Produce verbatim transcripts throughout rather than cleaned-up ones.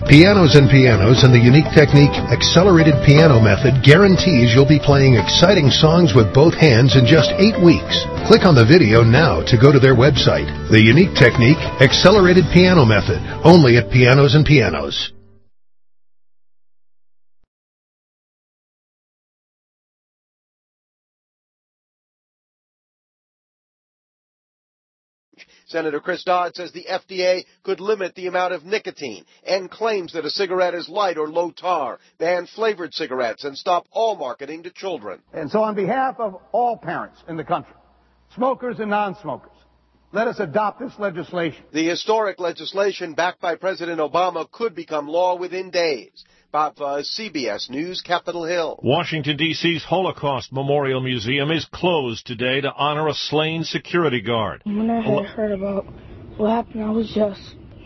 Pianos and Pianos and the unique technique Accelerated Piano Method guarantees you'll be playing exciting songs with both hands in just eight weeks. Click on the video now to go to their website. The unique technique Accelerated Piano Method, only at Pianos and Pianos. Senator Chris Dodd says the F D A could limit the amount of nicotine and claims that a cigarette is light or low tar, ban flavored cigarettes, and stop all marketing to children. And so on behalf of all parents in the country, smokers and non-smokers, let us adopt this legislation. The historic legislation backed by President Obama could become law within days. Bob Fuzz, C B S News, Capitol Hill. Washington, D C's Holocaust Memorial Museum is closed today to honor a slain security guard. When I had heard about what happened, I was just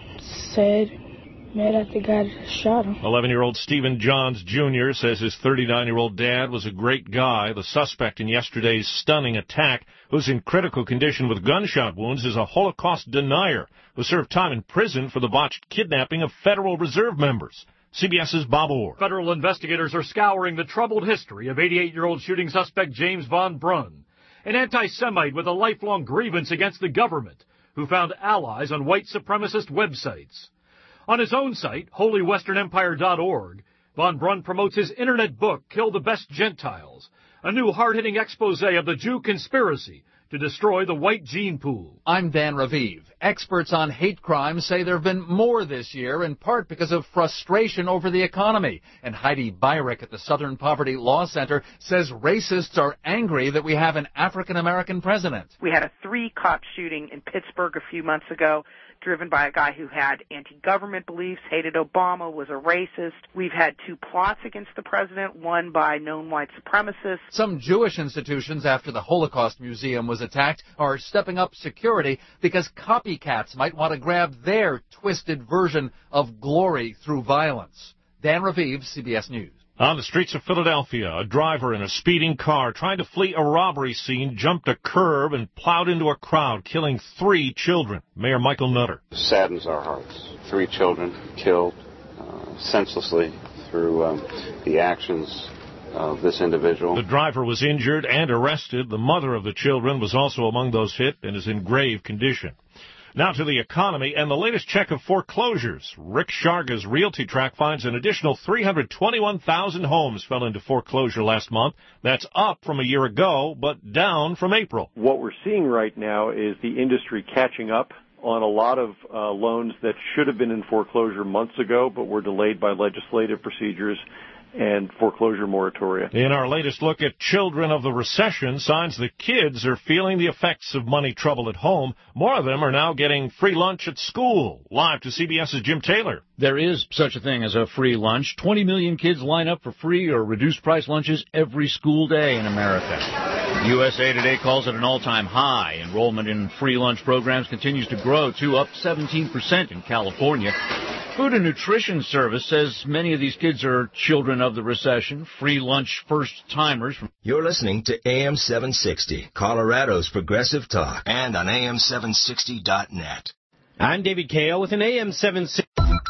sad, mad at the guy that shot him. eleven-year-old Stephen Johns, Junior says his thirty-nine-year-old dad was a great guy. The suspect in yesterday's stunning attack, who's in critical condition with gunshot wounds, is a Holocaust denier who served time in prison for the botched kidnapping of Federal Reserve members. CBS's Bob Orr. Federal investigators are scouring the troubled history of eighty-eight-year-old shooting suspect James Von Brunn, an anti-Semite with a lifelong grievance against the government, who found allies on white supremacist websites. On his own site, holy western empire dot org, Von Brunn promotes his internet book, Kill the Best Gentiles, a new hard-hitting expose of the Jew conspiracy to destroy the white gene pool. I'm Dan Raviv. Experts on hate crimes say there have been more this year, in part because of frustration over the economy. And Heidi Byrick at the Southern Poverty Law Center says racists are angry that we have an African-American president. We had a three-cop shooting in Pittsburgh a few months ago, driven by a guy who had anti-government beliefs, hated Obama, was a racist. We've had two plots against the president, one by known white supremacists. Some Jewish institutions, after the Holocaust Museum was attacked, are stepping up security because copycats might want to grab their twisted version of glory through violence. Dan Raviv, C B S News. On the streets of Philadelphia, a driver in a speeding car trying to flee a robbery scene jumped a curb and plowed into a crowd, killing three children. Mayor Michael Nutter. It saddens our hearts. Three children killed uh, senselessly through um, the actions of this individual. The driver was injured and arrested. The mother of the children was also among those hit and is in grave condition. Now to the economy and the latest check of foreclosures. Rick Sharga's Realty Track finds an additional three hundred twenty-one thousand homes fell into foreclosure last month. That's up from a year ago, but down from April. What we're seeing right now is the industry catching up on a lot of uh, loans that should have been in foreclosure months ago, but were delayed by legislative procedures and foreclosure moratoria. In our latest look at children of the recession, signs that kids are feeling the effects of money trouble at home. More of them are now getting free lunch at school. Live to CBS's Jim Taylor. There is such a thing as a free lunch. twenty million kids line up for free or reduced price lunches every school day in America. U S A Today calls it an all-time high. Enrollment in free lunch programs continues to grow, too, up seventeen percent in California. Food and Nutrition Service says many of these kids are children of the recession, free lunch first-timers. You're listening to A M seven sixty, Colorado's Progressive Talk, and on A M seven sixty dot net. I'm David Kayo with an A M seven sixty.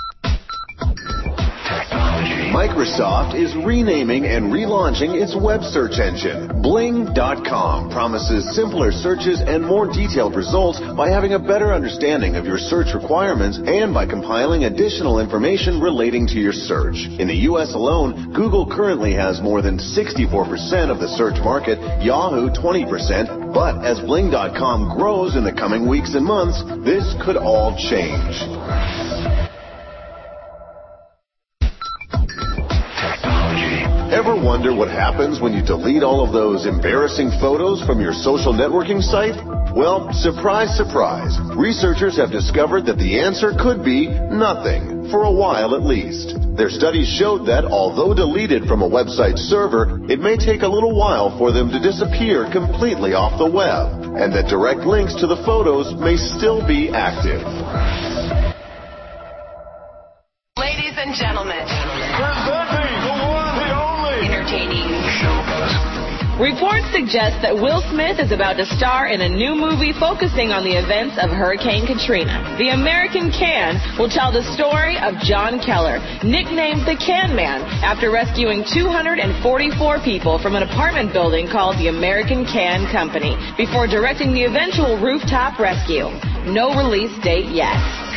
Microsoft is renaming and relaunching its web search engine. Bling dot com promises simpler searches and more detailed results by having a better understanding of your search requirements and by compiling additional information relating to your search. In the U S alone, Google currently has more than sixty-four percent of the search market, Yahoo twenty percent, but as Bling dot com grows in the coming weeks and months, this could all change. Ever wonder what happens when you delete all of those embarrassing photos from your social networking site? Well, surprise, surprise. Researchers have discovered that the answer could be nothing, for a while at least. Their studies showed that, although deleted from a website server, it may take a little while for them to disappear completely off the web, and that direct links to the photos may still be active. Ladies and gentlemen, presenting the one, the only, entertaining, Reports suggest that Will Smith is about to star in a new movie focusing on the events of Hurricane Katrina. The American Can will tell the story of John Keller, nicknamed the Can Man, after rescuing two hundred forty-four people from an apartment building called the American Can Company, before directing the eventual rooftop rescue. No release date yet.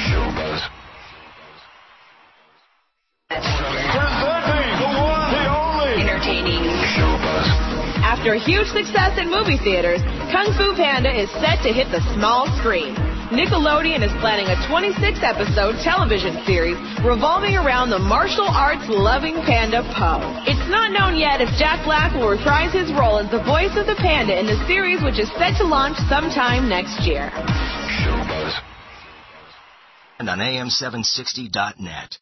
Entertaining. After huge success in movie theaters, Kung Fu Panda is set to hit the small screen. Nickelodeon is planning a twenty-six episode television series revolving around the martial arts loving panda Po. It's not known yet if Jack Black will reprise his role as the voice of the panda in the series, which is set to launch sometime next year. And on A M seven sixty dot net.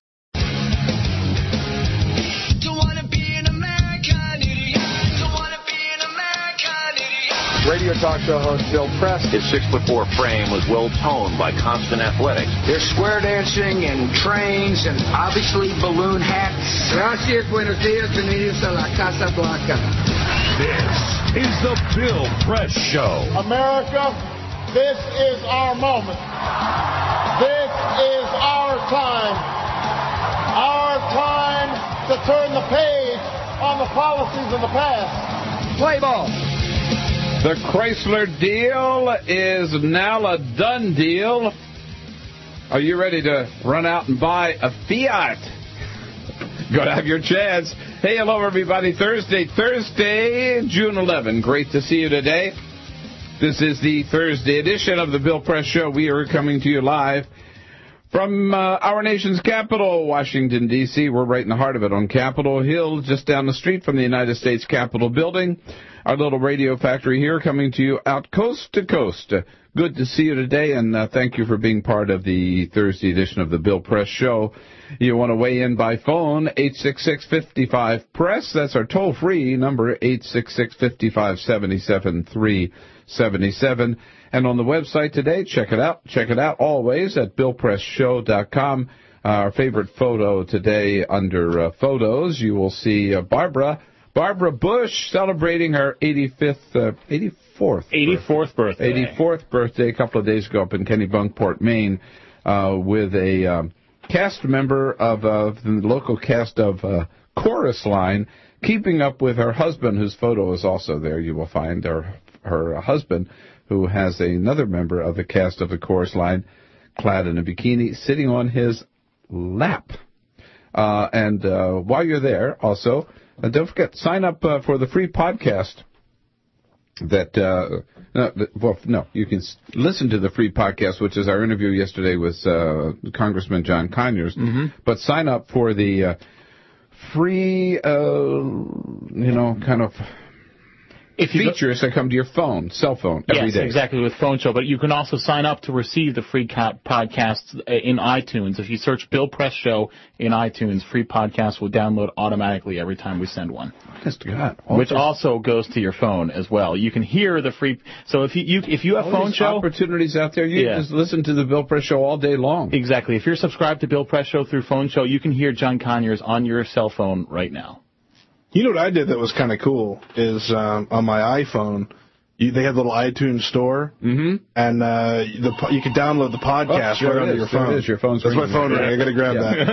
Radio talk show host Bill Press. His six foot four frame was well toned by constant athletics. There's square dancing and trains and obviously balloon hats. Gracias, buenos dias, bienvenidos a la Casa Blanca. This is the Bill Press Show. America, this is our moment. This is our time. Our time to turn the page on the policies of the past. Play ball. The Chrysler deal is now a done deal. Are you ready to run out and buy a Fiat? Gonna have your chance. Hey, hello, everybody. Thursday, Thursday, June eleventh. Great to see you today. This is the Thursday edition of the Bill Press Show. We are coming to you live from uh, our nation's capital, Washington, D C We're right in the heart of it on Capitol Hill, just down the street from the United States Capitol building. Our little radio factory here, coming to you out coast to coast. Uh, good to see you today, and uh, thank you for being part of the Thursday edition of the Bill Press Show. You want to weigh in by phone, eight six six, five five, press. That's our toll-free number, eight six six, five five, seven seven three seven seven. And on the website today, check it out. Check it out always at bill press show dot com. Uh, our favorite photo today under uh, photos, you will see uh, Barbara Barbara Bush celebrating her eighty-fifth, uh, eighty-fourth, eighty-fourth birthday. eighty-fourth birthday a couple of days ago up in Kennebunkport, Maine, uh, with a um, cast member of uh, the local cast of uh, Chorus Line, keeping up with her husband, whose photo is also there. You will find her, her husband, who has another member of the cast of the Chorus Line, clad in a bikini, sitting on his lap. Uh, and uh, while you're there, also, uh, don't forget, sign up uh, for the free podcast that, uh, no, well, no, you can listen to the free podcast, which is our interview yesterday with uh, Congressman John Conyers, mm-hmm. but sign up for the uh, free, uh, you know, kind of If you features go, that come to your phone, cell phone, every yes, day. Yes, exactly, with Phone Show. But you can also sign up to receive the free co- podcasts in iTunes. If you search Bill Press Show in iTunes, free podcasts will download automatically every time we send one. Honest to God. Which also goes to your phone as well. You can hear the free... So if you, you if you have all Phone these Show... opportunities out there. You yeah. just listen to the Bill Press Show all day long. Exactly. If you're subscribed to Bill Press Show through Phone Show, you can hear John Conyers on your cell phone right now. You know what I did that was kind of cool is um, on my iPhone, you, they have a little iTunes store, mm-hmm. and uh, the, you can download the podcast oh, sure right onto your phone. There it is. Your phone's That's ringing. my phone right. ring. I got to grab yeah.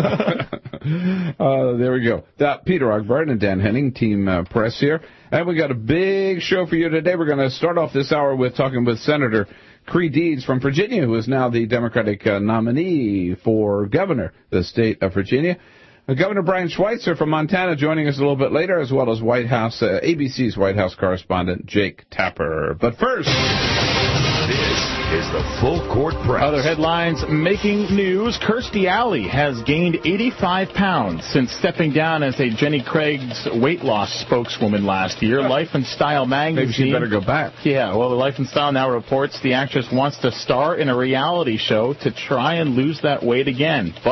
that. All right. uh, there we go. That, Peter Ogburn and Dan Henning, Team uh, Press here. And we got a big show for you today. We're going to start off this hour with talking with Senator Creigh Deeds from Virginia, who is now the Democratic uh, nominee for governor of the state of Virginia. Uh, Governor Brian Schweitzer from Montana joining us a little bit later, as well as White House, uh, A B C's White House correspondent Jake Tapper. But first, this is the Full Court Press. Other headlines making news. Kirstie Alley has gained eighty-five pounds since stepping down as a Jenny Craig's weight loss spokeswoman last year. Life and Style magazine. Maybe she better go back. Yeah, well, the Life and Style now reports the actress wants to star in a reality show to try and lose that weight again. But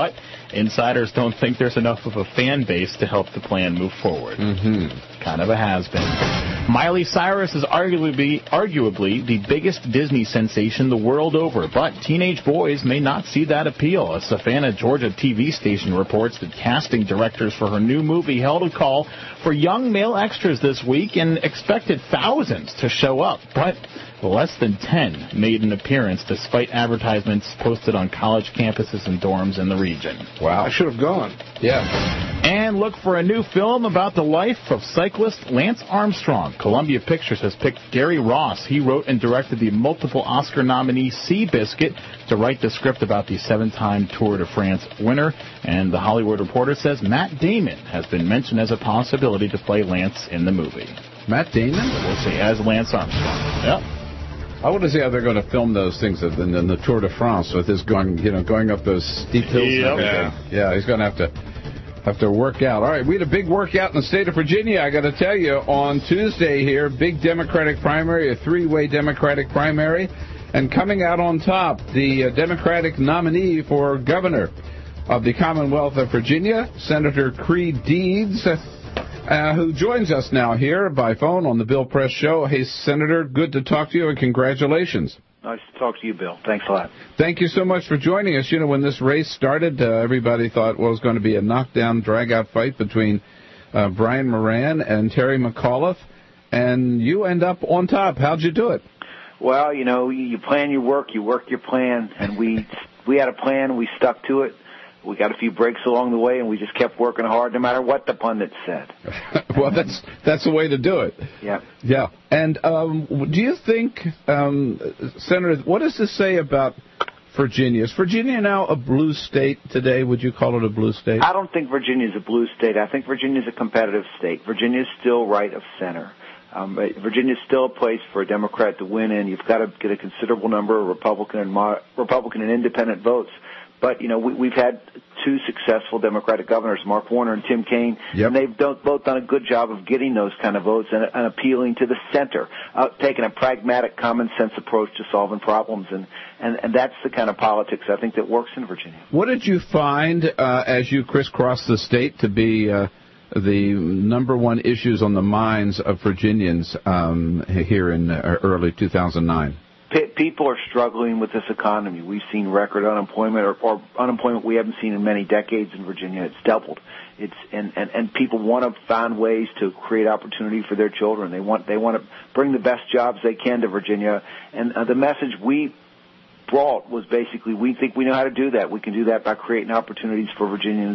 Insiders don't think there's enough of a fan base to help the plan move forward. Mm-hmm. Kind of a has-been. Miley Cyrus is arguably, arguably the biggest Disney sensation the world over, but teenage boys may not see that appeal. A Savannah, Georgia T V station reports that casting directors for her new movie held a call for young male extras this week and expected thousands to show up, but less than ten made an appearance despite advertisements posted on college campuses and dorms in the region. Wow. I should have gone. Yeah. And look for a new film about the life of cyclist Lance Armstrong. Columbia Pictures has picked Gary Ross. He wrote and directed the multiple Oscar nominee Seabiscuit to write the script about the seven-time Tour de France winner. And The Hollywood Reporter says Matt Damon has been mentioned as a possibility to play Lance in the movie. Matt Damon? We'll see, as Lance Armstrong. Yep. I want to see how they're going to film those things in the, in the Tour de France with his going, you know, going up those steep hills. Yep. And everything. Yeah. yeah, he's going to have to have to work out. All right, we had a big workout in the state of Virginia. I got to tell you, on Tuesday here, big Democratic primary, a three-way Democratic primary, and coming out on top, the uh, Democratic nominee for governor of the Commonwealth of Virginia, Senator Creed Deeds. Uh, who joins us now here by phone on the Bill Press Show. Hey, Senator, good to talk to you, and congratulations. Nice to talk to you, Bill. Thanks a lot. Thank you so much for joining us. You know, when this race started, uh, everybody thought, well, it was going to be a knockdown, drag-out fight between uh, Brian Moran and Terry McAuliffe, and you end up on top. How'd you do it? Well, you know, you plan your work, you work your plan, and we we had a plan, we stuck to it. We got a few breaks along the way, and we just kept working hard no matter what the pundits said. Well, that's that's the way to do it. Yeah. Yeah. And um, do you think, um, Senator, what does this say about Virginia? Is Virginia now a blue state today? Would you call it a blue state? I don't think Virginia is a blue state. I think Virginia is a competitive state. Virginia is still right of center. Um, Virginia is still a place for a Democrat to win in. You've got to get a considerable number of Republican and mo- Republican and independent votes. But, you know, we, we've had two successful Democratic governors, Mark Warner and Tim Kaine, yep. and they've done, both done a good job of getting those kind of votes and, and appealing to the center, uh, taking a pragmatic, common-sense approach to solving problems. And, and, and that's the kind of politics I think that works in Virginia. What did you find uh, as you crisscrossed the state to be uh, the number one issues on the minds of Virginians um, here in uh, early two thousand nine? People are struggling with this economy. We've seen record unemployment, or, or unemployment we haven't seen in many decades in Virginia. It's doubled. It's and, and, and people want to find ways to create opportunity for their children. They want they want to bring the best jobs they can to Virginia. And uh, the message we brought was basically, we think we know how to do that. We can do that by creating opportunities for Virginians.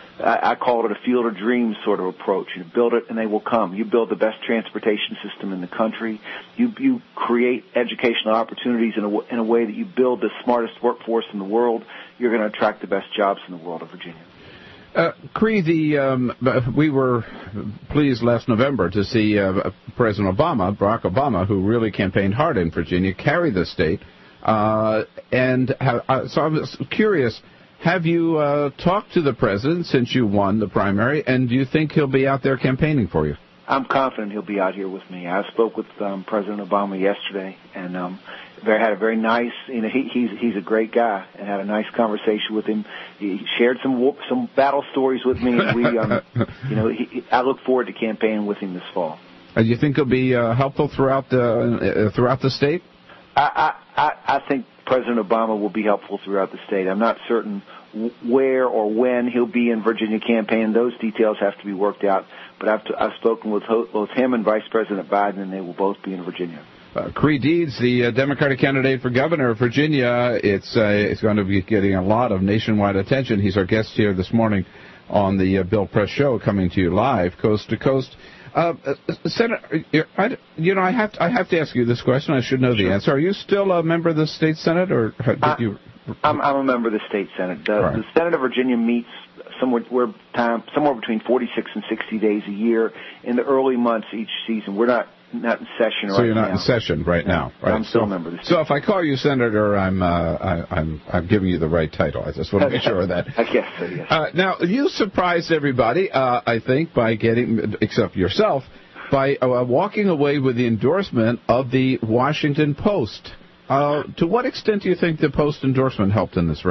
I call it a field of dreams sort of approach. You build it and they will come. You build the best transportation system in the country. You you create educational opportunities in a, in a way that you build the smartest workforce in the world. You're going to attract the best jobs in the world of Virginia. Uh, Cree, the, um, we were pleased last November to see uh, President Obama, Barack Obama, who really campaigned hard in Virginia, carry the state. Uh, and uh, so I was curious, have you uh, talked to the president since you won the primary, and do you think he'll be out there campaigning for you? I'm confident he'll be out here with me. I spoke with um, President Obama yesterday, and um, had a very nice. You know, he, he's he's a great guy, and had a nice conversation with him. He shared some some battle stories with me, and we, um, you know, he, I look forward to campaigning with him this fall. And you think he'll be uh, helpful throughout the uh, throughout the state? I, I I think President Obama will be helpful throughout the state. I'm not certain where or when he'll be in Virginia campaign. Those details have to be worked out. But I've, t- I've spoken with ho- both him and Vice President Biden, and they will both be in Virginia. Uh, Creed Deeds, the uh, Democratic candidate for governor of Virginia, it's uh, it's going to be getting a lot of nationwide attention. He's our guest here this morning on the uh, Bill Press Show, coming to you live, coast to coast. Uh, uh, Senator, I, you know, I have to, I have to ask you this question. I should know the answer. Are you still a member of the state senate, or did I, you? I'm, I'm a member of the state senate. The, right. the Senate of Virginia meets somewhere we're time somewhere between forty-six and sixty days a year in the early months each season. We're not not in session right now. So you're not now. in session right now, right? I'm still so, a member of the state. So if I call you senator, I'm uh, I, I'm I'm giving you the right title. I just want to make sure of that. I guess so. Yes. Uh, now you surprised everybody, uh, I think, by getting, except yourself, by uh, walking away with the endorsement of the Washington Post. Uh, to what extent do you think the Post endorsement helped in this race?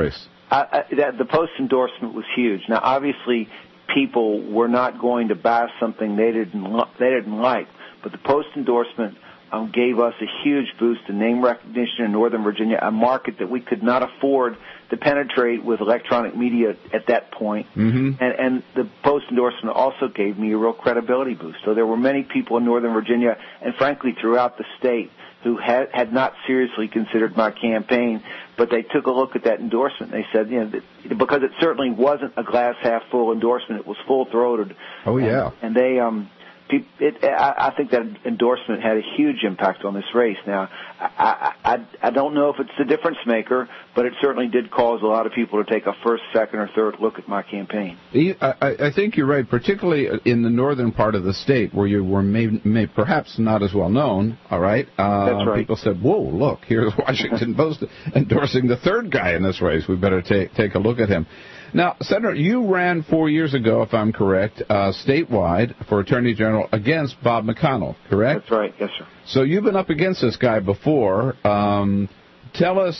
I, I, that, the Post endorsement was huge. Now, obviously, people were not going to buy something they didn't they didn't like, but the Post endorsement um, gave us a huge boost in name recognition in Northern Virginia, a market that we could not afford to penetrate with electronic media at that point. Mm-hmm. And, and the Post endorsement also gave me a real credibility boost. So there were many people in Northern Virginia, and frankly throughout the state, who had, had not seriously considered my campaign, but they took a look at that endorsement. And they said, you know, that, because it certainly wasn't a glass half full endorsement, it was full throated. Oh yeah. And, and they, um, It, I, I think that endorsement had a huge impact on this race. Now, I, I, I don't know if it's the difference maker, but it certainly did cause a lot of people to take a first, second, or third look at my campaign. I, I think you're right, particularly in the northern part of the state where you were may, may perhaps not as well known, all right? Uh, That's right. People said, whoa, look, here's Washington Post endorsing the third guy in this race. We better take take a look at him. Now, Senator, you ran four years ago, if I'm correct, uh, statewide for Attorney General against Bob McConnell, correct? That's right, yes, sir. So you've been up against this guy before. Um, tell us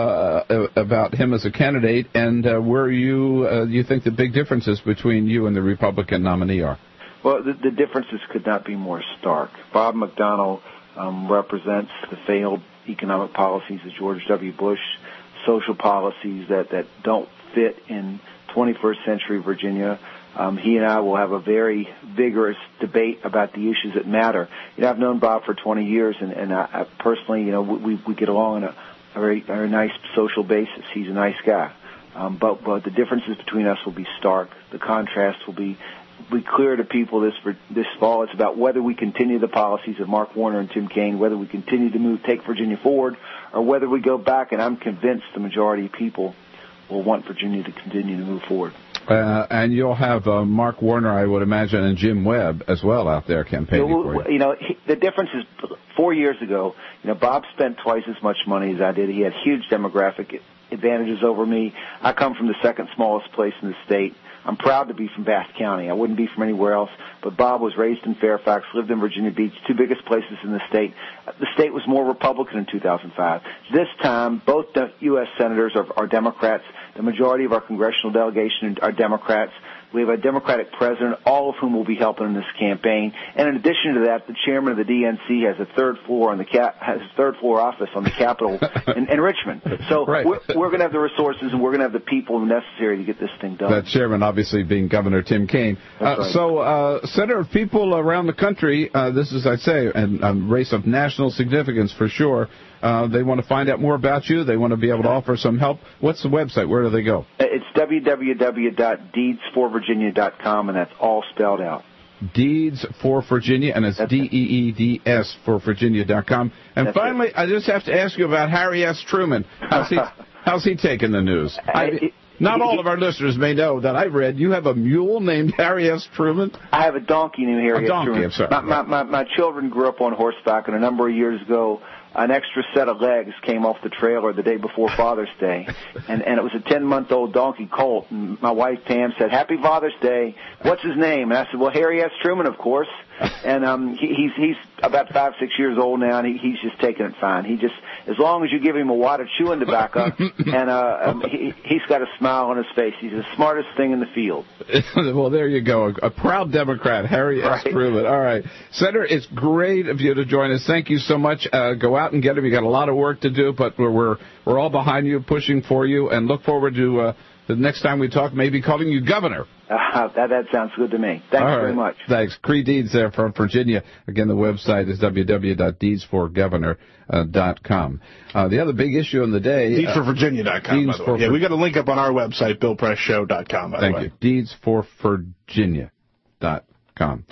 uh, about him as a candidate and uh, where you uh, you think the big differences between you and the Republican nominee are. Well, the, the differences could not be more stark. Bob McDonnell um, represents the failed economic policies of George W. Bush, social policies that, that don't fit in twenty-first century Virginia. Um, he and I will have a very vigorous debate about the issues that matter. You know, I've known Bob for twenty years, and, and I, I personally, you know, we, we get along on a, a very, very nice social basis. He's a nice guy. Um, but, but the differences between us will be stark. The contrast will be, be clear to people this this fall. It's about whether we continue the policies of Mark Warner and Tim Kaine, whether we continue to move, take Virginia forward, or whether we go back, and I'm convinced the majority of people will want Virginia to continue to move forward. Uh, and you'll have uh, Mark Warner, I would imagine, and Jim Webb as well out there campaigning you know, for you. You know, he, the difference is four years ago, you know, Bob spent twice as much money as I did. He had huge demographic advantages over me. I come from the second smallest place in the state. I'm proud to be from Bath County. I wouldn't be from anywhere else. But Bob was raised in Fairfax, lived in Virginia Beach, two biggest places in the state. The state was more Republican in two thousand five. This time, both the U S senators are, are Democrats. The majority of our congressional delegation are Democrats. We have a Democratic president, all of whom will be helping in this campaign. And in addition to that, the chairman of the D N C has a third floor on the cap, has a third floor office on the Capitol in, in Richmond. So right. we're, we're going to have the resources and we're going to have the people necessary to get this thing done. That chairman obviously being Governor Tim Kaine. Uh, right. So, uh, Senator, people around the country, uh, this is, I'd say, a um, race of national significance for sure. Uh, they want to find out more about you. They want to be able to offer some help. What's the website? Where do they go? It's w w w dot deeds for virginia dot com, and that's all spelled out. Deeds for Virginia, and it's D E E D S for Virginia dot com. And that's finally, it. I just have to ask you about Harry S. Truman. How's he, how's he taking the news? I, it, Not all of our listeners may know that I've read you have a mule named Harry S. Truman. I have a donkey named Harry S. Truman. A donkey, I'm sorry. My, my, my, my children grew up on horseback, and a number of years ago, an extra set of legs came off the trailer the day before Father's Day, and, and it was a ten-month-old donkey colt. And my wife, Pam, said, "Happy Father's Day. What's his name?" And I said, "Well, Harry S. Truman, of course." And um, he, he's he's about five, six years old now, and he, he's just taking it fine. He just, as long as you give him a wad of chewing tobacco, and uh, um, he, he's got a smile on his face. He's the smartest thing in the field. Well, there you go. A, a proud Democrat, Harry S. Right. Truman. All right. Senator, it's great of you to join us. Thank you so much. Uh, go out and get him. You got a lot of work to do, but we're we're, we're all behind you, pushing for you, and look forward to uh, the next time we talk, maybe calling you governor. Uh, that, that sounds good to me. Thanks right. very much. Thanks. Cree Deeds there from Virginia. Again, the website is w w w dot deeds for governor dot com. Uh, the other big issue in the day... deeds for virginia dot com, uh, by the way. Yeah, we got a link up on our website, bill press show dot com, by Thank the way. Thank you. deeds for virginia dot com.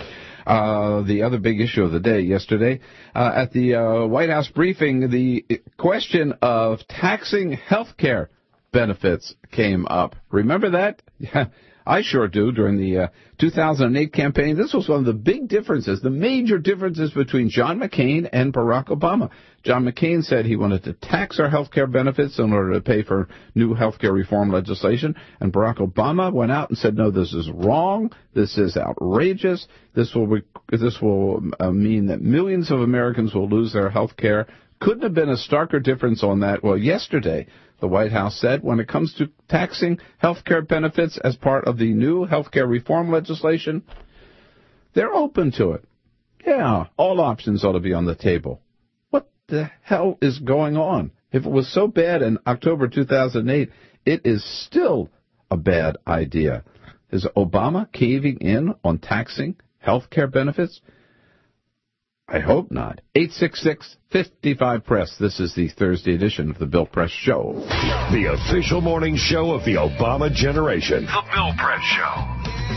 Uh, the other big issue of the day yesterday, uh, at the uh, White House briefing, the question of taxing health care benefits came up. Remember that? Yeah. I sure do. During the uh, two thousand eight campaign, this was one of the big differences, the major differences between John McCain and Barack Obama. John McCain said he wanted to tax our health care benefits in order to pay for new health care reform legislation, and Barack Obama went out and said, no, this is wrong, this is outrageous, this will, this will uh, mean that millions of Americans will lose their health care couldn't have been a starker difference on that. Well, yesterday, the White House said when it comes to taxing health care benefits as part of the new health care reform legislation, they're open to it. Yeah, all options ought to be on the table. What the hell is going on? If it was so bad in October two thousand eight, it is still a bad idea. Is Obama caving in on taxing health care benefits? I hope not. eight six six, five five, press. This is the Thursday edition of the Bill Press Show. The official morning show of the Obama generation. The Bill Press Show.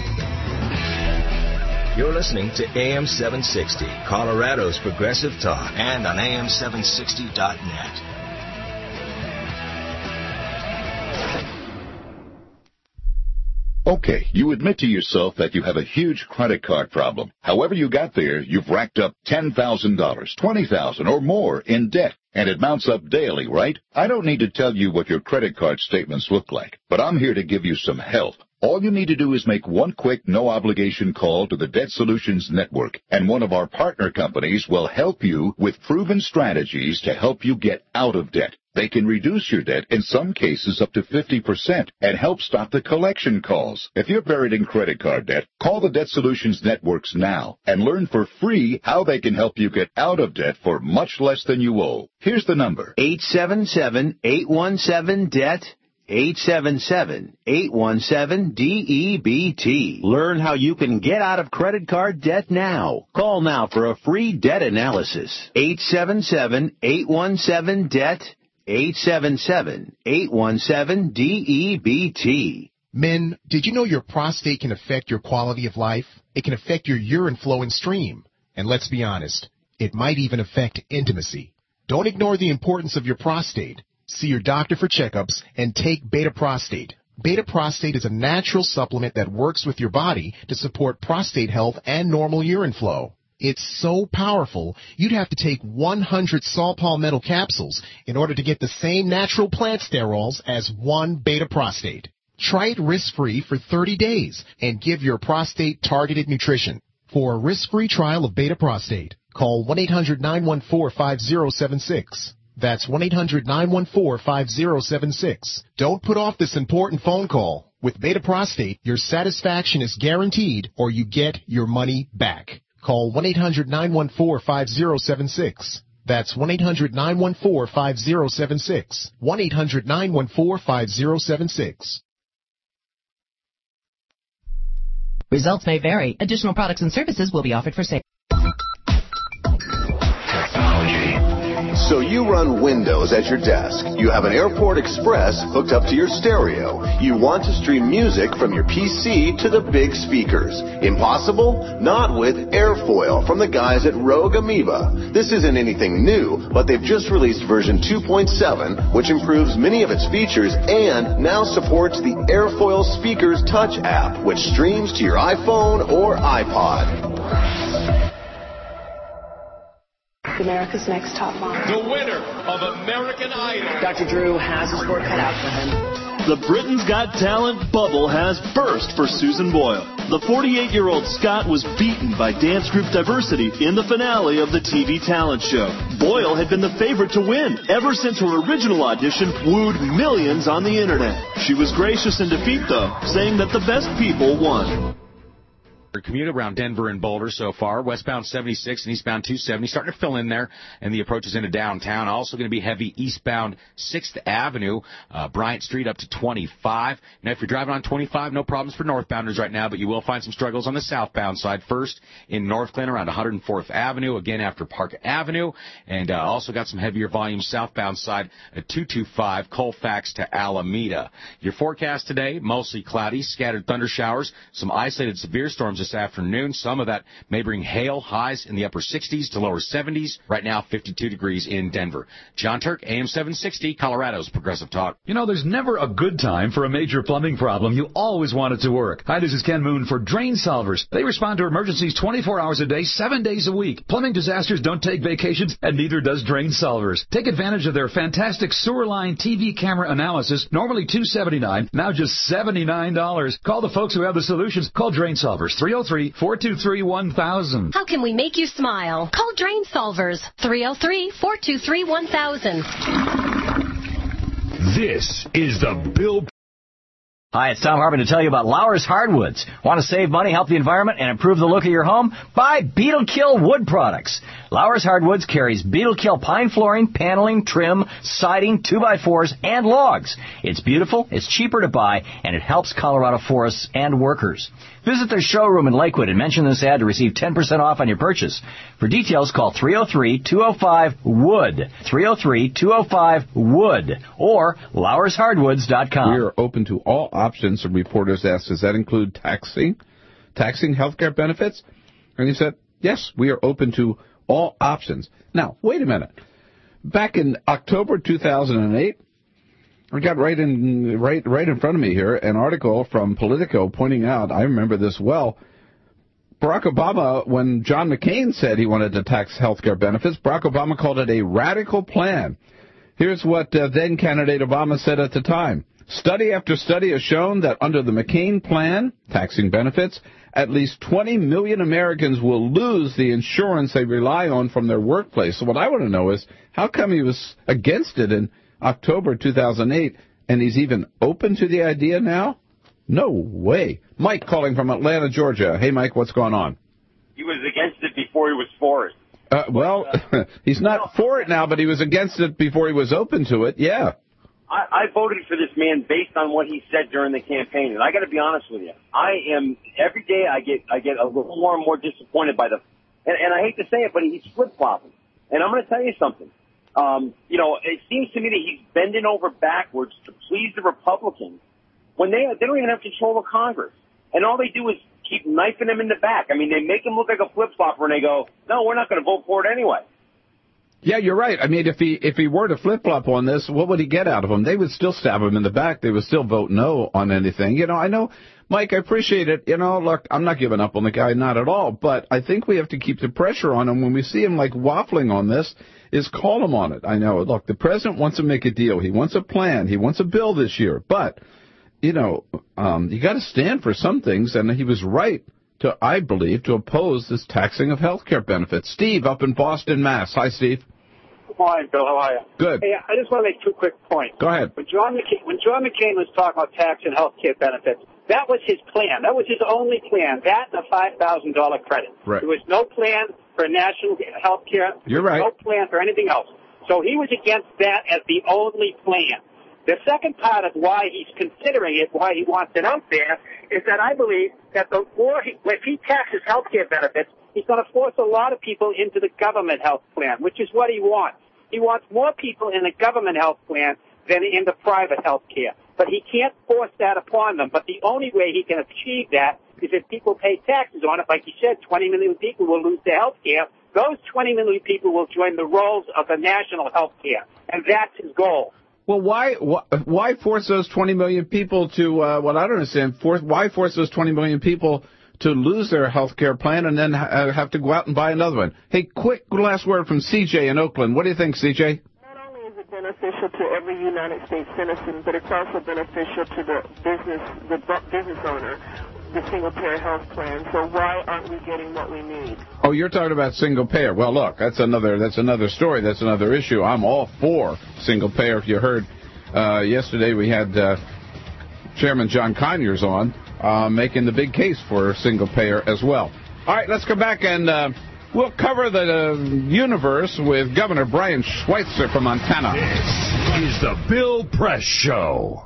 You're listening to A M seven sixty, Colorado's Progressive Talk, and on A M seven sixty dot net. Okay, you admit to yourself that you have a huge credit card problem. However you got there, you've racked up ten thousand dollars, twenty thousand dollars, or more in debt. And it mounts up daily, right? I don't need to tell you what your credit card statements look like, but I'm here to give you some help. All you need to do is make one quick, no-obligation call to the Debt Solutions Network, and one of our partner companies will help you with proven strategies to help you get out of debt. They can reduce your debt, in some cases up to fifty percent, and help stop the collection calls. If you're buried in credit card debt, call the Debt Solutions Networks now and learn for free how they can help you get out of debt for much less than you owe. Here's the number. eight seven seven, eight one seven, D E B T. eight seven seven, eight one seven, D E B T. Learn how you can get out of credit card debt now. Call now for a free debt analysis. eight seven seven, eight one seven, D E B T. eight seven seven, eight one seven, D E B T. Men, did you know your prostate can affect your quality of life? It can affect your urine flow and stream. And let's be honest, it might even affect intimacy. Don't ignore the importance of your prostate. See your doctor for checkups and take Beta Prostate. Beta Prostate is a natural supplement that works with your body to support prostate health and normal urine flow. It's so powerful, you'd have to take one hundred saw palmetto capsules in order to get the same natural plant sterols as one Beta Prostate. Try it risk-free for thirty days and give your prostate targeted nutrition. For a risk-free trial of Beta Prostate, call one eight hundred, nine one four, five zero seven six. That's one eight hundred, nine one four, five zero seven six. Don't put off this important phone call. With Beta Prostate, your satisfaction is guaranteed or you get your money back. Call one eight hundred, nine one four, five zero seven six. That's one eight hundred, nine one four, five zero seven six. one eight hundred, nine one four, five zero seven six. Results may vary. Additional products and services will be offered for sale. So you run Windows at your desk. You have an Airport Express hooked up to your stereo. You want to stream music from your P C to the big speakers. Impossible? Not with Airfoil from the guys at Rogue Amoeba. This isn't anything new, but they've just released version two point seven, which improves many of its features and now supports the Airfoil Speakers Touch app, which streams to your iPhone or iPod. America's Next Top Model. The winner of American Idol. Doctor Drew has his work cut out for him. The Britain's Got Talent bubble has burst for Susan Boyle. The forty-eight-year-old Scot was beaten by dance group Diversity in the finale of the T V talent show. Boyle had been the favorite to win ever since her original audition wooed millions on the internet. She was gracious in defeat, though, saying that the best people won. Commute around Denver and Boulder so far. Westbound seventy-six and eastbound two seventy starting to fill in there, and the approaches into downtown. Also going to be heavy eastbound sixth Avenue, uh, Bryant Street up to twenty-five. Now, if you're driving on twenty-five, no problems for northbounders right now, but you will find some struggles on the southbound side. First in North Glen around one hundred fourth Avenue, again after Park Avenue, and uh, also got some heavier volume southbound side at two twenty-five Colfax to Alameda. Your forecast today, mostly cloudy, scattered thunder showers, some isolated severe storms this afternoon. Some of that may bring hail, highs in the upper sixties to lower seventies. Right now, fifty-two degrees in Denver. John Turk, A M seven sixty, Colorado's Progressive Talk. You know, there's never a good time for a major plumbing problem. You always want it to work. Hi, this is Ken Moon for Drain Solvers. They respond to emergencies twenty-four hours a day, seven days a week. Plumbing disasters don't take vacations, and neither does Drain Solvers. Take advantage of their fantastic sewer line T V camera analysis, normally two hundred seventy-nine dollars, now just seventy-nine dollars. Call the folks who have the solutions. Call Drain Solvers, three three oh three, four two three, one thousand. How can we make you smile? Call Drain Solvers. three oh three, four two three, one thousand. This is the Bill. Hi, it's Tom Harmon to tell you about Lauer's Hardwoods. Want to save money, help the environment, and improve the look of your home? Buy Beetle Kill wood products. Lauer's Hardwoods carries Beetle Kill pine flooring, paneling, trim, siding, two by fours, and logs. It's beautiful, it's cheaper to buy, and it helps Colorado forests and workers. Visit their showroom in Lakewood and mention this ad to receive ten percent off on your purchase. For details, call three oh three, two oh five, wood, three oh three, two oh five, wood, or Lauers Hardwoods dot com. We are open to all options, and reporters asked, does that include taxing, taxing health care benefits? And he said, yes, we are open to all options. Now, wait a minute. Back in October two thousand eight, I got right in right right in front of me here an article from Politico pointing out, I remember this well, Barack Obama, when John McCain said he wanted to tax health care benefits, Barack Obama called it a radical plan. Here's what uh, then-candidate Obama said at the time. Study after study has shown that under the McCain plan, taxing benefits, at least twenty million Americans will lose the insurance they rely on from their workplace. So what I want to know is, how come he was against it in October two thousand eight, and he's even open to the idea now? No way. Mike calling from Atlanta, Georgia. Hey, Mike, what's going on? He was against it before he was for it. Uh, well, he's not for it now, but he was against it before he was open to it, yeah. I, I voted for this man based on what he said during the campaign, and I got to be honest with you. I am, every day I get I get a little more and more disappointed by the, and, and I hate to say it, but he's flip-flopping. And I'm going to tell you something. Um, you know, it seems to me that he's bending over backwards to please the Republicans when they they don't even have control of Congress. And all they do is keep knifing him in the back. I mean, they make him look like a flip-flopper, and they go, no, we're not going to vote for it anyway. Yeah, you're right. I mean, if he if he were to flip-flop on this, what would he get out of him? They would still stab him in the back. They would still vote no on anything. You know, I know, Mike, I appreciate it. You know, look, I'm not giving up on the guy, not at all. But I think we have to keep the pressure on him when we see him, like, waffling on this, is call him on it. I know, look, the president wants to make a deal. He wants a plan. He wants a bill this year. But, you know, um, you got to stand for some things, and he was right to, I believe, to oppose this taxing of health care benefits. Steve up in Boston, Mass. Hi, Steve. Hi, Bill. How are you? Good. Hey, I just want to make two quick points. Go ahead. When John McCain, when John McCain was talking about tax and health care benefits, that was his plan. That was his only plan. That and a five thousand dollars credit. Right. There was no plan for national health care. You're right. No plan for anything else. So he was against that as the only plan. The second part of why he's considering it, why he wants it out there, is that I believe that the more he, if he taxes health care benefits, he's going to force a lot of people into the government health plan, which is what he wants. He wants more people in the government health plan than in the private health care. But he can't force that upon them. But the only way he can achieve that is if people pay taxes on it. Like you said, twenty million people will lose their health care. Those twenty million people will join the rolls of the national health care. And that's his goal. Well, why why force those twenty million people to, uh, what I don't understand, force, why force those twenty million people to lose their health care plan and then ha- have to go out and buy another one? Hey, quick last word from C J in Oakland. What do you think, C J? Not only is it beneficial to every United States citizen, but it's also beneficial to the business, the business owner, the single-payer health plan. So why aren't we getting what we need? Oh, you're talking about single payer. Well, look, that's another that's another story. That's another issue. I'm all for single payer. If you heard uh, yesterday, we had uh, Chairman John Conyers on uh, making the big case for single payer as well. All right, let's come back and uh, we'll cover the uh, universe with Governor Brian Schweitzer from Montana. This is the Bill Press Show.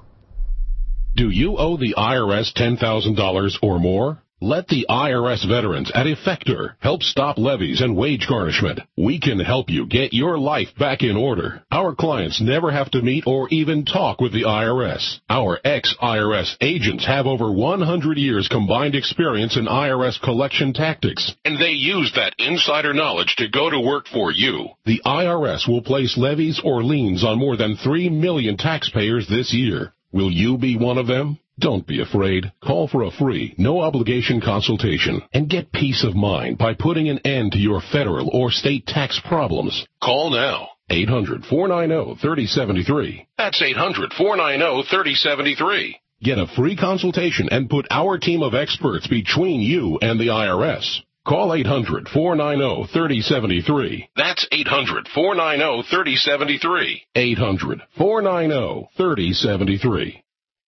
Do you owe the I R S ten thousand dollars or more? Let the I R S veterans at Effector help stop levies and wage garnishment. We can help you get your life back in order. Our clients never have to meet or even talk with the I R S. Our ex-I R S agents have over one hundred years combined experience in I R S collection tactics, and they use that insider knowledge to go to work for you. The I R S will place levies or liens on more than three million taxpayers this year. Will you be one of them? Don't be afraid. Call for a free, no-obligation consultation and get peace of mind by putting an end to your federal or state tax problems. Call now. eight hundred, four nine zero, three zero seven three. That's eight hundred, four nine zero, three zero seven three. Get a free consultation and put our team of experts between you and the I R S. Call eight hundred, four nine zero, three zero seven three. That's eight hundred, four nine zero, three zero seven three. eight hundred, four nine zero, three zero seven three.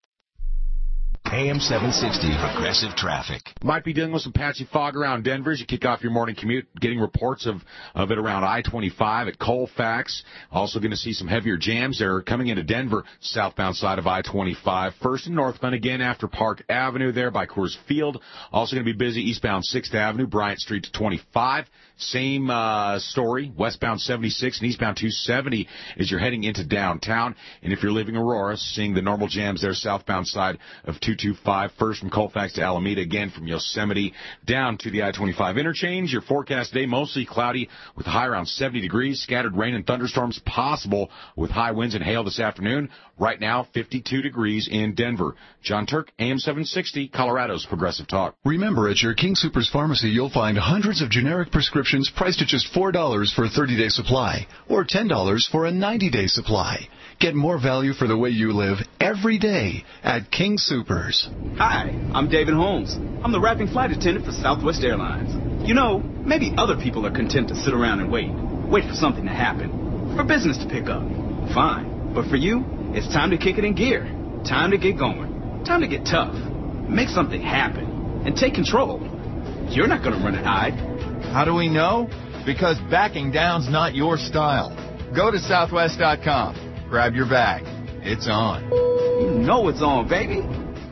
A M seven sixty, Progressive Traffic. Might be dealing with some patchy fog around Denver as you kick off your morning commute. Getting reports of, of it around I twenty-five at Colfax. Also going to see some heavier jams there coming into Denver, southbound side of I twenty-five. First and northbound again after Park Avenue there by Coors Field. Also going to be busy eastbound sixth Avenue, Bryant Street to twenty-five. Same uh, story, westbound seventy-six and eastbound two seventy as you're heading into downtown. And if you're leaving Aurora, seeing the normal jams there, southbound side of two twenty-five, first from Colfax to Alameda, again from Yosemite down to the I twenty-five interchange. Your forecast today, mostly cloudy with a high around seventy degrees. Scattered rain and thunderstorms possible with high winds and hail this afternoon. Right now, fifty-two degrees in Denver. John Turk, A M seven sixty, Colorado's Progressive Talk. Remember, at your King Soopers Pharmacy, you'll find hundreds of generic prescriptions priced at just four dollars for a thirty-day supply or ten dollars for a ninety-day supply. Get more value for the way you live every day at King Soopers. Hi, I'm David Holmes. I'm the wrapping flight attendant for Southwest Airlines. You know, maybe other people are content to sit around and wait. Wait for something to happen. For business to pick up. Fine. But for you, it's time to kick it in gear. Time to get going. Time to get tough. Make something happen. And take control. You're not going to run and hide. How do we know? Because backing down's not your style. Go to Southwest dot com. Grab your bag. It's on. You know it's on, baby.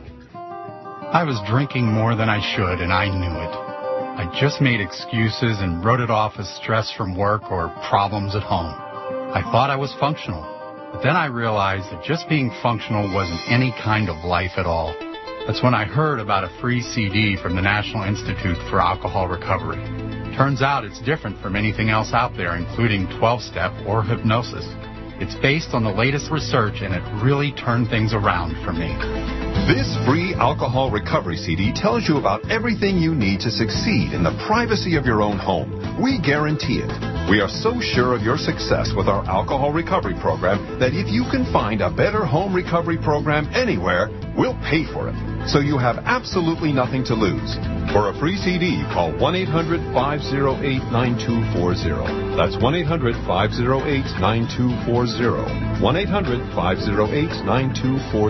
I was drinking more than I should, and I knew it. I just made excuses and wrote it off as stress from work or problems at home. I thought I was functional, but then I realized that just being functional wasn't any kind of life at all. That's when I heard about a free C D from the National Institute for Alcohol Recovery. Turns out it's different from anything else out there, including twelve-step or hypnosis. It's based on the latest research, and it really turned things around for me. This free alcohol recovery C D tells you about everything you need to succeed in the privacy of your own home. We guarantee it. We are so sure of your success with our alcohol recovery program that if you can find a better home recovery program anywhere, we'll pay for it. So you have absolutely nothing to lose. For a free C D, call one eight hundred, five oh eight, nine two four oh. That's one eight hundred, five oh eight, nine two four oh. one eight hundred, five oh eight, nine two four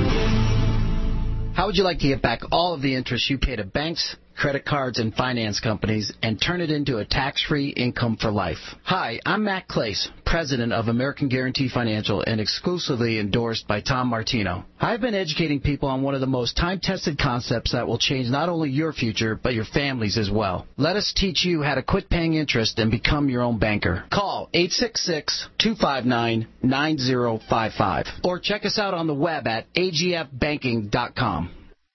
oh. How would you like to get back all of the interest you pay to banks, credit cards, and finance companies and turn it into a tax-free income for life? Hi, I'm Matt Clace, president of American Guarantee Financial and exclusively endorsed by Tom Martino. I've been educating people on one of the most time-tested concepts that will change not only your future, but your family's as well. Let us teach you how to quit paying interest and become your own banker. Call eight six six, two five nine, nine zero five five or check us out on the web at a g f banking dot com.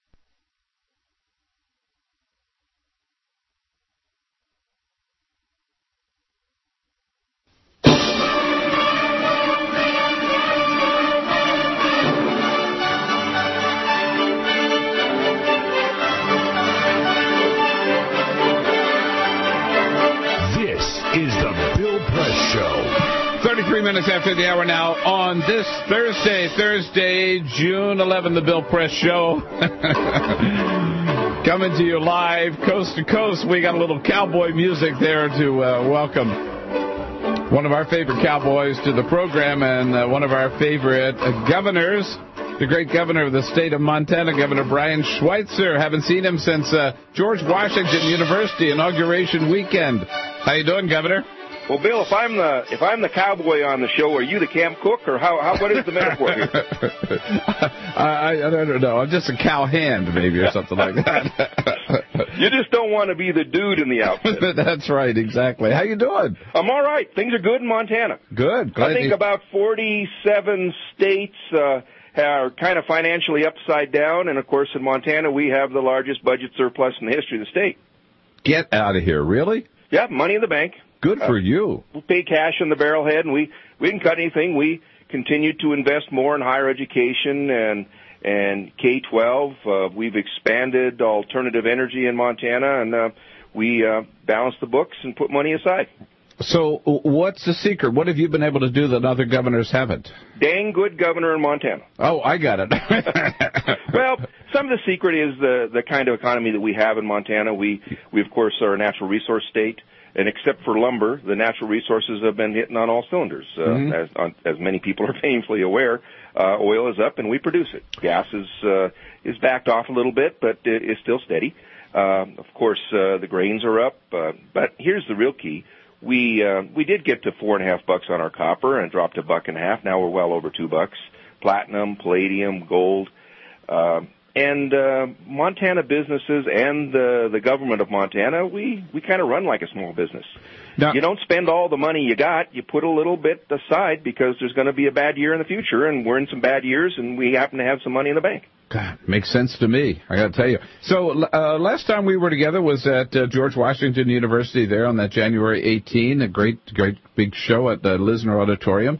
thirty-three minutes after the hour now on this Thursday, Thursday, June eleventh, the Bill Press Show. Coming to you live, coast to coast. We got a little cowboy music there to uh, welcome one of our favorite cowboys to the program and uh, one of our favorite uh, governors, the great governor of the state of Montana, Governor Brian Schweitzer. Haven't seen him since uh, George Washington University inauguration weekend. How you doing, Governor? Well, Bill, if I'm the if I'm the cowboy on the show, are you the camp cook, or how? how what is the metaphor here? I, I don't know. I'm just a cow hand, maybe, or something like that. You just don't want to be the dude in the outfit. That's right, exactly. How you doing? I'm all right. Things are good in Montana. Good. Glad I think you... about forty-seven states uh, are kind of financially upside down, and of course, in Montana, we have the largest budget surplus in the history of the state. Get out of here! Really? Yeah, money in the bank. Good for uh, you. We pay cash on the barrelhead, and we, we didn't cut anything. We continue to invest more in higher education and and K twelve. Uh, we've expanded alternative energy in Montana, and uh, we uh, balance the books and put money aside. So what's the secret? What have you been able to do that other governors haven't? Dang good governor in Montana. Oh, I got it. Well, some of the secret is the the kind of economy that we have in Montana. We, we of course, are a natural resource state. And except for lumber, the natural resources have been hitting on all cylinders. Uh, mm-hmm. as, on, as many people are painfully aware, uh, oil is up and we produce it. Gas is uh, is backed off a little bit, but it is still steady. Uh, of course, uh, the grains are up. Uh, but here's the real key: we uh, we did get to four and a half bucks on our copper and dropped a buck and a half. Now we're well over two bucks. Platinum, palladium, gold. Uh, And uh, Montana businesses and the the government of Montana, we, we kind of run like a small business. Now, you don't spend all the money you got. You put a little bit aside because there's going to be a bad year in the future, and we're in some bad years, and we happen to have some money in the bank. God, makes sense to me, I got to tell you. So uh, last time we were together was at uh, George Washington University there on that January eighteenth, a great, great big show at the Lisner Auditorium.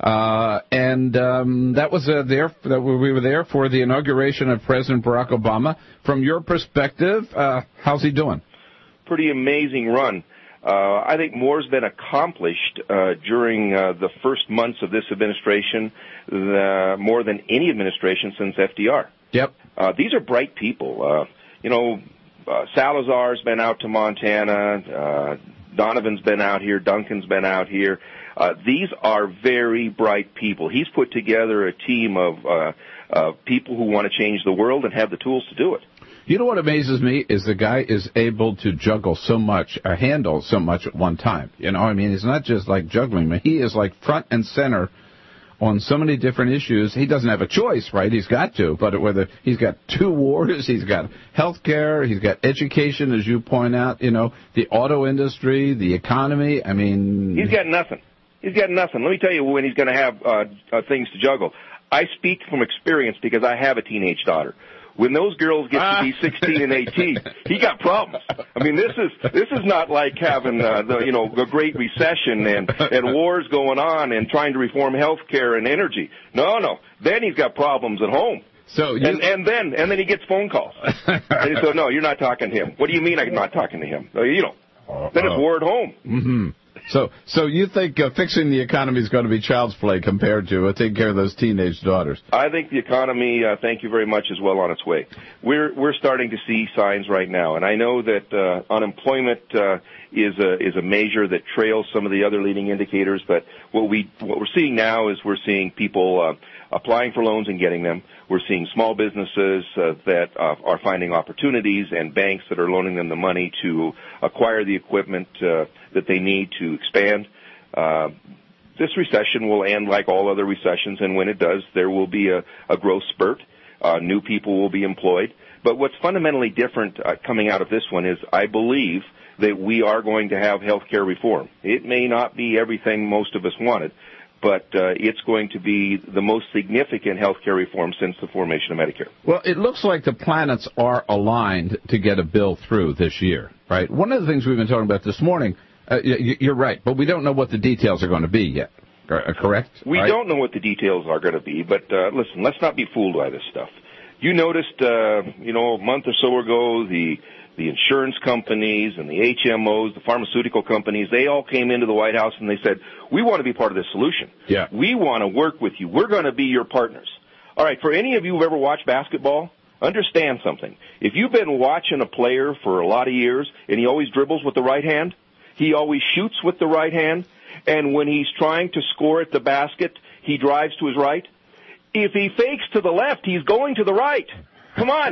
Uh, and um, that was uh, there. That we were there for the inauguration of President Barack Obama. From your perspective, uh, how's he doing? Pretty amazing run. Uh, I think more's been accomplished uh, during uh, the first months of this administration, uh, more than any administration since F D R. Yep. Uh, these are bright people. Uh, you know, uh, Salazar's been out to Montana. Uh, Donovan's been out here. Duncan's been out here. Uh, these are very bright people. He's put together a team of uh, uh, people who want to change the world and have the tools to do it. You know what amazes me is the guy is able to juggle so much, or handle so much at one time. You know, I mean, it's not just like juggling, but he is like front and center on so many different issues. He doesn't have a choice, right? He's got to, but whether he's got two wars, he's got health care, he's got education, as you point out, you know, the auto industry, the economy. I mean, he's got nothing. He's got nothing. Let me tell you when he's going to have uh, uh, things to juggle. I speak from experience because I have a teenage daughter. When those girls get to be sixteen and eighteen, he got problems. I mean, this is this is not like having uh, the you know the Great Recession and and wars going on and trying to reform health care and energy. No, no. Then he's got problems at home. So you... and, and then and then he gets phone calls. And he said, "No, you're not talking to him." What do you mean I'm not talking to him? Uh, you know, then it's war at home. Mm-hmm. So, so you think uh, fixing the economy is going to be child's play compared to uh, taking care of those teenage daughters? I think the economy, uh, thank you very much, is well on its way. We're we're starting to see signs right now, and I know that uh, unemployment uh, is a is a measure that trails some of the other leading indicators. But what we what we're seeing now is we're seeing people uh, applying for loans and getting them. We're seeing small businesses uh, that uh, are finding opportunities, and banks that are loaning them the money to acquire the equipment uh, that they need to expand. Uh, this recession will end like all other recessions, and when it does, there will be a, a growth spurt. Uh, new people will be employed. But what's fundamentally different uh, coming out of this one is I believe that we are going to have health care reform. It may not be everything most of us wanted, but uh, it's going to be the most significant health care reform since the formation of Medicare. Well, it looks like the planets are aligned to get a bill through this year, right? One of the things we've been talking about this morning, uh, you're right, but we don't know what the details are going to be yet, correct? We right? don't know what the details are going to be, but uh, listen, let's not be fooled by this stuff. You noticed, uh, you know, a month or so ago, the the insurance companies and the H M Os, the pharmaceutical companies, they all came into the White House and they said, we want to be part of this solution. Yeah. We want to work with you. We're going to be your partners. All right, for any of you who've ever watched basketball, understand something. If you've been watching a player for a lot of years and he always dribbles with the right hand, he always shoots with the right hand, and when he's trying to score at the basket, he drives to his right. If he fakes to the left, he's going to the right. Come on.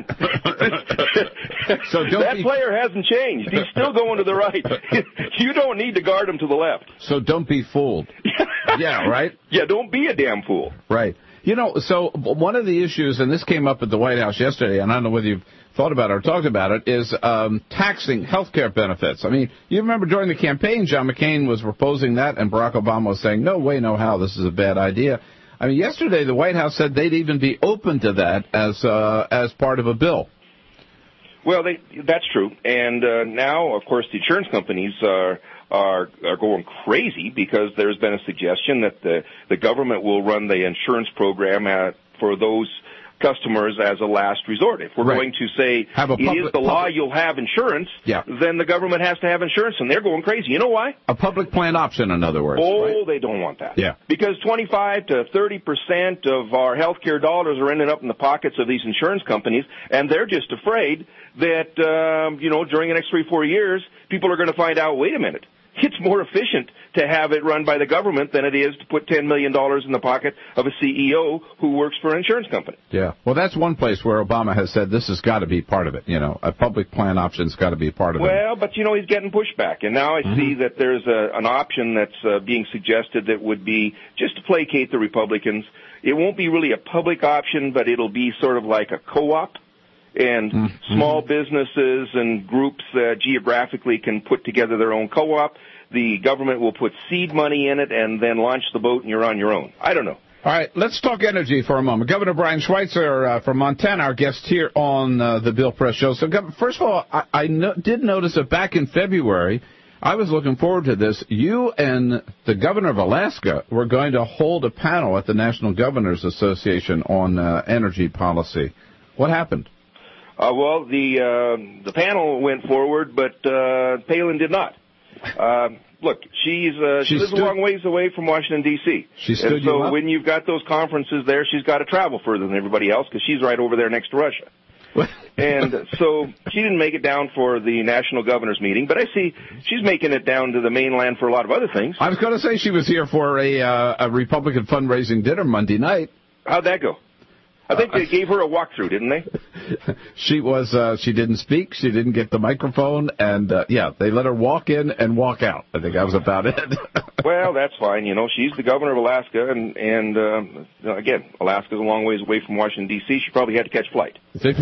So don't that be... player hasn't changed. He's still going to the right. You don't need to guard him to the left. So don't be fooled. Yeah, right? Yeah, don't be a damn fool. Right. You know, so one of the issues, and this came up at the White House yesterday, and I don't know whether you've thought about it or talked about it, is um, taxing health care benefits. I mean, you remember during the campaign, John McCain was proposing that, and Barack Obama was saying, no way, no how, this is a bad idea. I mean, yesterday the White House said they'd even be open to that as uh, as part of a bill. Well, they, that's true. And uh, now, of course, the insurance companies are, are are going crazy because there's been a suggestion that the, the government will run the insurance program at, for those customers as a last resort. If we're Right. going to say Have a it public- is the law, public- you'll have insurance, Yeah. then the government has to have insurance, and they're going crazy. You know why? A public plan option, in other words. Oh, right? they don't want that. Yeah. Because twenty-five to thirty percent of our healthcare dollars are ending up in the pockets of these insurance companies, and they're just afraid that, um, you know, during the next three, four years, people are going to find out, wait a minute, it's more efficient to have it run by the government than it is to put ten million dollars in the pocket of a C E O who works for an insurance company. Yeah. Well, that's one place where Obama has said this has got to be part of it. You know, a public plan option's got to be part of it. Well, but, you know, he's getting pushback. And now I Mm-hmm. see that there's a, an option that's uh, being suggested that would be just to placate the Republicans. It won't be really a public option, but it'll be sort of like a co-op. And Mm-hmm. small businesses and groups uh, geographically can put together their own co-op. The government will put seed money in it and then launch the boat, and you're on your own. I don't know. All right, let's talk energy for a moment. Governor Brian Schweitzer uh, from Montana, our guest here on uh, the Bill Press Show. So, Gov- first of all, I, I no- did notice that back in February, I was looking forward to this. You and the governor of Alaska were going to hold a panel at the National Governors Association on uh, energy policy. What happened? Uh, well, the uh, the panel went forward, but uh, Palin did not. Uh, look, she's uh, she, She lives stood- a long ways away from Washington, D C She stood And so you up? when you've got those conferences there, she's got to travel further than everybody else because she's right over there next to Russia. And so she didn't make it down for the National Governors meeting, but I see she's making it down to the mainland for a lot of other things. I was going to say she was here for a, uh, a Republican fundraising dinner Monday night. How'd that go? I think they gave her a walkthrough, didn't they? She was, uh, she didn't speak, she didn't get the microphone, and, uh, yeah, they let her walk in and walk out. I think that was about it. Well, that's fine. You know, she's the governor of Alaska, and, and um, again, Alaska's a long ways away from Washington, D C She probably had to catch flight.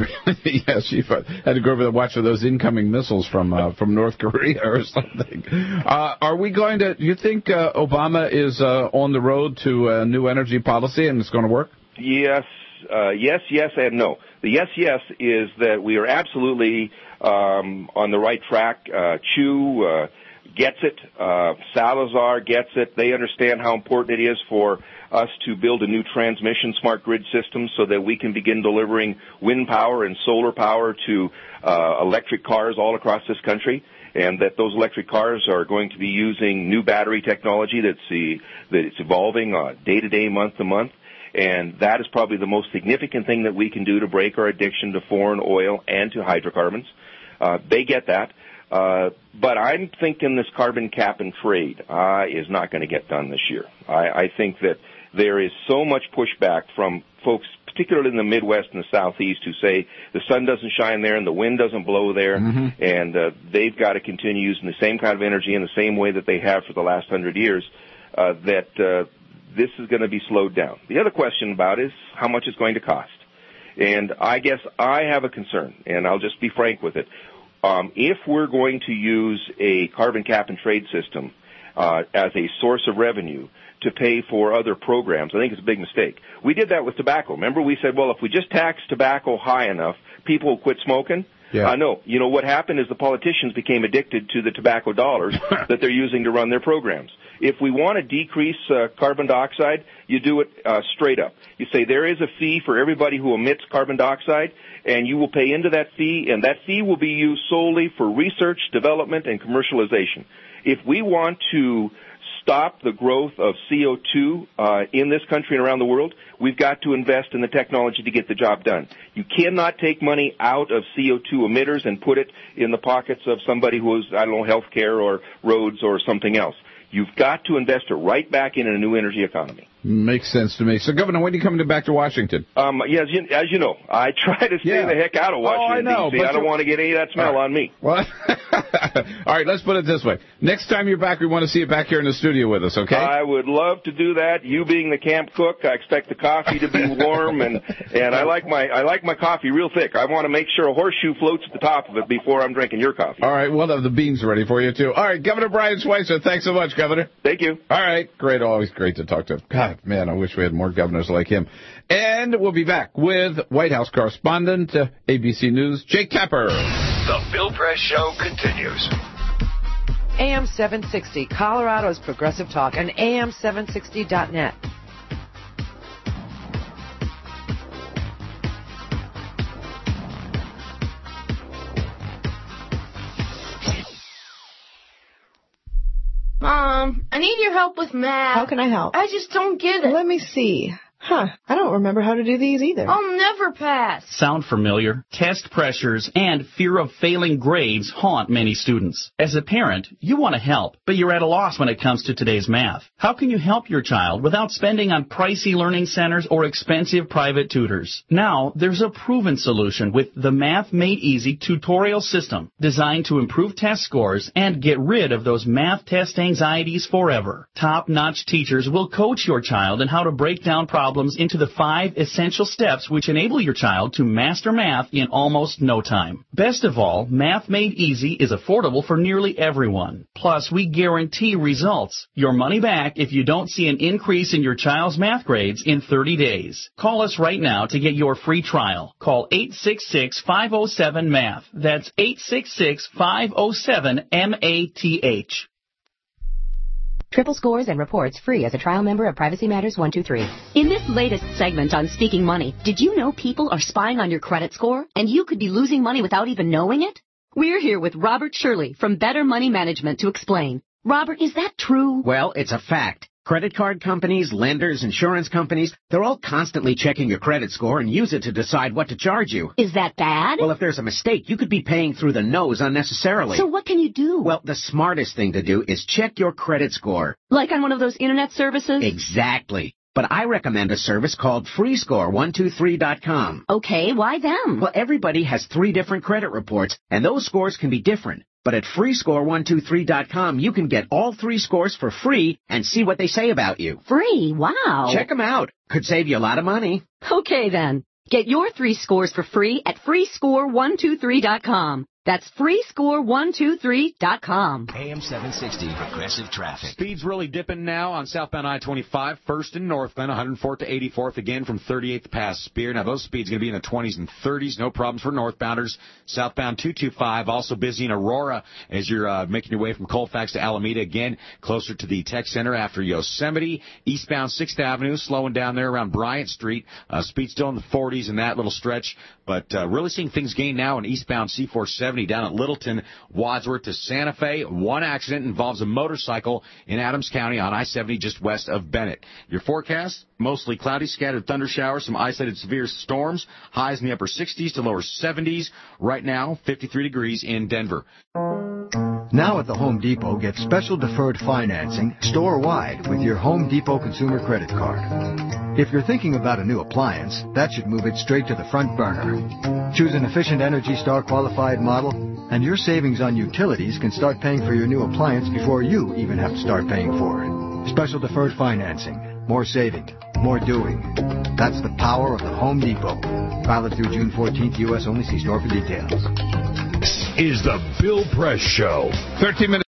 Yeah, she had to go over there and watch for those incoming missiles from uh, from North Korea or something. Uh, are we going to, do you think uh, Obama is uh, on the road to a new energy policy and it's going to work? Yes, uh, yes, yes, and no. The yes, yes is that we are absolutely um, on the right track. Uh, Chu uh, gets it. Uh, Salazar gets it. They understand how important it is for us to build a new transmission smart grid system so that we can begin delivering wind power and solar power to uh, electric cars all across this country, and that those electric cars are going to be using new battery technology that's the, that it's evolving uh, day to day, month to month. And that is probably the most significant thing that we can do to break our addiction to foreign oil and to hydrocarbons. Uh, they get that. Uh, but I'm thinking this carbon cap and trade uh, is not going to get done this year. I, I think that there is so much pushback from folks, particularly in the Midwest and the Southeast, who say the sun doesn't shine there and the wind doesn't blow there, Mm-hmm. and uh, they've got to continue using the same kind of energy in the same way that they have for the last hundred years, uh, that uh, this is going to be slowed down. The other question about is how much it's going to cost. And I guess I have a concern, and I'll just be frank with it. Um, if we're going to use a carbon cap and trade system uh, as a source of revenue to pay for other programs, I think it's a big mistake. We did that with tobacco. Remember, we said, well, if we just tax tobacco high enough, people will quit smoking. Yeah. I know. You know, what happened is the politicians became addicted to the tobacco dollars that they're using to run their programs. If we want to decrease uh, carbon dioxide, you do it uh, straight up. You say there is a fee for everybody who emits carbon dioxide, and you will pay into that fee, and that fee will be used solely for research, development, and commercialization. If we want to stop the growth of C O two uh, in this country and around the world, we've got to invest in the technology to get the job done. You cannot take money out of C O two emitters and put it in the pockets of somebody who is, I don't know, healthcare or roads or something else. You've got to invest it right back in a new energy economy. Makes sense to me. So, Governor, when are you coming back to Washington? Um, yeah, as you, as you know, I try to stay Yeah. the heck out of Washington, Oh, I know, D C but I don't you're- want to get any of that smell All right. on me. Well, all right, let's put it this way. Next time you're back, we want to see you back here in the studio with us, okay? I would love to do that. You being the camp cook, I expect the coffee to be warm, and and I like my I like my coffee real thick. I want to make sure a horseshoe floats at the top of it before I'm drinking your coffee. All right, we'll have the beans ready for you, too. All right, Governor Brian Schweitzer, thanks so much, Governor. Thank you. All right, great, always great to talk to. God, man, I wish we had more governors like him. And we'll be back with White House correspondent, uh, A B C News, Jake Tapper. The Bill Press Show continues. A M seven sixty, Colorado's Progressive Talk, and A M seven sixty dot net. Um, I need your help with math. How can I help? I just don't get it. Let me see. Huh, I don't remember how to do these either. I'll never pass. Sound familiar? Test pressures and fear of failing grades haunt many students. As a parent, you want to help, but you're at a loss when it comes to today's math. How can you help your child without spending on pricey learning centers or expensive private tutors? Now, there's a proven solution with the Math Made Easy tutorial system, designed to improve test scores and get rid of those math test anxieties forever. Top-notch teachers will coach your child in how to break down problems into the five essential steps which enable your child to master math in almost no time. Best of all, Math Made Easy is affordable for nearly everyone. Plus, we guarantee results. Your money back if you don't see an increase in your child's math grades in thirty days. Call us right now to get your free trial. Call eight six six, five oh seven, M A T H. That's eight six six, five oh seven, M A T H. Triple scores and reports free as a trial member of Privacy Matters one two three. In this latest segment on Speaking Money, did you know people are spying on your credit score and you could be losing money without even knowing it? We're here with Robert Shirley from Better Money Management to explain. Robert, is that true? Well, it's a fact. Credit card companies, lenders, insurance companies, they're all constantly checking your credit score and use it to decide what to charge you. Is that bad? Well, if there's a mistake, you could be paying through the nose unnecessarily. So what can you do? Well, the smartest thing to do is check your credit score. Like on one of those internet services? Exactly. But I recommend a service called free score one two three dot com. Okay, why them? Well, everybody has three different credit reports, and those scores can be different. But at free score one two three dot com, you can get all three scores for free and see what they say about you. Free? Wow. Check them out. Could save you a lot of money. Okay, then. Get your three scores for free at free score one two three dot com. That's free score one two three dot com. A M seven sixty, Progressive Traffic. Speed's really dipping now on southbound I twenty-five, first and northbound, one hundred fourth to eighty-fourth, again from thirty-eighth past Spear. Now, those speeds going to be in the twenties and thirties. No problems for northbounders. Southbound two twenty-five, also busy in Aurora as you're uh, making your way from Colfax to Alameda, again, closer to the Tech Center after Yosemite. Eastbound sixth Avenue, slowing down there around Bryant Street. Uh, speed still in the forties in that little stretch, but uh, really seeing things gain now in eastbound C four seventy down at Littleton, Wadsworth to Santa Fe. One accident involves a motorcycle in Adams County on I seventy just west of Bennett. Your forecast, mostly cloudy, scattered thunder showers, some isolated severe storms, highs in the upper sixties to lower seventies. Right now, fifty-three degrees in Denver. Now at the Home Depot, get special deferred financing store-wide with your Home Depot Consumer Credit Card. If you're thinking about a new appliance, that should move it straight to the front burner. Choose an efficient Energy Star qualified model, and your savings on utilities can start paying for your new appliance before you even have to start paying for it. Special deferred financing. More saving. More doing. That's the power of the Home Depot. Valid through June fourteenth, U S only. See store for details. This is the Bill Press Show. thirteen minutes.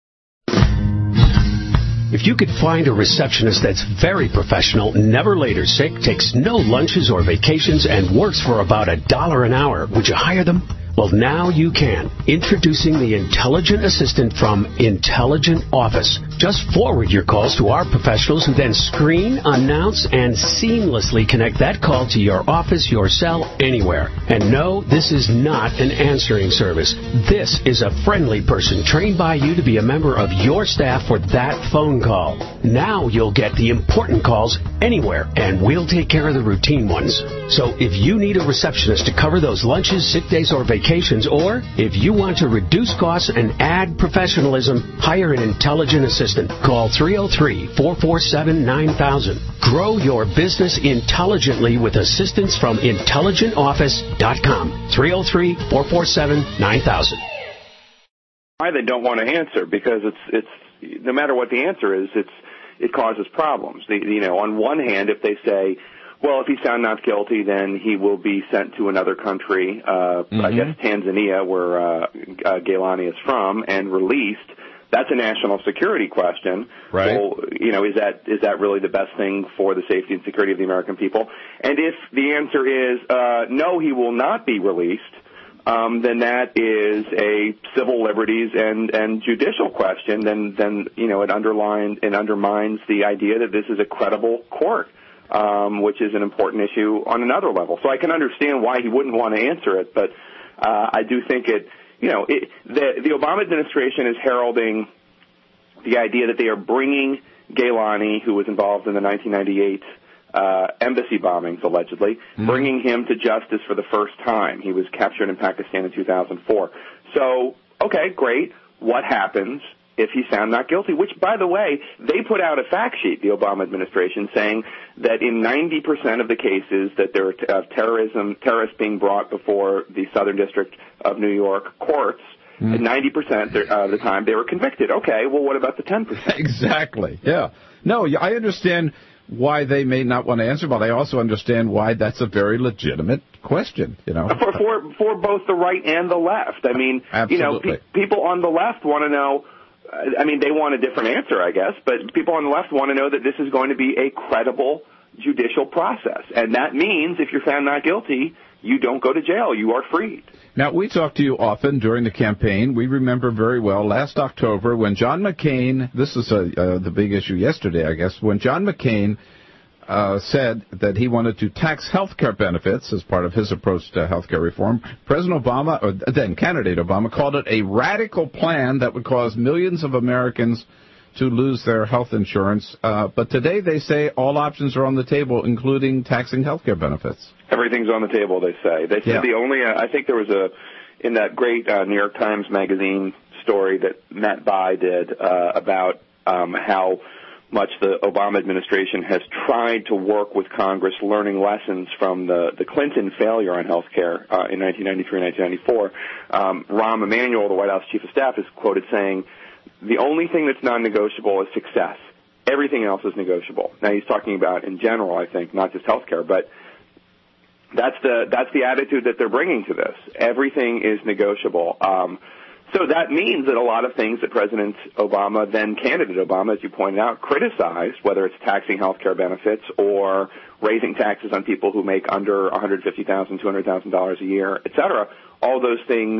If you could find a receptionist that's very professional, never late or sick, takes no lunches or vacations, and works for about a dollar an hour, would you hire them? Well, now you can. Introducing the Intelligent Assistant from Intelligent Office. Just forward your calls to our professionals who then screen, announce, and seamlessly connect that call to your office, your cell, anywhere. And no, this is not an answering service. This is a friendly person trained by you to be a member of your staff for that phone call. Now you'll get the important calls anywhere, and we'll take care of the routine ones. So if you need a receptionist to cover those lunches, sick days, or vacations, or if you want to reduce costs and add professionalism, hire an intelligent assistant. Call three oh three, four four seven, nine thousand. Grow your business intelligently with assistance from intelligent office dot com. three oh three, four four seven, nine thousand. Why they don't want to answer, because it's it's no matter what the answer is, it's it causes problems. The, you know, on one hand, if they say, well, if he's found not guilty, then he will be sent to another country, uh, mm-hmm. I guess Tanzania, where uh, uh, Gailani is from, and released. That's a national security question. Right. Well, you know, is that is that really the best thing for the safety and security of the American people? And if the answer is uh, no, he will not be released, um, then that is a civil liberties and, and judicial question. Then then you know it underlines it undermines the idea that this is a credible court. Um, which is an important issue on another level. So I can understand why he wouldn't want to answer it, but uh, I do think it, you know, it, the, the Obama administration is heralding the idea that they are bringing Gaylani, who was involved in the nineteen ninety-eight uh, embassy bombings, allegedly, mm-hmm. bringing him to justice for the first time. He was captured in Pakistan in two thousand four. So, okay, great. What happens if he's found not guilty? Which, by the way, they put out a fact sheet, the Obama administration, saying that in ninety percent of the cases that there are of terrorism, terrorists being brought before the Southern District of New York courts, mm. and ninety percent of the time they were convicted. Okay, well, what about the ten percent? Exactly, yeah. No, I understand why they may not want to answer, but I also understand why that's a very legitimate question, you know. For, for, for both the right and the left. I mean, Absolutely. you know, pe- people on the left want to know, I mean, they want a different answer, I guess, but people on the left want to know that this is going to be a credible judicial process. And that means if you're found not guilty, you don't go to jail. You are freed. Now, we talk to you often during the campaign. We remember very well last October when John McCain, this is a, uh, the big issue yesterday, I guess, when John McCain uh, said that he wanted to tax health care benefits as part of his approach to health care reform. President Obama, or then candidate Obama, called it a radical plan that would cause millions of Americans to lose their health insurance. Uh, but today they say all options are on the table, including taxing health care benefits. Everything's on the table, they say. They said yeah. the only, uh, I think there was a, in that great uh, New York Times Magazine story that Matt Bai did uh, about um, how much the Obama administration has tried to work with Congress, learning lessons from the, the Clinton failure on health care uh, in nineteen ninety-three, nineteen ninety-four. Um, Rahm Emanuel, the White House chief of staff, is quoted saying, the only thing that's non-negotiable is success. Everything else is negotiable. Now, he's talking about in general, I think, not just health care, but that's the that's the attitude that they're bringing to this. Everything is negotiable. Um, so that means that a lot of things that President Obama, then candidate Obama, as you pointed out, criticized, whether it's taxing health care benefits or raising taxes on people who make under one hundred fifty thousand dollars, two hundred thousand dollars a year, et cetera, all those things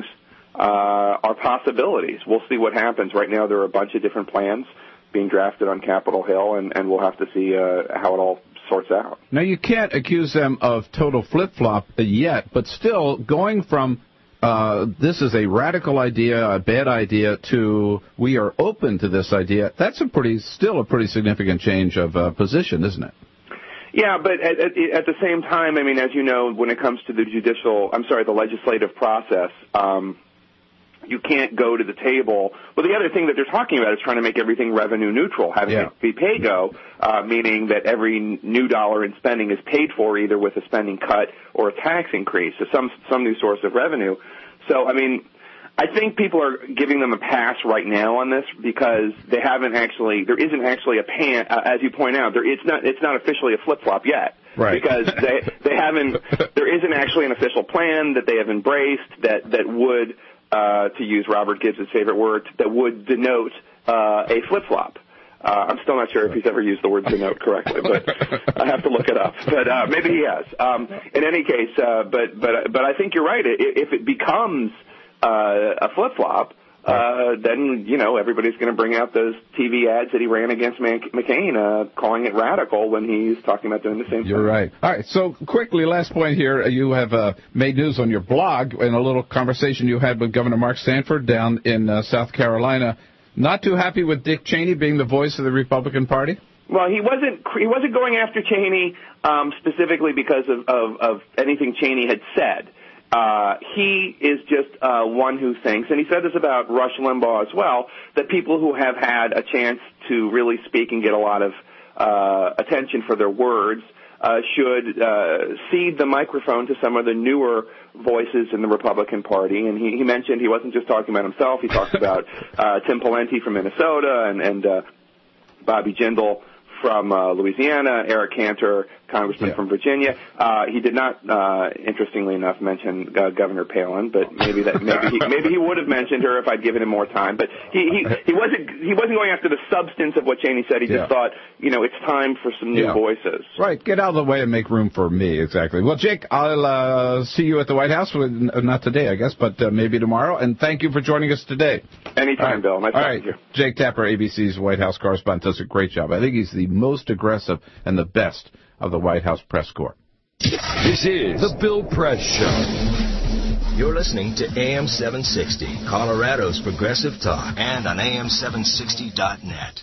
uh, are possibilities. We'll see what happens. Right now there are a bunch of different plans being drafted on Capitol Hill, and, and we'll have to see uh, how it all sorts out. Now, you can't accuse them of total flip-flop yet, but still going from uh, this is a radical idea, a bad idea, to we are open to this idea, that's a pretty, still a pretty significant change of uh, position, isn't it? Yeah, but at, at, at the same time, I mean, as you know, when it comes to the judicial, I'm sorry, the legislative process, um, you can't go to the table. Well, the other thing that they're talking about is trying to make everything revenue neutral, having yeah. it be pay-go, uh, meaning that every new dollar in spending is paid for either with a spending cut or a tax increase, so some some new source of revenue. So, I mean, I think people are giving them a pass right now on this because they haven't actually, there isn't actually a pan, uh, as you point out, there, it's not it's not officially a flip-flop yet. Right. Because they they haven't, there isn't actually an official plan that they have embraced that, that would, Uh, to use Robert Gibbs' favorite word, that would denote uh, a flip-flop. Uh, I'm still not sure if he's ever used the word denote correctly, but I have to look it up. But uh, maybe he has. Um, in any case, uh, but but but I think you're right. If it becomes uh, a flip-flop, uh, then, you know, everybody's going to bring out those T V ads that he ran against McCain, uh, calling it radical when he's talking about doing the same thing. You're right. All right, so quickly, last point here. You have uh, made news on your blog in a little conversation you had with Governor Mark Sanford down in uh, South Carolina. Not too happy with Dick Cheney being the voice of the Republican Party? Well, he wasn't he wasn't going after Cheney um, specifically because of, of, of anything Cheney had said. Uh, he is just uh, one who thinks, and he said this about Rush Limbaugh as well, that people who have had a chance to really speak and get a lot of uh, attention for their words uh, should uh, cede the microphone to some of the newer voices in the Republican Party. And he, he mentioned he wasn't just talking about himself. He talked about uh, Tim Pawlenty from Minnesota and, and uh, Bobby Jindal from uh, Louisiana, Eric Cantor, congressman yeah. from Virginia. Uh, he did not, uh, interestingly enough, mention uh, Governor Palin, but maybe that maybe he, maybe he would have mentioned her if I'd given him more time. But he, he he wasn't he wasn't going after the substance of what Cheney said. He yeah. just thought, you know, it's time for some new yeah. voices. Right, get out of the way and make room for me. Exactly. Well, Jake, I'll uh, see you at the White House. With, not today, I guess, but uh, maybe tomorrow. And thank you for joining us today. Anytime, right. Bill. Nice All talking right, to you. Jake Tapper, A B C's White House correspondent, does a great job. I think he's the most aggressive and the best of the White House press corps. This is the Bill Press Show. You're listening to A M seven sixty, Colorado's Progressive Talk, and on A M seven sixty dot net.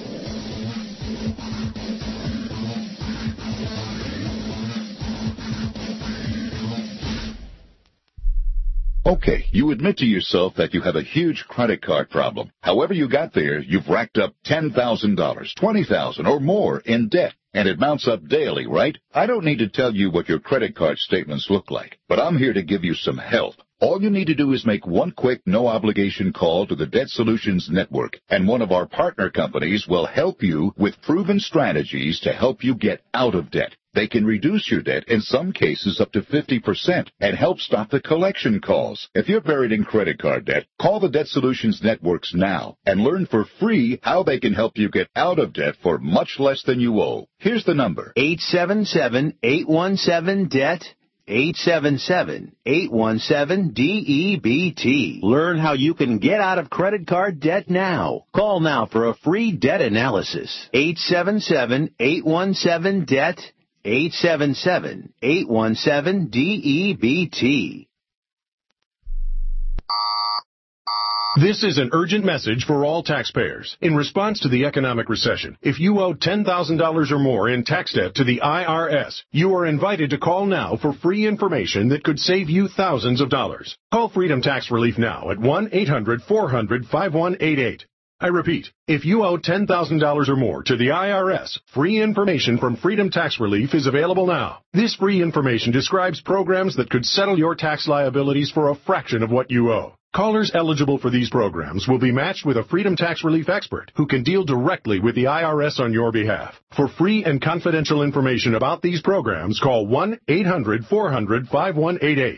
Okay, you admit to yourself that you have a huge credit card problem. However you got there, you've racked up ten thousand dollars, twenty thousand dollars, or more in debt. And it mounts up daily, right? I don't need to tell you what your credit card statements look like, but I'm here to give you some help. All you need to do is make one quick, no-obligation call to the Debt Solutions Network, and one of our partner companies will help you with proven strategies to help you get out of debt. They can reduce your debt, in some cases up to fifty percent, and help stop the collection calls. If you're buried in credit card debt, call the Debt Solutions Networks now and learn for free how they can help you get out of debt for much less than you owe. Here's the number. eight seven seven, eight one seven, D E B T. eight seven seven, eight one seven, D E B T. Learn how you can get out of credit card debt now. Call now for a free debt analysis. eight seven seven, eight one seven, D E B T. eight seven seven, eight one seven, D E B T. This is an urgent message for all taxpayers. In response to the economic recession, if you owe ten thousand dollars or more in tax debt to the I R S, you are invited to call now for free information that could save you thousands of dollars. Call Freedom Tax Relief now at one eight hundred, four hundred, five one eight eight. I repeat, if you owe ten thousand dollars or more to the I R S, free information from Freedom Tax Relief is available now. This free information describes programs that could settle your tax liabilities for a fraction of what you owe. Callers eligible for these programs will be matched with a Freedom Tax Relief expert who can deal directly with the I R S on your behalf. For free and confidential information about these programs, call one eight hundred, four hundred, five one eight eight.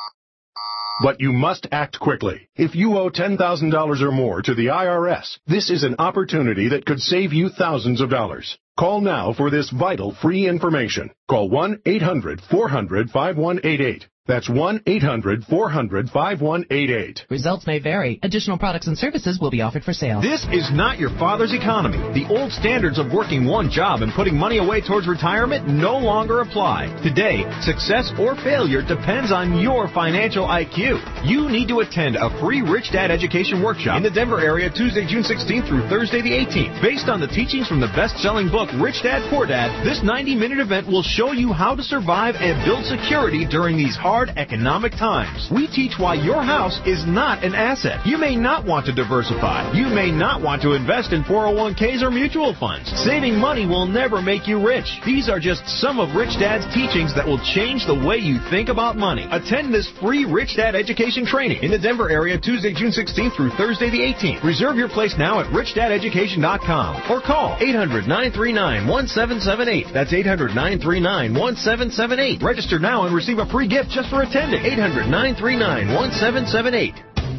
But you must act quickly. If you owe ten thousand dollars or more to the I R S, this is an opportunity that could save you thousands of dollars. Call now for this vital free information. Call one eight hundred, four hundred, five one eight eight. That's one eight hundred, four hundred, five one eight eight. Results may vary. Additional products and services will be offered for sale. This is not your father's economy. The old standards of working one job and putting money away towards retirement no longer apply. Today, success or failure depends on your financial I Q. You need to attend a free Rich Dad Education Workshop in the Denver area Tuesday, June sixteenth through Thursday the eighteenth. Based on the teachings from the best-selling book Rich Dad, Poor Dad, this ninety-minute event will show you how to survive and build security during these hard Hard economic times. We teach why your house is not an asset. You may not want to diversify. You may not want to invest in four oh one k's or mutual funds. Saving money will never make you rich. These are just some of Rich Dad's teachings that will change the way you think about money. Attend this free Rich Dad education training in the Denver area Tuesday, June sixteenth through Thursday the eighteenth. Reserve your place now at rich dad education dot com or call eight hundred, nine three nine, one seven seven eight. That's eight hundred, nine three nine, one seven seven eight. Register now and receive a free gift just for attending. eight hundred, nine three nine, one seven seven eight.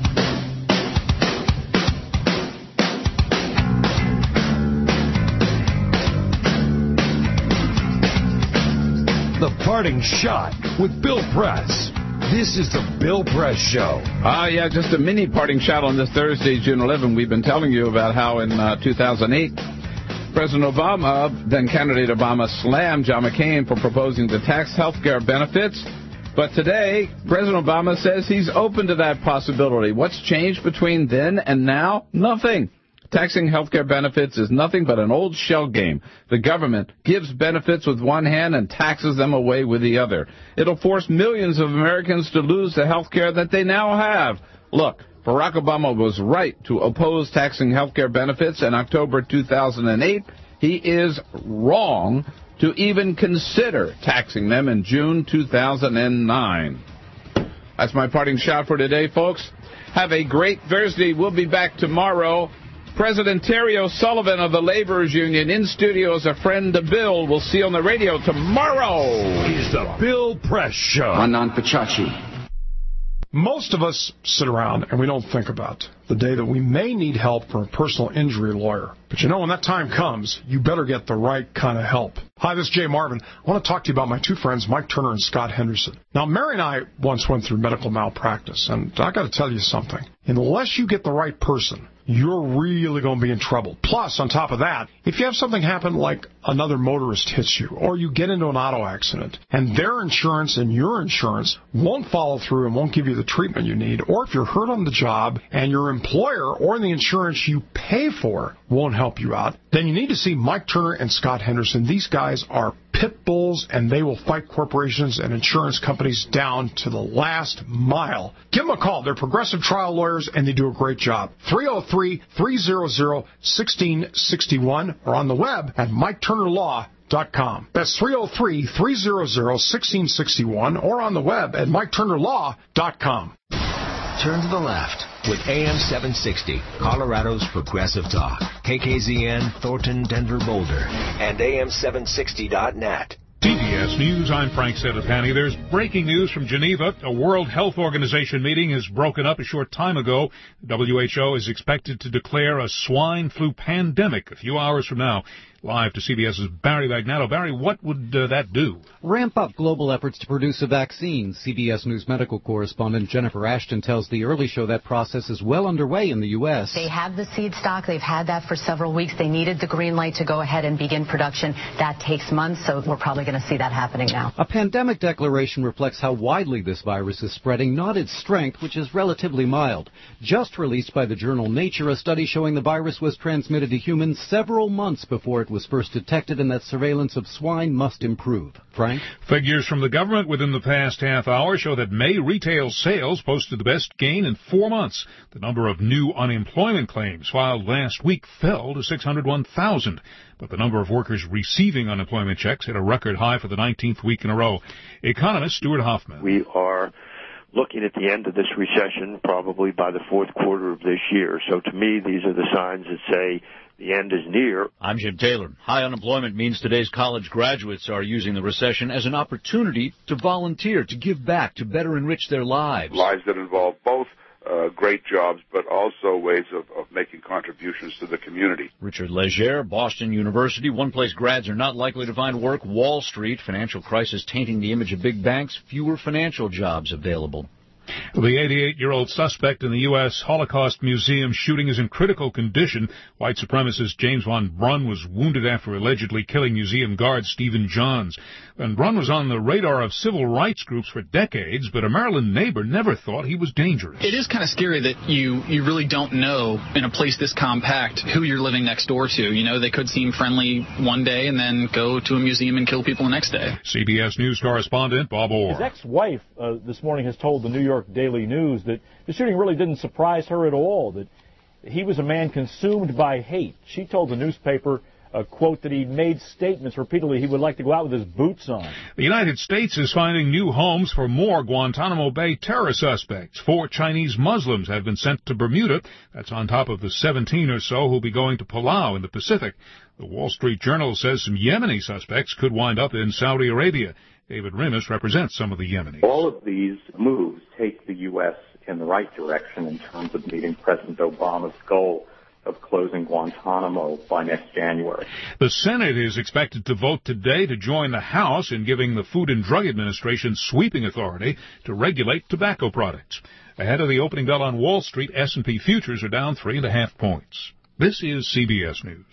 The Parting Shot with Bill Press. This is the Bill Press Show. Ah, uh, yeah, just a mini parting shot on this Thursday, June eleventh. We've been telling you about how in uh, two thousand eight, President Obama, then candidate Obama, slammed John McCain for proposing the tax health care benefits. But today, President Obama says he's open to that possibility. What's changed between then and now? Nothing. Taxing health care benefits is nothing but an old shell game. The government gives benefits with one hand and taxes them away with the other. It'll force millions of Americans to lose the health care that they now have. Look, Barack Obama was right to oppose taxing health care benefits in October two thousand eight. He is wrong to even consider taxing them in June two thousand nine. That's my parting shot for today, folks. Have a great Thursday. We'll be back tomorrow. President Terry O'Sullivan of the Laborers Union in studio as a friend to Bill. We'll see you on the radio tomorrow. It's the Bill Press Show. Anand Pachachi. Most of us sit around and we don't think about the day that we may need help from a personal injury lawyer. But you know, when that time comes, you better get the right kind of help. Hi, this is Jay Marvin. I want to talk to you about my two friends, Mike Turner and Scott Henderson. Now, Mary and I once went through medical malpractice, and I got to tell you something. Unless you get the right person you're really going to be in trouble. Plus, on top of that, if you have something happen like another motorist hits you, or you get into an auto accident, and their insurance and your insurance won't follow through and won't give you the treatment you need, or if you're hurt on the job and your employer or the insurance you pay for won't help you out, then you need to see Mike Turner and Scott Henderson. These guys are pit bulls, and they will fight corporations and insurance companies down to the last mile. Give them a call. They're progressive trial lawyers, and they do a great job. three oh three, three hundred, one six six one or on the web at mike turner law dot com. That's three oh three, three hundred, one six six one or on the web at mike turner law dot com. Turn to the left with A M seven sixty, Colorado's Progressive Talk. K K Z N, Thornton, Denver, Boulder, and A M seven sixty dot net. C B S News, I'm Frank Sedapani. There's breaking news from Geneva. A World Health Organization meeting has broken up a short time ago. The W H O is expected to declare a swine flu pandemic a few hours from now. Live to CBS's Barry Magnato. Barry, what would uh, that do? Ramp up global efforts to produce a vaccine. C B S News medical correspondent Jennifer Ashton tells The Early Show that process is well underway in the U S. They have the seed stock. They've had that for several weeks. They needed the green light to go ahead and begin production. That takes months, so we're probably going to see that happening now. A pandemic declaration reflects how widely this virus is spreading, not its strength, which is relatively mild. Just released by the journal Nature, a study showing the virus was transmitted to humans several months before it was first detected, and that surveillance of swine must improve. Frank? Figures from the government within the past half hour show that May retail sales posted the best gain in four months. The number of new unemployment claims filed last week fell to six hundred one thousand. But the number of workers receiving unemployment checks hit a record high for the nineteenth week in a row. Economist Stuart Hoffman. We are looking at the end of this recession probably by the fourth quarter of this year. So to me, these are the signs that say the end is near. I'm Jim Taylor. High unemployment means today's college graduates are using the recession as an opportunity to volunteer, to give back, to better enrich their lives. Lives that involve both uh, great jobs, but also ways of, of making contributions to the community. Richard Leger, Boston University. One place grads are not likely to find work, Wall Street. Financial crisis tainting the image of big banks. Fewer financial jobs available. The eighty-eight-year-old suspect in the U S Holocaust Museum shooting is in critical condition. White supremacist James Von Brunn was wounded after allegedly killing museum guard Stephen Johns. Van Brunn was on the radar of civil rights groups for decades, but a Maryland neighbor never thought he was dangerous. It is kind of scary that you, you really don't know, in a place this compact, who you're living next door to. You know, they could seem friendly one day and then go to a museum and kill people the next day. C B S News correspondent Bob Orr. His ex-wife uh, this morning has told the New York Daily News that the shooting really didn't surprise her at all, that he was a man consumed by hate. She told the newspaper, uh, quote, that he made statements repeatedly he would like to go out with his boots on. The United States is finding new homes for more Guantanamo Bay terror suspects. Four Chinese Muslims have been sent to Bermuda. That's on top of the seventeen or so who'll be going to Palau in the Pacific. The Wall Street Journal says some Yemeni suspects could wind up in Saudi Arabia. David Remus represents some of the Yemenis. All of these moves take the U S in the right direction in terms of meeting President Obama's goal of closing Guantanamo by next January. The Senate is expected to vote today to join the House in giving the Food and Drug Administration sweeping authority to regulate tobacco products. Ahead of the opening bell on Wall Street, S and P futures are down three and a half points. This is C B S News.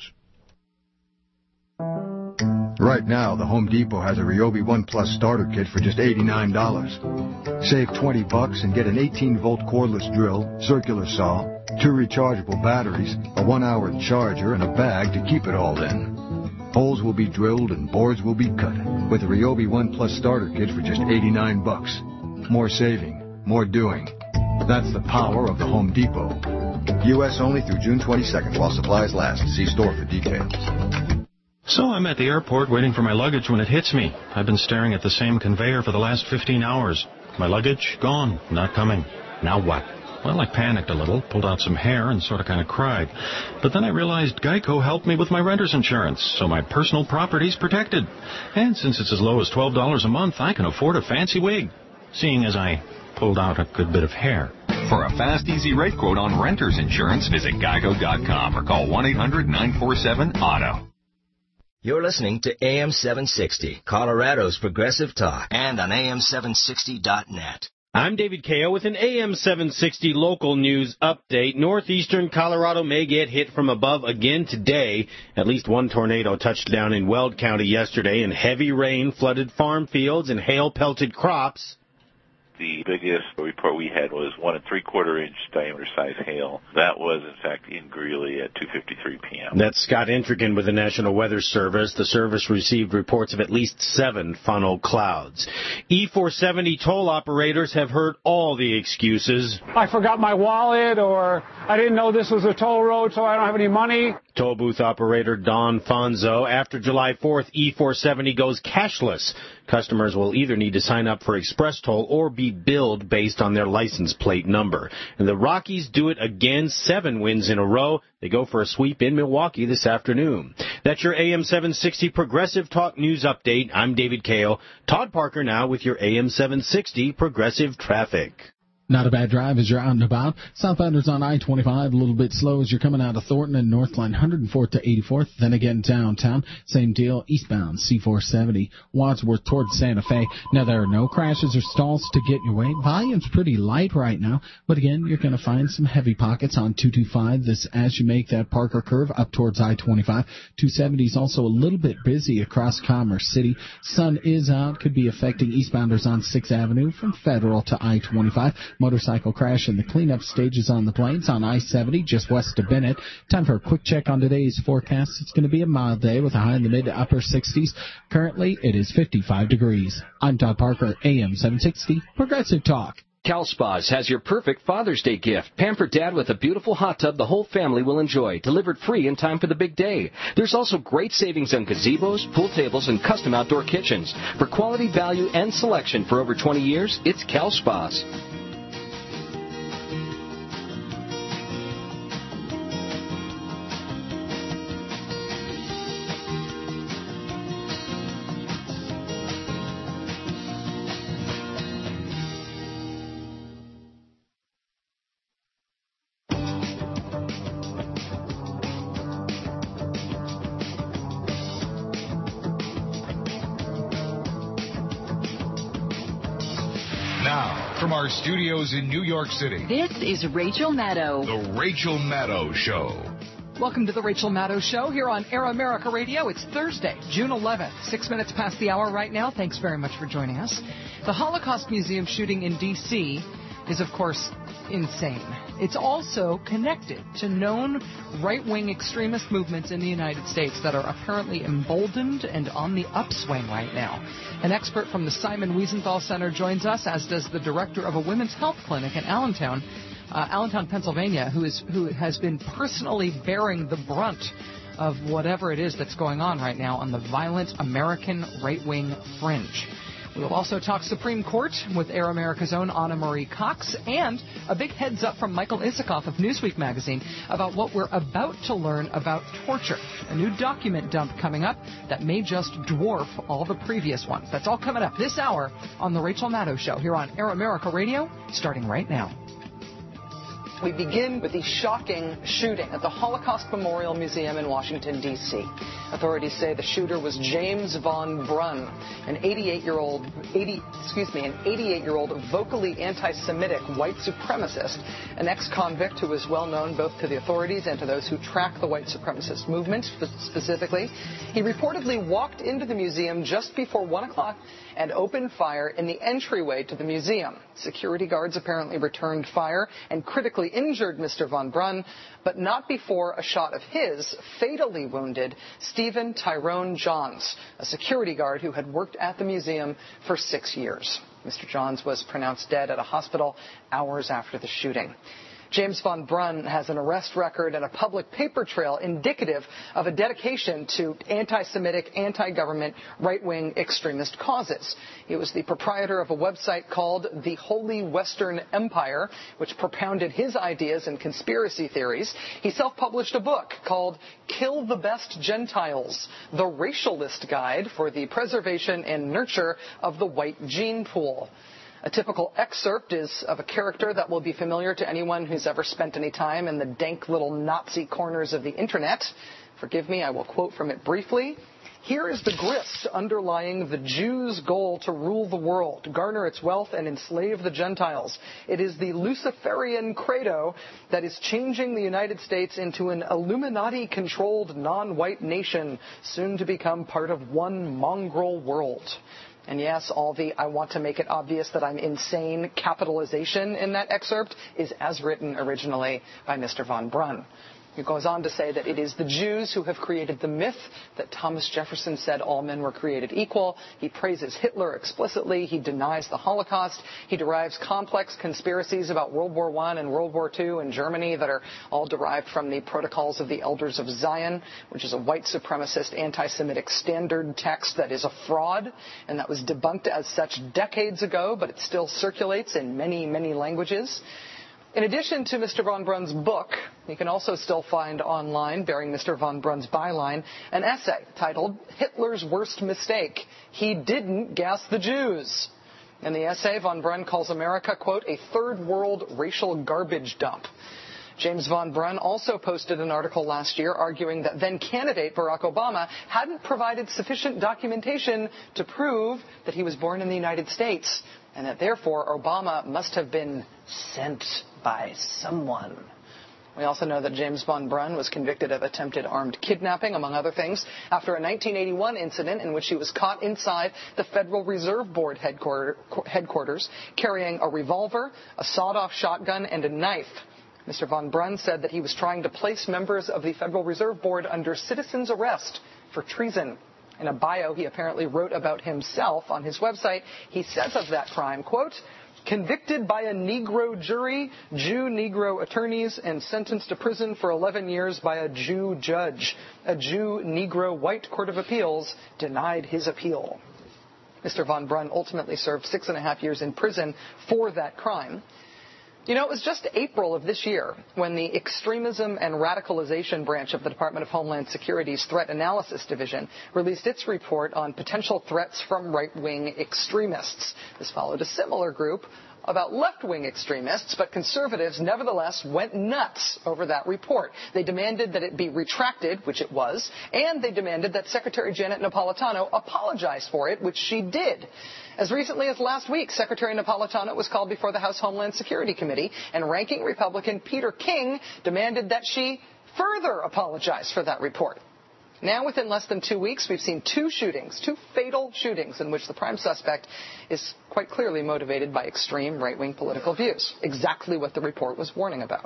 Right now, the Home Depot has a Ryobi One Plus starter kit for just eighty-nine dollars. Save twenty bucks and get an eighteen volt cordless drill, circular saw, two rechargeable batteries, a one hour charger, and a bag to keep it all in. Holes will be drilled and boards will be cut with the Ryobi One Plus starter kit for just eighty-nine bucks. More saving, more doing. That's the power of the Home Depot. U S only through June twenty-second while supplies last. See store for details. So I'm at the airport waiting for my luggage when it hits me. I've been staring at the same conveyor for the last fifteen hours. My luggage, gone, not coming. Now what? Well, I panicked a little, pulled out some hair, and sort of kind of cried. But then I realized Geico helped me with my renter's insurance, so my personal property's protected. And since it's as low as twelve dollars a month, I can afford a fancy wig, seeing as I pulled out a good bit of hair. For a fast, easy rate quote on renter's insurance, visit geico dot com or call one eight hundred nine four seven auto. You're listening to A M seven sixty, Colorado's Progressive Talk, and on A M seven sixty dot net. I'm David Kao with an A M seven sixty local news update. Northeastern Colorado may get hit from above again today. At least one tornado touched down in Weld County yesterday, and heavy rain flooded farm fields and hail-pelted crops. The biggest report we had was one and three-quarter inch diameter size hail. That was, in fact, in Greeley at two fifty-three p.m. That's Scott Intrigan with the National Weather Service. The service received reports of at least seven funnel clouds. E four seventy toll operators have heard all the excuses. I forgot my wallet, or I didn't know this was a toll road, so I don't have any money. Toll booth operator Don Fonzo. After July fourth, E four seventy goes cashless. Customers will either need to sign up for Express Toll or be billed based on their license plate number. And the Rockies do it again, seven wins in a row. They go for a sweep in Milwaukee this afternoon. That's your A M seven sixty Progressive Talk News Update. I'm David Kao. Todd Parker now with your A M seven sixty Progressive Traffic. Not a bad drive as you're out and about. Southbounders on I twenty-five, a little bit slow as you're coming out of Thornton and Northline, one hundred fourth to eighty-fourth. Then again, downtown, same deal, eastbound, C four seventy, Wadsworth towards Santa Fe. Now, there are no crashes or stalls to get in your way. Volume's pretty light right now, but again, you're going to find some heavy pockets on two twenty-five this as you make that Parker curve up towards I twenty-five. two seventy is also a little bit busy across Commerce City. Sun is out, could be affecting eastbounders on sixth Avenue from Federal to I twenty-five. Motorcycle crash in the cleanup stages on the plains on I seventy just west of Bennett. Time for a quick check on today's forecast. It's going to be a mild day with a high in the mid to upper sixties. Currently, it is fifty-five degrees. I'm Todd Parker, A M seven sixty, Progressive Talk. Cal Spas has your perfect Father's Day gift. Pampered Dad with a beautiful hot tub the whole family will enjoy, delivered free in time for the big day. There's also great savings on gazebos, pool tables, and custom outdoor kitchens. For quality, value, and selection for over twenty years, it's Cal Spas. From our studios in New York City, this is Rachel Maddow. The Rachel Maddow Show. Welcome to the Rachel Maddow Show here on Air America Radio. It's Thursday, June eleventh, six minutes past the hour right now. Thanks very much for joining us. The Holocaust Museum shooting in D C is, of course, insane. It's also connected to known right-wing extremist movements in the United States that are apparently emboldened and on the upswing right now. An expert from the Simon Wiesenthal Center joins us, as does the director of a women's health clinic in Allentown, uh, Allentown, Pennsylvania, who is who has been personally bearing the brunt of whatever it is that's going on right now on the violent American right-wing fringe. We will also talk Supreme Court with Air America's own Anna Marie Cox, and a big heads up from Michael Isikoff of Newsweek magazine about what we're about to learn about torture. A new document dump coming up that may just dwarf all the previous ones. That's all coming up this hour on The Rachel Maddow Show here on Air America Radio, starting right now. We begin with the shocking shooting at the Holocaust Memorial Museum in Washington, D C Authorities say the shooter was James Von Brunn, an eighty-eight-year-old, eighty, excuse me, an eighty-eight-year-old vocally anti-Semitic white supremacist, an ex-convict who is well known both to the authorities and to those who track the white supremacist movement specifically. He reportedly walked into the museum just before one o'clock and opened fire in the entryway to the museum. Security guards apparently returned fire and critically injured Mister Von Brunn, but not before a shot of his fatally wounded Stephen Tyrone Johns, a security guard who had worked at the museum for six years. Mister Johns was pronounced dead at a hospital hours after the shooting. James Von Brunn has an arrest record and a public paper trail indicative of a dedication to anti-Semitic, anti-government, right-wing extremist causes. He was the proprietor of a website called The Holy Western Empire, which propounded his ideas and conspiracy theories. He self-published a book called Kill the Best Gentiles, the Racialist Guide for the Preservation and Nurture of the White Gene Pool. A typical excerpt is of a character that will be familiar to anyone who's ever spent any time in the dank little Nazi corners of the internet. Forgive me, I will quote from it briefly. Here is the grist underlying the Jews' goal to rule the world, garner its wealth, and enslave the Gentiles. It is the Luciferian credo that is changing the United States into an Illuminati-controlled non-white nation, soon to become part of one mongrel world. And yes, all the I want to make it obvious that I'm insane capitalization in that excerpt is as written originally by Mister von Brunn. He goes on to say that it is the Jews who have created the myth that Thomas Jefferson said all men were created equal. He praises Hitler explicitly. He denies the Holocaust. He derives complex conspiracies about World War One and World War Two in Germany that are all derived from the Protocols of the Elders of Zion, which is a white supremacist anti-Semitic standard text that is a fraud and that was debunked as such decades ago, but it still circulates in many, many languages. In addition to Mister von Brunn's book, you can also still find online, bearing Mister von Brunn's byline, an essay titled Hitler's Worst Mistake. He Didn't Gas the Jews. In the essay, von Brunn calls America, quote, a third world racial garbage dump. James von Brunn also posted an article last year arguing that then-candidate Barack Obama hadn't provided sufficient documentation to prove that he was born in the United States, and that therefore Obama must have been sent by someone. We also know that James von Brunn was convicted of attempted armed kidnapping, among other things, after a nineteen eighty-one incident in which he was caught inside the Federal Reserve Board headquarter, headquarters carrying a revolver, a sawed-off shotgun, and a knife. Mister von Brunn said that he was trying to place members of the Federal Reserve Board under citizen's arrest for treason. In a bio he apparently wrote about himself on his website, he says of that crime, quote, convicted by a Negro jury, Jew-Negro attorneys, and sentenced to prison for eleven years by a Jew judge. A Jew-Negro white court of appeals denied his appeal. Mister von Brunn ultimately served six and a half years in prison for that crime. You know, it was just April of this year when the Extremism and Radicalization branch of the Department of Homeland Security's Threat Analysis Division released its report on potential threats from right-wing extremists. This followed a similar group about left-wing extremists, but conservatives nevertheless went nuts over that report. They demanded that it be retracted, which it was, and they demanded that Secretary Janet Napolitano apologize for it, which she did. As recently as last week, Secretary Napolitano was called before the House Homeland Security Committee, and ranking Republican Peter King demanded that she further apologize for that report. Now, within less than two weeks, we've seen two shootings, two fatal shootings in which the prime suspect is quite clearly motivated by extreme right-wing political views, exactly what the report was warning about.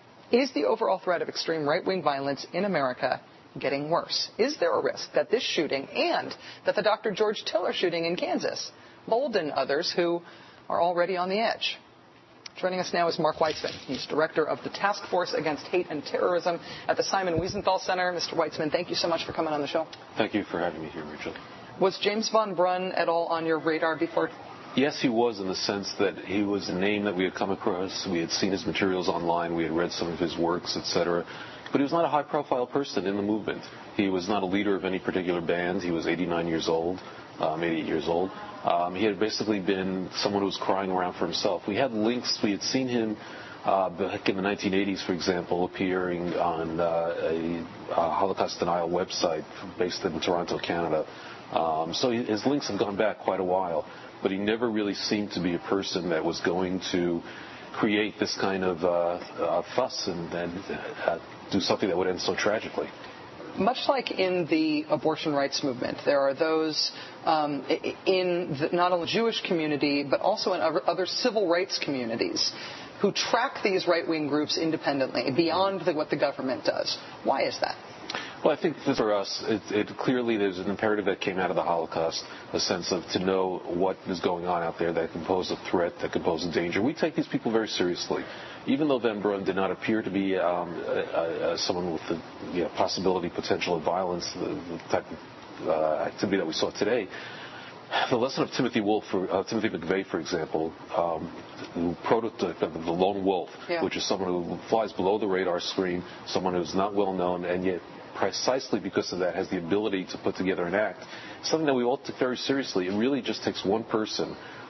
Is the overall threat of extreme right-wing violence in America getting worse? Is there a risk that this shooting and that the Doctor George Tiller shooting in Kansas bolden others who are already on the edge? Joining us now is Mark Weitzman. He's director of the Task Force Against Hate and Terrorism at the Simon Wiesenthal Center. Mister Weitzman, thank you so much for coming on the show. Thank you for having me here, Rachel. Was James von Brunn at all on your radar before? Yes, he was, in the sense that he was a name that we had come across. We had seen his materials online. We had read some of his works, et cetera. But he was not a high-profile person in the movement. He was not a leader of any particular band. He was eighty-nine years old, um, eighty-eight years old. Um, he had basically been someone who was crying around for himself. We had links. We had seen him uh, back in the nineteen eighties, for example, appearing on uh, a, a Holocaust denial website based in Toronto, Canada. Um, so his links have gone back quite a while. But he never really seemed to be a person that was going to create this kind of uh, uh, fuss and, and uh, do something that would end so tragically. Much like in the abortion rights movement, there are those um, in the, not only the Jewish community, but also in other civil rights communities who track these right-wing groups independently, beyond the, what the government does. Why is that? Well, I think that for us, it, it clearly there's an imperative that came out of the Holocaust, a sense of to know what is going on out there that can pose a threat, that can pose a danger. We take these people very seriously. Even though Van Brunn did not appear to be um, a, a, someone with the you know, possibility, potential of violence, the, the type of uh, activity that we saw today, the lesson of Timothy Wolf, for, uh, Timothy McVeigh, for example, um, the prototype of the lone wolf, yeah. which is someone who flies below the radar screen, someone who's not well known, and yet precisely because of that has the ability to put together an act, something that we all take very seriously. It really just takes one person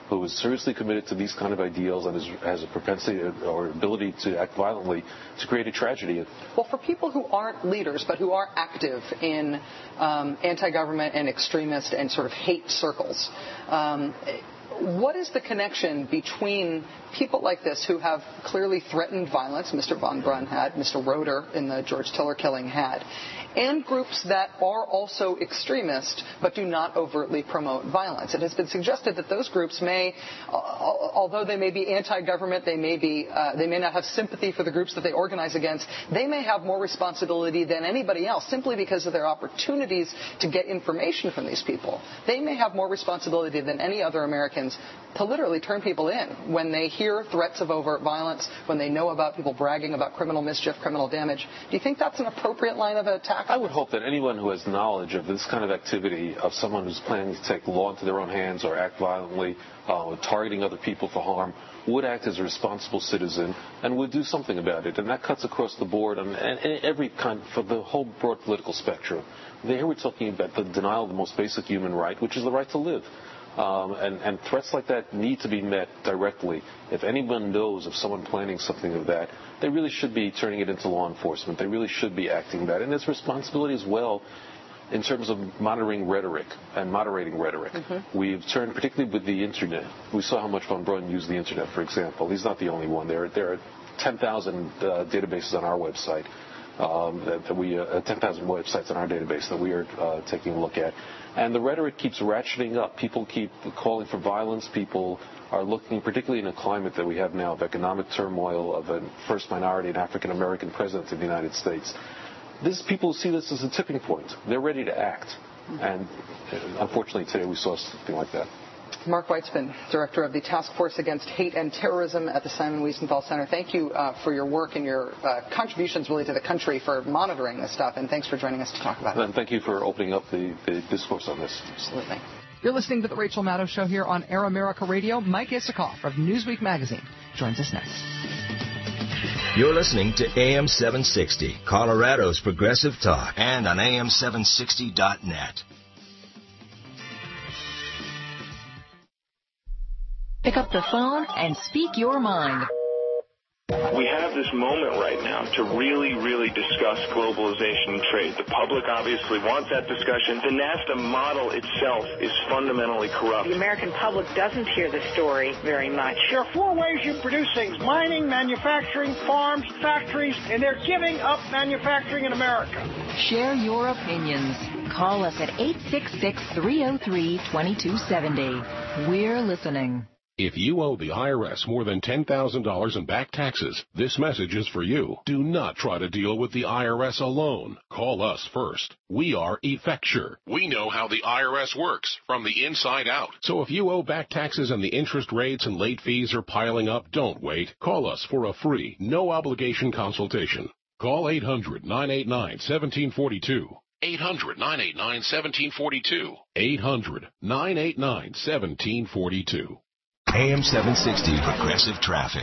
who is seriously committed to these kind of ideals and is, has a propensity or ability to act violently to create a tragedy. Well, for people who aren't leaders but who are active in um, anti-government and extremist and sort of hate circles, um, what is the connection between people like this who have clearly threatened violence, Mister Von Brunn had, Mister Roeder in the George Tiller killing had, and groups that are also extremist but do not overtly promote violence? It has been suggested that those groups may, although they may be anti-government, they may be, uh, they may not have sympathy for the groups that they organize against, they may have more responsibility than anybody else simply because of their opportunities to get information from these people. They may have more responsibility than any other Americans to literally turn people in when they hear threats of overt violence, when they know about people bragging about criminal mischief, criminal damage. Do you think that's an appropriate line of attack? I would hope that anyone who has knowledge of this kind of activity, of someone who's planning to take the law into their own hands or act violently, uh, targeting other people for harm, would act as a responsible citizen and would do something about it. And that cuts across the board and, and, and every kind, for the whole broad political spectrum. Here we're talking about the denial of the most basic human right, which is the right to live. Um, and, and threats like that need to be met directly. If anyone knows of someone planning something of that, they really should be turning it into law enforcement. They really should be acting that. And it's responsibility as well in terms of monitoring rhetoric and moderating rhetoric. Mm-hmm. We've turned, particularly with the Internet, we saw how much Von Brunn used the Internet, for example. He's not the only one. There, there are ten thousand uh, databases on our website. Um, that, that we uh, ten thousand websites on our database that we are uh, taking a look at. And the rhetoric keeps ratcheting up. People keep calling for violence. People are looking, particularly in a climate that we have now of economic turmoil, of a first minority and African-American president of the United States. This, people see this as a tipping point. They're ready to act. And uh, unfortunately today we saw something like that. Mark Weitzman, Director of the Task Force Against Hate and Terrorism at the Simon Wiesenthal Center. Thank you uh, for your work and your uh, contributions really to the country for monitoring this stuff, and thanks for joining us to talk about it. And thank you for opening up the, the discourse on this. Absolutely. You're listening to The Rachel Maddow Show here on Air America Radio. Mike Isikoff of Newsweek Magazine joins us next. You're listening to A M seven sixty, Colorado's Progressive Talk, and on A M seven sixty dot net. Pick up the phone and speak your mind. We have this moment right now to really, really discuss globalization and trade. The public obviously wants that discussion. The NAFTA model itself is fundamentally corrupt. The American public doesn't hear the story very much. There are four ways you produce things: mining, manufacturing, farms, factories, and they're giving up manufacturing in America. Share your opinions. Call us at eight six six, three oh three, two two seven oh. We're listening. If you owe the I R S more than ten thousand dollars in back taxes, this message is for you. Do not try to deal with the I R S alone. Call us first. We are Effecture. We know how the I R S works from the inside out. So if you owe back taxes and the interest rates and late fees are piling up, don't wait. Call us for a free, no-obligation consultation. Call eight hundred, nine eight nine, one seven four two. eight hundred, nine eight nine, one seven four two. eight hundred, nine eight nine, one seven four two. A M seven sixty Progressive Traffic.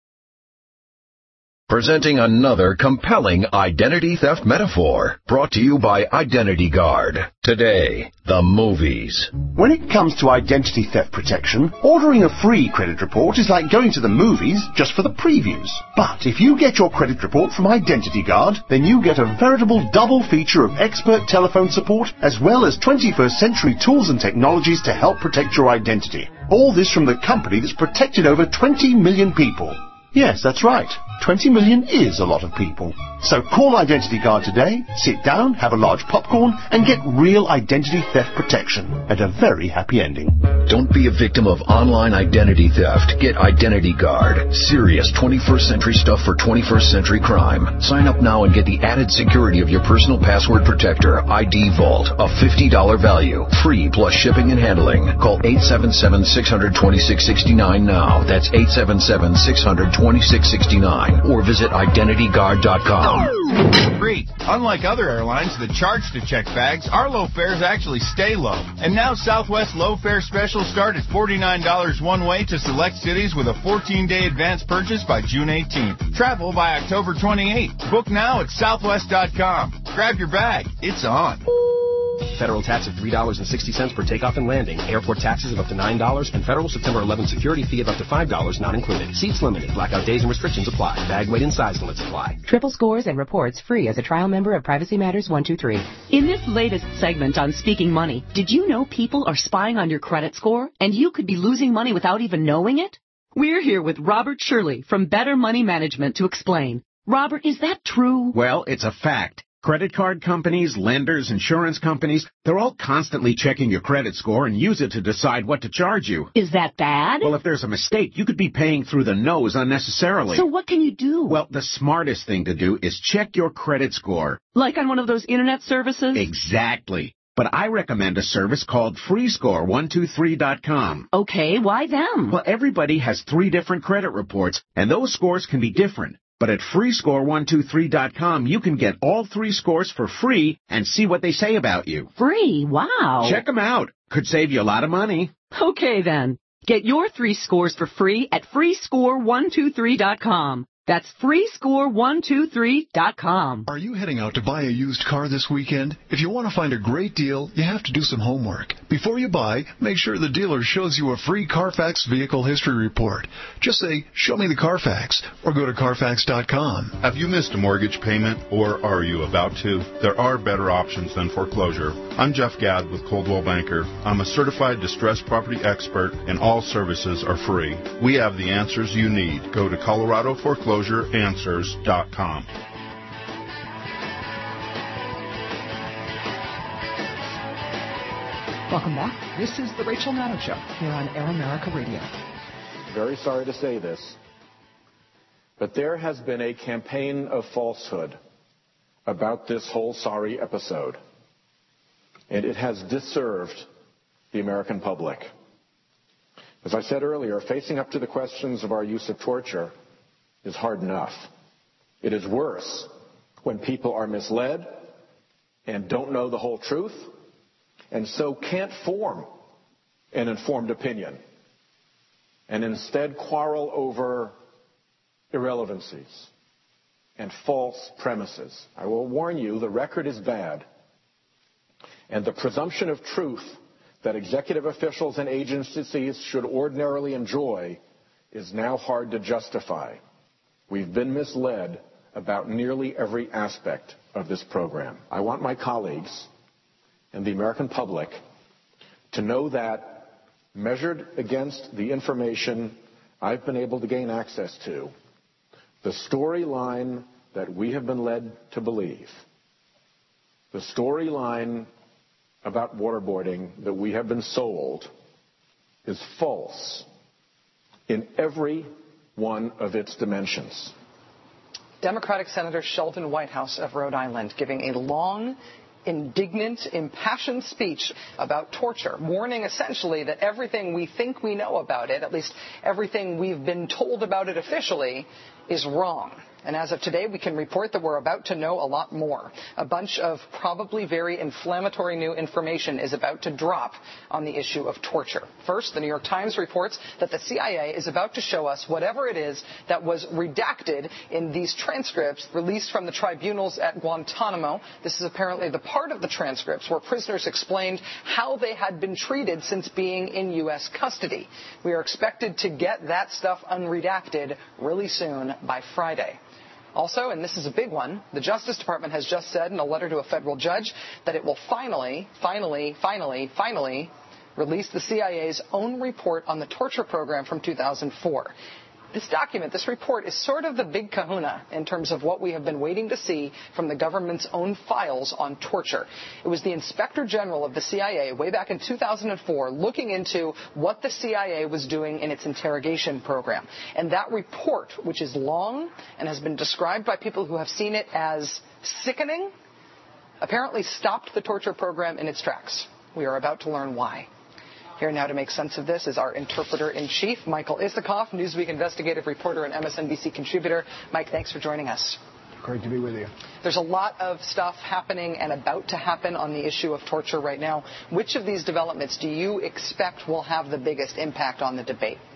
Presenting another compelling identity theft metaphor, brought to you by Identity Guard. Today, the movies. When it comes to identity theft protection, ordering a free credit report is like going to the movies just for the previews. But if you get your credit report from Identity Guard, then you get a veritable double feature of expert telephone support, as well as twenty-first century tools and technologies to help protect your identity. All this from the company that's protected over twenty million people. Yes, that's right. twenty million is a lot of people. So call Identity Guard today, sit down, have a large popcorn, and get real identity theft protection at a very happy ending. Don't be a victim of online identity theft. Get Identity Guard. Serious twenty-first century stuff for twenty-first century crime. Sign up now and get the added security of your personal password protector, I D Vault, a fifty dollars value. Free plus shipping and handling. Call eight seven seven, six hundred, twenty-six sixty-nine now. That's eight seven seven, six hundred, twenty-six sixty-nine. Or visit identity guard dot com. Free. Unlike other airlines that charge to check bags, our low fares actually stay low. And now Southwest low fare specials start at forty-nine dollars one way to select cities with a fourteen-day advance purchase by June eighteenth. Travel by October twenty-eighth. Book now at southwest dot com. Grab your bag. It's on. Federal tax of three dollars and sixty cents per takeoff and landing. Airport taxes of up to nine dollars and federal September eleventh security fee of up to five dollars not included. Seats limited. Blackout days and restrictions apply. Bag weight and size limits apply. Triple scores and reports free as a trial member of Privacy Matters one two three. In this latest segment on Speaking Money, did you know people are spying on your credit score and you could be losing money without even knowing it? We're here with Robert Shirley from Better Money Management to explain. Robert, is that true? Well, it's a fact. Credit card companies, lenders, insurance companies, they're all constantly checking your credit score and use it to decide what to charge you. Is that bad? Well, if there's a mistake, you could be paying through the nose unnecessarily. So what can you do? Well, the smartest thing to do is check your credit score. Like on one of those internet services? Exactly. But I recommend a service called free score one two three dot com. Okay, why them? Well, everybody has three different credit reports, and those scores can be different. But at free score one two three dot com, you can get all three scores for free and see what they say about you. Free? Wow. Check them out. Could save you a lot of money. Okay, then. Get your three scores for free at free score one two three dot com. That's free score one two three dot com. Are you heading out to buy a used car this weekend? If you want to find a great deal, you have to do some homework. Before you buy, make sure the dealer shows you a free Carfax vehicle history report. Just say, "Show me the Carfax," or go to Carfax dot com. Have you missed a mortgage payment, or are you about to? There are better options than foreclosure. I'm Jeff Gadd with Coldwell Banker. I'm a certified distressed property expert, and all services are free. We have the answers you need. Go to Colorado Foreclosure Answers dot com. Welcome back. This is the Rachel Maddow Show here on Air America Radio. Very sorry to say this, but there has been a campaign of falsehood about this whole sorry episode, and it has disserved the American public. As I said earlier, facing up to the questions of our use of torture is hard enough. It is worse when people are misled and don't know the whole truth and so can't form an informed opinion and instead quarrel over irrelevancies and false premises. I will warn you, the record is bad, and the presumption of truth that executive officials and agencies should ordinarily enjoy is now hard to justify. We've been misled about nearly every aspect of this program. I want my colleagues and the American public to know that, measured against the information I've been able to gain access to, the storyline that we have been led to believe, the storyline about waterboarding that we have been sold, is false in every one of its dimensions. Democratic Senator Sheldon Whitehouse of Rhode Island giving a long, indignant, impassioned speech about torture, warning essentially that everything we think we know about it, at least everything we've been told about it officially, is wrong. And as of today, we can report that we're about to know a lot more. A bunch of probably very inflammatory new information is about to drop on the issue of torture. First, the New York Times reports that the C I A is about to show us whatever it is that was redacted in these transcripts released from the tribunals at Guantanamo. This is apparently the part of the transcripts where prisoners explained how they had been treated since being in U S custody. We are expected to get that stuff unredacted really soon by Friday. Also, and this is a big one, the Justice Department has just said in a letter to a federal judge that it will finally, finally, finally, finally release the C I A's own report on the torture program from two thousand four. This document, this report, is sort of the big kahuna in terms of what we have been waiting to see from the government's own files on torture. It was the Inspector General of the C I A way back in two thousand four looking into what the C I A was doing in its interrogation program. And that report, which is long and has been described by people who have seen it as sickening, apparently stopped the torture program in its tracks. We are about to learn why. Here now to make sense of this is our interpreter-in-chief, Michael Isikoff, Newsweek investigative reporter and M S N B C contributor. Mike, thanks for joining us. Great to be with you. There's a lot of stuff happening and about to happen on the issue of torture right now. Which of these developments do you expect will have the biggest impact on the debate?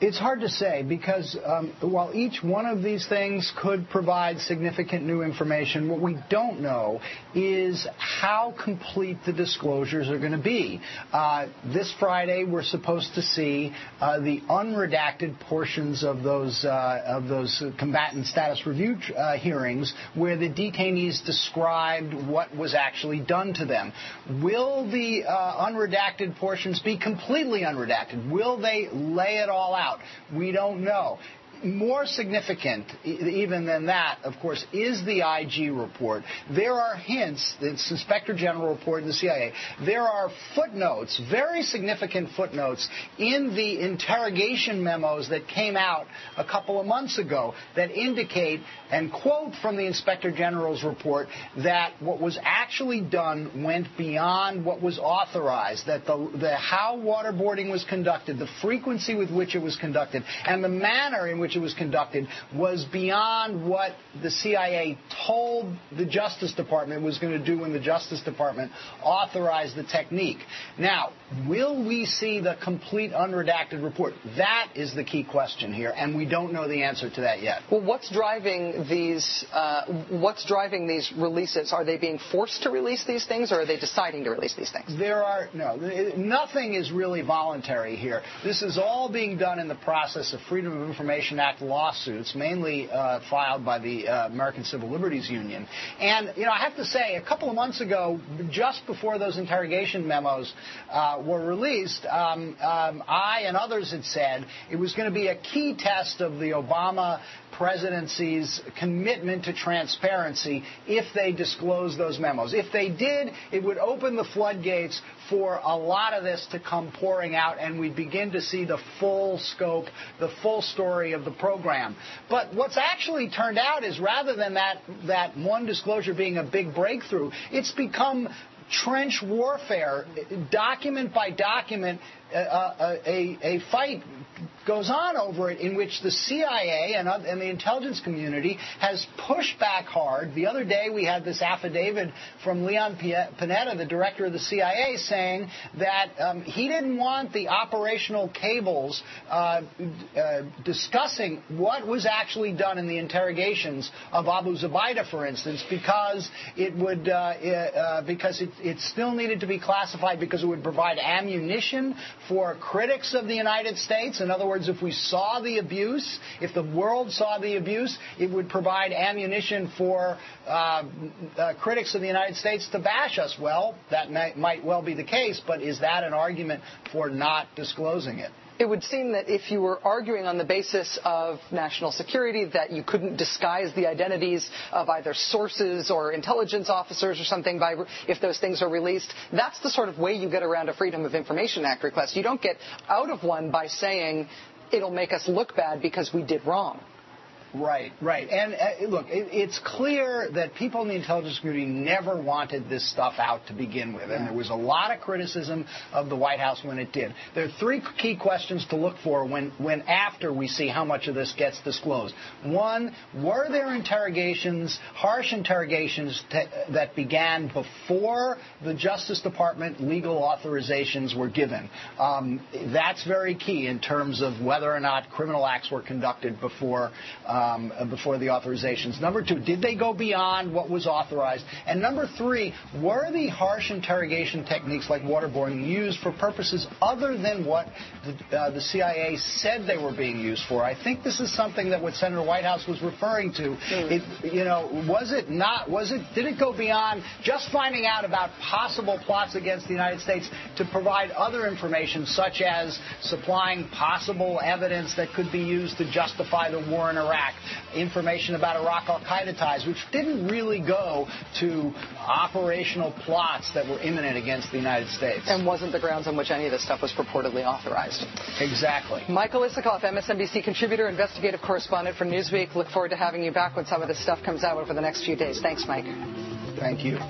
It's hard to say because um, while each one of these things could provide significant new information, what we don't know is how complete the disclosures are going to be. Uh, this Friday, we're supposed to see uh, the unredacted portions of those uh, of those combatant status review uh, hearings where the detainees described what was actually done to them. Will the uh, unredacted portions be completely unredacted? Will they lay it all out? We don't know. More significant even than that, of course, is the I G report. There are hints, the Inspector General report in the C I A, there are footnotes, very significant footnotes, in the interrogation memos that came out a couple of months ago that indicate and quote from the Inspector General's report that what was actually done went beyond what was authorized, that the, the how waterboarding was conducted, the frequency with which it was conducted, and the manner in which it was conducted was beyond what the C I A told the Justice Department was going to do when the Justice Department authorized the technique. Now, will we see the complete unredacted report? That is the key question here, and we don't know the answer to that yet. Well, what's driving these? Uh, what's driving these releases? Are they being forced to release these things, or are they deciding to release these things? There are no. Nothing is really voluntary here. This is all being done in the process of Freedom of Information Act lawsuits, mainly uh, filed by the uh, American Civil Liberties Union. And, you know, I have to say, a couple of months ago, just before those interrogation memos uh, were released, um, um, I and others had said it was going to be a key test of the Obama presidency's commitment to transparency if they disclosed those memos. If they did, it would open the floodgates for a lot of this to come pouring out, and we'd begin to see the full scope, the full story of the program. But what's actually turned out is rather than that, that one disclosure being a big breakthrough, it's become trench warfare, document by document. Uh, a, a fight goes on over it in which the C I A and, uh, and the intelligence community has pushed back hard. The other day we had this affidavit from Leon Panetta, the director of the C I A, saying that um, he didn't want the operational cables uh, uh, discussing what was actually done in the interrogations of Abu Zubaydah, for instance, because it would uh, uh, because it, it still needed to be classified because it would provide ammunition for critics of the United States. In other words, if we saw the abuse, if the world saw the abuse, it would provide ammunition for uh, uh, critics of the United States to bash us. Well, that may, might well be the case, but is that an argument for not disclosing it? It would seem that if you were arguing on the basis of national security that you couldn't disguise the identities of either sources or intelligence officers or something by if those things are released, that's the sort of way you get around a Freedom of Information Act request. You don't get out of one by saying it'll make us look bad because we did wrong. Right, right. And uh, look, it, it's clear that people in the intelligence community never wanted this stuff out to begin with. And there was a lot of criticism of the White House when it did. There are three key questions to look for when, when after we see how much of this gets disclosed. One, were there interrogations, harsh interrogations t- that began before the Justice Department legal authorizations were given? Um, that's very key in terms of whether or not criminal acts were conducted before uh, Um, before the authorizations. Number two, did they go beyond what was authorized? And number three, were the harsh interrogation techniques like waterboarding used for purposes other than what the, uh, the C I A said they were being used for? I think this is something that what Senator Whitehouse was referring to. Mm. It, you know, was it not? Was it? Did it go beyond just finding out about possible plots against the United States to provide other information, such as supplying possible evidence that could be used to justify the war in Iraq? Information about Iraq al-Qaeda ties, which didn't really go to operational plots that were imminent against the United States. And wasn't the grounds on which any of this stuff was purportedly authorized. Exactly. Michael Isikoff, M S N B C contributor, investigative correspondent for Newsweek. Look forward to having you back when some of this stuff comes out over the next few days. Thanks, Mike. Thank you.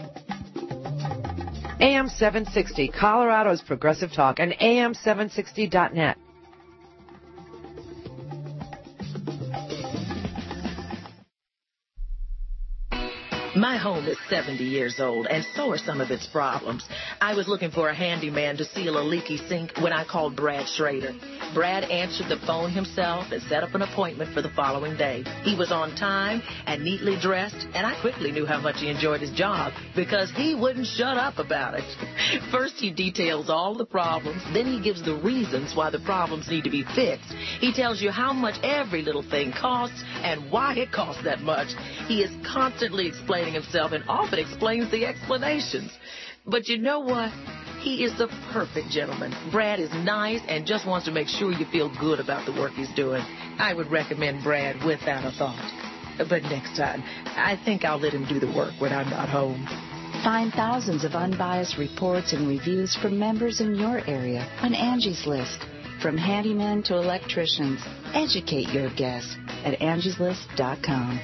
A M seven sixty, Colorado's Progressive Talk, and A M seven sixty dot net. My home is seventy years old, and so are some of its problems. I was looking for a handyman to seal a leaky sink when I called Brad Schrader. Brad answered the phone himself and set up an appointment for the following day. He was on time and neatly dressed, and I quickly knew how much he enjoyed his job because he wouldn't shut up about it. First, he details all the problems. Then he gives the reasons why the problems need to be fixed. He tells you how much every little thing costs and why it costs that much. He is constantly explaining himself and often explains the explanations. But you know what? He is the perfect gentleman. Brad is nice and just wants to make sure you feel good about the work he's doing. I would recommend Brad without a thought. But next time, I think I'll let him do the work when I'm not home. Find thousands of unbiased reports and reviews from members in your area on Angie's List. From handymen to electricians, educate your guests at angies list dot com.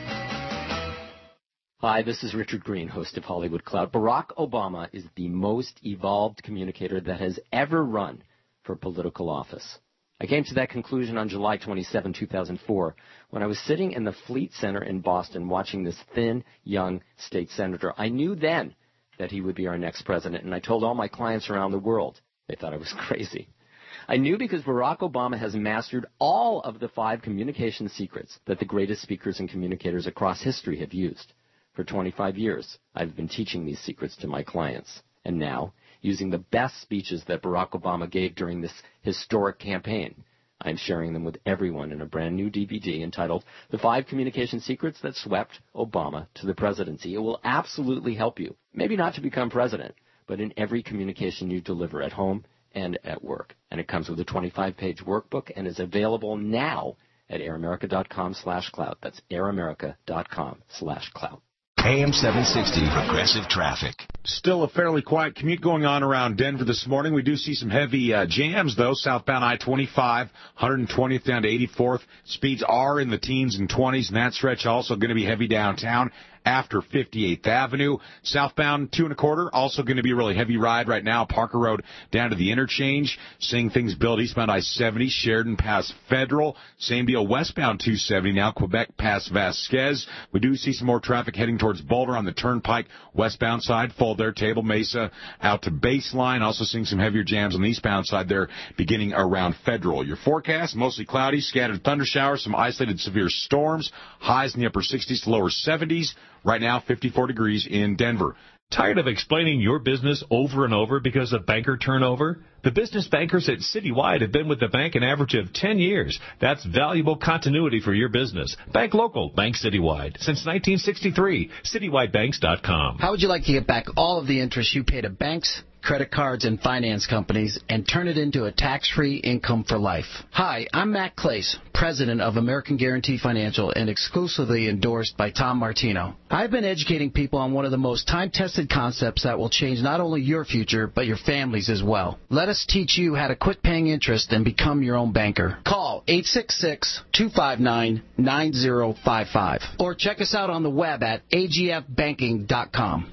Hi, this is Richard Green, host of Hollywood Cloud. Barack Obama is the most evolved communicator that has ever run for political office. I came to that conclusion on July twenty-seventh, two thousand four, when I was sitting in the Fleet Center in Boston watching this thin, young state senator. I knew then that he would be our next president, and I told all my clients around the world. They thought I was crazy. I knew because Barack Obama has mastered all of the five communication secrets that the greatest speakers and communicators across history have used. For twenty-five years, I've been teaching these secrets to my clients. And now, using the best speeches that Barack Obama gave during this historic campaign, I'm sharing them with everyone in a brand new D V D entitled The Five Communication Secrets That Swept Obama to the Presidency. It will absolutely help you, maybe not to become president, but in every communication you deliver at home and at work. And it comes with a twenty-five page workbook and is available now at airamerica.com slash cloud. That's airamerica.com slash cloud. A M seven sixty, Progressive Traffic. Still a fairly quiet commute going on around Denver this morning. We do see some heavy uh, jams, though. Southbound I twenty-five, one hundred twentieth down to eighty-fourth. Speeds are in the teens and twenties, and that stretch also going to be heavy downtown after fifty-eighth Avenue. Southbound two and a quarter, also going to be a really heavy ride right now. Parker Road down to the interchange. Seeing things build eastbound I seventy, Sheridan past Federal. Same deal westbound two seventy now, Quebec past Vasquez. We do see some more traffic heading towards Boulder on the Turnpike westbound side. Full there, Table Mesa out to Baseline. Also seeing some heavier jams on the eastbound side there beginning around Federal. Your forecast, mostly cloudy, scattered thunder showers, some isolated severe storms. Highs in the upper sixties to lower seventies. Right now, fifty-four degrees in Denver. Tired of explaining your business over and over because of banker turnover? The business bankers at Citywide have been with the bank an average of ten years. That's valuable continuity for your business. Bank local, bank Citywide. Since nineteen sixty-three, citywide banks dot com. How would you like to get back all of the interest you pay to banks, credit cards, and finance companies and turn it into a tax-free income for life? Hi, I'm Matt Clace, president of American Guarantee Financial and exclusively endorsed by Tom Martino. I've been educating people on one of the most time-tested concepts that will change not only your future, but your family's as well. Let us teach you how to quit paying interest and become your own banker. Call eight six six, two five nine, nine zero five five or check us out on the web at a g f banking dot com.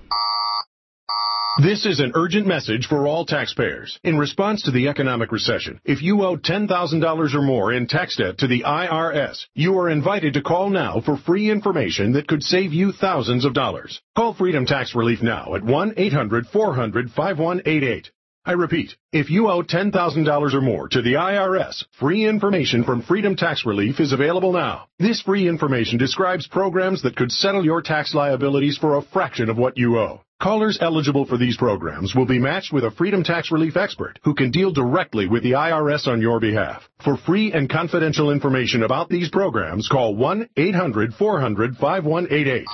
This is an urgent message for all taxpayers. In response to the economic recession, if you owe ten thousand dollars or more in tax debt to the I R S, you are invited to call now for free information that could save you thousands of dollars. Call Freedom Tax Relief now at one eight hundred, four hundred, five one eight eight. I repeat, if you owe ten thousand dollars or more to the I R S, free information from Freedom Tax Relief is available now. This free information describes programs that could settle your tax liabilities for a fraction of what you owe. Callers eligible for these programs will be matched with a Freedom Tax Relief expert who can deal directly with the I R S on your behalf. For free and confidential information about these programs, call one eight hundred, four hundred, five one eight eight.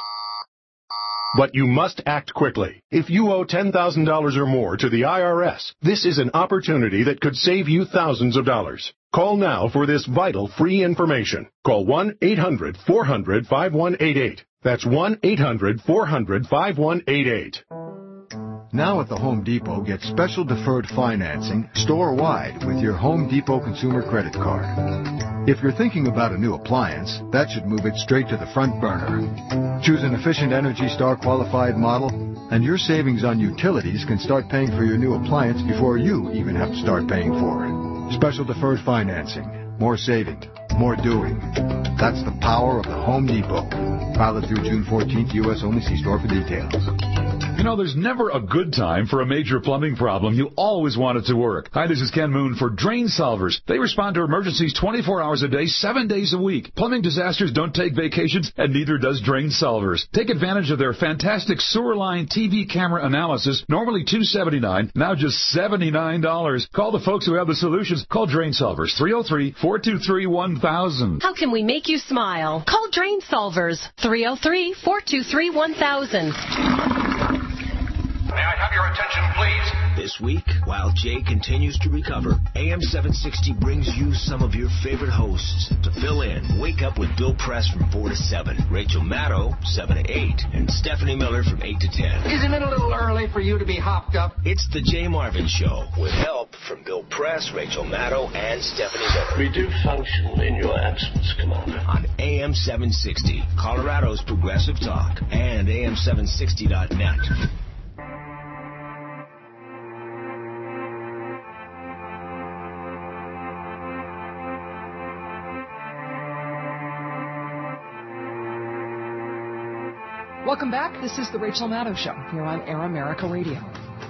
But you must act quickly. If you owe ten thousand dollars or more to the I R S, this is an opportunity that could save you thousands of dollars. Call now for this vital free information. Call one eight hundred, four hundred, five one eight eight. That's one eight hundred, four hundred, five one eight eight. Now at the Home Depot, get special deferred financing store-wide with your Home Depot Consumer Credit Card. If you're thinking about a new appliance, that should move it straight to the front burner. Choose an efficient Energy Star qualified model, and your savings on utilities can start paying for your new appliance before you even have to start paying for it. Special deferred financing. More saving. more doing. That's the power of the Home Depot. Valid through June fourteenth, U S only. See store for details. You know, there's never a good time for a major plumbing problem. You always want it to work. Hi, this is Ken Moon for Drain Solvers. They respond to emergencies twenty-four hours a day, seven days a week. Plumbing disasters don't take vacations, and neither does Drain Solvers. Take advantage of their fantastic sewer line T V camera analysis, normally two hundred seventy-nine dollars, now just seventy-nine dollars. Call the folks who have the solutions. Call Drain Solvers, three oh three, four two three, one thousand. How can we make you smile? Call Drain Solvers, three oh three, four two three, one thousand. May I have your attention, please? This week, while Jay continues to recover, A M seven sixty brings you some of your favorite hosts to fill in. Wake Up with Bill Press from four to seven, Rachel Maddow, seven to eight, and Stephanie Miller from eight to ten. Isn't it a little early for you to be hopped up? It's the Jay Marvin Show, with help from Bill Press, Rachel Maddow, and Stephanie Miller. We do function in your absence, Commander. On A M seven sixty, Colorado's Progressive Talk, and A M seven sixty dot net. Welcome back. This is the Rachel Maddow Show here on Air America Radio.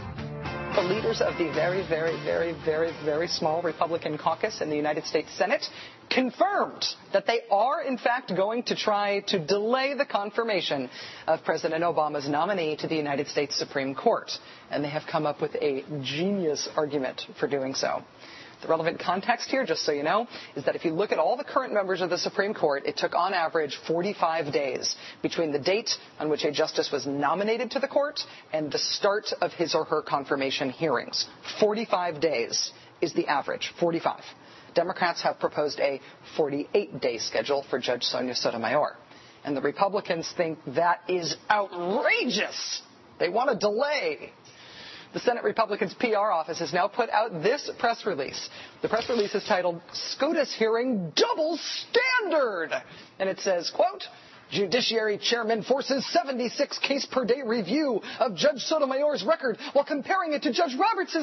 The leaders of the very, very, very, very, very small Republican caucus in the United States Senate confirmed that they are, in fact, going to try to delay the confirmation of President Obama's nominee to the United States Supreme Court. And they have come up with a genius argument for doing so. The relevant context here, just so you know, is that if you look at all the current members of the Supreme Court, it took on average forty-five days between the date on which a justice was nominated to the court and the start of his or her confirmation hearings. forty-five days is the average, forty-five. Democrats have proposed a forty-eight day schedule for Judge Sonia Sotomayor. And the Republicans think that is outrageous. They want a delay. The Senate Republicans' P R office has now put out this press release. The press release is titled, SCOTUS Hearing Double Standard. And it says, quote, Judiciary Chairman forces seventy-six case per day review of Judge Sotomayor's record while comparing it to Judge Roberts'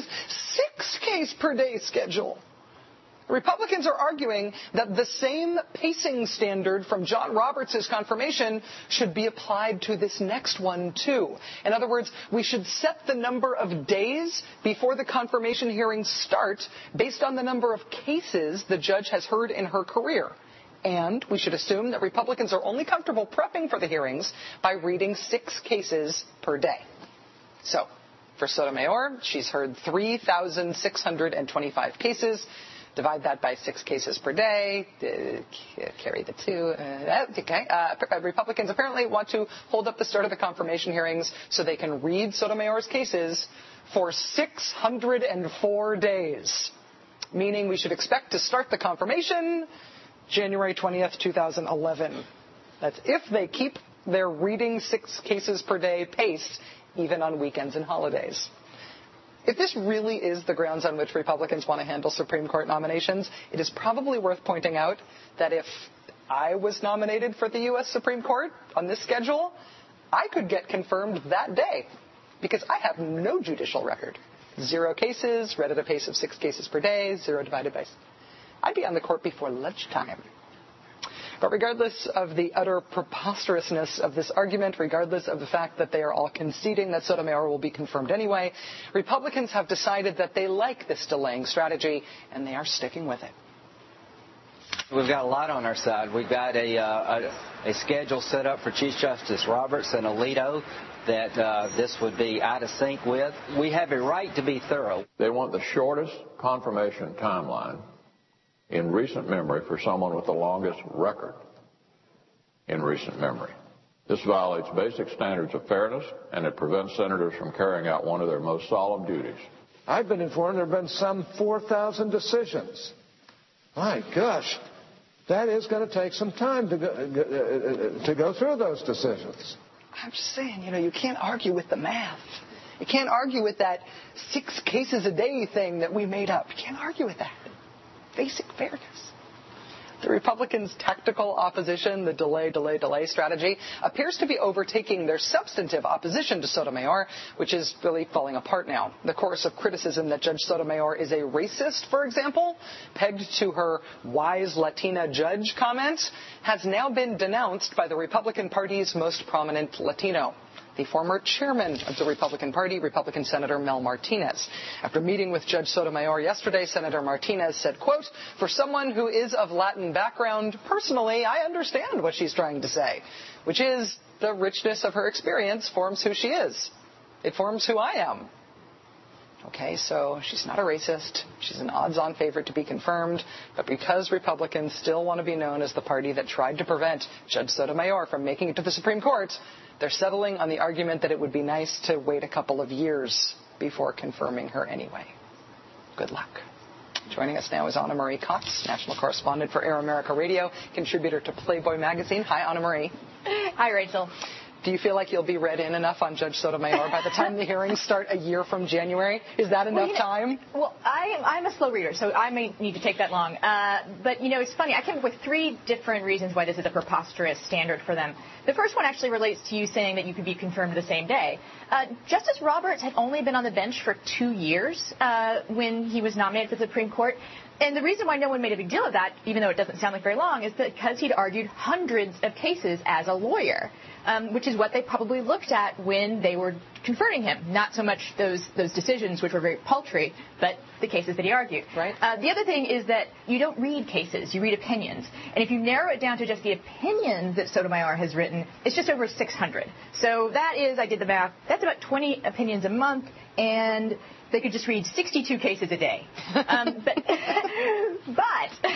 six case per day schedule. Republicans are arguing that the same pacing standard from John Roberts' confirmation should be applied to this next one, too. In other words, we should set the number of days before the confirmation hearings start based on the number of cases the judge has heard in her career. And we should assume that Republicans are only comfortable prepping for the hearings by reading six cases per day. So, for Sotomayor, she's heard three thousand six hundred twenty-five cases. Divide that by six cases per day, uh, carry the two. Uh, okay. Uh, Republicans apparently want to hold up the start of the confirmation hearings so they can read Sotomayor's cases for six hundred four days, meaning we should expect to start the confirmation January twentieth, twenty eleven. That's if they keep their reading six cases per day pace, even on weekends and holidays. If this really is the grounds on which Republicans want to handle Supreme Court nominations, it is probably worth pointing out that if I was nominated for the U S Supreme Court on this schedule, I could get confirmed that day because I have no judicial record. Zero cases, read at a pace of six cases per day, zero divided by... I'd be on the court before lunchtime. But regardless of the utter preposterousness of this argument, regardless of the fact that they are all conceding that Sotomayor will be confirmed anyway, Republicans have decided that they like this delaying strategy, and they are sticking with it. We've got a lot on our side. We've got a, uh, a, a schedule set up for Chief Justice Roberts and Alito that uh, this would be out of sync with. We have a right to be thorough. They want the shortest confirmation timeline in recent memory for someone with the longest record in recent memory. This violates basic standards of fairness, and it prevents senators from carrying out one of their most solemn duties. I've been informed there have been some four thousand decisions. My gosh, that is going to take some time to go, to go through those decisions. I'm just saying, you know, you can't argue with the math. You can't argue with that six cases a day thing that we made up. You can't argue with that. Basic fairness. The Republicans' tactical opposition, the delay, delay, delay strategy, appears to be overtaking their substantive opposition to Sotomayor, which is really falling apart now. The chorus of criticism that Judge Sotomayor is a racist, for example, pegged to her wise Latina judge comment, has now been denounced by the Republican Party's most prominent Latino, the former chairman of the Republican Party, Republican Senator Mel Martinez. After meeting with Judge Sotomayor yesterday, Senator Martinez said, quote, "For someone who is of Latin background, personally, I understand what she's trying to say, which is the richness of her experience forms who she is. It forms who I am." Okay, so she's not a racist. She's an odds-on favorite to be confirmed. But because Republicans still want to be known as the party that tried to prevent Judge Sotomayor from making it to the Supreme Court, they're settling on the argument that it would be nice to wait a couple of years before confirming her anyway. Good luck. Joining us now is Anna Marie Cox, national correspondent for Air America Radio, contributor to Playboy magazine. Hi, Anna Marie. Hi, Rachel. Do you feel like you'll be read in enough on Judge Sotomayor by the time the hearings start a year from January? Is that enough well, you know, time? Well, I am, I'm a slow reader, so I may need to take that long. Uh, but, you know, it's funny. I came up with three different reasons why this is a preposterous standard for them. The first one actually relates to you saying that you could be confirmed the same day. Uh, Justice Roberts had only been on the bench for two years uh, when he was nominated for the Supreme Court. And the reason why no one made a big deal of that, even though it doesn't sound like very long, is because he'd argued hundreds of cases as a lawyer, um, which is what they probably looked at when they were confirming him. Not so much those those decisions, which were very paltry, but the cases that he argued. Right. Uh, the other thing is that you don't read cases, you read opinions. And if you narrow it down to just the opinions that Sotomayor has written, it's just over six hundred. So that is, I did the math, that's about twenty opinions a month, and they could just read sixty-two cases a day. Um, but but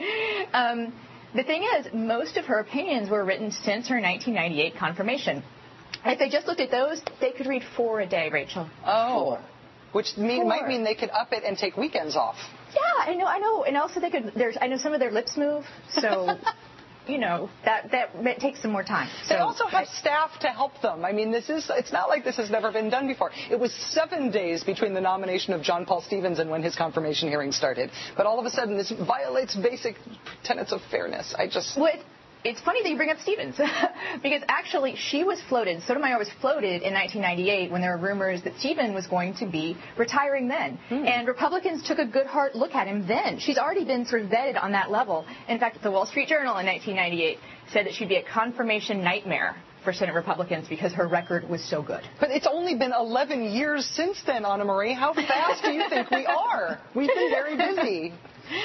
um, the thing is, most of her opinions were written since her nineteen ninety-eight confirmation. If they just looked at those, they could read four a day, Rachel. Oh, four. Which mean, four. might mean they could up it and take weekends off. Yeah, I know, I know. And also they could, there's, I know some of their lips move, so... You know, that, that takes some more time. So, they also have staff to help them. I mean, this is, it's not like this has never been done before. It was seven days between the nomination of John Paul Stevens and when his confirmation hearing started. But all of a sudden, this violates basic tenets of fairness. I just... Well, it's funny that you bring up Stevens, because actually she was floated, Sotomayor was floated in nineteen ninety-eight when there were rumors that Stevens was going to be retiring then. Hmm. And Republicans took a good hard look at him then. She's already been sort of vetted on that level. In fact, the Wall Street Journal in nineteen ninety-eight said that she'd be a confirmation nightmare for Senate Republicans because her record was so good. But it's only been eleven years since then, Anna Marie. How fast do you think we are? We've been very busy.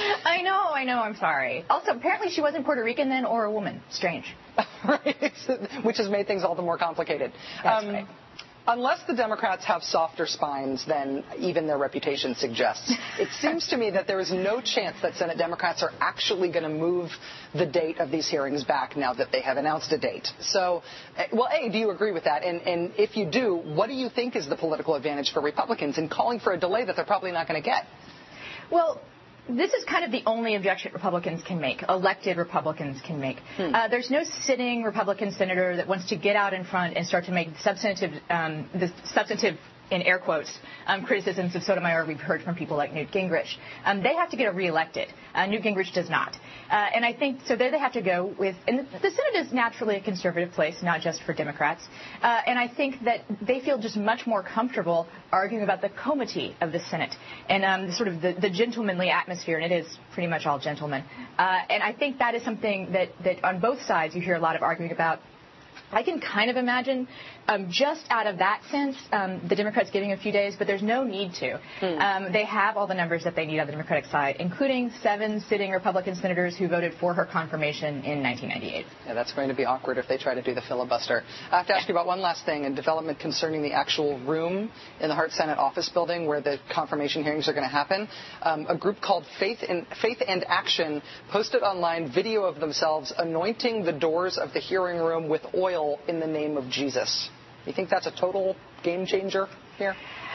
I know, I know, I'm sorry. Also, apparently she wasn't Puerto Rican then or a woman. Strange. Right, which has made things all the more complicated. That's um, right. Unless the Democrats have softer spines than even their reputation suggests, it seems to me that there is no chance that Senate Democrats are actually going to move the date of these hearings back now that they have announced a date. So, well, A, do you agree with that? And, and if you do, what do you think is the political advantage for Republicans in calling for a delay that they're probably not going to get? Well, this is kind of the only objection Republicans can make, elected Republicans can make. Hmm. Uh, there's no sitting Republican senator that wants to get out in front and start to make substantive, um, the substantive, in air quotes, um, criticisms of Sotomayor we've heard from people like Newt Gingrich. Um, they have to get reelected. Uh, Newt Gingrich does not. Uh, and I think, so there they have to go with, and the, the Senate is naturally a conservative place, not just for Democrats. Uh, and I think that they feel just much more comfortable arguing about the comity of the Senate and um, sort of the, the gentlemanly atmosphere, and it is pretty much all gentlemen. Uh, and I think that is something that, that on both sides you hear a lot of arguing about. I can kind of imagine um, just out of that sense, um, the Democrats giving a few days, but there's no need to. Hmm. Um, they have all the numbers that they need on the Democratic side, including seven sitting Republican senators who voted for her confirmation in nineteen ninety-eight. Yeah, that's going to be awkward if they try to do the filibuster. I have to ask you about one last thing, a development concerning the actual room in the Hart Senate office building where the confirmation hearings are going to happen. Um, a group called Faith and, Faith and Action posted online video of themselves anointing the doors of the hearing room with oil in the name of Jesus. You think that's a total game changer here?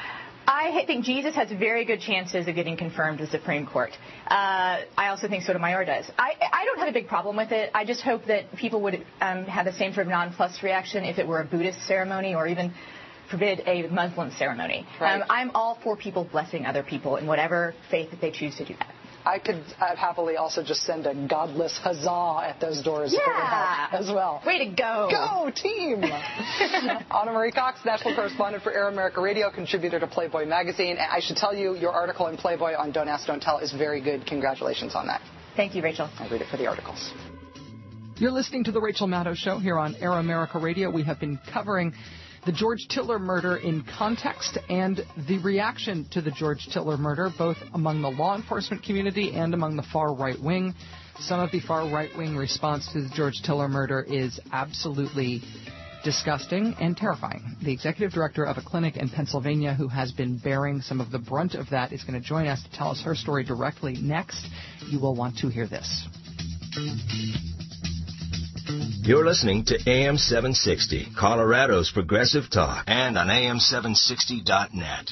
I think Jesus has very good chances of getting confirmed to the Supreme Court. Uh, I also think Sotomayor does. I, I don't have a big problem with it. I just hope that people would um, have the same sort of nonplussed reaction if it were a Buddhist ceremony or even forbid a Muslim ceremony. Right. Um, I'm all for people blessing other people in whatever faith that they choose to do that. I could uh, happily also just send a godless huzzah at those doors yeah. as well. Way to go. Go, team. Anna Marie Cox, national correspondent for Air America Radio, contributor to Playboy magazine. I should tell you, your article in Playboy on Don't Ask, Don't Tell is very good. Congratulations on that. Thank you, Rachel. I'll read it for the articles. You're listening to The Rachel Maddow Show here on Air America Radio. We have been covering the George Tiller murder in context and the reaction to the George Tiller murder, both among the law enforcement community and among the far right wing. Some of the far right wing response to the George Tiller murder is absolutely disgusting and terrifying. The executive director of a clinic in Pennsylvania who has been bearing some of the brunt of that is going to join us to tell us her story directly next. You will want to hear this. You're listening to A M seven sixty, Colorado's Progressive Talk, and on A M seven sixty dot net.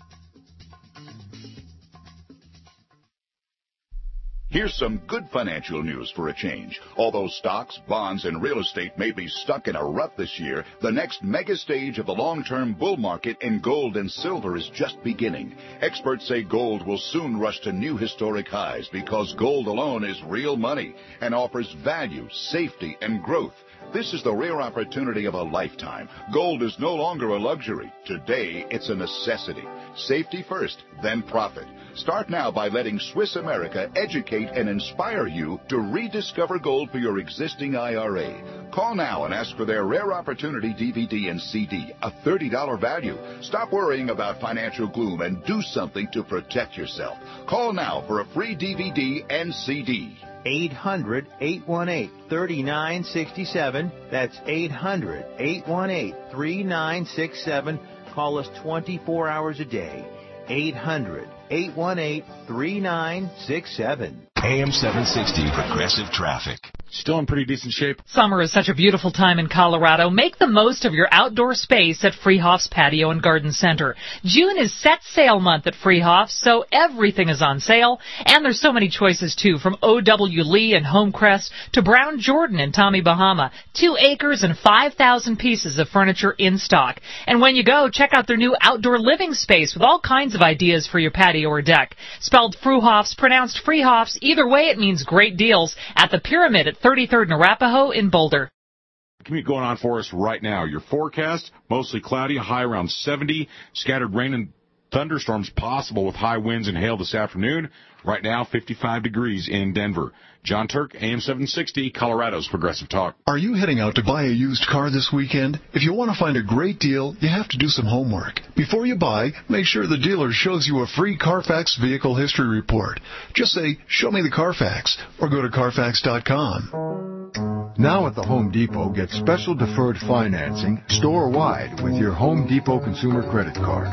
Here's some good financial news for a change. Although stocks, bonds, and real estate may be stuck in a rut this year, the next mega stage of the long-term bull market in gold and silver is just beginning. Experts say gold will soon rush to new historic highs because gold alone is real money and offers value, safety, and growth. This is the rare opportunity of a lifetime. Gold is no longer a luxury. Today, it's a necessity. Safety first, then profit. Start now by letting Swiss America educate and inspire you to rediscover gold for your existing I R A. Call now and ask for their Rare Opportunity D V D and C D, a thirty dollars value. Stop worrying about financial gloom and do something to protect yourself. Call now for a free D V D and C D. eight hundred, eight one eight, three nine six seven. That's eight hundred, eight one eight, three nine six seven. Call us twenty-four hours a day. eight hundred, eight one eight, three nine six seven. A M seven sixty Progressive Traffic. Still in pretty decent shape. Summer is such a beautiful time in Colorado. Make the most of your outdoor space at Freehoff's Patio and Garden Center. June is set sale month at Freehoff's, so everything is on sale. And there's so many choices, too, from O W Lee and Homecrest to Brown Jordan and Tommy Bahama. Two acres and five thousand pieces of furniture in stock. And when you go, check out their new outdoor living space with all kinds of ideas for your patio or deck. Spelled Fruhoff's, pronounced Freehoff's. Either way, it means great deals at the Pyramid at thirty-third and Arapahoe in Boulder. Commute going on for us right now. Your forecast, mostly cloudy, high around seventy. Scattered rain and thunderstorms possible with high winds and hail this afternoon. Right now, fifty-five degrees in Denver. John Turk, A M seven sixty, Colorado's Progressive Talk. Are you heading out to buy a used car this weekend? If you want to find a great deal, you have to do some homework. Before you buy, make sure the dealer shows you a free Carfax vehicle history report. Just say, "Show me the Carfax," or go to Carfax dot com. Now at the Home Depot, get special deferred financing store-wide with your Home Depot consumer credit card.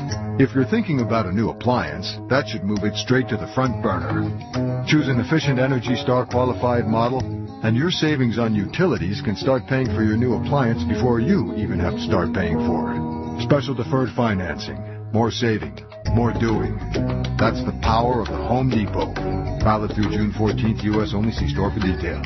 If you're thinking about a new appliance, that should move it straight to the front burner. Choose an efficient Energy Star qualified model, and your savings on utilities can start paying for your new appliance before you even have to start paying for it. Special deferred financing. More saving. More doing. That's the power of the Home Depot. Valid through June fourteenth, U S only. See store for details.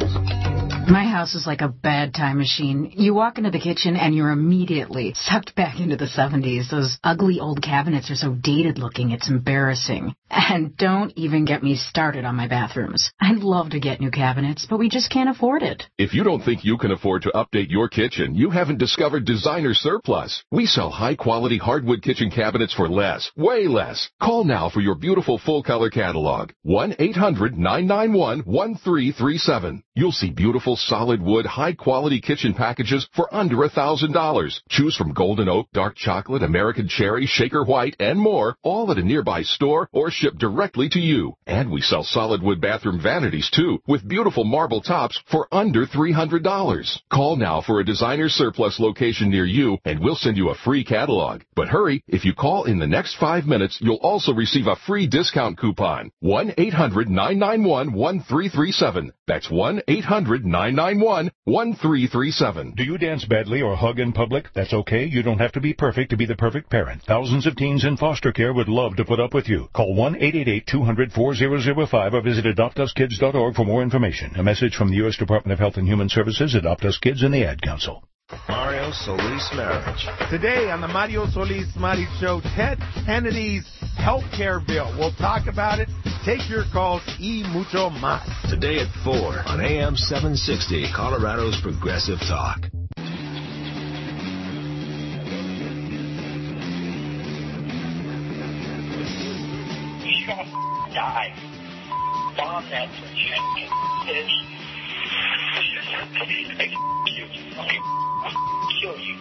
My house is like a bad time machine. You walk into the kitchen and you're immediately sucked back into the seventies. Those ugly old cabinets are so dated looking, it's embarrassing. And don't even get me started on my bathrooms. I'd love to get new cabinets, but we just can't afford it. If you don't think you can afford to update your kitchen, you haven't discovered Designer Surplus. We sell high-quality hardwood kitchen cabinets for less, way less. Call now for your beautiful full-color catalog. one eight hundred nine nine one one three three seven. You'll see beautiful solid wood, high-quality kitchen packages for under one thousand dollars. Choose from golden oak, dark chocolate, American cherry, shaker white, and more, all at a nearby store or shipped directly to you. And we sell solid wood bathroom vanities, too, with beautiful marble tops for under three hundred dollars. Call now for a Designer Surplus location near you, and we'll send you a free catalog. But hurry, if you call in the next five minutes, you'll also receive a free discount coupon. one eight hundred nine nine one one three three seven. That's one eight hundred nine nine one one three three seven. Do you dance badly or hug in public? That's okay. You don't have to be perfect to be the perfect parent. Thousands of teens in foster care would love to put up with you. Call one eight eight eight two hundred four thousand five or visit adopt us kids dot org for more information. A message from the U S Department of Health and Human Services, Adopt Us Kids, and the Ad Council. Mario Solis Marriage. Today on the Mario Solis Marriage Show, Ted Kennedy's health care bill. We'll talk about it. Take your calls y mucho más. Today at four on A M seven sixty, Colorado's Progressive Talk. He's gonna die. Bomb that shit. Kill you.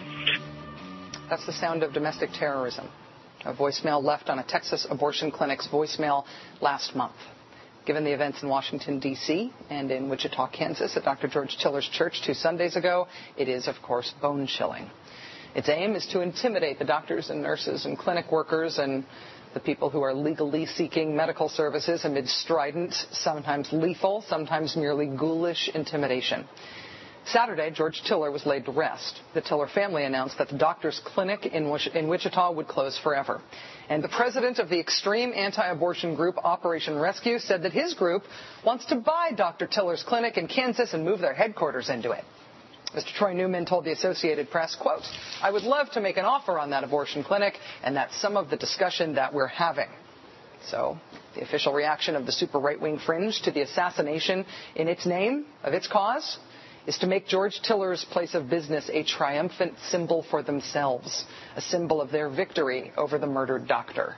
That's the sound of domestic terrorism. A voicemail left on a Texas abortion clinic's voicemail last month. Given the events in Washington, D C and in Wichita, Kansas at Doctor George Tiller's church two Sundays ago, it is, of course, bone-chilling. Its aim is to intimidate the doctors and nurses and clinic workers and the people who are legally seeking medical services amid strident, sometimes lethal, sometimes merely ghoulish intimidation. Saturday, George Tiller was laid to rest. The Tiller family announced that the doctor's clinic in, in Wichita would close forever. And the president of the extreme anti-abortion group Operation Rescue said that his group wants to buy Doctor Tiller's clinic in Kansas and move their headquarters into it. Mister Troy Newman told the Associated Press, quote, "I would love to make an offer on that abortion clinic, and that's some of the discussion that we're having." So the official reaction of the super right-wing fringe to the assassination in its name, of its cause, is to make George Tiller's place of business a triumphant symbol for themselves, a symbol of their victory over the murdered doctor.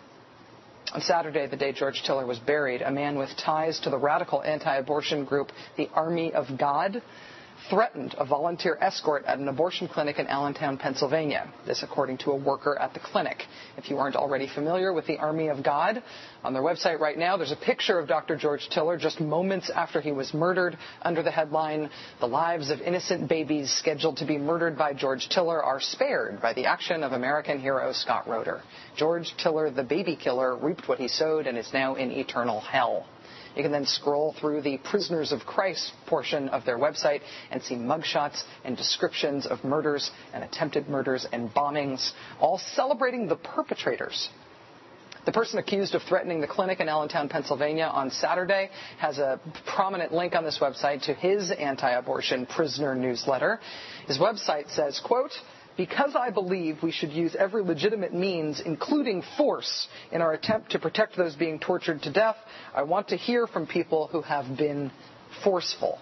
On Saturday, the day George Tiller was buried, a man with ties to the radical anti-abortion group, the Army of God, threatened a volunteer escort at an abortion clinic in Allentown, Pennsylvania. This according to a worker at the clinic. If you aren't already familiar with the Army of God, on their website right now, there's a picture of Doctor George Tiller just moments after he was murdered under the headline, "The lives of innocent babies scheduled to be murdered by George Tiller are spared by the action of American hero Scott Roeder. George Tiller, the baby killer, reaped what he sowed and is now in eternal hell." You can then scroll through the Prisoners of Christ portion of their website and see mugshots and descriptions of murders and attempted murders and bombings, all celebrating the perpetrators. The person accused of threatening the clinic in Allentown, Pennsylvania on Saturday has a prominent link on this website to his anti-abortion prisoner newsletter. His website says, quote, "Because I believe we should use every legitimate means, including force, in our attempt to protect those being tortured to death, I want to hear from people who have been forceful."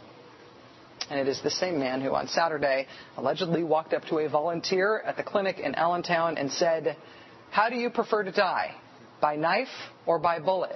And it is the same man who on Saturday allegedly walked up to a volunteer at the clinic in Allentown and said, "How do you prefer to die? By knife or by bullet?"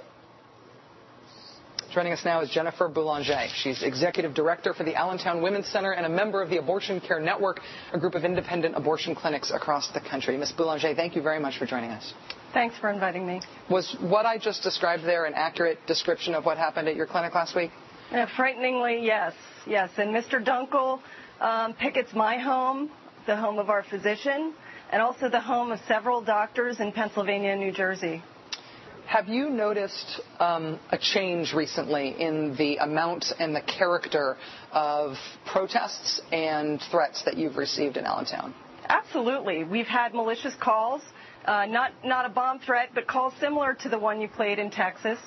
Joining us now is Jennifer Boulanger. She's Executive Director for the Allentown Women's Center and a member of the Abortion Care Network, a group of independent abortion clinics across the country. Miz Boulanger, thank you very much for joining us. Thanks for inviting me. Was what I just described there an accurate description of what happened at your clinic last week? Uh, frighteningly, yes. Yes, and Mister Dunkel um, pickets my home, the home of our physician, and also the home of several doctors in Pennsylvania and New Jersey. Have you noticed um, a change recently in the amount and the character of protests and threats that you've received in Allentown? Absolutely. We've had malicious calls, uh, not, not a bomb threat, but calls similar to the one you played in Texas.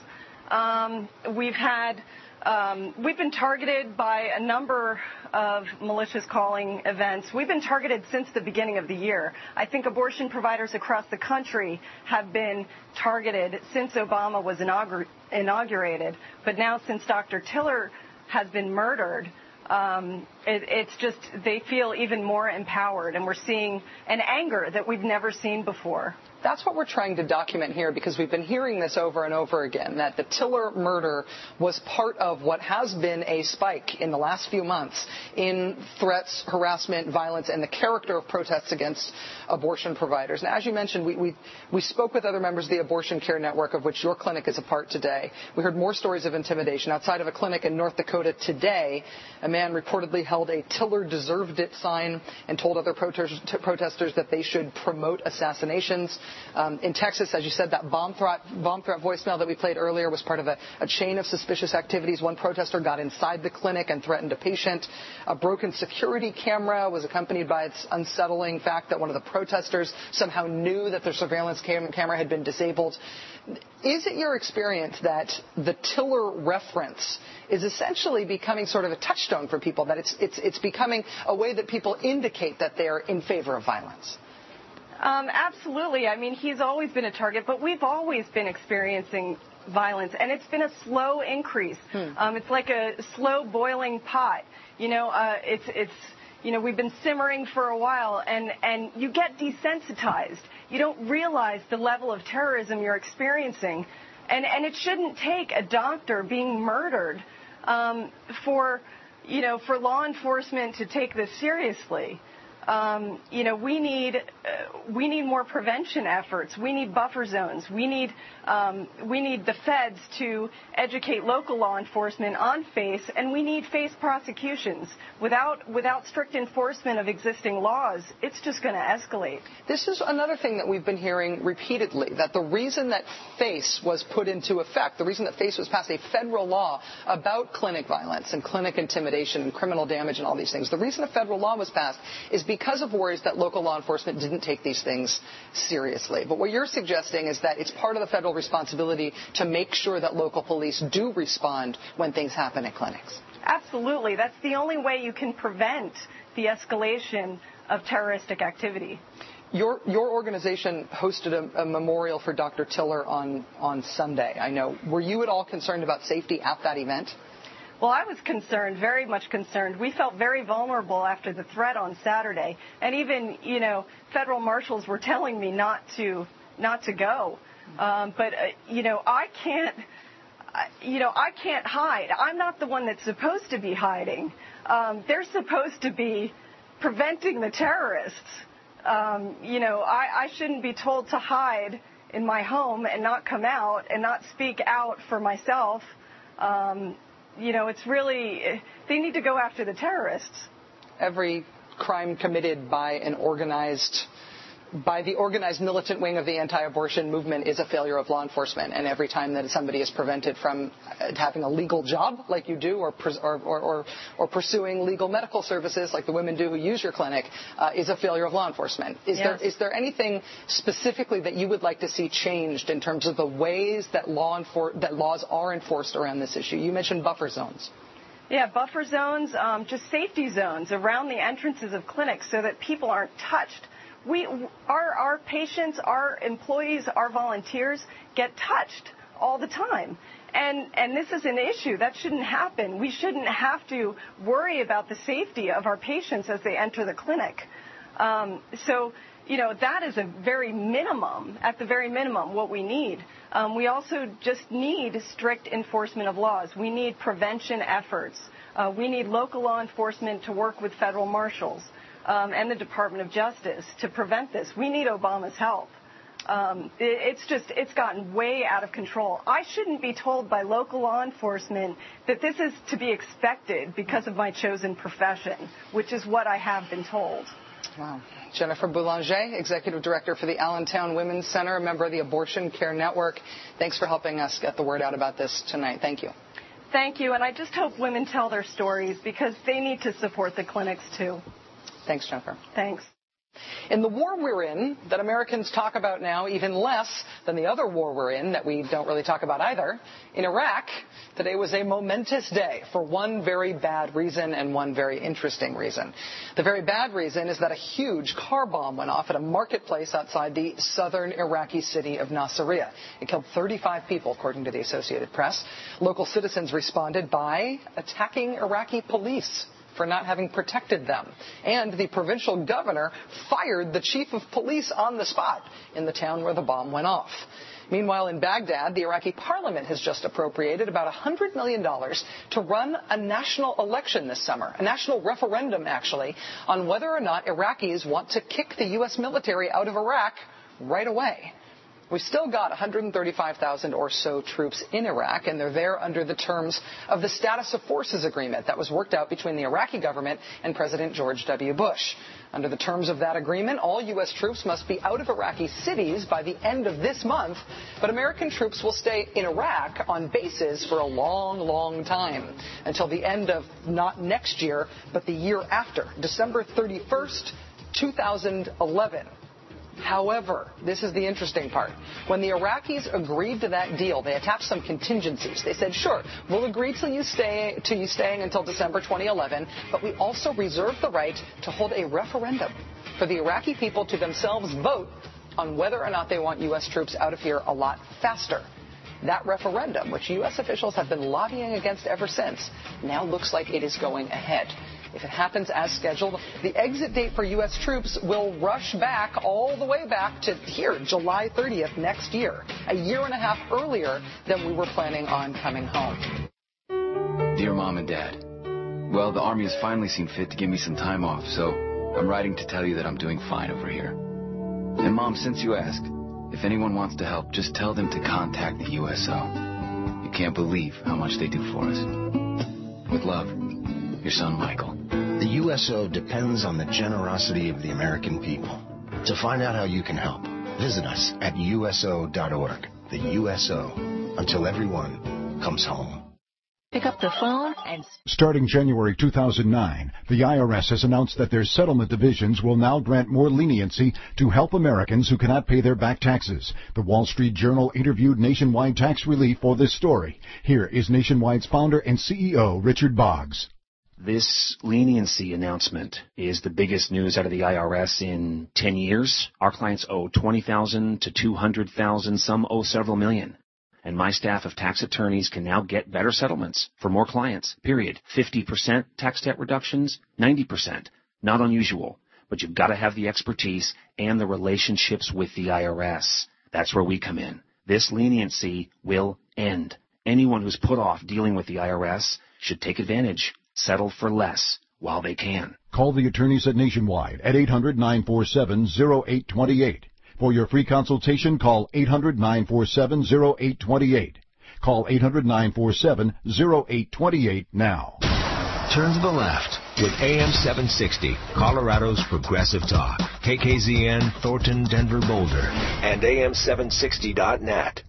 Um, we've had... Um, we've been targeted by a number of malicious calling events. We've been targeted since the beginning of the year. I think abortion providers across the country have been targeted since Obama was inaugur- inaugurated. But now since Doctor Tiller has been murdered, um, it, it's just they feel even more empowered. And we're seeing an anger that we've never seen before. That's what we're trying to document here because we've been hearing this over and over again, that the Tiller murder was part of what has been a spike in the last few months in threats, harassment, violence, and the character of protests against abortion providers. Now, as you mentioned, we, we, we spoke with other members of the Abortion Care Network, of which your clinic is a part today. We heard more stories of intimidation. Outside of a clinic in North Dakota today, a man reportedly held a Tiller deserved it sign and told other protesters that they should promote assassinations. Um, in Texas, as you said, that bomb threat, bomb threat voicemail that we played earlier was part of a, a chain of suspicious activities. One protester got inside the clinic and threatened a patient. A broken security camera was accompanied by its unsettling fact that one of the protesters somehow knew that their surveillance cam- camera had been disabled. Is it your experience that the Tiller reference is essentially becoming sort of a touchstone for people, that it's, it's, it's becoming a way that people indicate that they're in favor of violence? Um, absolutely. I mean, he's always been a target, but we've always been experiencing violence, and it's been a slow increase. Hmm. Um, it's like a slow boiling pot. You know, uh, it's it's you know we've been simmering for a while, and and you get desensitized. You don't realize the level of terrorism you're experiencing, and and it shouldn't take a doctor being murdered um, for you know for law enforcement to take this seriously. Um, you know, we need uh, we need more prevention efforts. We need buffer zones. We need um, we need the feds to educate local law enforcement on FACE, and we need FACE prosecutions. Without without strict enforcement of existing laws, it's just going to escalate. This is another thing that we've been hearing repeatedly, that the reason that FACE was put into effect, the reason that FACE was passed, a federal law about clinic violence and clinic intimidation and criminal damage and all these things, the reason a federal law was passed is because of worries that local law enforcement didn't take these things seriously. But what you're suggesting is that it's part of the federal responsibility to make sure that local police do respond when things happen at clinics. Absolutely. That's the only way you can prevent the escalation of terroristic activity. Your your organization hosted a, a memorial for Doctor Tiller on, on Sunday, I know. Were you at all concerned about safety at that event? Well, I was concerned, very much concerned. We felt very vulnerable after the threat on Saturday. And even, you know, federal marshals were telling me not to not to go. Um, but, uh, you know, I can't, uh, you know, I can't hide. I'm not the one that's supposed to be hiding. Um, they're supposed to be preventing the terrorists. Um, you know, I, I shouldn't be told to hide in my home and not come out and not speak out for myself. Um You know, it's really, they need to go after the terrorists. Every crime committed by an organized, by the organized militant wing of the anti-abortion movement is a failure of law enforcement. And every time that somebody is prevented from having a legal job like you do, or or, or, or pursuing legal medical services like the women do who use your clinic, uh, is a failure of law enforcement. Is yes. there is there anything specifically that you would like to see changed in terms of the ways that law enfor- that laws are enforced around this issue? You mentioned buffer zones. Yeah, buffer zones, um, just safety zones around the entrances of clinics so that people aren't touched. We, our, our patients, our employees, our volunteers get touched all the time. And, and this is an issue. That shouldn't happen. We shouldn't have to worry about the safety of our patients as they enter the clinic. Um, so, you know, that is a very minimum, at the very minimum, what we need. Um, we also just need strict enforcement of laws. We need prevention efforts. Uh, we need local law enforcement to work with federal marshals. Um, and the Department of Justice to prevent this. We need Obama's help. Um, it, it's just, it's gotten way out of control. I shouldn't be told by local law enforcement that this is to be expected because of my chosen profession, which is what I have been told. Wow. Jennifer Boulanger, Executive Director for the Allentown Women's Center, a member of the Abortion Care Network. Thanks for helping us get the word out about this tonight. Thank you. Thank you. And I just hope women tell their stories because they need to support the clinics, too. Thanks, Jennifer. Thanks. In the war we're in, that Americans talk about now even less than the other war we're in that we don't really talk about either, in Iraq, today was a momentous day for one very bad reason and one very interesting reason. The very bad reason is that a huge car bomb went off at a marketplace outside the southern Iraqi city of Nasiriyah. It killed thirty-five people, according to the Associated Press. Local citizens responded by attacking Iraqi police for not having protected them. And the provincial governor fired the chief of police on the spot in the town where the bomb went off. Meanwhile, in Baghdad, the Iraqi parliament has just appropriated about one hundred million dollars to run a national election this summer, a national referendum, actually, on whether or not Iraqis want to kick the U S military out of Iraq right away. We've still got one hundred thirty-five thousand or so troops in Iraq, and they're there under the terms of the Status of Forces Agreement that was worked out between the Iraqi government and President George W. Bush. Under the terms of that agreement, all U S troops must be out of Iraqi cities by the end of this month, but American troops will stay in Iraq on bases for a long, long time, until the end of not next year, but the year after, December thirty-first, two thousand eleven. However, this is the interesting part. When the Iraqis agreed to that deal, they attached some contingencies. They said, sure, we'll agree to you, stay, to you staying until December twenty eleven, but we also reserve the right to hold a referendum for the Iraqi people to themselves vote on whether or not they want U S troops out of here a lot faster. That referendum, which U S officials have been lobbying against ever since, now looks like it is going ahead. If it happens as scheduled, the exit date for U S troops will rush back all the way back to here, July thirtieth next year, a year and a half earlier than we were planning on coming home. Dear Mom and Dad, well, the Army has finally seen fit to give me some time off, so I'm writing to tell you that I'm doing fine over here. And Mom, since you asked, if anyone wants to help, just tell them to contact the U S O. You can't believe how much they do for us. With love, your son, Michael. The U S O depends on the generosity of the American people. To find out how you can help, visit us at U S O dot org. The U S O, until everyone comes home. Pick up the phone and... Starting January two thousand nine, the I R S has announced that their settlement divisions will now grant more leniency to help Americans who cannot pay their back taxes. The Wall Street Journal interviewed Nationwide Tax Relief for this story. Here is Nationwide's founder and C E O, Richard Boggs. This leniency announcement is the biggest news out of the I R S in ten years. Our clients owe twenty thousand dollars to two hundred thousand dollars. Some owe several million. And my staff of tax attorneys can now get better settlements for more clients, period. fifty percent tax debt reductions, ninety percent. Not unusual, but you've got to have the expertise and the relationships with the I R S. That's where we come in. This leniency will end. Anyone who's put off dealing with the I R S should take advantage. Settle for less while they can. Call the attorneys at Nationwide at eight hundred, nine four seven, zero eight two eight. For your free consultation, call eight hundred, nine four seven, zero eight two eight. Call eight hundred, nine four seven, zero eight two eight now. Turn to the left with A M seven sixty, Colorado's Progressive Talk. K K Z N, Thornton, Denver, Boulder, and A M seven sixty dot net.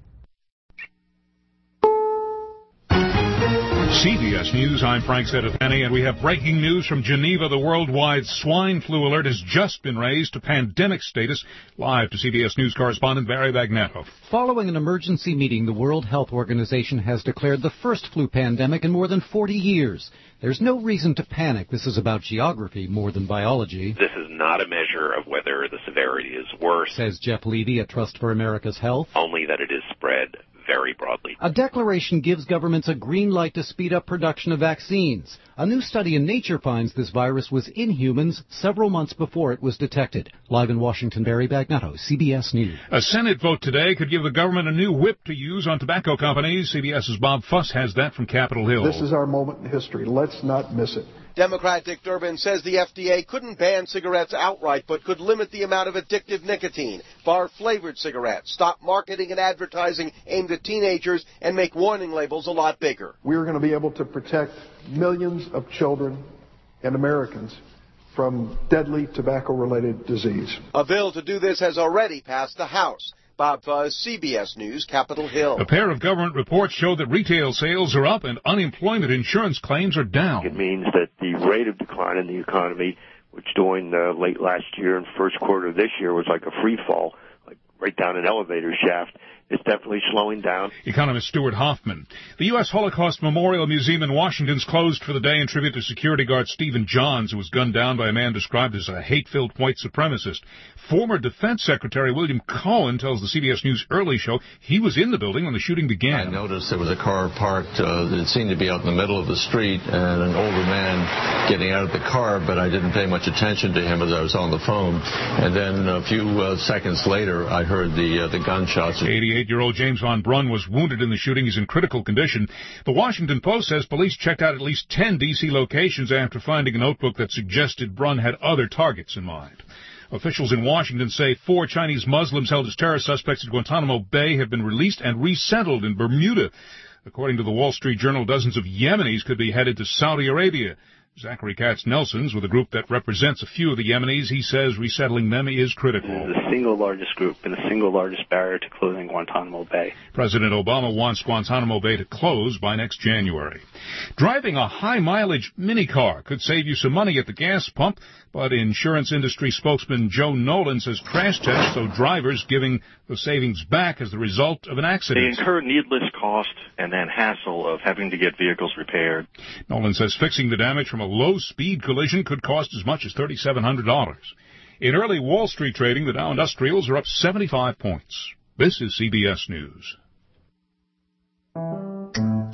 C B S News, I'm Frank Zettafani, and we have breaking news from Geneva. The worldwide swine flu alert has just been raised to pandemic status. Live to C B S News correspondent Barry Bagnetto. Following an emergency meeting, the World Health Organization has declared the first flu pandemic in more than forty years. There's no reason to panic. This is about geography more than biology. This is not a measure of whether the severity is worse, says Jeff Levy at Trust for America's Health. Only that it is spread very broadly. A declaration gives governments a green light to speed up production of vaccines. A new study in Nature finds this virus was in humans several months before it was detected. Live in Washington, Barry Bagnetto, C B S News. A Senate vote today could give the government a new whip to use on tobacco companies. CBS's Bob Fuss has that from Capitol Hill. This is our moment in history. Let's not miss it. Democrat Dick Durbin says the F D A couldn't ban cigarettes outright, but could limit the amount of addictive nicotine, bar flavored cigarettes, stop marketing and advertising aimed at teenagers, and make warning labels a lot bigger. We're going to be able to protect millions of children and Americans from deadly tobacco-related disease. A bill to do this has already passed the House. Bob Fuzz, C B S News, Capitol Hill. A pair of government reports show that retail sales are up and unemployment insurance claims are down. It means that the rate of decline in the economy, which during uh, late last year and first quarter of this year was like a free fall, like right down an elevator shaft, is definitely slowing down. Economist Stuart Hoffman. The U S Holocaust Memorial Museum in Washington is closed for the day in tribute to security guard Stephen Johns, who was gunned down by a man described as a hate-filled white supremacist. Former Defense Secretary William Cohen tells the C B S News Early Show he was in the building when the shooting began. I noticed there was a car parked uh, that seemed to be out in the middle of the street and an older man getting out of the car, but I didn't pay much attention to him as I was on the phone. And then a few uh, seconds later, I heard the, uh, the gunshots. eighty-eight-year-old James Von Brunn was wounded in the shooting. He's in critical condition. The Washington Post says police checked out at least ten D C locations after finding a notebook that suggested Brunn had other targets in mind. Officials in Washington say four Chinese Muslims held as terror suspects at Guantanamo Bay have been released and resettled in Bermuda. According to the Wall Street Journal, dozens of Yemenis could be headed to Saudi Arabia. Zachary Katz-Nelson's with a group that represents a few of the Yemenis. He says resettling them is critical. This is the single largest group and the single largest barrier to closing Guantanamo Bay. President Obama wants Guantanamo Bay to close by next January. Driving a high-mileage minicar could save you some money at the gas pump, but insurance industry spokesman Joe Nolan says crash tests show drivers giving the savings back as the result of an accident. They incur needless cost and then hassle of having to get vehicles repaired. Nolan says fixing the damage from a low-speed collision could cost as much as three thousand seven hundred dollars. In early Wall Street trading, the Dow Industrials are up seventy-five points. This is C B S News.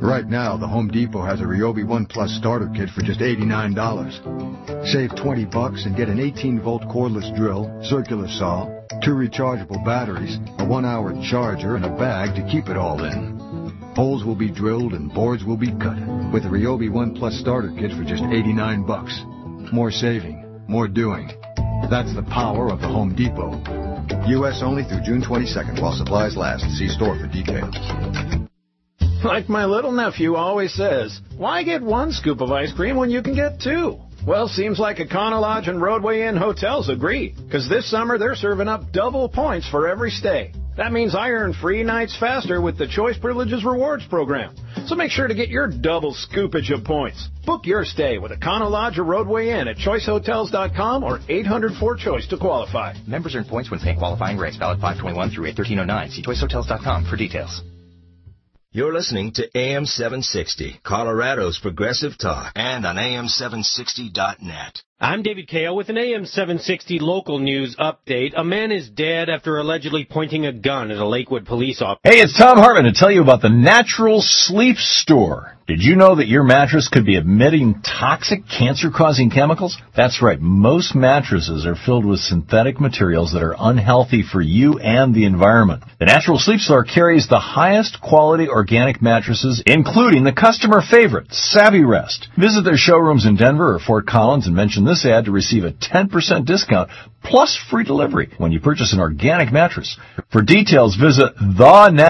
Right now, the Home Depot has a Ryobi One Plus starter kit for just eighty-nine dollars. Save twenty bucks and get an eighteen volt cordless drill, circular saw, two rechargeable batteries, a one hour charger, and a bag to keep it all in. Holes will be drilled and boards will be cut with the Ryobi One Plus starter kit for just eighty-nine bucks. More saving, more doing. That's the power of the Home Depot. U S only through June twenty-second while supplies last. See store for details. Like my little nephew always says, why get one scoop of ice cream when you can get two? Well, seems like Econo Lodge and Roadway Inn hotels agree, because this summer they're serving up double points for every stay. That means I earn free nights faster with the Choice Privileges Rewards program. So make sure to get your double scoopage of points. Book your stay with Econo Lodge or Roadway Inn at choice hotels dot com or eight hundred four choice to qualify. Members earn points when paying qualifying rates. Valid five twenty-one through eight thirteen oh nine. See choice hotels dot com for details. You're listening to A M seven sixty, Colorado's Progressive Talk, and on A M seven sixty dot net. I'm David Kao with an A M seven sixty local news update. A man is dead after allegedly pointing a gun at a Lakewood police officer. Hey, it's Tom Hartman to tell you about the Natural Sleep Store. Did you know that your mattress could be emitting toxic, cancer-causing chemicals? That's right. Most mattresses are filled with synthetic materials that are unhealthy for you and the environment. The Natural Sleep Store carries the highest quality organic mattresses, including the customer favorite, Savvy Rest. Visit their showrooms in Denver or Fort Collins and mention this ad to receive a ten percent discount plus free delivery when you purchase an organic mattress. For details, visit the Net.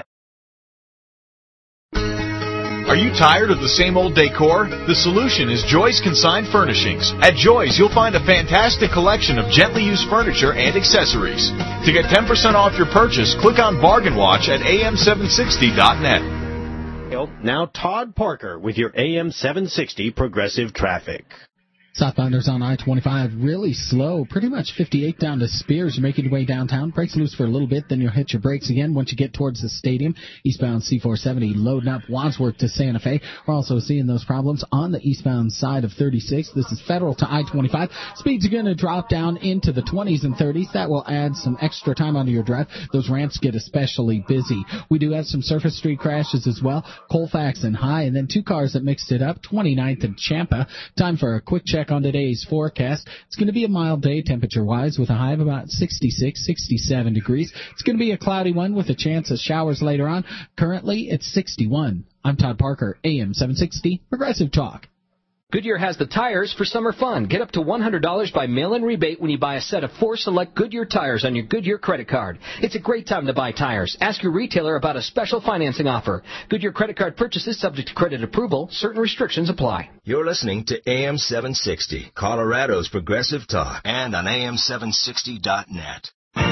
Are you tired of the same old decor? The solution is Joy's Consigned Furnishings. At Joy's, you'll find a fantastic collection of gently used furniture and accessories. To get ten percent off your purchase, click on Bargain Watch at A M seven sixty dot net. Now Todd Parker with your A M seven sixty Progressive Traffic. Southbounders on I twenty-five really slow, pretty much fifty-eight down to Spears. You're making your way downtown. Brakes loose for a little bit, then you'll hit your brakes again once you get towards the stadium. Eastbound C four seventy loading up Wadsworth to Santa Fe. We're also seeing those problems on the eastbound side of thirty-six. This is Federal to I twenty-five. Speeds are going to drop down into the twenties and thirties. That will add some extra time onto your drive. Those ramps get especially busy. We do have some surface street crashes as well. Colfax and High, and then two cars that mixed it up. twenty-ninth and Champa. Time for a quick check on today's forecast. It's going to be a mild day temperature-wise with a high of about sixty-six, sixty-seven degrees. It's going to be a cloudy one with a chance of showers later on. Currently, it's sixty-one. I'm Todd Parker, A M seven sixty, Progressive Talk. Goodyear has the tires for summer fun. Get up to one hundred dollars by mail-in rebate when you buy a set of four select Goodyear tires on your Goodyear credit card. It's a great time to buy tires. Ask your retailer about a special financing offer. Goodyear credit card purchases subject to credit approval. Certain restrictions apply. You're listening to A M seven sixty, Colorado's Progressive Talk, and on A M seven sixty dot net.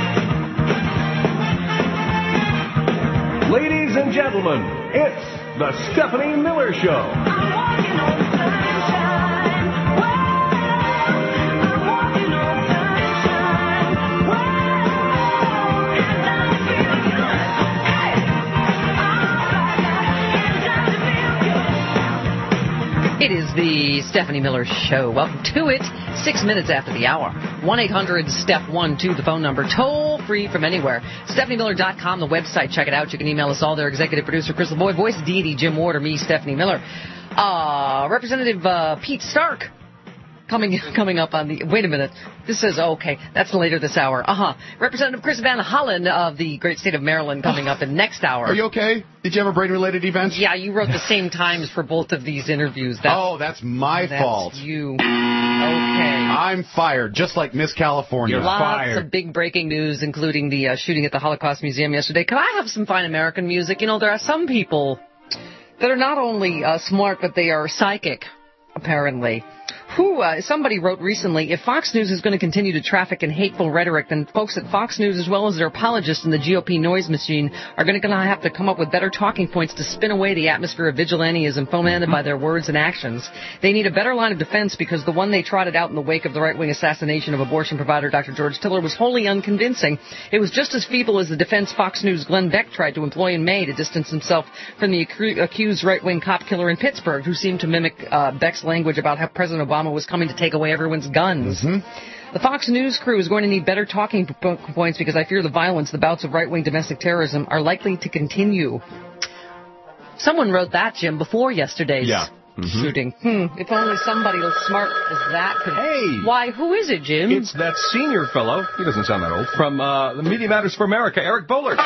Ladies and gentlemen, it's the Stephanie Miller Show. It is the Stephanie Miller Show. Welcome to it. Six minutes after the hour. one eight hundred step one two, the phone number. Toll free from anywhere. Stephanie Miller dot com, the website. Check it out. You can email us all there. Executive producer Chris LeBoy, voice deity Jim Ward, or me, Stephanie Miller. Uh, Representative uh, Pete Stark. Coming coming up on the... Wait a minute. This says, okay, that's later this hour. Uh-huh. Representative Chris Van Hollen of the great state of Maryland coming up in next hour. Are you okay? Did you have a brain-related event? Yeah, you wrote the same times for both of these interviews. That's, oh, that's my that's fault. you. Okay. I'm fired, just like Miss California. You're Lots fired. of big breaking news, including the uh, shooting at the Holocaust Museum yesterday. Could I have some fine American music? You know, there are some people that are not only uh, smart, but they are psychic, apparently. Who, uh, somebody wrote recently, if Fox News is going to continue to traffic in hateful rhetoric, then folks at Fox News, as well as their apologists in the G O P noise machine, are going to have to come up with better talking points to spin away the atmosphere of vigilantism fomented by their words and actions. They need a better line of defense because the one they trotted out in the wake of the right-wing assassination of abortion provider Doctor George Tiller was wholly unconvincing. It was just as feeble as the defense Fox News' Glenn Beck tried to employ in May to distance himself from the ac- accused right-wing cop killer in Pittsburgh, who seemed to mimic uh, Beck's language about how President Obama was coming to take away everyone's guns. Mm-hmm. The Fox News crew is going to need better talking p- points because I fear the violence, the bouts of right-wing domestic terrorism are likely to continue. Someone wrote that, Jim, before yesterday's yeah. mm-hmm. shooting. Hmm. If only somebody as smart as that could. Hey. Why? Who is it, Jim? It's that senior fellow. He doesn't sound that old. From uh, the Media Matters for America, Eric Boehlert.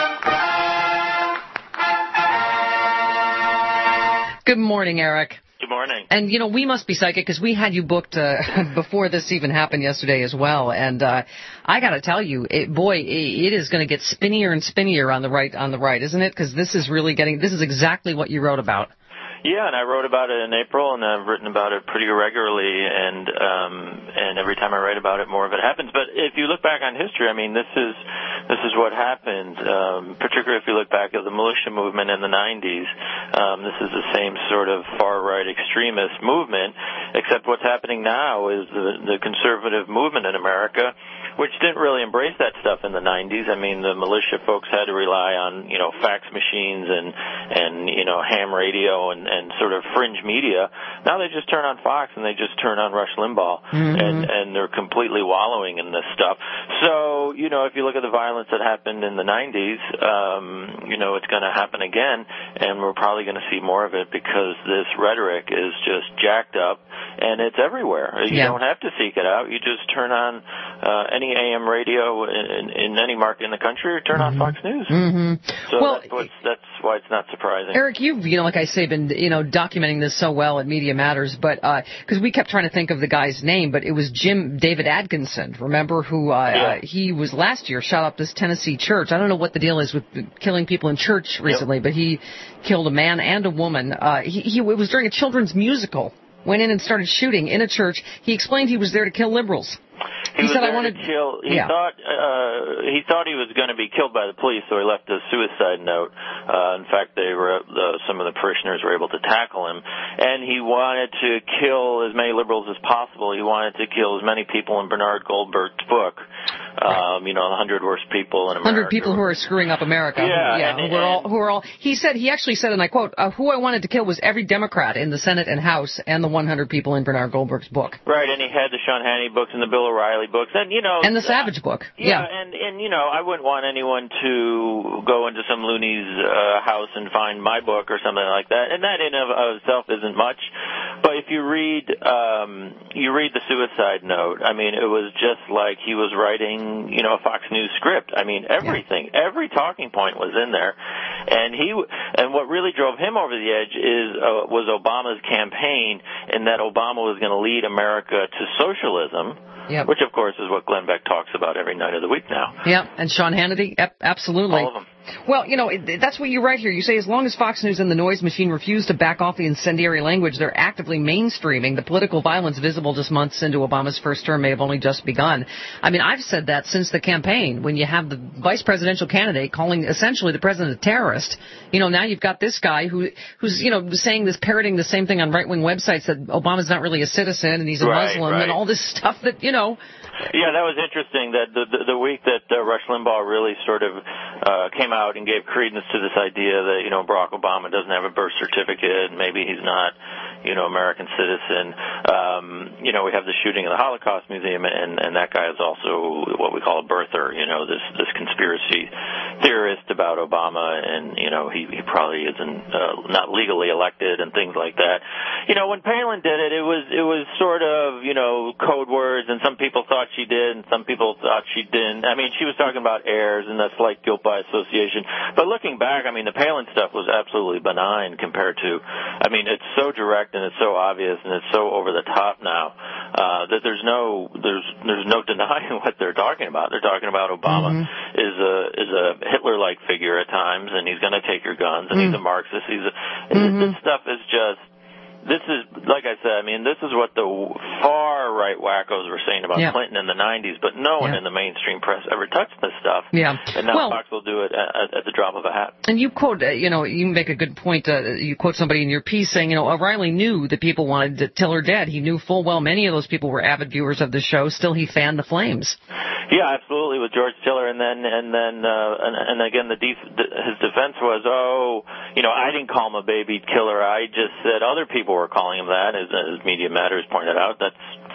Good morning, Eric. Good morning. And, you know, we must be psychic because we had you booked uh, before this even happened yesterday as well. And uh, I got to tell you, it, boy, it is going to get spinnier and spinnier on the right, on the right, isn't it? Because this is really getting, this is exactly what you wrote about. Yeah, and I wrote about it in April, and I've written about it pretty regularly, and um, and every time I write about it, more of it happens. But if you look back on history, I mean, this is this is what happened. Um, particularly if you look back at the militia movement in the nineties, um, this is the same sort of far-right extremist movement, except what's happening now is the, the conservative movement in America, which didn't really embrace that stuff in the nineties. I mean, the militia folks had to rely on, you know, fax machines and and you know, ham radio and and sort of fringe media. Now they just turn on Fox and they just turn on Rush Limbaugh, mm-hmm. and, and they're completely wallowing in this stuff. So, you know, if you look at the violence that happened in the nineties, um, you know, it's going to happen again, and we're probably going to see more of it because this rhetoric is just jacked up, and it's everywhere. You yeah. don't have to seek it out. You just turn on uh, any A M radio in, in any market in the country, or turn mm-hmm. on Fox News. Mm-hmm. So well, that's, what's, that's why it's not surprising. Eric, you've, you know, like I say, been, you know, documenting this so well at Media Matters, but, because uh, we kept trying to think of the guy's name, but it was Jim David Atkinson, remember, who, uh, yeah. uh, he was last year, shot up this Tennessee church. I don't know what the deal is with killing people in church recently, yep. but he killed a man and a woman. Uh, he, he, it was during a children's musical. Went in and started shooting in a church. He explained he was there to kill liberals. He, he was said, there "I wanted to kill." He yeah. thought uh, he thought he was going to be killed by the police, so he left a suicide note. Uh, in fact, they were uh, some of the parishioners were able to tackle him, and he wanted to kill as many liberals as possible. He wanted to kill as many people in Bernard Goldberg's book. Um, you know, the hundred worst people in America. Hundred people who are screwing up America. Yeah, yeah. and, who are all? Who are all? He said he actually said, and I quote, uh, "Who I wanted to kill was every Democrat in the Senate and House, and the one hundred people in Bernard Goldberg's book." Right, and he had the Sean Hannity books and the Bill O'Reilly books, and you know, and the Savage book. Yeah, yeah. and and you know, I wouldn't want anyone to go into some loony's uh, house and find my book or something like that, and that in of, of itself isn't much. But if you read, um, you read the suicide note. I mean, it was just like he was writing, you know, a Fox News script. I mean, everything, yeah. every talking point was in there, and he, and what really drove him over the edge is uh, was Obama's campaign, and that Obama was going to lead America to socialism. Yep. Which, of course, is what Glenn Beck talks about every night of the week now. Yeah, and Sean Hannity, absolutely. All of them. Well, you know, that's what you write here. You say as long as Fox News and the noise machine refuse to back off the incendiary language, they're actively mainstreaming. The political violence visible just months into Obama's first term may have only just begun. I mean, I've said that since the campaign, when you have the vice presidential candidate calling essentially the president a terrorist. You know, now you've got this guy who, who's, you know, saying this, parroting the same thing on right-wing websites, that Obama's not really a citizen and he's a right, Muslim right. and all this stuff that, you know. Yeah, that was interesting. That the the, the week that uh, Rush Limbaugh really sort of uh, came out and gave credence to this idea that, you know, Barack Obama doesn't have a birth certificate, and maybe he's not, you know, American citizen. Um, you know, we have the shooting of the Holocaust Museum, and and that guy is also what we call a birther. You know, this this conspiracy theorist about Obama, and you know, he he probably isn't uh, not legally elected and things like that. You know, when Palin did it, it was it was sort of, you know, code words, and some people thought she did, and some people thought she didn't. I mean, she was talking about heirs, and that's like guilt by association. But looking back, I mean, the Palin stuff was absolutely benign compared to, I mean, it's so direct and it's so obvious and it's so over the top now uh, that there's no there's there's no denying what they're talking about. They're talking about Obama mm-hmm. is a is a Hitler-like figure at times, and he's going to take your guns, and mm-hmm. he's a Marxist. He's a, mm-hmm. This stuff is just. This is, like I said, I mean, this is what the far-right wackos were saying about yeah. Clinton in the nineties, but no one yeah. in the mainstream press ever touched this stuff. Yeah. And now well, Fox will do it at, at the drop of a hat. And you quote, uh, you know, you make a good point. Uh, you quote somebody in your piece saying, you know, O'Reilly knew that people wanted to kill her dead. He knew full well many of those people were avid viewers of the show. Still, he fanned the flames. Yeah, absolutely, with George Tiller, and then and then uh, and, and again, the def- his defense was, oh, you know, I didn't call him a baby killer. I just said other people were calling him that. As, as Media Matters pointed out, that's false.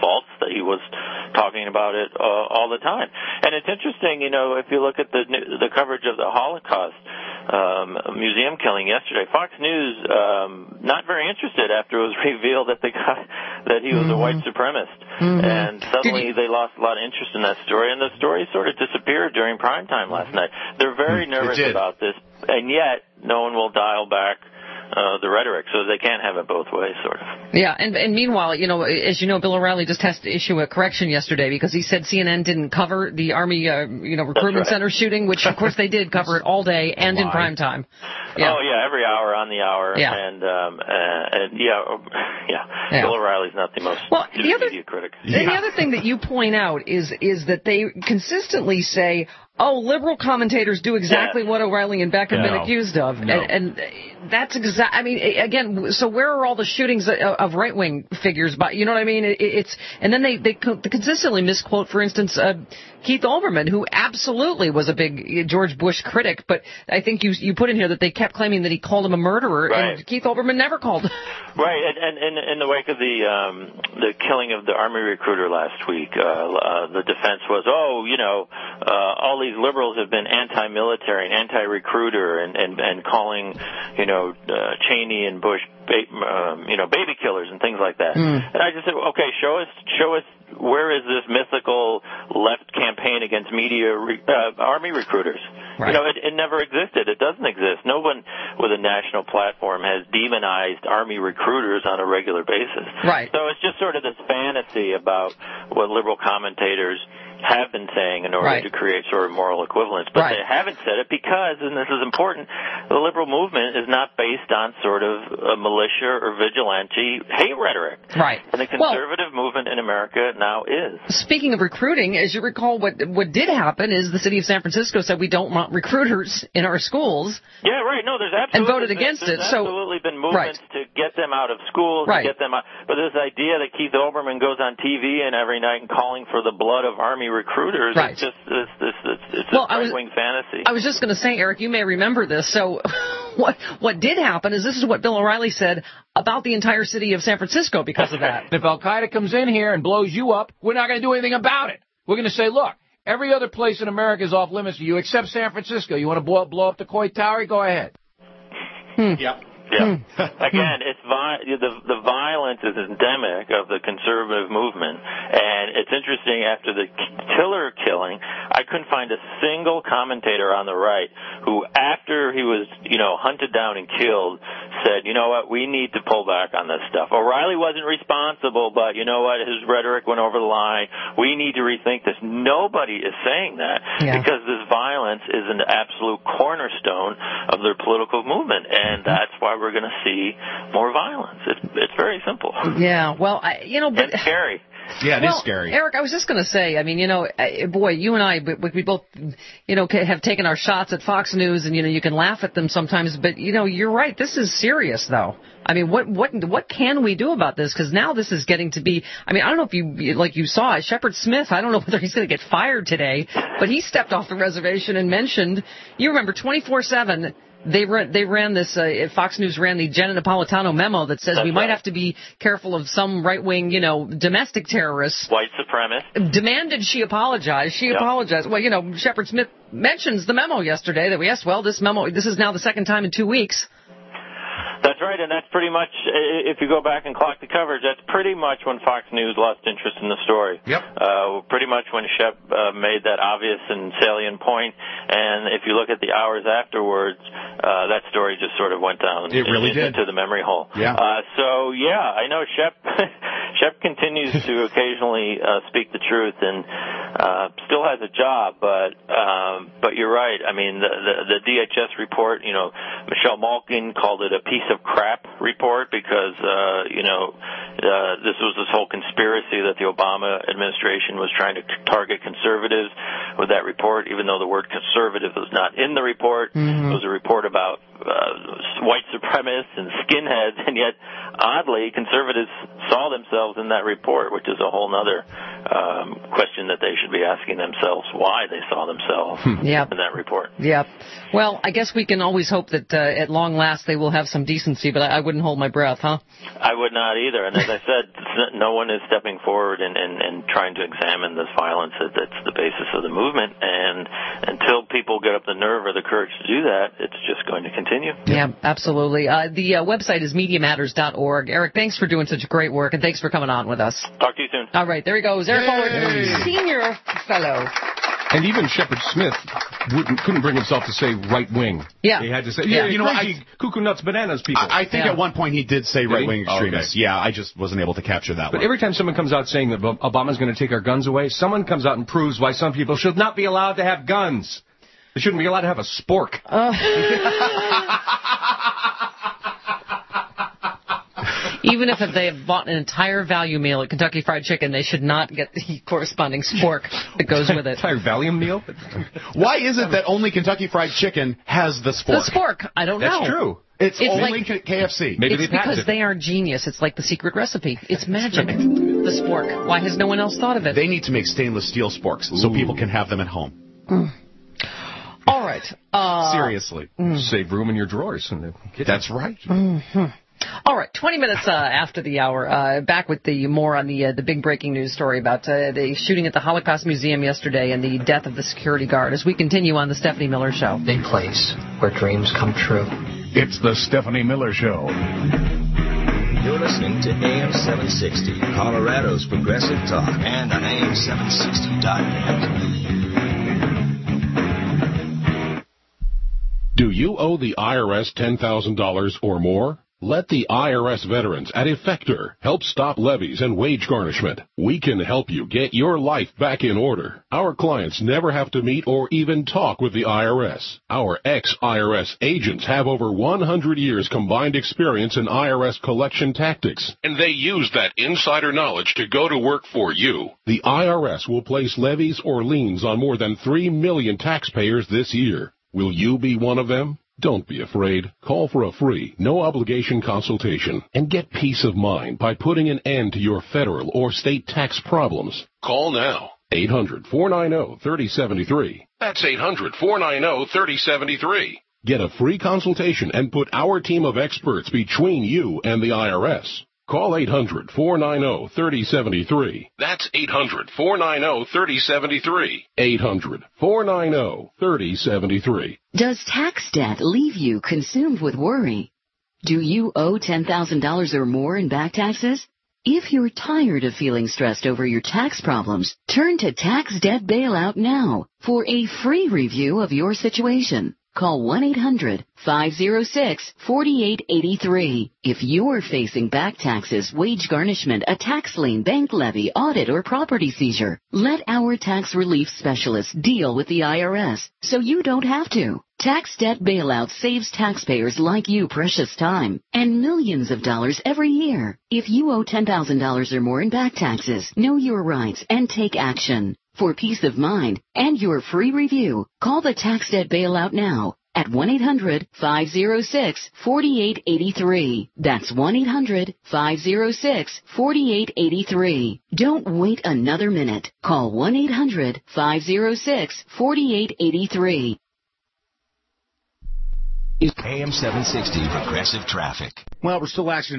that he was talking about it uh, all the time. And it's interesting, you know, if you look at the the coverage of the Holocaust um, museum killing yesterday, Fox News um, not very interested after it was revealed that the guy that he was mm-hmm. a white supremacist, mm-hmm. and suddenly they lost a lot of interest in that story, and the story sort of disappeared during prime time last night. They're very nervous about this, and yet no one will dial back Uh, the rhetoric, so they can't have it both ways, sort of. Yeah, and, and meanwhile, you know, as you know, Bill O'Reilly just has to issue a correction yesterday because he said C N N didn't cover the Army, uh, you know, recruitment right. center shooting, which of course they did cover it all day and in prime time. Yeah. Oh yeah, every hour on the hour, yeah. and um, uh, and yeah, yeah, yeah. Bill O'Reilly's not the most well, the other, media critic. Yeah. The other thing that you point out is is that they consistently say, oh, liberal commentators do exactly yeah. what O'Reilly and Beck have no. been accused of. No. And, and that's exact. I mean, again, so where are all the shootings of right-wing figures? By, you know what I mean? It, it's And then they, they consistently misquote, for instance, uh, Keith Olbermann, who absolutely was a big George Bush critic. But I think you you put in here that they kept claiming that he called him a murderer. Right. And Keith Olbermann never called. Right. And, and in the wake of the um, the killing of the Army recruiter last week, uh, uh, the defense was, oh, you know, uh, all these liberals have been anti-military and anti-recruiter and, and, and calling, you know, uh, Cheney and Bush, ba- um, you know, baby killers and things like that. Mm. And I just said, okay, show us, show us where is this mythical left campaign against media re- uh, Army recruiters? Right. You know, it, it never existed. It doesn't exist. No one with a national platform has demonized Army recruiters on a regular basis. Right. So it's just sort of this fantasy about what liberal commentators have been saying in order right. to create sort of moral equivalence. But right. they haven't said it because, and this is important, the liberal movement is not based on sort of a militia or vigilante hate rhetoric. Right. And the conservative well, movement in America now is. Speaking of recruiting, as you recall, what what did happen is the city of San Francisco said we don't want recruiters in our schools. Yeah, right. No, there's absolutely and voted against there's, it. There's so absolutely been movements right. to get them out of schools, right. to get them out. But this idea that Keith Olbermann goes on T V and every night and calling for the blood of Army recruiters, right. it's just it's, it's, it's, it's well, a right-wing fantasy. I was just going to say, Eric, you may remember this. So what what did happen is this is what Bill O'Reilly said about the entire city of San Francisco because of that. If Al-Qaeda comes in here and blows you up, we're not going to do anything about it. We're going to say, look, every other place in America is off limits to you except San Francisco. You want to blow, blow up the Coit Tower? Go ahead. Hmm. Yep. Yeah. Again, it's vi- the the violence is endemic of the conservative movement, and it's interesting. After the Tiller killing, I couldn't find a single commentator on the right who, after he was, you know, hunted down and killed, said, you know what, we need to pull back on this stuff. O'Reilly wasn't responsible, but you know what, his rhetoric went over the line. We need to rethink this. Nobody is saying that yeah. because this violence is an absolute cornerstone of their political movement, and that's why we're going to see more violence. It's, it's very simple. Yeah, well, I, you know, but and scary. Yeah, it well, is scary. Eric, I was just going to say, I mean, you know, boy, you and I, we, we both, you know, have taken our shots at Fox News, and you know, you can laugh at them sometimes, but you know, you're right. This is serious, though. I mean, what what what can we do about this? Because now this is getting to be. I mean, I don't know if you like you saw Shepard Smith. I don't know whether he's going to get fired today, but he stepped off the reservation and mentioned. You remember twenty-four seven. They ran, they ran this, uh, Fox News ran the Jenna Napolitano memo that says That's we might right. have to be careful of some right-wing, you know, domestic terrorists. White supremacists. Demanded she apologize. She yep. apologized. Well, you know, Shepard Smith mentions the memo yesterday that, yes, well, this memo, this is now the second time in two weeks. That's right, and that's pretty much, if you go back and clock the coverage, that's pretty much when Fox News lost interest in the story. Yep. Uh, pretty much when Shep uh, made that obvious and salient point, and if you look at the hours afterwards, uh, that story just sort of went down it really in, did. into the memory hole. Yeah. Uh, so, yeah, I know Shep, Shep continues to occasionally uh, speak the truth and uh, still has a job, but um, but you're right. I mean, the, the, the D H S report, you know, Michelle Malkin called it a piece of crap report because, uh, you know, uh, this was this whole conspiracy that the Obama administration was trying to target conservatives with that report, even though the word conservative was not in the report. Mm-hmm. It was a report about uh, white supremacists and skinheads, and yet, oddly, conservatives saw themselves in that report, which is a whole other um, question that they should be asking themselves, why they saw themselves yep. in that report. Yep. Well, I guess we can always hope that uh, at long last they will have some decency, but I, I wouldn't hold my breath, huh? I would not either. And as I said, no one is stepping forward and, and, and trying to examine this violence that's the basis of the movement. And until people get up the nerve or the courage to do that, it's just going to continue. Yeah, absolutely. Uh, the uh, website is media matters dot org. Eric, thanks for doing such great work, and thanks for coming on with us. Talk to you soon. All right, there he goes. Eric Howard, senior fellow. And even Shepard Smith wouldn't, couldn't bring himself to say right wing. Yeah. He had to say, yeah, yeah, you know, crazy, I, cuckoo nuts, bananas people. I, I think yeah. at one point he did say did right wing he? extremists. Oh, okay. Yeah, I just wasn't able to capture that but one. every time someone comes out saying that Obama's going to take our guns away, someone comes out and proves why some people should not be allowed to have guns. They shouldn't be allowed to have a spork. Uh. Even if they have bought an entire value meal at Kentucky Fried Chicken, they should not get the corresponding spork that goes with it. Entire Valium meal? Why is it that only Kentucky Fried Chicken has the spork? The spork. I don't That's know. That's true. It's, it's only like, K F C. Maybe it's they because it. they are genius. It's like the secret recipe. It's magic. The spork. Why has no one else thought of it? They need to make stainless steel sporks Ooh. so people can have them at home. Mm. All right. Uh, Seriously. Mm. Save room in your drawers. In the kitchen. That's right. Mm-hmm. All right, twenty minutes uh, after the hour, uh, back with the more on the uh, the big breaking news story about uh, the shooting at the Holocaust Museum yesterday and the death of the security guard as we continue on the Stephanie Miller Show. A place where dreams come true. It's the Stephanie Miller Show. You're listening to A M seven sixty, Colorado's Progressive Talk, and on A M seven sixty dot net. Do you owe the I R S ten thousand dollars or more? Let the I R S veterans at Effector help stop levies and wage garnishment. We can help you get your life back in order. Our clients never have to meet or even talk with the I R S. Our ex-I R S agents have over one hundred years combined experience in I R S collection tactics, and they use that insider knowledge to go to work for you. The I R S will place levies or liens on more than three million taxpayers this year. Will you be one of them? Don't be afraid. Call for a free, no-obligation consultation and get peace of mind by putting an end to your federal or state tax problems. Call now. eight hundred, four nine zero, three zero seven three. That's eight hundred, four nine zero, three zero seven three. Get a free consultation and put our team of experts between you and the I R S. Call eight hundred, four nine zero, three zero seven three. That's eight hundred, four nine zero, three zero seven three. eight hundred, four nine zero, three zero seven three. Does tax debt leave you consumed with worry? Do you owe ten thousand dollars or more in back taxes? If you're tired of feeling stressed over your tax problems, turn to Tax Debt Bailout now for a free review of your situation. Call one eight hundred, five zero six, four eight eight three. If you're facing back taxes, wage garnishment, a tax lien, bank levy, audit, or property seizure, let our tax relief specialists deal with the I R S so you don't have to. Tax Debt Bailout saves taxpayers like you precious time and millions of dollars every year. If you owe ten thousand dollars or more in back taxes, know your rights and take action. For peace of mind and your free review, call the Tax Debt Bailout now at one eight hundred, five zero six, four eight eight three. That's one eight hundred, five zero six, four eight eight three. Don't wait another minute. Call one eight hundred, five zero six, four eight eight three. A M seven sixty Progressive Traffic. Well, we're still acting.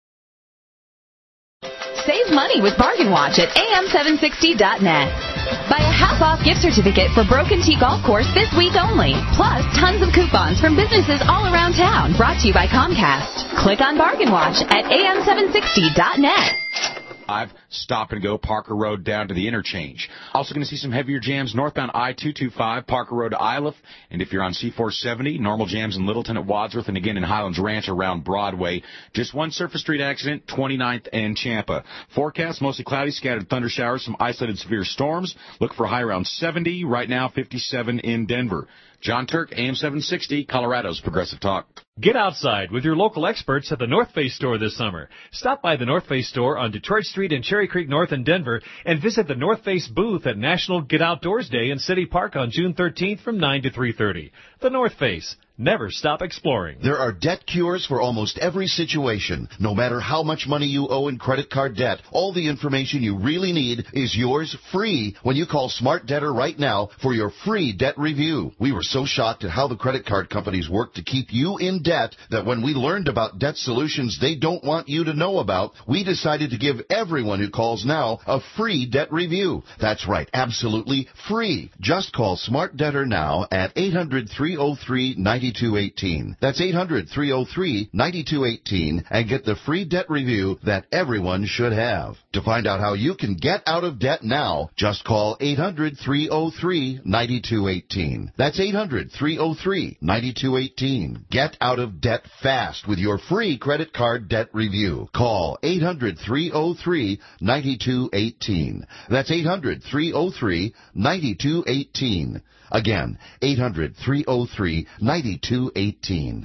Save money with Bargain Watch at A M seven sixty dot net. Buy a half-off gift certificate for Broken T Golf Course this week only. Plus, tons of coupons from businesses all around town. Brought to you by Comcast. Click on Bargain Watch at A M seven sixty dot net. I've stop and go Parker Road down to the interchange. Also going to see some heavier jams northbound I two twenty-five, Parker Road to Iliff. And if you're on C four seventy, normal jams in Littleton at Wadsworth and again in Highlands Ranch around Broadway. Just one surface street accident, twenty-ninth and Champa. Forecast, mostly cloudy, scattered thunder showers, some isolated severe storms. Look for a high around seventy, right now fifty-seven in Denver. John Turk, A M seven sixty, Colorado's Progressive Talk. Get outside with your local experts at the North Face store this summer. Stop by the North Face store on Detroit Street in Cherry Creek North in Denver and visit the North Face booth at National Get Outdoors Day in City Park on June thirteenth from nine to three thirty. The North Face. Never stop exploring. There are debt cures for almost every situation. No matter how much money you owe in credit card debt, all the information you really need is yours free when you call Smart Debtor right now for your free debt review. We were so shocked at how the credit card companies work to keep you in debt that when we learned about debt solutions they don't want you to know about, we decided to give everyone who calls now a free debt review. That's right, absolutely free. Just call Smart Debtor now at eight hundred, three oh three, nine two one eight. That's eight hundred, three oh three, nine two one eight and get the free debt review that everyone should have. To find out how you can get out of debt now, just call eight hundred, three oh three, nine two one eight. That's eight hundred, three oh three, nine two one eight. Get out of debt fast with your free credit card debt review. Call eight hundred, three oh three, nine two one eight. That's eight hundred, three oh three, nine two one eight. Again, eight hundred, three oh three, nine two one eight.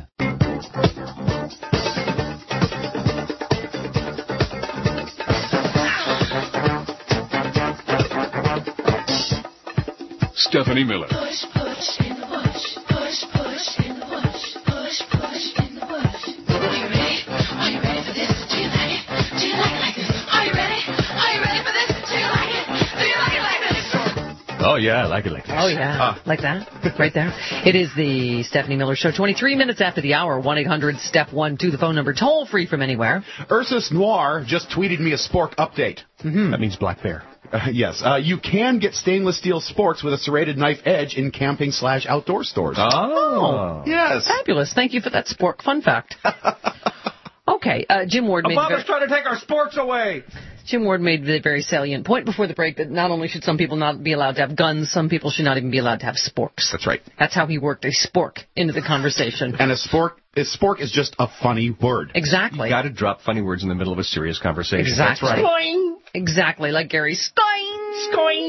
Stephanie Miller. Push, push in the bush, push, push in the bush, push, push in the bush. Are you ready? Are you ready for this? Do you like it? Do you like it like this? Are you ready? Are you ready for this? Do you like it? Do you like it like this? Oh, yeah, I like it like this. Oh, yeah, Uh, like that, right there. It is the Stephanie Miller Show, twenty-three minutes after the hour, one eight hundred step one two, the phone number, toll free from anywhere. Ursus Noir just tweeted me a spork update. Mm-hmm. That means black bear. Uh, yes, uh, you can get stainless steel sporks with a serrated knife edge in camping slash outdoor stores. Oh. Yes. Fabulous. Thank you for that spork fun fact. Okay, uh, Jim Ward made... Obama's very- trying to take our sports away. Jim Ward made the very salient point before the break that not only should some people not be allowed to have guns, some people should not even be allowed to have sporks. That's right. That's how he worked a spork into the conversation. And a spork, a spork is just a funny word. Exactly. You got to drop funny words in the middle of a serious conversation. Exactly. That's right. Stoing. Exactly, like Gary Stein.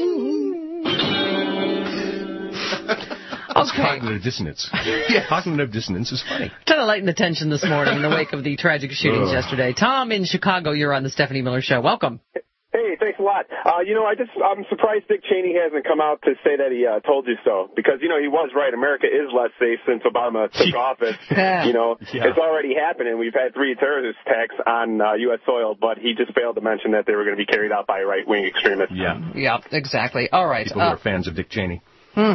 Stoing. That's Okay. cognitive dissonance. Yeah, cognitive dissonance is funny. Trying to lighten the tension this morning in the wake of the tragic shootings yesterday. Tom in Chicago, you're on the Stephanie Miller Show. Welcome. Hey, thanks a lot. Uh, you know, I just, I'm surprised Dick Cheney hasn't come out to say that he uh, told you so. Because, you know, he was right. America is less safe since Obama took office. You know, Yeah. It's already happening. We've had three terrorist attacks on uh, U S soil, but he just failed to mention that they were going to be carried out by right-wing extremists. Yeah. Yeah, exactly. All right. People Uh, who are fans of Dick Cheney. Hmm.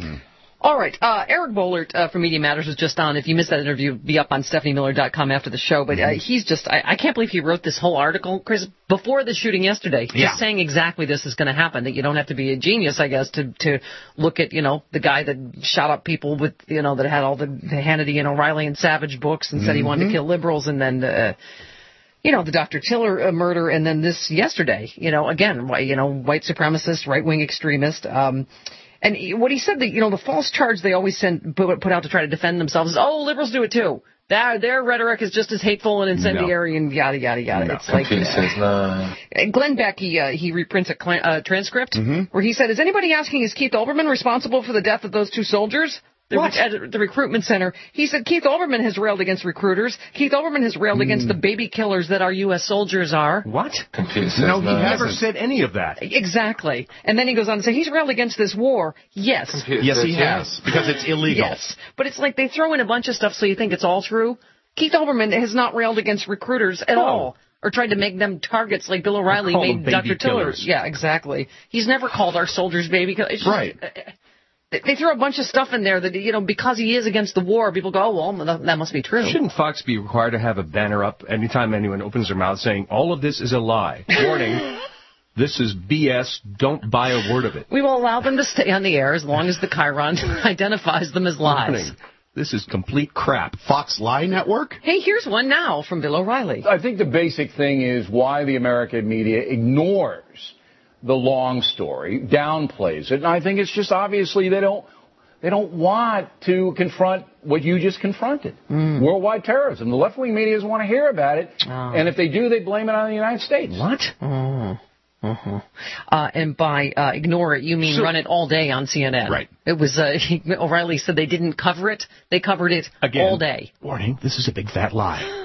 All right. Uh, Eric Bollert uh, from Media Matters was just on. If you missed that interview, be up on stephanie miller dot com after the show. But uh, he's just, I, I can't believe he wrote this whole article, Chris, before the shooting yesterday, Yeah. just saying exactly this is going to happen, that you don't have to be a genius, I guess, to to look at, you know, the guy that shot up people with, you know, that had all the, the Hannity and O'Reilly and Savage books and said he wanted to kill liberals, and then, uh, you know, the Doctor Tiller uh, murder, and then this yesterday, you know, again, wh- you know, white supremacist, right-wing extremist. Um, and he- what he said, that, you know, the false charge they always send, put, put out to try to defend themselves is, oh, liberals do it too. Their, their rhetoric is just as hateful and incendiary and yada, yada, yada. No. It's like, uh, Glenn Beck, he, uh, he reprints a cl- uh, transcript where he said, is anybody asking, is Keith Olbermann responsible for the death of those two soldiers? The, What? At the recruitment center. He said Keith Olbermann has railed against recruiters. Keith Olbermann has railed against the baby killers that our U S soldiers are. What? No, he never hasn't. said any of that. Exactly. And then he goes on to say he's railed against this war. Yes. Yes, he has, because it's illegal. Yes. But it's like they throw in a bunch of stuff so you think it's all true. Keith Olbermann has not railed against recruiters at No. all. Or tried to make them targets like Bill O'Reilly call made them baby Doctor Tiller. killers. Yeah, exactly. He's never called our soldiers baby killers. It's just- Right. They they throw a bunch of stuff in there that, you know, because he is against the war, people go, oh, well, that, that must be true. Shouldn't Fox be required to have a banner up anytime anyone opens their mouth saying, all of this is a lie? Warning, this is B S. Don't buy a word of it. We will allow them to stay on the air as long as the Chiron identifies them as lies. Warning, this is complete crap. Fox Lie Network? Hey, here's one now from Bill O'Reilly. I think the basic thing is why the American media ignores the long story, downplays it, and I think it's just obviously they don't they don't want to confront what you just confronted, Mm. worldwide terrorism. The left-wing media doesn't want to hear about it, Oh. and if they do, they blame it on the United States. What? Oh. Uh-huh. Uh, and by uh, ignore it, you mean So- run it all day on C N N. Right. It was, uh, O'Reilly said they didn't cover it. They covered it Again. all day. Warning, this is a big fat lie.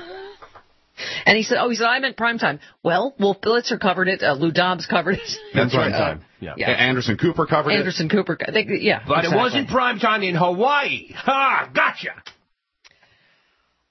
And he said, oh, he said, I meant primetime. Well, Wolf Blitzer covered it. Uh, Lou Dobbs covered it. That's right. Time. Yeah. Yeah. Anderson Cooper covered Anderson Cooper. They, yeah. But exactly. it wasn't prime time in Hawaii. Ha! Gotcha!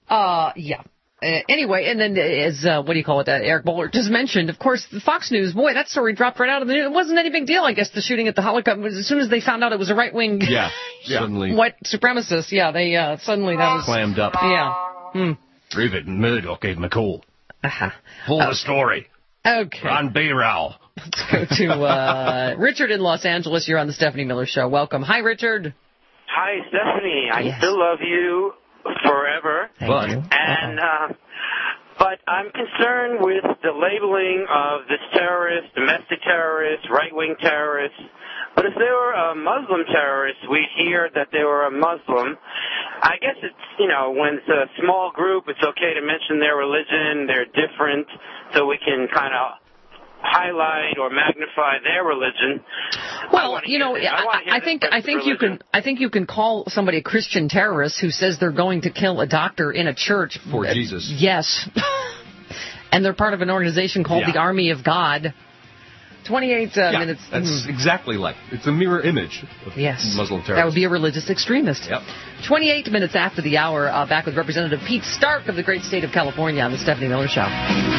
Uh, yeah. Uh, anyway, and then as, uh, what do you call it, uh, Eric Bowler just mentioned, of course, the Fox News, boy, that story dropped right out of the news. It wasn't any big deal, I guess, the shooting at the Holocaust. As soon as they found out it was a right-wing yeah, yeah. suddenly white supremacist, yeah, they, uh, suddenly that was... Clammed up. Yeah. Hmm. David Murdoch gave McCall. Uh-huh. Full uh, the story. Okay. Ron Bayrow. Let's go to, uh, Richard in Los Angeles. You're on the Stephanie Miller Show. Welcome. Hi, Richard. Hi, Stephanie. I yes. still love you forever. Thank but, you. And, uh, but I'm concerned with the labeling of this terrorist, domestic terrorist, right-wing terrorist. But if they were a Muslim terrorist, we'd hear that they were a Muslim. I guess it's, you know, when it's a small group, it's okay to mention their religion, they're different, so we can kind of highlight or magnify their religion. Well, you know, I, I, I think I think you can I think you can call somebody a Christian terrorist who says they're going to kill a doctor in a church for uh, Jesus. Yes, and they're part of an organization called yeah. the Army of God. Twenty-eight uh, yeah, minutes. That's mm. exactly like it's a mirror image of yes. Muslim terrorists. That would be a religious extremist. Yep. Twenty-eight minutes after the hour, uh, back with Representative Pete Stark of the great state of California on the Stephanie Miller Show.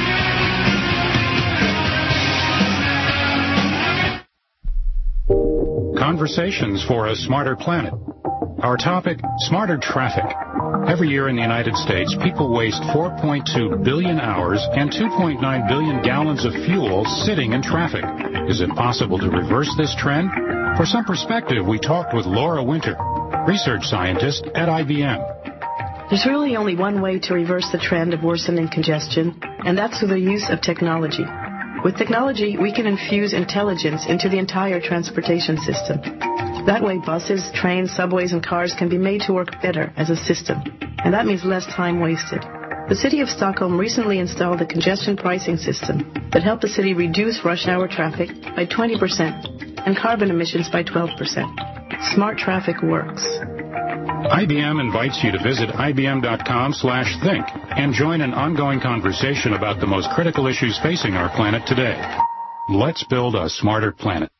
Conversations for a Smarter Planet. Our topic, smarter traffic. Every year in the United States, people waste four point two billion hours and two point nine billion gallons of fuel sitting in traffic. Is it possible to reverse this trend? For some perspective, we talked with Laura Winter, research scientist at I B M. There's really only one way to reverse the trend of worsening congestion, and that's through the use of technology. With technology, we can infuse intelligence into the entire transportation system. That way, buses, trains, subways, and cars can be made to work better as a system, and that means less time wasted. The City of Stockholm recently installed a congestion pricing system that helped the city reduce rush hour traffic by twenty percent and carbon emissions by twelve percent. Smart traffic works. I B M invites you to visit I B M dot com slash think and join an ongoing conversation about the most critical issues facing our planet today. Let's build a smarter planet.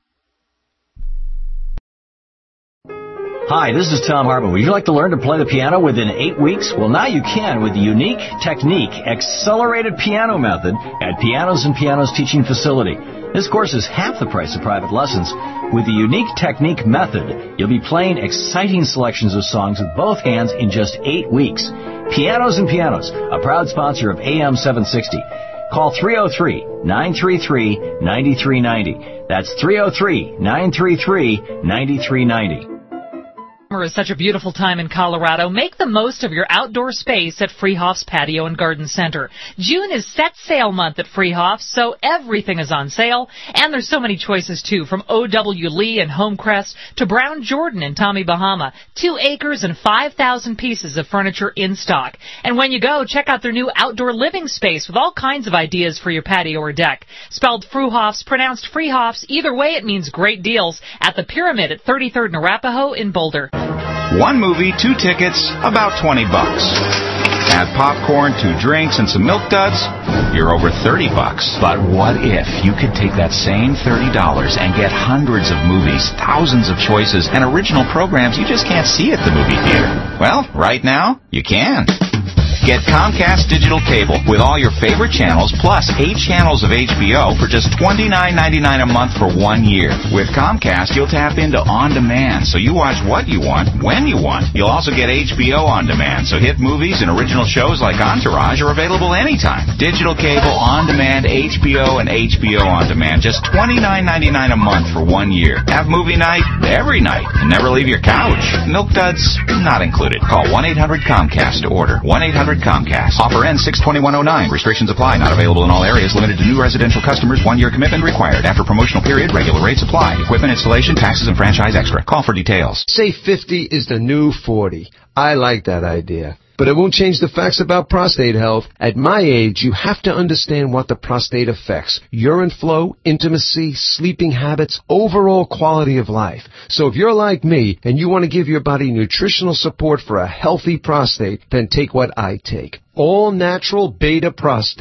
Hi, this is Tom Hartman. Would you like to learn to play the piano within eight weeks? Well, now you can with the Unique Technique Accelerated Piano Method at Pianos and Pianos Teaching Facility. This course is half the price of private lessons. With the Unique Technique Method, you'll be playing exciting selections of songs with both hands in just eight weeks. Pianos and Pianos, a proud sponsor of A M seven sixty. Call three oh three, nine three three, nine three nine oh. That's three oh three, nine three three, nine three nine oh. Summer is such a beautiful time in Colorado. Make the most of your outdoor space at Freehoff's Patio and Garden Center. June is set sale month at Freehoff's, so everything is on sale. And there's so many choices, too, from O W Lee and Homecrest to Brown Jordan and Tommy Bahama. Two acres and five thousand pieces of furniture in stock. And when you go, check out their new outdoor living space with all kinds of ideas for your patio or deck. Spelled Fruhoff's, pronounced Freehoff's. Either way, it means great deals at the Pyramid at thirty-third and Arapahoe in Boulder. One movie, two tickets, about twenty bucks. Add popcorn, two drinks, and some milk duds, you're over thirty bucks. But what if you could take that same thirty dollars and get hundreds of movies, thousands of choices, and original programs you just can't see at the movie theater? Well, right now, you can. Get Comcast Digital Cable with all your favorite channels plus eight channels of H B O for just twenty-nine ninety-nine a month for one year. With Comcast, you'll tap into On Demand, so you watch what you want, when you want. You'll also get H B O On Demand, so hit movies and original shows like Entourage are available anytime. Digital Cable, On Demand, H B O, and H B O On Demand, just twenty-nine ninety-nine a month for one year. Have movie night every night and never leave your couch. Milk duds not included. Call one eight hundred Comcast to order. one eight hundred Comcast. Offer ends six twenty-one oh nine. Restrictions apply. Not available in all areas. Limited to new residential customers. One-year commitment required. After promotional period, regular rates apply. Equipment installation, taxes, and franchise extra. Call for details. Say fifty is the new forty. I like that idea. But it won't change the facts about prostate health. At my age, you have to understand what the prostate affects. Urine flow, intimacy, sleeping habits, overall quality of life. So if you're like me and you want to give your body nutritional support for a healthy prostate, then take what I take. All natural beta prostate.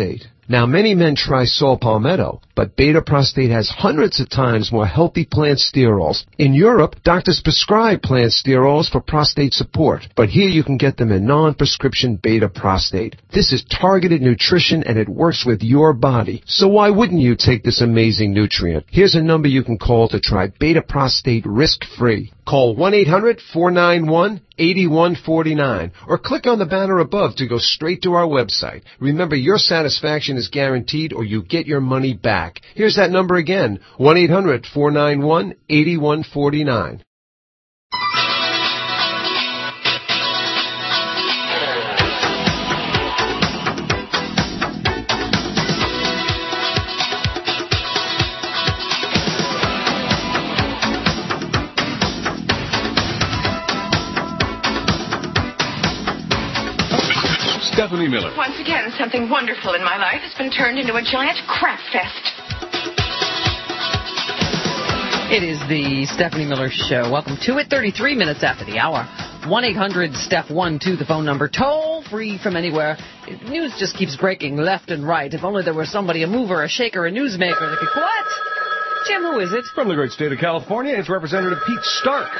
Now, many men try saw palmetto, but Beta Prostate has hundreds of times more healthy plant sterols. In Europe, doctors prescribe plant sterols for prostate support, but here you can get them in non-prescription Beta Prostate. This is targeted nutrition and it works with your body. So why wouldn't you take this amazing nutrient? Here's a number you can call to try Beta Prostate risk-free. Call one eight hundred four nine one eight one four nine or click on the banner above to go straight to our website. Remember, your satisfaction is guaranteed or you get your money back. Here's that number again, one eight hundred four nine one eight one four nine. Stephanie Miller. Once again, something wonderful in my life has been turned into a giant crap fest. It is the Stephanie Miller Show. Welcome to it, thirty-three minutes after the hour. one eight hundred Steph one two, the phone number. Toll free from anywhere. News just keeps breaking left and right. If only there was somebody, a mover, a shaker, a newsmaker that could... What? Jim, who is it? From the great state of California, it's Representative Pete Stark.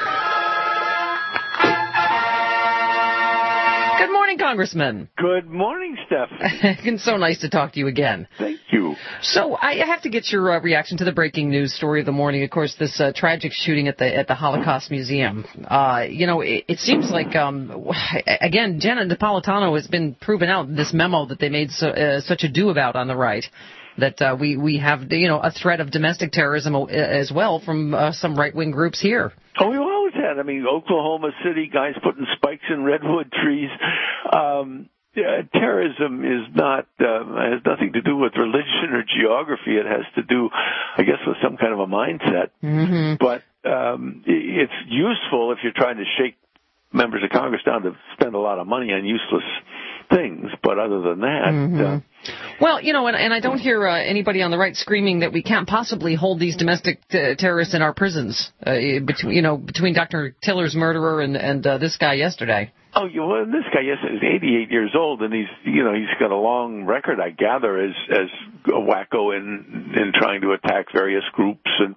Good morning, Congressman. Good morning, Steph. It's so nice to talk to you again. Thank you. So I have to get your uh, reaction to the breaking news story of the morning. Of course, this uh, tragic shooting at the at the Holocaust Museum. Uh, you know, it, it seems like um, again, Janet Napolitano has been proven out in this memo that they made so, uh, such ado about on the right. That uh, we we have you know a threat of domestic terrorism as well from uh, some right wing groups here. Oh, we always had. I mean, Oklahoma City guys putting spikes in redwood trees. Um, yeah, terrorism is not uh, has nothing to do with religion or geography. It has to do, I guess, with some kind of a mindset. Mm-hmm. But um, it's useful if you're trying to shake members of Congress down to spend a lot of money on useless things. But other than that. Mm-hmm. Uh, Well, you know, and, and I don't hear uh, anybody on the right screaming that we can't possibly hold these domestic t- terrorists in our prisons. Uh, between, you know, between Doctor Tiller's murderer and and uh, this guy yesterday. Oh, you well, this guy yesterday is eighty-eight years old, and he's you know he's got a long record, I gather, as as a wacko in in trying to attack various groups, and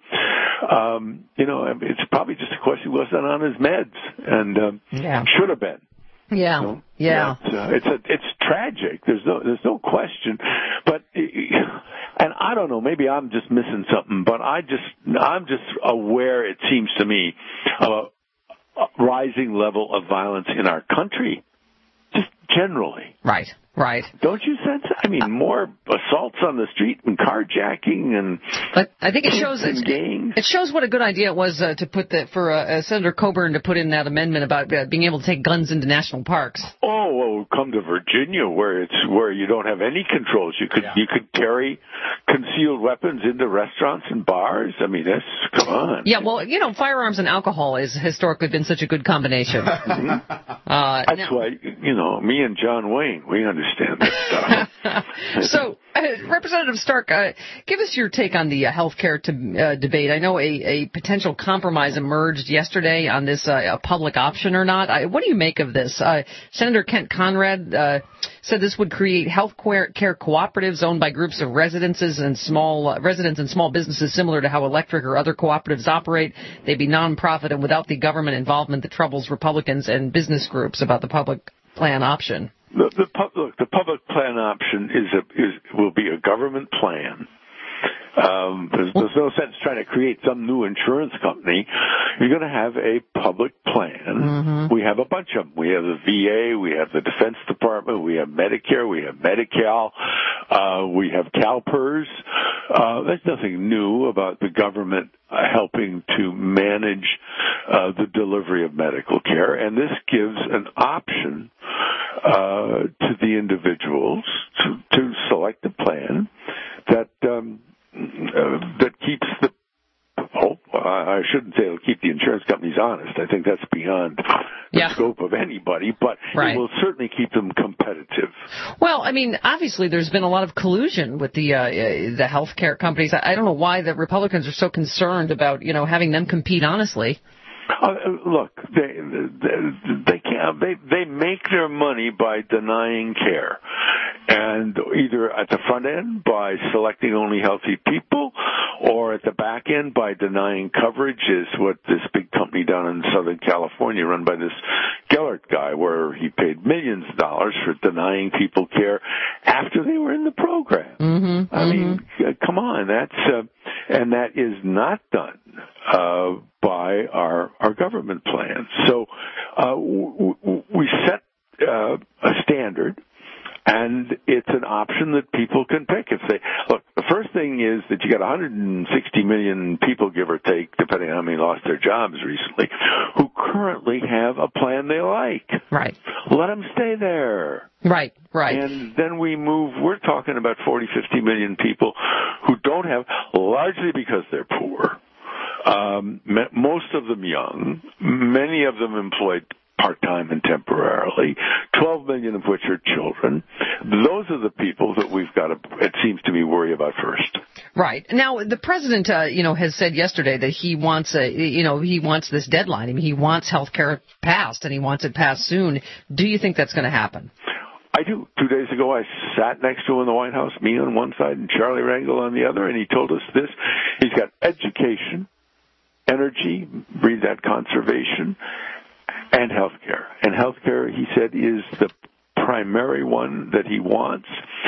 um, you know it's probably just a question he wasn't on his meds, and um, yeah. should have been. Yeah, you know? yeah. It's, uh, it's a it's tragic. There's no there's no question, but and I don't know. Maybe I'm just missing something, but I just I'm just aware. It seems to me of a, a rising level of violence in our country, just generally. Right. Right. Don't you sense it? I mean, more assaults on the street and carjacking and. But I think it shows it, gangs. it shows what a good idea it was uh, to put the for uh, uh, Senator Coburn to put in that amendment about uh, being able to take guns into national parks. Oh, well, come to Virginia where it's where you don't have any controls. You could yeah. you could carry concealed weapons into restaurants and bars. I mean, that's come on. Yeah, well, you know, firearms and alcohol has historically been such a good combination. mm-hmm. uh, that's now, why you know me and John Wayne we understand. Understand that stuff. So, uh, Representative Stark, uh, give us your take on the uh, health care to, uh, debate. I know a, a potential compromise emerged yesterday on this uh, a public option or not. I, what do you make of this? Uh, Senator Kent Conrad uh, said this would create health care cooperatives owned by groups of residences and small uh, residents and small businesses, similar to how electric or other cooperatives operate. They'd be nonprofit and without the government involvement that troubles Republicans and business groups about the public plan option. The, the, look, the public plan option is a, is will be a government plan. Um, there's, there's no sense trying to create some new insurance company. You're going to have a public plan. Mm-hmm. We have a bunch of them. We have the V A, we have the Defense Department, we have Medicare, we have Medi-Cal, uh, we have CalPERS. Uh, there's nothing new about the government uh, helping to manage uh, the delivery of medical care, and this gives an option uh, to the individuals to, to select a plan that um, uh, that keeps the oh I shouldn't say it'll keep the insurance companies honest. I think that's beyond the yeah. scope of anybody, but right. it will certainly keep them competitive. Well, I mean, obviously there's been a lot of collusion with the uh, the healthcare companies. I don't know why the Republicans are so concerned about you know having them compete honestly. Uh, look, they, they they can't. They they make their money by denying care, And either at the front end by selecting only healthy people, or at the back end by denying coverage, is what this big company down in Southern California run by this Gellert guy, where he paid millions of dollars for denying people care after they were in the program. Mm-hmm, I mm-hmm. mean, come on, that's uh, and that is not done uh, by our our government plans. So uh, w- w- we set uh, a standard. And it's an option that people can pick. If they look, the first thing is that you got one hundred sixty million people, give or take, depending on how many lost their jobs recently, who currently have a plan they like. Right. Let them stay there. Right, right. And then we move, we're talking about forty, fifty million people who don't have, largely because they're poor. Um, most of them young, many of them employed part-time and temporarily, twelve million of which are children. Those are the people that we've got to, it seems to me, worry about first. Right. Now, the president, uh, you know, has said yesterday that he wants a, you know, he wants this deadline. I mean, he wants health care passed, and he wants it passed soon. Do you think that's going to happen? I do. Two days ago, I sat next to him in the White House, me on one side and Charlie Rangel on the other, and he told us this. He's got education, energy, read that, conservation, and healthcare. And healthcare, he said, is the primary one that he wants.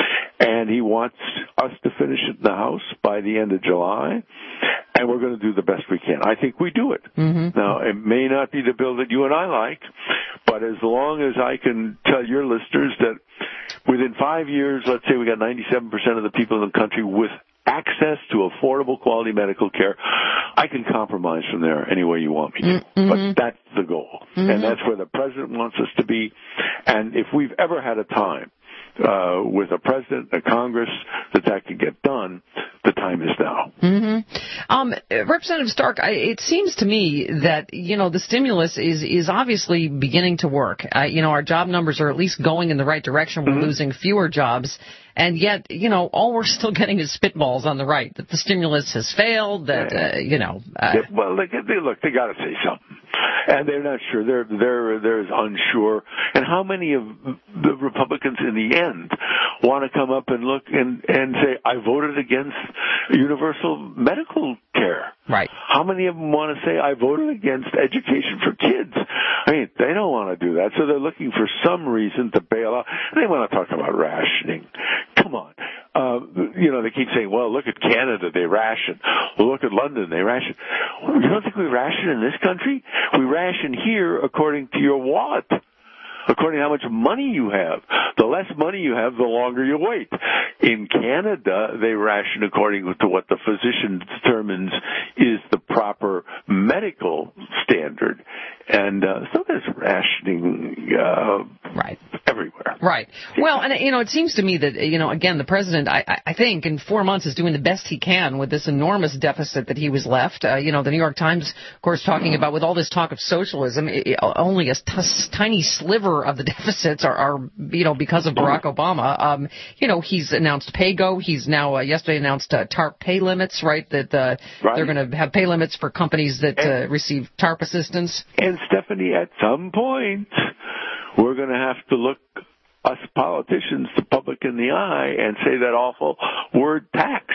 And he wants us to finish it in the House by the end of July. And we're going to do the best we can. I think we do it. Mm-hmm. Now, it may not be the bill that you and I like, but as long as I can tell your listeners that within five years, let's say we got ninety-seven percent of the people in the country with access to affordable quality medical care, I can compromise from there any way you want me to. Mm-hmm. But that's the goal. Mm-hmm. And that's where the president wants us to be. And if we've ever had a time uh, with a president, a Congress, that that can get done, the time is now. Mm-hmm. Um, Representative Stark, I, it seems to me that, you know, the stimulus is, is obviously beginning to work. Uh, you know, our job numbers are at least going in the right direction. We're mm-hmm. losing fewer jobs. And yet, you know, all we're still getting is spitballs on the right, that the stimulus has failed, that, uh, you know. Uh, yeah, well, they, they, look, they got to say something. And they're not sure. They're, they're, they're unsure. And how many of the Republicans in the end want to come up and look and, and say, I voted against universal medical care? Right. How many of them want to say, I voted against education for kids? I mean, they don't want to do that. So they're looking for some reason to bail out. And they want to talk about rationing. Come on. Uh, you know, they keep saying, well, look at Canada, they ration. Well, look at London, they ration. You don't think we ration in this country? We ration here according to your wallet, according to how much money you have. The less money you have, the longer you wait. In Canada, they ration according to what the physician determines is the proper medical standard. And uh, so there's rationing uh, right. everywhere. Right. Well, and, you know, it seems to me that, you know, again, the president, I, I think, in four months is doing the best he can with this enormous deficit that he was left. Uh, you know, the New York Times, of course, talking about, with all this talk of socialism, it, it, only a t- tiny sliver of the deficits are, are, you know, because of Barack Obama. Um, you know, he's announced PayGo. He's now, uh, yesterday announced uh, TARP pay limits, right, that uh, right. they're going to have pay limits for companies that uh, receive TARP assistance. And, Stephanie, at some point, we're going to have to look us politicians, the public, in the eye and say that awful word tax.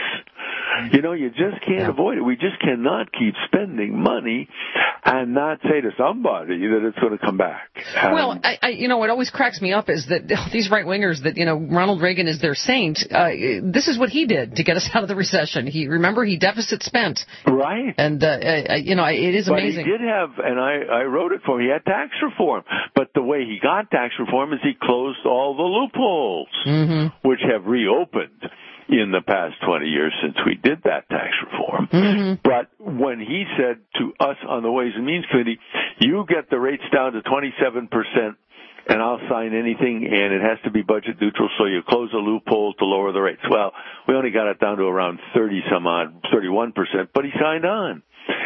You know, you just can't yeah. avoid it. We just cannot keep spending money and not say to somebody that it's going to come back. Um, well, I, I, you know, what always cracks me up is that these right-wingers that, you know, Ronald Reagan is their saint. Uh, this is what he did to get us out of the recession. He, remember, he deficit spent. Right. And, uh, uh, you know, it is amazing. But he did have, and I, I wrote it for him, he had tax reform. But the way he got tax reform is he closed all the loopholes, mm-hmm. which have reopened in the past twenty years since we did that tax reform. Mm-hmm. But when he said to us on the Ways and Means Committee, you get the rates down to twenty-seven percent and I'll sign anything, and it has to be budget neutral, so you close a loophole to lower the rates. Well, we only got it down to around thirty some odd, thirty-one percent, but he signed on.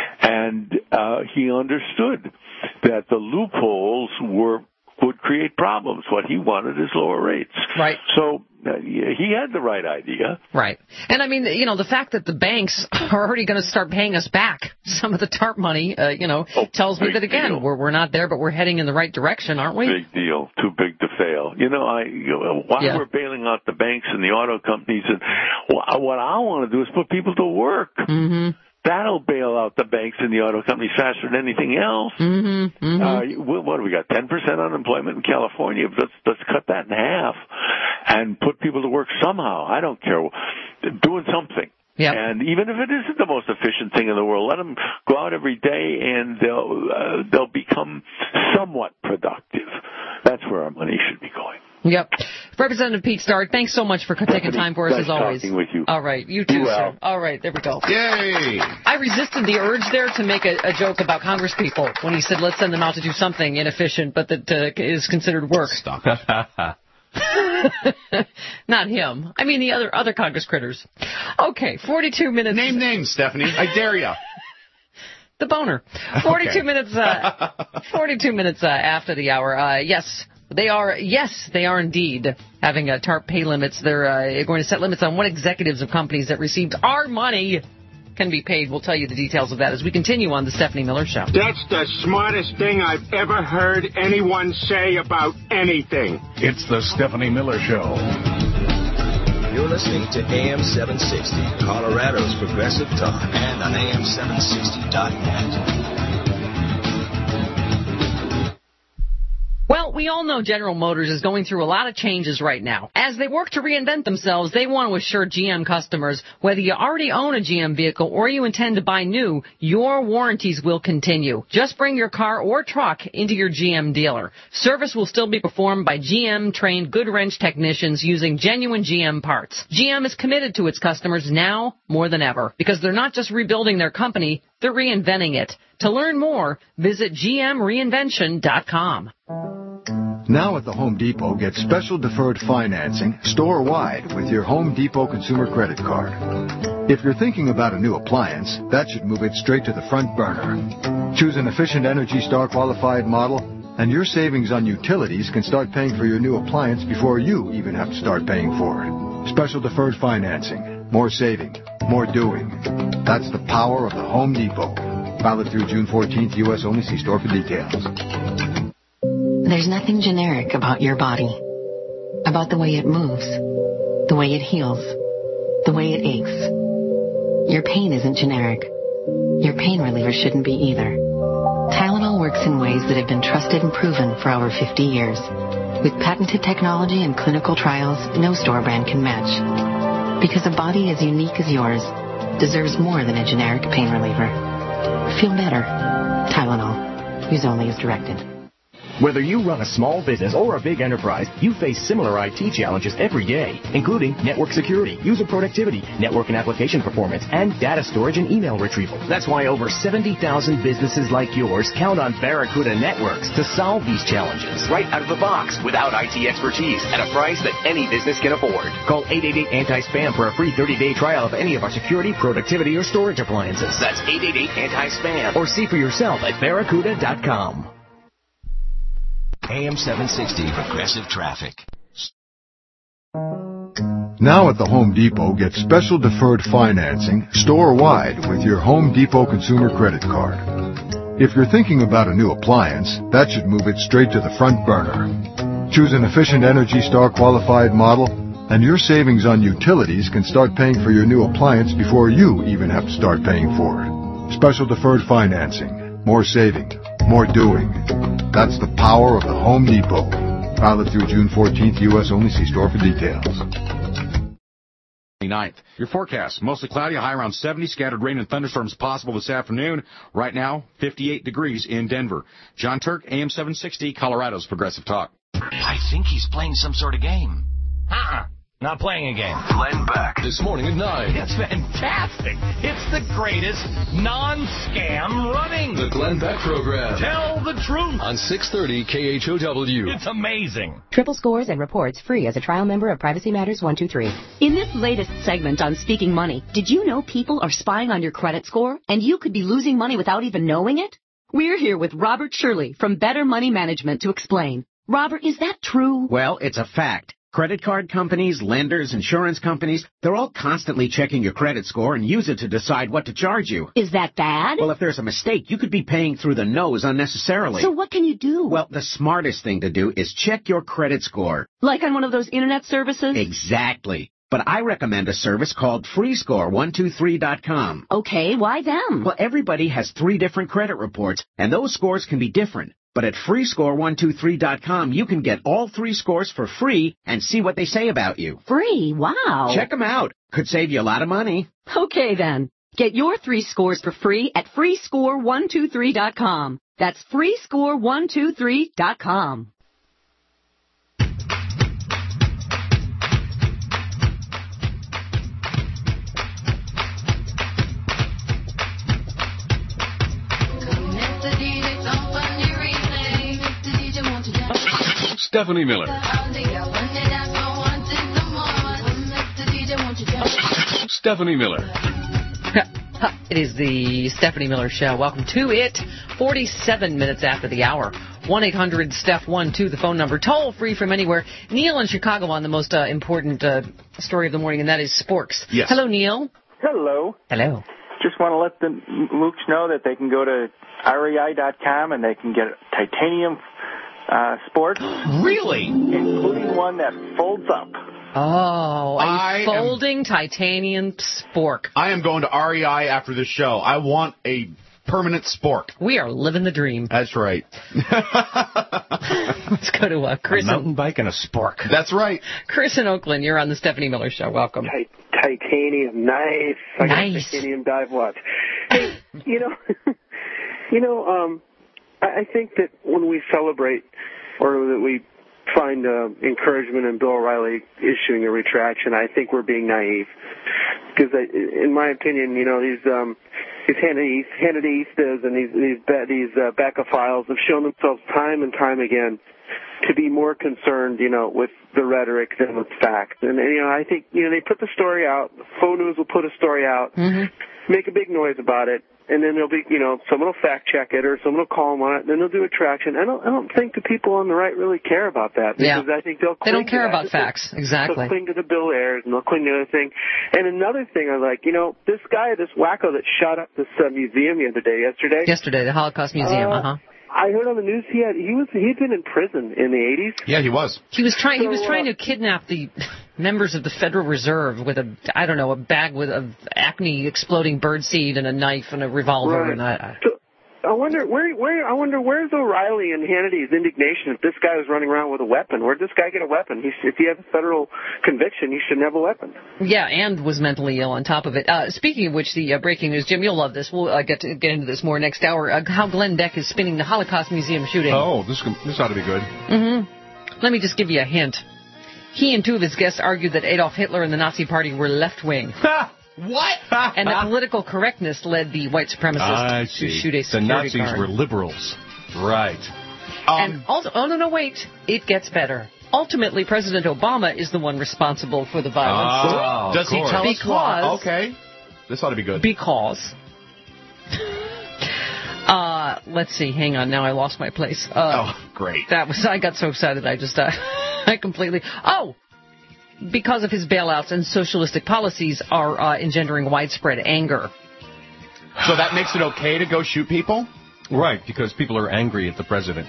And uh, he understood that the loopholes were would create problems. What he wanted is lower rates. Right. So uh, he had the right idea. Right. And I mean, you know, the fact that the banks are already going to start paying us back some of the TARP money, uh, you know, oh, tells me that, again, deal. we're we're not there, but we're heading in the right direction, aren't we? Big deal. Too big to fail. You know, I you know, while Yeah. we're bailing out the banks and the auto companies, and wh- what I want to do is put people to work. Mm-hmm. That'll bail out the banks and the auto companies faster than anything else. Mm-hmm. Mm-hmm. Uh, what, what do we got? ten percent unemployment in California. Let's let's cut that in half and put people to work somehow. I don't care, doing something. Yep. And even if it isn't the most efficient thing in the world, let them go out every day and they'll uh, they'll become somewhat productive. That's where our money should be going. Yep. Representative Pete Stark, thanks so much for taking time for us Nice as always. talking with you. All right. You too, You well. sir. All right. There we go. Yay! I resisted the urge there to make a, a joke about Congress people when he said, let's send them out to do something inefficient, but that uh, is considered work. Stop. Not him. I mean the other other Congress critters. Okay, forty-two minutes. Name names, Stephanie. I dare ya. The boner. forty-two Okay. minutes. Uh, forty-two minutes uh, after the hour. Uh, yes, they are. Yes, they are indeed having uh, TARP pay limits. They're uh, going to set limits on what executives of companies that received our money can be paid. We'll tell you the details of that as we continue on the Stephanie Miller Show. That's the smartest thing I've ever heard anyone say about anything. It's the Stephanie Miller Show. You're listening to A M seven sixty, Colorado's Progressive Talk, and on A M seven sixty dot net. Well, we all know General Motors is going through a lot of changes right now. As they work to reinvent themselves, they want to assure G M customers, whether you already own a G M vehicle or you intend to buy new, your warranties will continue. Just bring your car or truck into your G M dealer. Service will still be performed by G M-trained Goodwrench technicians using genuine G M parts. G M is committed to its customers now more than ever because they're not just rebuilding their company, they're reinventing it. To learn more, visit G M reinvention dot com. Now at the Home Depot, get special deferred financing store-wide with your Home Depot consumer credit card. If you're thinking about a new appliance, that should move it straight to the front burner. Choose an efficient Energy Star qualified model, and your savings on utilities can start paying for your new appliance before you even have to start paying for it. Special deferred financing. More saving. More doing. That's the power of the Home Depot. Valid through June fourteenth, U S only. See store for details. There's nothing generic about your body. About the way it moves. The way it heals. The way it aches. Your pain isn't generic. Your pain reliever shouldn't be either. Tylenol works in ways that have been trusted and proven for over fifty years. With patented technology and clinical trials, no store brand can match. Because a body as unique as yours deserves more than a generic pain reliever. Feel better. Tylenol. Use only as directed. Whether you run a small business or a big enterprise, you face similar I T challenges every day, including network security, user productivity, network and application performance, and data storage and email retrieval. That's why over seventy thousand businesses like yours count on Barracuda Networks to solve these challenges right out of the box without I T expertise at a price that any business can afford. Call eight eight eight anti spam for a free thirty-day trial of any of our security, productivity, or storage appliances. That's eight eight eight anti spam, or see for yourself at barracuda dot com. A M seven sixty, Progressive Traffic. Now at the Home Depot, get special deferred financing store-wide with your Home Depot consumer credit card. If you're thinking about a new appliance, that should move it straight to the front burner. Choose an efficient Energy Star qualified model, and your savings on utilities can start paying for your new appliance before you even have to start paying for it. Special deferred financing. More saving. More doing. That's the power of the Home Depot. Valid through June fourteenth, U S only. See store for details. ninth. Your forecast, mostly cloudy, a high around seventy, scattered rain and thunderstorms possible this afternoon. Right now, fifty-eight degrees in Denver. John Turk, A M seven sixty, Colorado's Progressive Talk. I think he's playing some sort of game. Uh-uh. Not playing a game. Glenn Beck. This morning at nine. It's fantastic. It's the greatest non-scam running. The Glenn Beck Program. Tell the truth. On six thirty K H O W. It's amazing. Triple scores and reports free as a trial member of Privacy Matters one two three. In this latest segment on Speaking Money, did you know people are spying on your credit score and you could be losing money without even knowing it? We're here with Robert Shirley from Better Money Management to explain. Robert, is that true? Well, it's a fact. Credit card companies, lenders, insurance companies, they're all constantly checking your credit score and use it to decide what to charge you. Is that bad? Well, if there's a mistake, you could be paying through the nose unnecessarily. So what can you do? Well, the smartest thing to do is check your credit score. Like on one of those internet services? Exactly. But I recommend a service called free score one two three dot com. Okay, why them? Well, everybody has three different credit reports, and those scores can be different. But at free score one two three dot com, you can get all three scores for free and see what they say about you. Free? Wow. Check them out. Could save you a lot of money. Okay, then. Get your three scores for free at free score one two three dot com. That's free score one two three dot com. Stephanie Miller. Stephanie Miller. It is the Stephanie Miller Show. Welcome to it. forty-seven minutes after the hour. one eight hundred Steph one two, the phone number. Toll free from anywhere. Neil in Chicago on the most uh, important uh, story of the morning, and that is sporks. Yes. Hello, Neil. Hello. Hello. Just want to let the mooks know that they can go to R E I dot com and they can get titanium uh, sporks. Really? Including one that folds up. Oh, a I folding am, titanium spork. I am going to R E I after this show. I want a permanent spork. We are living the dream. That's right. Let's go to uh, Chris. A mountain bike and a spork. That's right. Chris in Oakland, you're on the Stephanie Miller Show. Welcome. Ti- titanium, nice. I got nice. Titanium dive watch. Hey, you know, you know, um, I, I think that when we celebrate or that we find uh, encouragement in Bill O'Reilly issuing a retraction, I think we're being naive. Because in my opinion, you know, these um, these Hannity Hannitystas and these these these uh, backophiles have shown themselves time and time again to be more concerned, you know, with the rhetoric than with facts. And, and you know, I think you know they put the story out. Faux News will put a story out, mm-hmm. make a big noise about it. And then there'll be, you know, someone will fact check it or someone will call them on it. Then they'll do a traction. I don't, I don't think the people on the right really care about that because yeah. I think they'll. They don't care about that. facts, exactly. They'll cling to the Bill Ayers and they'll cling to the other thing. And another thing, I was like, you know, this guy, this wacko that shot up this uh, museum the other day, yesterday. Yesterday, the Holocaust Museum. Uh huh. I heard on the news he had he was he'd been in prison in the eighties. Yeah, he was. He was trying. So, he was trying uh, to kidnap the members of the Federal Reserve with a I don't know a bag with a Acme exploding birdseed and a knife and a revolver. Right. And I, I, so, I wonder where where I wonder where's O'Reilly and Hannity's indignation if this guy was running around with a weapon? Where'd this guy get a weapon? He, if he has a federal conviction, he shouldn't have a weapon. Yeah, and was mentally ill on top of it. Uh, speaking of which, the uh, breaking news, Jim, you'll love this. We'll uh, get to get into this more next hour. Uh, how Glenn Beck is spinning the Holocaust Museum shooting. Oh, this this ought to be good. Mm-hmm. Let me just give you a hint. He and two of his guests argued that Adolf Hitler and the Nazi Party were left-wing. What? And the political correctness led the white supremacists I to see. shoot a security The Nazis guard. were liberals. Right. Um, and also, oh, no, no, wait. It gets better. Ultimately, President Obama is the one responsible for the violence. Oh, Does he tell because, us why? Okay. This ought to be good. Because... Uh, let's see. Hang on. Now I lost my place. Uh, oh, great. That was, I got so excited. I just, uh, I completely, oh! Because of his bailouts and socialistic policies are uh, engendering widespread anger. So that makes it okay to go shoot people? Right, because people are angry at the president.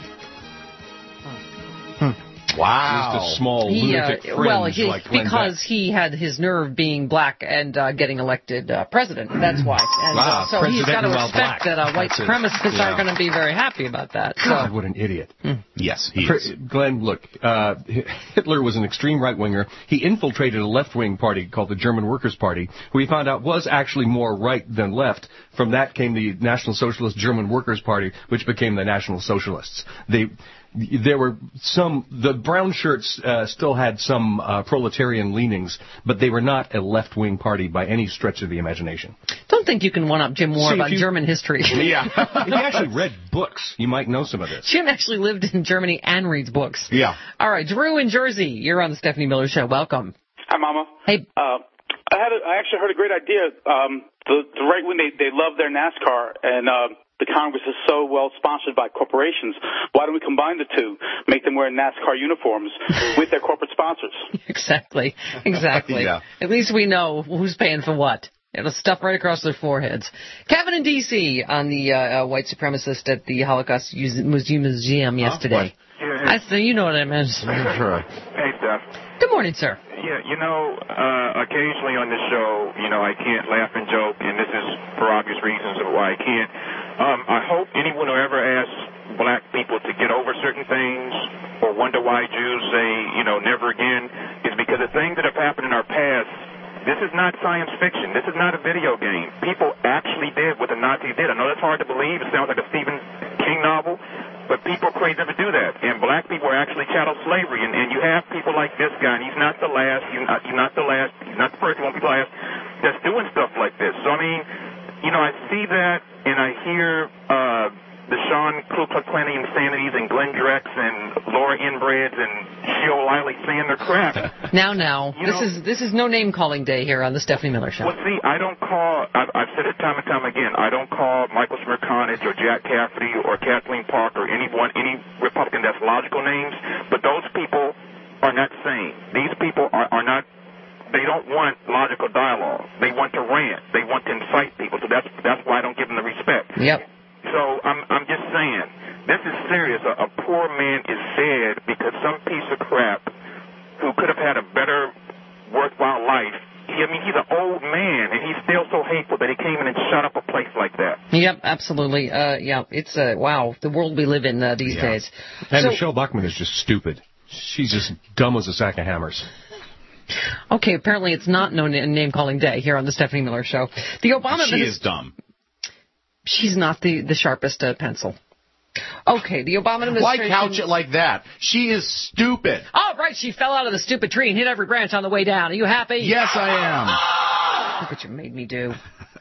Hmm. Wow. Just a small He, lunatic uh, fringe well, he, like Glenn because Beck. he had his nerve being black and uh, getting elected uh, president. That's why. And, Wow, uh, so he's got to president while expect black. that uh, white That's it. supremacists Yeah. aren't going to be very happy about that. God, So. what an idiot. Yes, he For- is. Glenn, look, uh, Hitler was an extreme right-winger. He infiltrated a left-wing party called the German Workers' Party, who he found out was actually more right than left. From that came the National Socialist German Workers' Party, which became the National Socialists. They... There were some, the brown shirts uh, still had some uh, proletarian leanings, but they were not a left-wing party by any stretch of the imagination. Don't think you can one-up Jim Moore See, if about you- German history. Yeah. If you actually read books, you might know some of this. Jim actually lived in Germany and reads books. Yeah. All right, Drew in Jersey, you're on the Stephanie Miller Show. Welcome. Hi, Mama. Hey. Uh, I had a, I actually heard a great idea. Um, the, the right wing, they, they love their NASCAR, and uh, the Congress is so well sponsored by corporations. Why don't we combine the two, make them wear NASCAR uniforms with their corporate sponsors? Exactly, exactly. Yeah. At least we know who's paying for what. It'll stuff right across their foreheads. Kevin in D C on the uh, uh, white supremacist at the Holocaust Museum yesterday. Yeah, I say, you know what I meant. Hey, Steph. Good morning, sir. Yeah, you know, uh, occasionally on this show, you know, I can't laugh and joke, and this is for obvious reasons of why I can't. Um, I hope anyone who ever asks black people to get over certain things or wonder why Jews say, you know, never again, is because the things that have happened in our past, this is not science fiction. This is not a video game. People actually did what the Nazis did. I know that's hard to believe. It sounds like a Stephen King novel. But people are crazy enough to do that. And black people are actually chattel slavery. And, and you have people like this guy, and he's not the last, he's not, he's not the last, he's not the first, he won't be the last, that's doing stuff like this. So, I mean, you know, I see that, and I hear uh, the Sean Ku Klux Klan insanities and Glenn Drex and Laura Inbreds and Sheol Liley saying they're crap. Now, now, you this know, is this is no name-calling day here on the Stephanie Miller Show. Well, see, I don't call, I've, I've said it time and time again, I don't call Michael Smerconic or Jack Cafferty or Kathleen Parker or anyone, any Republican that's logical names, but those people are not sane. These people are, are not, they don't want logical dialogue. They want to rant. They want to incite people. So that's that's why I don't give them the respect. Yep. So I'm I'm just saying, this is serious. A, a poor man is dead because some piece of crap who could have had a better, worthwhile life. He, I mean, he's an old man, and he's still so hateful that he came in and shut up a place like that. Yep, absolutely. Uh, yeah, it's, uh, wow, the world we live in uh, these yeah. days. And so, Michelle Bachmann is just stupid. She's just dumb as a sack of hammers. Okay, apparently it's not no name-calling day here on the Stephanie Miller Show. The Obama She is dumb. She's not the, the sharpest uh, pencil. Okay, the Obama administration... Why couch it like that? She is stupid. Oh, right, she fell out of the stupid tree and hit every branch on the way down. Are you happy? Yes, I am. Look what you made me do.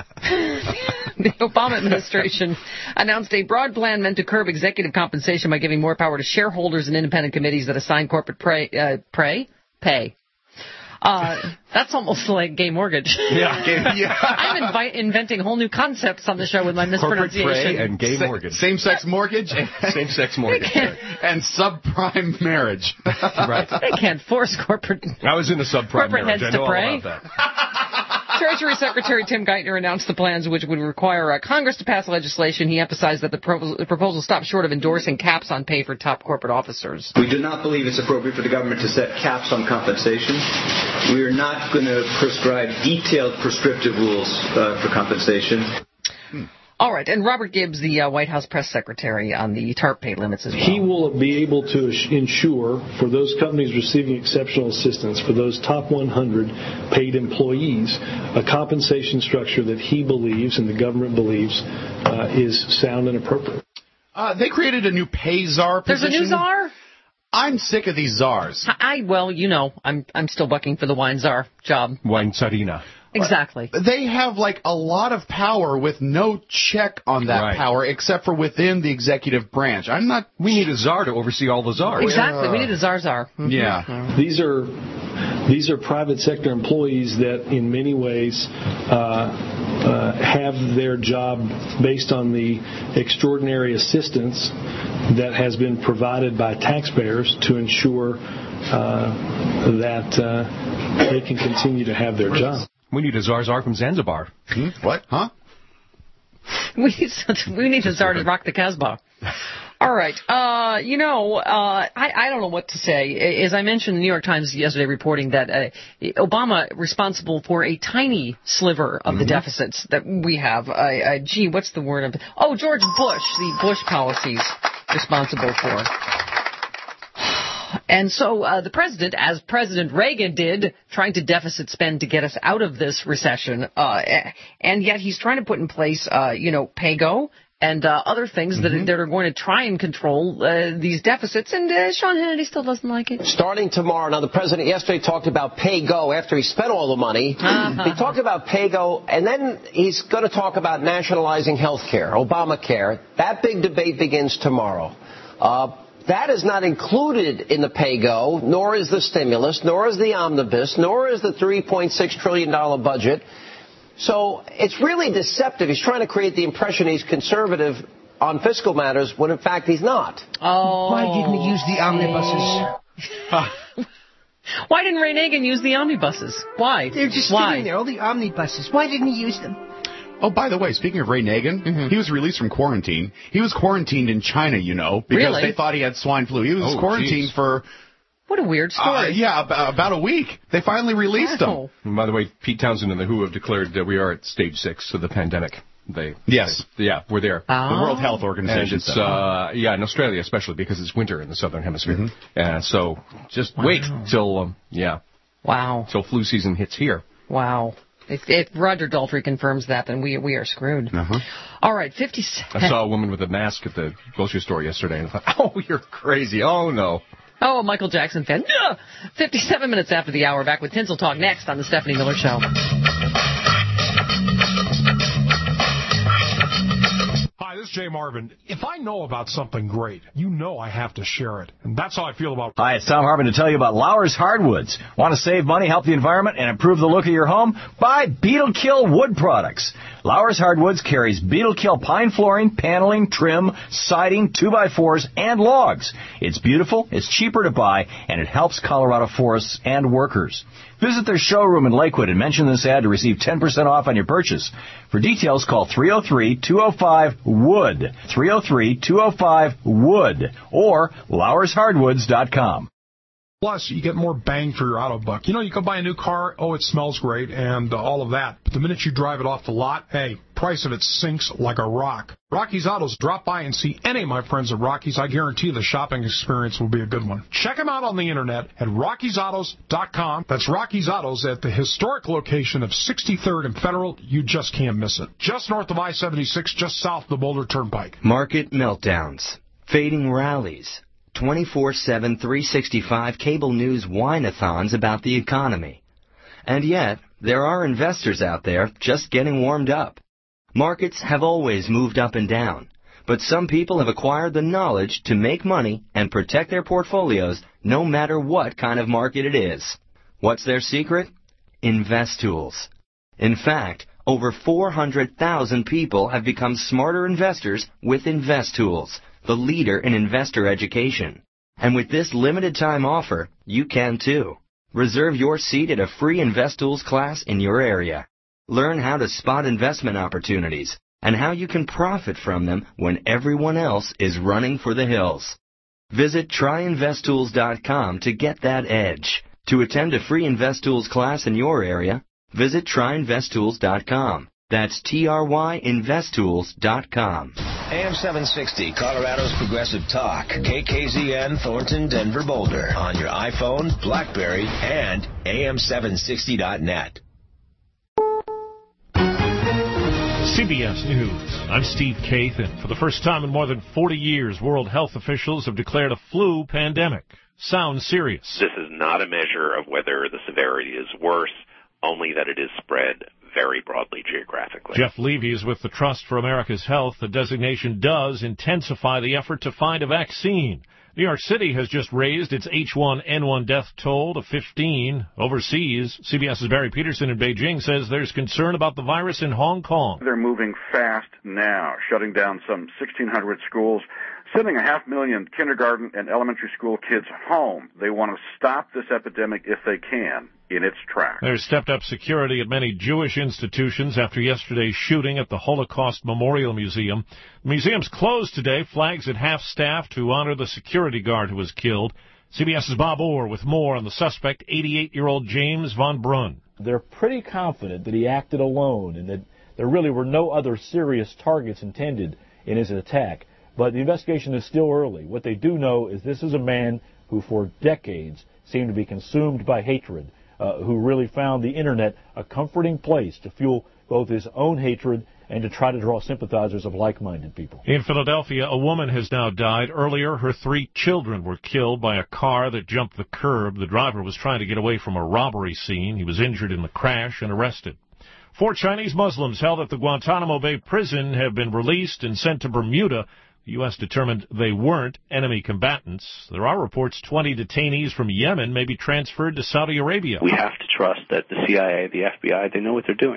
The Obama administration announced a broad plan meant to curb executive compensation by giving more power to shareholders and independent committees that assign corporate pay. Uh, pray? Pay. Uh, that's almost like gay mortgage. Yeah, yeah. I'm invi- inventing whole new concepts on the show with my mispronunciation. Corporate prey and gay Sa- mortgage. Same-sex mortgage. Same-sex mortgage. And subprime marriage. Right. They can't force corporate... I was in a subprime corporate marriage. heads I know to pray. all about that. Treasury Secretary Tim Geithner announced the plans which would require uh, Congress to pass legislation. He emphasized that the, pro- the proposal stopped short of endorsing caps on pay for top corporate officers. We do not believe it's appropriate for the government to set caps on compensation. We are not going to prescribe detailed prescriptive rules uh, for compensation. Hmm. All right, and Robert Gibbs, the uh, White House press secretary, on the TARP pay limits as well. He will be able to ensure for those companies receiving exceptional assistance, for those top one hundred paid employees, a compensation structure that he believes and the government believes uh, is sound and appropriate. Uh, they created a new pay czar position. There's a new czar? I'm sick of these czars. I, well, you know, I'm I'm still bucking for the wine czar job. Wine tsarina. Exactly. They have, like, a lot of power with no check on that right. power except for within the executive branch. I'm not... We need a czar to oversee all the czars. Exactly. Yeah. We need a czar czar. Mm-hmm. Yeah. Mm-hmm. These are these are private sector employees that in many ways uh, uh, have their job based on the extraordinary assistance that has been provided by taxpayers to ensure uh, that uh, they can continue to have their job. We need a czar czar from Zanzibar. Hmm? What? Huh? We need, we need a czar to rock the Casbah. All right. Uh, you know, uh, I, I don't know what to say. As I mentioned, the New York Times yesterday reporting that uh, Obama responsible for a tiny sliver of mm-hmm. the deficits that we have. Uh, uh, gee, what's the word of it? Oh, George Bush, the Bush policies responsible for. And so uh, the president, as President Reagan did, trying to deficit spend to get us out of this recession, uh, and yet he's trying to put in place, uh, you know, pay-go and uh, other things mm-hmm. that, that are going to try and control uh, these deficits. And uh, Sean Hannity still doesn't like it. Starting tomorrow. Now, the president yesterday talked about pay-go after he spent all the money. Uh-huh. He talked about pay-go, and then he's going to talk about nationalizing health care, Obamacare. That big debate begins tomorrow. Uh, That is not included in the pay-go, nor is the stimulus, nor is the omnibus, nor is the three point six trillion dollars budget. So it's really deceptive. He's trying to create the impression he's conservative on fiscal matters when, in fact, he's not. Oh. Why didn't he use the omnibuses? Why didn't Ray Nagin use the omnibuses? Why? They're just Why? sitting there, all the omnibuses. Why didn't he use them? Oh, by the way, speaking of Ray Nagin, mm-hmm. he was released from quarantine. He was quarantined in China, you know, because really? they thought he had swine flu. He was oh, quarantined geez. for... What a weird story. Uh, yeah, about, about a week. They finally released wow. him. And by the way, Pete Townsend and the W H O have declared that we are at stage six of the pandemic. They Yes. They, yeah, we're there. Oh. The World Health Organization. And it's, uh, yeah, in Australia especially because it's winter in the southern hemisphere. Mm-hmm. And so just wow. wait till, um, yeah. Wow. Till flu season hits here. Wow. If, if Roger Daltrey confirms that, then we we are screwed. Uh-huh. All right, fifty-seven. I saw a woman with a mask at the grocery store yesterday, and I thought, oh, you're crazy. Oh, no. Oh, a Michael Jackson fan. Ugh. fifty-seven minutes after the hour. Back with Tinsel Talk next on the Stephanie Miller Show. Hi, this is Jay Marvin. If I know about something great, you know I have to share it. And that's how I feel about... Hi, it's Tom Harmon to tell you about Lauer's Hardwoods. Want to save money, help the environment, and improve the look of your home? Buy Beetle Kill wood products. Lauer's Hardwoods carries Beetle Kill pine flooring, paneling, trim, siding, two by fours, and logs. It's beautiful, it's cheaper to buy, and it helps Colorado forests and workers. Visit their showroom in Lakewood and mention this ad to receive ten percent off on your purchase. For details, call three oh three, two oh five, W O O D, three oh three, two oh five, W O O D, or Lauers Hardwoods dot com. Plus, you get more bang for your auto buck. You know, you go buy a new car, oh, it smells great, and uh, all of that. But the minute you drive it off the lot, hey, price of it sinks like a rock. Rocky's Autos, drop by and see any of my friends at Rocky's. I guarantee the shopping experience will be a good one. Check them out on the internet at Rockies Autos dot com. That's Rocky's Autos at the historic location of sixty-third and Federal. You just can't miss it. Just north of I seventy-six, just south of the Boulder Turnpike. Market meltdowns, fading rallies, twenty-four seven, three sixty-five cable news whine-a-thons about the economy. And yet, there are investors out there just getting warmed up. Markets have always moved up and down, but some people have acquired the knowledge to make money and protect their portfolios no matter what kind of market it is. What's their secret? InvestTools. In fact, over four hundred thousand people have become smarter investors with InvestTools, the leader in investor education. And with this limited time offer, you can too. Reserve your seat at a free InvestTools class in your area. Learn how to spot investment opportunities and how you can profit from them when everyone else is running for the hills. Visit try invest tools dot com to get that edge. To attend a free InvestTools class in your area, visit try invest tools dot com. That's T R Y invest tools dot com. A M seven sixty, Colorado's Progressive Talk. K K Z N, Thornton, Denver, Boulder. On your iPhone, BlackBerry, and A M seven sixty dot net. C B S News. I'm Steve Kathan. For the first time in more than forty years, world health officials have declared a flu pandemic. Sounds serious. This is not a measure of whether the severity is worse, only that it is spread very broadly geographically. Jeff Levy is with the Trust for America's Health. The designation does intensify the effort to find a vaccine. New York City has just raised its H one N one death toll to fifteen. Overseas, CBS's Barry Peterson in Beijing says there's concern about the virus in Hong Kong. They're moving fast now, shutting down some sixteen hundred schools, sending a half million kindergarten and elementary school kids home. They want to stop this epidemic if they can in its tracks. There's stepped-up security at many Jewish institutions after yesterday's shooting at the Holocaust Memorial Museum. The museum's closed today, flags at half-staff to honor the security guard who was killed. CBS's Bob Orr with more on the suspect, eighty-eight-year-old James Von Brunn. They're pretty confident that he acted alone and that there really were no other serious targets intended in his attack. But the investigation is still early. What they do know is this is a man who for decades seemed to be consumed by hatred, uh, who really found the Internet a comforting place to fuel both his own hatred and to try to draw sympathizers of like-minded people. In Philadelphia, a woman has now died. Earlier, her three children were killed by a car that jumped the curb. The driver was trying to get away from a robbery scene. He was injured in the crash and arrested. Four Chinese Muslims held at the Guantanamo Bay prison have been released and sent to Bermuda. The U S determined they weren't enemy combatants. There are reports twenty detainees from Yemen may be transferred to Saudi Arabia. We have to trust that the C I A, the F B I, they know what they're doing.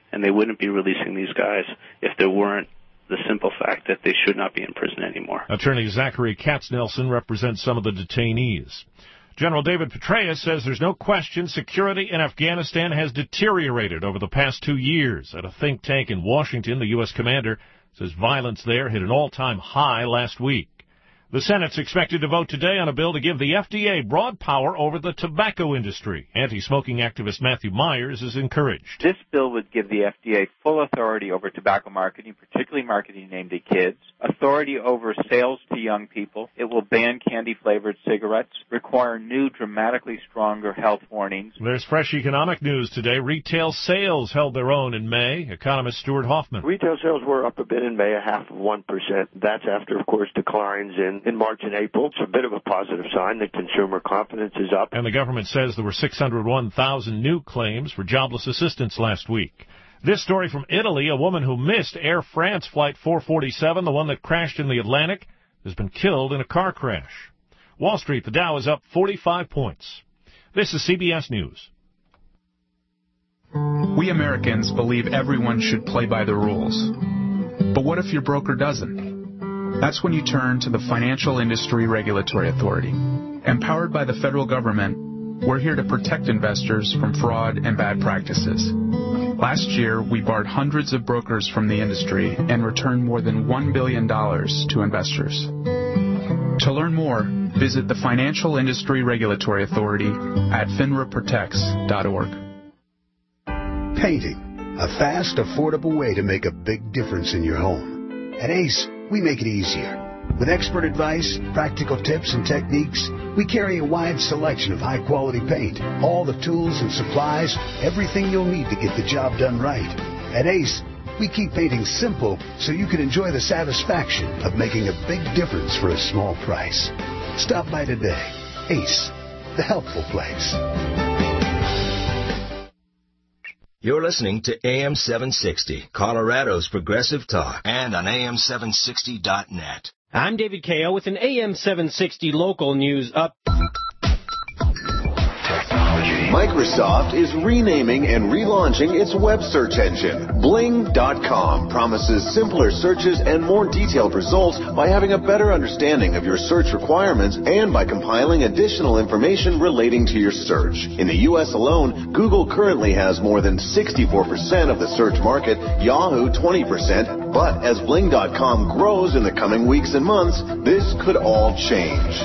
and they wouldn't be releasing these guys if there weren't the simple fact that they should not be in prison anymore. Attorney Zachary Katznelson represents some of the detainees. General David Petraeus says there's no question security in Afghanistan has deteriorated over the past two years. At a think tank in Washington, the U S commander says violence there hit an all-time high last week. The Senate's expected to vote today on a bill to give the F D A broad power over the tobacco industry. Anti-smoking activist Matthew Myers is encouraged. This bill would give the F D A full authority over tobacco marketing, particularly marketing aimed at kids, authority over sales to young people. It will ban candy-flavored cigarettes, require new, dramatically stronger health warnings. There's fresh economic news today. Retail sales held their own in May. Economist Stuart Hoffman. Retail sales were up a bit in May, a half of one percent. That's after, of course, declines in In March and April. It's a bit of a positive sign that consumer confidence is up. And the government says there were six hundred one thousand new claims for jobless assistance last week. This story from Italy, a woman who missed Air France Flight four forty-seven, the one that crashed in the Atlantic, has been killed in a car crash. Wall Street, the Dow is up forty-five points. This is C B S News. We Americans believe everyone should play by the rules. But what if your broker doesn't? That's when you turn to the Financial Industry Regulatory Authority. Empowered by the federal government, we're here to protect investors from fraud and bad practices. Last year, we barred hundreds of brokers from the industry and returned more than one billion dollars to investors. To learn more, visit the Financial Industry Regulatory Authority at finra protects dot org. Painting, a fast, affordable way to make a big difference in your home. At Ace, we make it easier. With expert advice, practical tips, and techniques, we carry a wide selection of high-quality paint, all the tools and supplies, everything you'll need to get the job done right. At Ace, we keep painting simple so you can enjoy the satisfaction of making a big difference for a small price. Stop by today. Ace, the helpful place. You're listening to A M seven sixty, Colorado's Progressive Talk, and on A M seven sixty dot net. I'm David K O with an A M seven sixty local news up. Microsoft is renaming and relaunching its web search engine. Bling dot com promises simpler searches and more detailed results by having a better understanding of your search requirements and by compiling additional information relating to your search. In the U S alone, Google currently has more than sixty-four percent of the search market, Yahoo twenty percent, but as Bling dot com grows in the coming weeks and months, this could all change.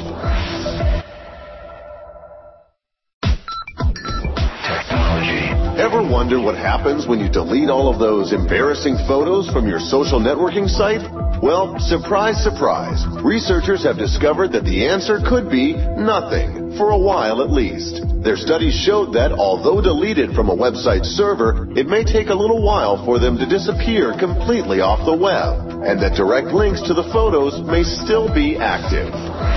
Ever wonder what happens when you delete all of those embarrassing photos from your social networking site? Well, surprise, surprise. Researchers have discovered that the answer could be nothing, for a while at least. Their studies showed that although deleted from a website's server, it may take a little while for them to disappear completely off the web, and that direct links to the photos may still be active.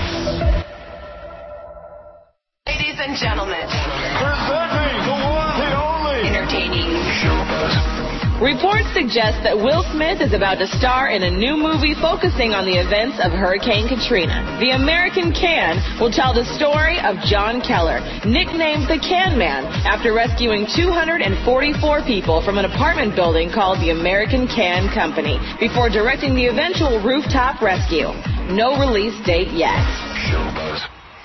Ladies and gentlemen, presenting the one and only entertaining reports suggest that Will Smith is about to star in a new movie focusing on the events of Hurricane Katrina. The American Can will tell the story of John Keller, nicknamed the Can Man, after rescuing two hundred forty-four people from an apartment building called the American Can Company before directing the eventual rooftop rescue. No release date yet. Showbuzz.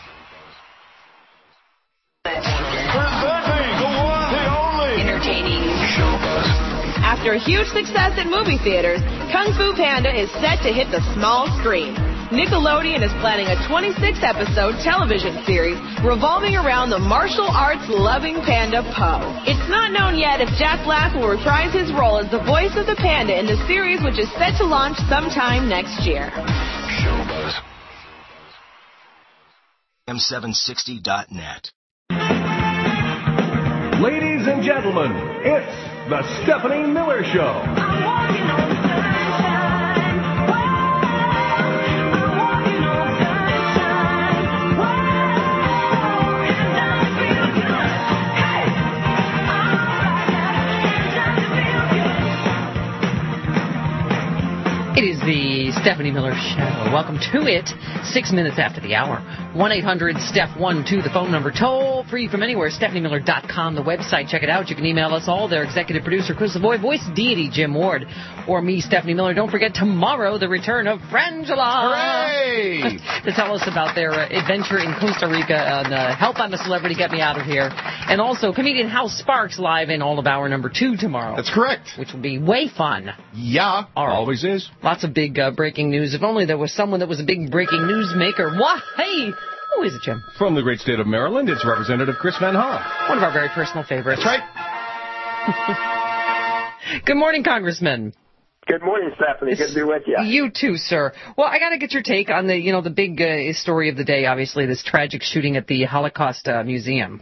Presenting the one and only entertaining Showbuzz. After a huge success in movie theaters, Kung Fu Panda is set to hit the small screen. Nickelodeon is planning a twenty-six episode television series revolving around the martial arts loving panda Po. It's not known yet if Jack Black will reprise his role as the voice of the panda in the series, which is set to launch sometime next year. Showbuzz. A M seven sixty dot net. Ladies and gentlemen, it's the Stephanie Miller Show. It is the Stephanie Miller Show. Welcome to it. Six minutes after the hour. one eight hundred Steph one two, the phone number. Toll free from anywhere. Stephanie Miller dot com, the website. Check it out. You can email us all there. Executive producer Chris Lavoie, voice deity Jim Ward, or me, Stephanie Miller. Don't forget tomorrow the return of Frangela. Hooray! To tell us about their uh, adventure in Costa Rica and uh, Help I'm a Celebrity, Get Me Out of Here. And also comedian House Sparks live in all of hour number two tomorrow. That's correct. Which will be way fun. Yeah. All right. Always is. Lots of big uh, breaking news. If only there was someone that was a big breaking news maker. What? Hey, who is it, Jim? From the great state of Maryland, it's Representative Chris Van Hollen. One of our very personal favorites. That's right. Good morning, Congressman. Good morning, Stephanie. Good to be with you. You too, sir. Well, I got to get your take on the, you know, the big uh, story of the day, obviously, this tragic shooting at the Holocaust uh, Museum.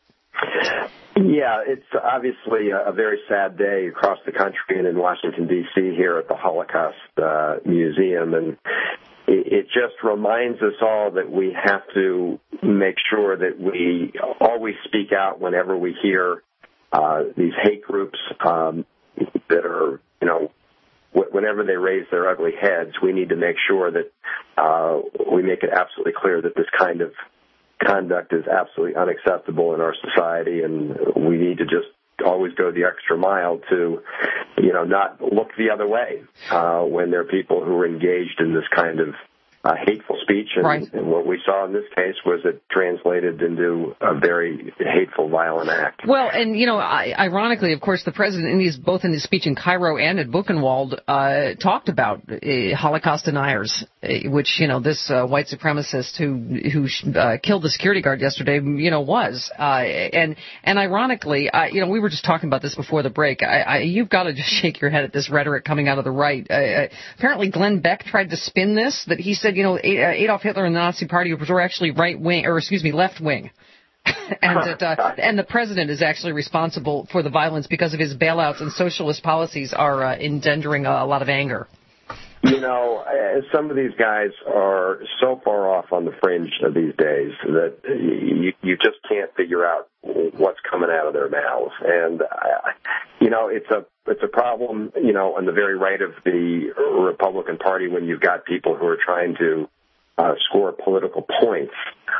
Yeah, it's obviously a very sad day across the country and in Washington, D C here at the Holocaust uh, Museum. And it just reminds us all that we have to make sure that we always speak out whenever we hear uh, these hate groups um, that are, you know, whenever they raise their ugly heads, we need to make sure that uh, we make it absolutely clear that this kind of conduct is absolutely unacceptable in our society, and we need to just always go the extra mile to, you know, not look the other way uh, when there are people who are engaged in this kind of uh, hateful speech. And, right. and what we saw in this case was it translated into a very hateful, violent act. Well, and, you know, I, ironically, of course, the president, in his, both in his speech in Cairo and at Buchenwald, uh, talked about uh, Holocaust deniers, uh, which, you know, this uh, white supremacist who who uh, killed the security guard yesterday, you know, was. Uh, and and ironically, I, you know, we were just talking about this before the break. I, I, you've got to just shake your head at this rhetoric coming out of the right. Uh, apparently, Glenn Beck tried to spin this, that he said, you know, Adolf Hitler and the Nazi Party were actually right wing, or excuse me, left wing. and that, uh, and the president is actually responsible for the violence because of his bailouts and socialist policies are uh, engendering a, a lot of anger. You know, some of these guys are so far off on the fringe of these days that you, you just can't figure out what's coming out of their mouths. And, uh, you know, it's a it's a problem, you know, on the very right of the Republican Party when you've got people who are trying to uh, score political points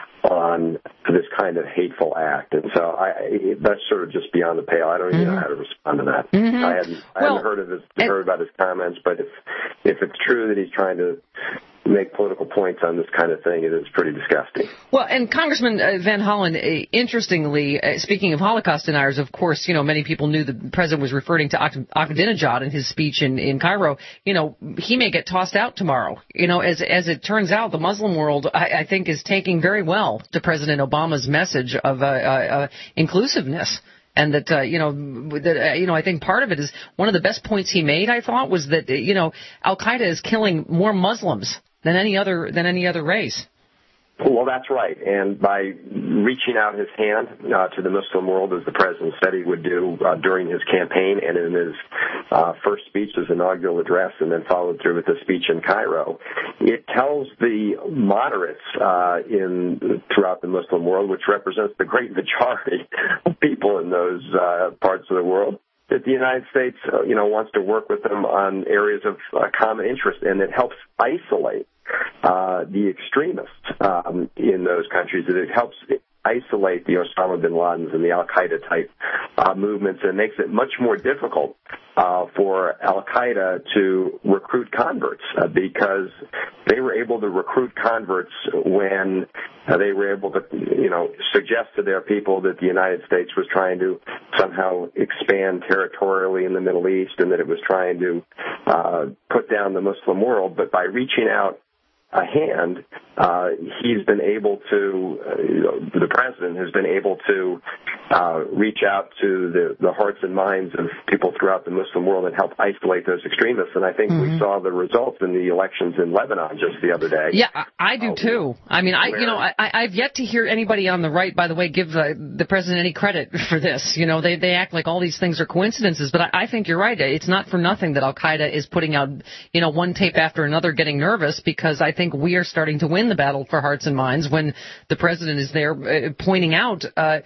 on this kind of hateful act. And so I, that's sort of just beyond the pale. I don't even mm-hmm. know how to respond to that. Mm-hmm. I hadn't, I well, hadn't heard of his, heard about his comments, but if, if it's true that he's trying to make political points on this kind of thing, it is pretty disgusting. Well, and Congressman uh, Van Hollen, uh, interestingly, uh, speaking of Holocaust deniers, of course, you know, many people knew the president was referring to Ahmadinejad in his speech in, in Cairo. You know, he may get tossed out tomorrow. You know, as as it turns out, the Muslim world, I, I think, is taking very well to President Obama's message of uh, uh, inclusiveness. And that, uh, you know, that, uh, you know, I think part of it is one of the best points he made, I thought, was that, you know, Al-Qaeda is killing more Muslims than any other than any other race. Well, that's right. And by reaching out his hand uh, to the Muslim world, as the president said he would do uh, during his campaign and in his uh, first speech, his inaugural address, and then followed through with the speech in Cairo, it tells the moderates uh, in throughout the Muslim world, which represents the great majority of people in those uh, parts of the world, that the United States, uh, you know, wants to work with them on areas of uh, common interest, and it helps isolate uh, the extremists um, in those countries. That it helps isolate the Osama bin Ladens and the Al-Qaeda type uh, movements, and makes it much more difficult uh, for Al-Qaeda to recruit converts uh, because they were able to recruit converts when uh, they were able to, you know, suggest to their people that the United States was trying to somehow expand territorially in the Middle East and that it was trying to uh, put down the Muslim world. But by reaching out a hand, uh, he's been able to, uh, you know, the president has been able to uh, reach out to the, the hearts and minds of people throughout the Muslim world and help isolate those extremists. And I think mm-hmm. we saw the results in the elections in Lebanon just the other day. Yeah, I, I do uh, too. I mean, I, you know, I, I've yet to hear anybody on the right, by the way, give uh, the president any credit for this. You know, they, they act like all these things are coincidences, but I, I think you're right. It's not for nothing that Al-Qaeda is putting out, you know, one tape after another, getting nervous, because I think we are starting to win the battle for hearts and minds when the president is there uh, pointing out, uh,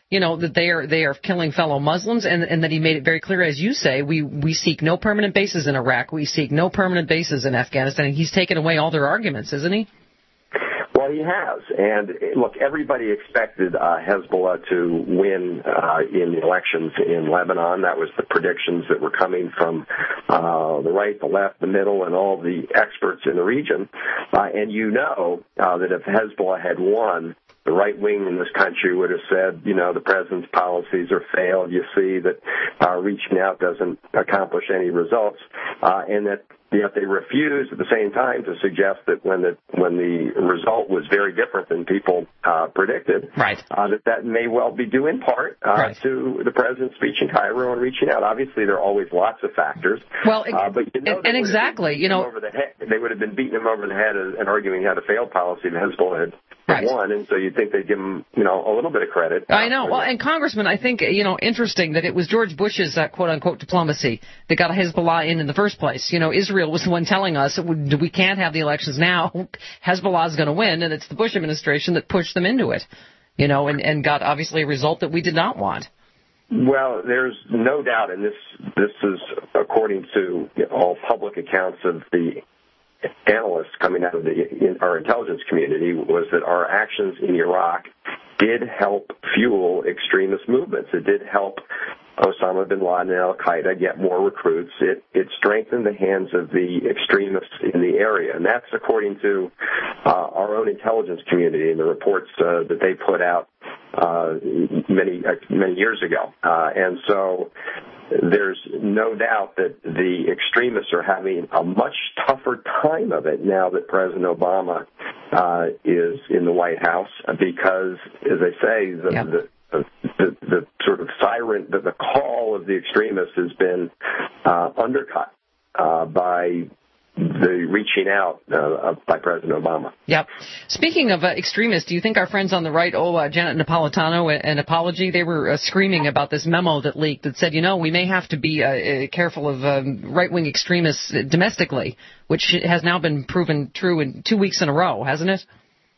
you know, that they are they are killing fellow Muslims, and, and that he made it very clear, as you say, we, we seek no permanent bases in Iraq, we seek no permanent bases in Afghanistan, and he's taken away all their arguments, isn't he? Well, he has. And, look, everybody expected uh, Hezbollah to win uh, in the elections in Lebanon. That was the predictions that were coming from uh, the right, the left, the middle, and all the experts in the region. Uh, and you know uh, that if Hezbollah had won, the right wing in this country would have said, you know, the president's policies are failed. You see that uh, reaching out doesn't accomplish any results, uh, and that yet they refused at the same time to suggest that when the when the result was very different than people uh, predicted, right. uh, that that may well be due in part uh, right. to the president's speech in Cairo and reaching out. Obviously, there are always lots of factors. Well, uh, but you know, and, and exactly, you know, over the head, they would have been beating him over the head and arguing he had a failed policy that Hezbollah had. Right. Won, and so you'd think they'd give him, you know, a little bit of credit. I know. Well, and Congressman, I think, you know, interesting that it was George Bush's uh, quote-unquote diplomacy that got Hezbollah in in the first place. You know, Israel was the one telling us that we can't have the elections now. Hezbollah's going to win, and it's the Bush administration that pushed them into it, you know, and, and got, obviously, a result that we did not want. Well, there's no doubt, and this this is according to you know, all public accounts of the analysts coming out of the in our intelligence community, was that our actions in Iraq did help fuel extremist movements. It did help Osama bin Laden and al-Qaeda get more recruits. It, it strengthened the hands of the extremists in the area, and that's according to uh, our own intelligence community and the reports uh, that they put out uh, many uh, many years ago. Uh, and so there's no doubt that the extremists are having a much tougher time of it now that President Obama uh, is in the White House, because, as I say, the, yep. the The, the, the sort of siren, the, the call of the extremists has been uh, undercut uh, by the reaching out uh, by President Obama. Yep. Speaking of uh, extremists, do you think our friends on the right owe uh, Janet Napolitano an apology? They were uh, screaming about this memo that leaked that said, you know, we may have to be uh, careful of um, right-wing extremists domestically, which has now been proven true in two weeks in a row, hasn't it?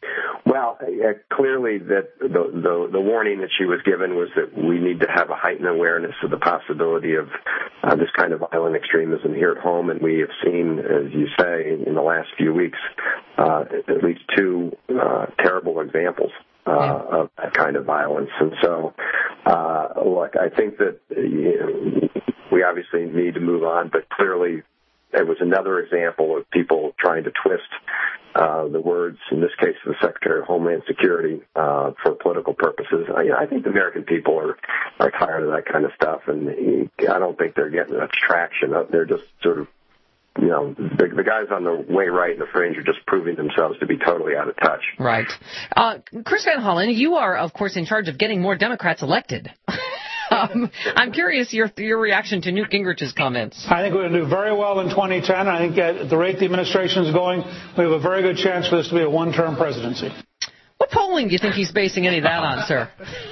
Well, uh, clearly that the, the the warning that she was given was that we need to have a heightened awareness of the possibility of uh, this kind of violent extremism here at home, and we have seen, as you say, in the last few weeks, uh, at least two uh, terrible examples uh, yeah. of that kind of violence. And so, uh, look, I think that you know, we obviously need to move on, but clearly it was another example of people trying to twist uh, the words, in this case, the Secretary of Homeland Security, uh, for political purposes. I, I think the American people are, are tired of that kind of stuff, and I don't think they're getting much traction. They're just sort of, you know, the, the guys on the way right and the fringe are just proving themselves to be totally out of touch. Right. Uh, Chris Van Hollen, you are, of course, in charge of getting more Democrats elected. Um, I'm curious your your reaction to Newt Gingrich's comments. I think we're going to do very well in twenty ten. I think at the rate the administration is going, we have a very good chance for this to be a one-term presidency. What polling do you think he's basing any of that on, sir?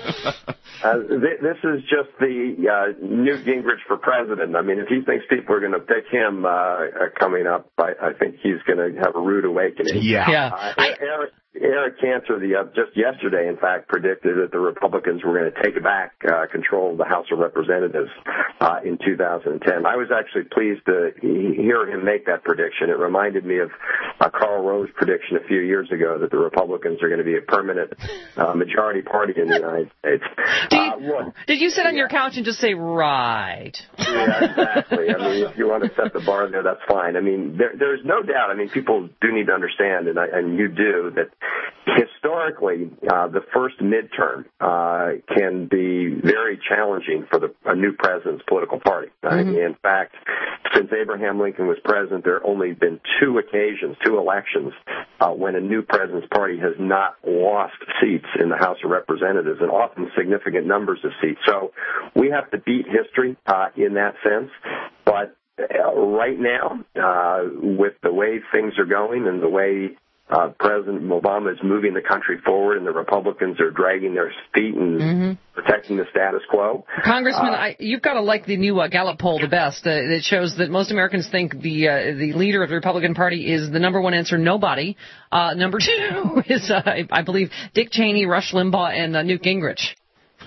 Uh, th- this is just the uh, Newt Gingrich for president. I mean, if he thinks people are going to pick him uh, coming up, I, I think he's going to have a rude awakening. Yeah. yeah. Uh, Eric, Eric Cantor, the, uh, just yesterday, in fact, predicted that the Republicans were going to take back uh, control of the House of Representatives uh, in two thousand ten. I was actually pleased to hear him make that prediction. It reminded me of uh, Karl Rove's prediction a few years ago that the Republicans are going to be a permanent uh, majority party in the United States. Did you, uh, look, did you sit on your couch and just say, right? Yeah, exactly. I mean, if you want to set the bar there, that's fine. I mean, there, there's no doubt. I mean, people do need to understand, and, I, and you do, that historically, uh, the first midterm uh, can be very challenging for the, a new president's political party. Mm-hmm. In fact, since Abraham Lincoln was president, there have only been two occasions, two elections, uh, when a new president's party has not lost seats in the House of Representatives, and often significant numbers of seats. So we have to beat history uh, in that sense. But uh, right now, uh, with the way things are going and the way Uh, President Obama is moving the country forward, and the Republicans are dragging their feet and mm-hmm. protecting the status quo. Congressman, uh, I, you've got to like the new uh, Gallup poll the best. Uh, it shows that most Americans think the uh, the leader of the Republican Party is the number one answer, nobody. Uh, number two is, uh, I believe, Dick Cheney, Rush Limbaugh, and uh, Newt Gingrich.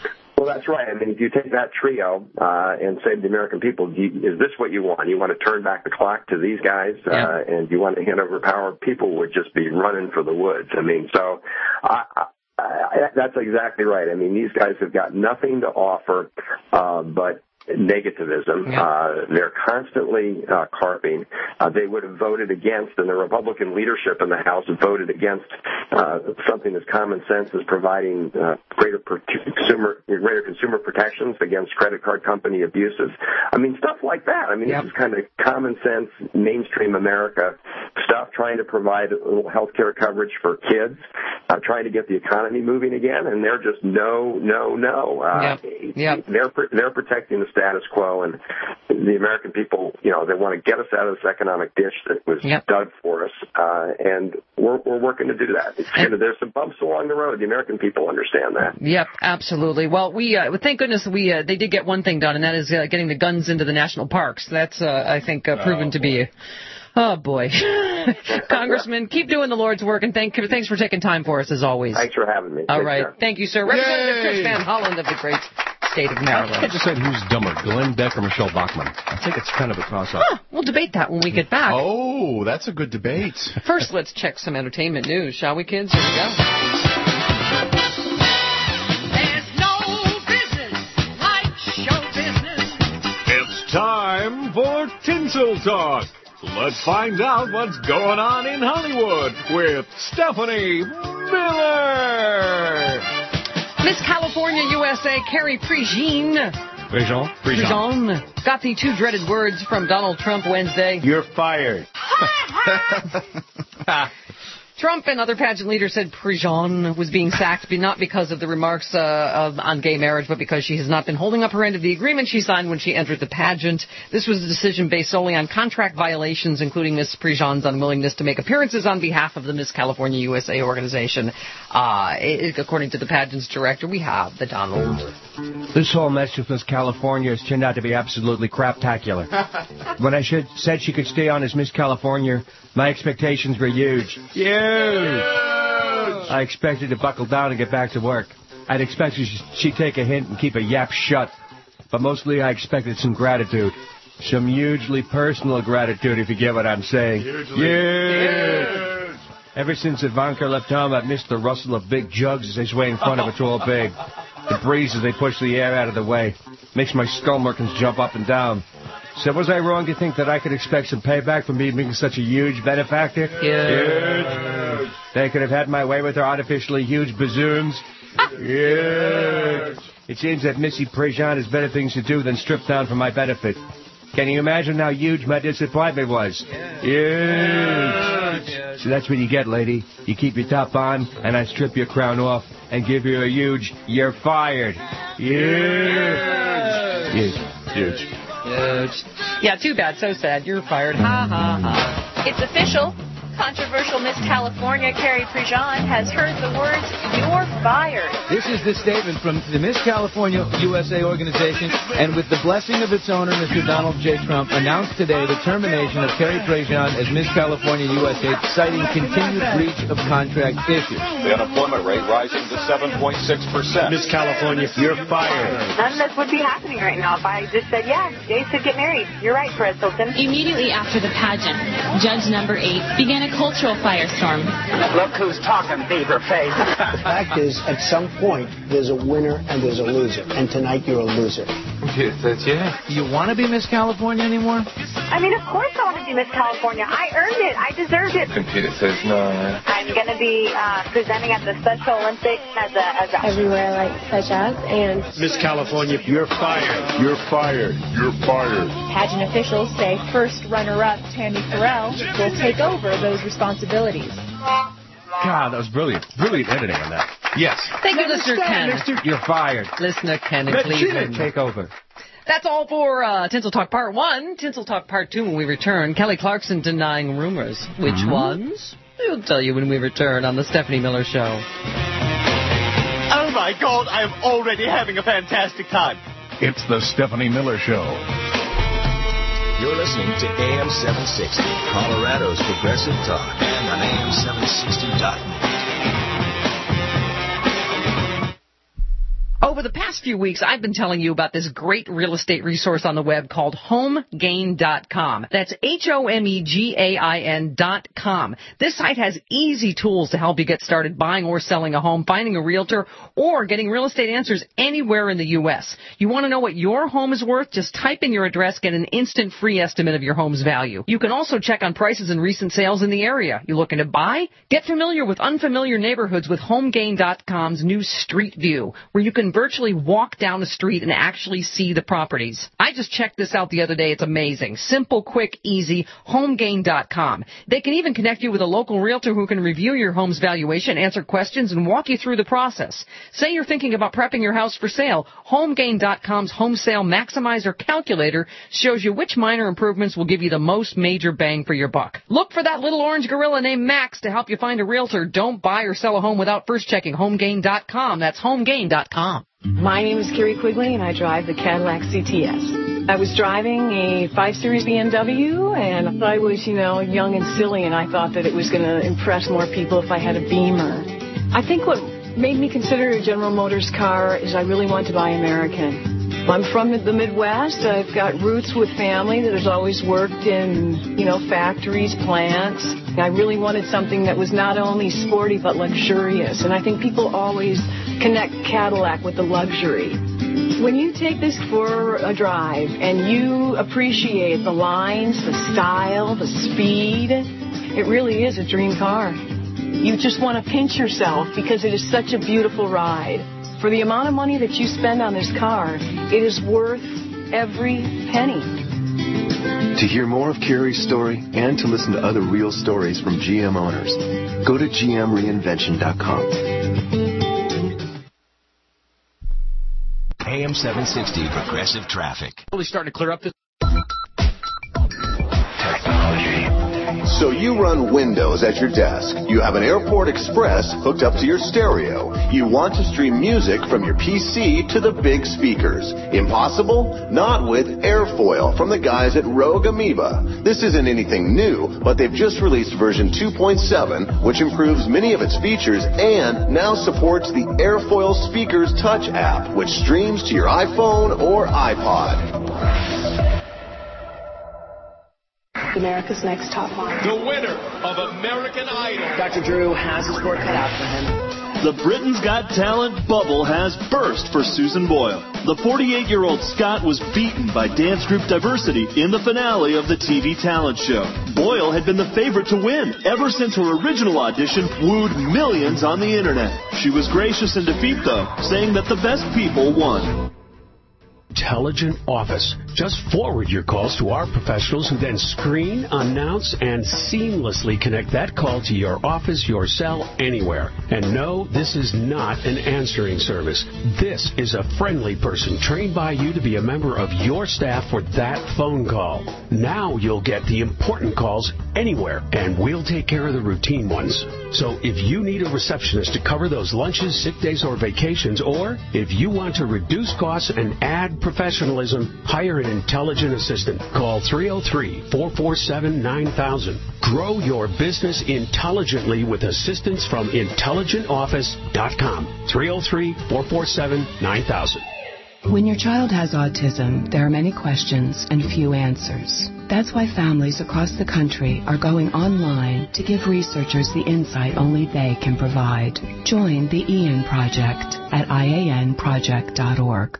Well, that's right. I mean, if you take that trio uh, and say to the American people, do you, is this what you want? You want to turn back the clock to these guys, yeah. uh, and you want to hand over power? People would just be running for the woods. I mean, so I, I, I, that's exactly right. I mean, these guys have got nothing to offer uh, but negativism. Yeah. Uh, they're constantly uh, carping. Uh, they would have voted against, and the Republican leadership in the House have voted against uh, something as common sense as providing uh, greater per- consumer greater consumer protections against credit card company abuses. I mean, stuff like that. I mean, yep. this is kind of common sense, mainstream America stuff, trying to provide a little health care coverage for kids, uh, trying to get the economy moving again, and they're just no, no, no. Uh, yep. Yep. They're they're protecting the status quo, and the American people, you know, they want to get us out of this economic ditch that was yep. dug for us, uh, and we're, we're working to do that. It's kind of, there's some bumps along the road. The American people understand that. Yep, absolutely. Well, we uh, thank goodness we uh, they did get one thing done, and that is uh, getting the guns into the national parks. That's, uh, I think, uh, proven oh, to be. Oh, boy. Congressman, keep doing the Lord's work, and thank, thanks for taking time for us, as always. Thanks for having me. All Take right. care. Thank you, sir. Representative Chris Van Hollen of the great state of Maryland. I just said who's dumber, Glenn Beck or Michelle Bachmann. I think it's kind of a toss-up. Huh, we'll debate that when we get back. Oh, that's a good debate. First, let's check some entertainment news, shall we, kids? Here we go. There's no business like show business. It's time for Tinsel Talk. Let's find out what's going on in Hollywood with Stephanie Miller. Miss California U S A Carrie Prejean. Prejean? Prejean got the two dreaded words from Donald Trump Wednesday. You're fired. Trump and other pageant leaders said Prejean was being sacked not because of the remarks uh, of, on gay marriage, but because she has not been holding up her end of the agreement she signed when she entered the pageant. This was a decision based solely on contract violations, including Miss Prejean's unwillingness to make appearances on behalf of the Miss California U S A organization. Uh, it, according to the pageant's director, we have the Donald. This whole mess with Miss California has turned out to be absolutely craptacular. When I should, said she could stay on as Miss California, my expectations were huge. Huge! I expected to buckle down and get back to work. I'd expected she'd take a hint and keep a yap shut. But mostly I expected some gratitude. Some hugely personal gratitude, if you get what I'm saying. Hugely. Huge! Ever since Ivanka left home, I've missed the rustle of big jugs as they sway in front of a tall big. The breeze as they push the air out of the way. Makes my skull merkins jump up and down. So was I wrong to think that I could expect some payback from being such a huge benefactor? Huge. Huge. They could have had my way with their artificially huge bazooms. Huge. It seems that Missy Prejean has better things to do than strip down for my benefit. Can you imagine how huge my disappointment was? Huge. So that's what you get, lady. You keep your top on, and I strip your crown off and give you a huge, you're fired. Huge. Huge. Huge. Huge. Yeah, too bad. So sad. You're fired. Ha, ha, ha. It's official. Controversial Miss California Carrie Prejean has heard the words, "You're fired." This is the statement from the Miss California U S A organization, and with the blessing of its owner, Mister Donald J. Trump, announced today the termination of Carrie Prejean as Miss California U S A, citing continued breach of contract issues. The unemployment rate rising to seven point six percent. Miss California, you're fired. None of this would be happening right now if I just said, yeah, Jay should get married. You're right, Perez Hilton. Immediately after the pageant, Judge number eight began a cultural firestorm. Look who's talking, beaver face. The fact is, at some point, there's a winner and there's a loser. And tonight, you're a loser. Yeah. Do you want to be Miss California anymore? I mean, of course I want to be Miss California. I earned it. I deserved it. Computer says no. I'm going to be uh, presenting at the Special Olympics as a, as a... Everywhere, like, such as, and... Miss California, you're fired. You're fired. You're fired. Pageant officials say first runner-up Tammy Farrell will take over those responsibilities. God, that was brilliant. Brilliant editing on that. Yes. Thank you, Listener Ken. You're fired. Listener Ken in Cleveland. Take over. That's all for uh, Tinsel Talk Part one. Tinsel Talk Part two when we return. Kelly Clarkson denying rumors. Which mm-hmm. ones? We'll tell you when we return on the Stephanie Miller Show. Oh, my God. I am already having a fantastic time. It's the Stephanie Miller Show. You're listening to A M seven sixty, Colorado's Progressive Talk, and on A M seven sixty dot net. Over Over the past few weeks, I've been telling you about this great real estate resource on the web called home gain dot com. That's H O M E G A I N dot com. This site has easy tools to help you get started buying or selling a home, finding a realtor, or getting real estate answers anywhere in the U S. You want to know what your home is worth? Just type in your address, get an instant free estimate of your home's value. You can also check on prices and recent sales in the area. You looking to buy? Get familiar with unfamiliar neighborhoods with home gain dot com's new Street View, where you can virtually walk down the street and actually see the properties. I just checked this out the other day. It's amazing. Simple, quick, easy. home gain dot com. They can even connect you with a local realtor who can review your home's valuation, answer questions, and walk you through the process. Say you're thinking about prepping your house for sale. home gain dot com's Home Sale Maximizer Calculator shows you which minor improvements will give you the most major bang for your buck. Look for that little orange gorilla named Max to help you find a realtor. Don't buy or sell a home without first checking home gain dot com. That's home gain dot com. My name is Carrie Quigley, and I drive the Cadillac C T S. I was driving a five series B M W, and I was, you know, young and silly, and I thought that it was going to impress more people if I had a Beamer. I think what made me consider a General Motors car is I really want to buy American. I'm from the Midwest. I've got roots with family that has always worked in, you know, factories, plants. I really wanted something that was not only sporty but luxurious, and I think people always connect Cadillac with the luxury. When you take this for a drive and you appreciate the lines, the style, the speed, it really is a dream car. You just want to pinch yourself because it is such a beautiful ride. For the amount of money that you spend on this car, it is worth every penny. To hear more of Carrie's story and to listen to other real stories from G M owners, go to G M reinvention dot com. A M seven sixty Progressive Traffic. Really starting to clear up this. So you run Windows at your desk. You have an Airport Express hooked up to your stereo. You want to stream music from your P C to the big speakers. Impossible? Not with Airfoil from the guys at Rogue Amoeba. This isn't anything new, but they've just released version two point seven, which improves many of its features and now supports the Airfoil Speakers Touch app, which streams to your iPhone or iPod. America's Next Top Model. The winner of American Idol. Doctor Drew has his work cut out for him. The Britain's Got Talent bubble has burst for Susan Boyle. The forty-eight-year-old Scot was beaten by dance group Diversity in the finale of the T V talent show. Boyle had been the favorite to win ever since her original audition wooed millions on the internet. She was gracious in defeat, though, saying that the best people won. Intelligent Office. Just forward your calls to our professionals who then screen, announce, and seamlessly connect that call to your office, your cell, anywhere. And no, this is not an answering service. This is a friendly person trained by you to be a member of your staff for that phone call. Now you'll get the important calls anywhere, and we'll take care of the routine ones. So if you need a receptionist to cover those lunches, sick days, or vacations, or if you want to reduce costs and add professionalism, hire an intelligent assistant. Call three oh three, four four seven, nine thousand. Grow your business intelligently with assistance from intelligent office dot com. three oh three, four four seven, nine thousand. When your child has autism, there are many questions and few answers. That's why families across the country are going online to give researchers the insight only they can provide. Join the Ian Project at I A N project dot org.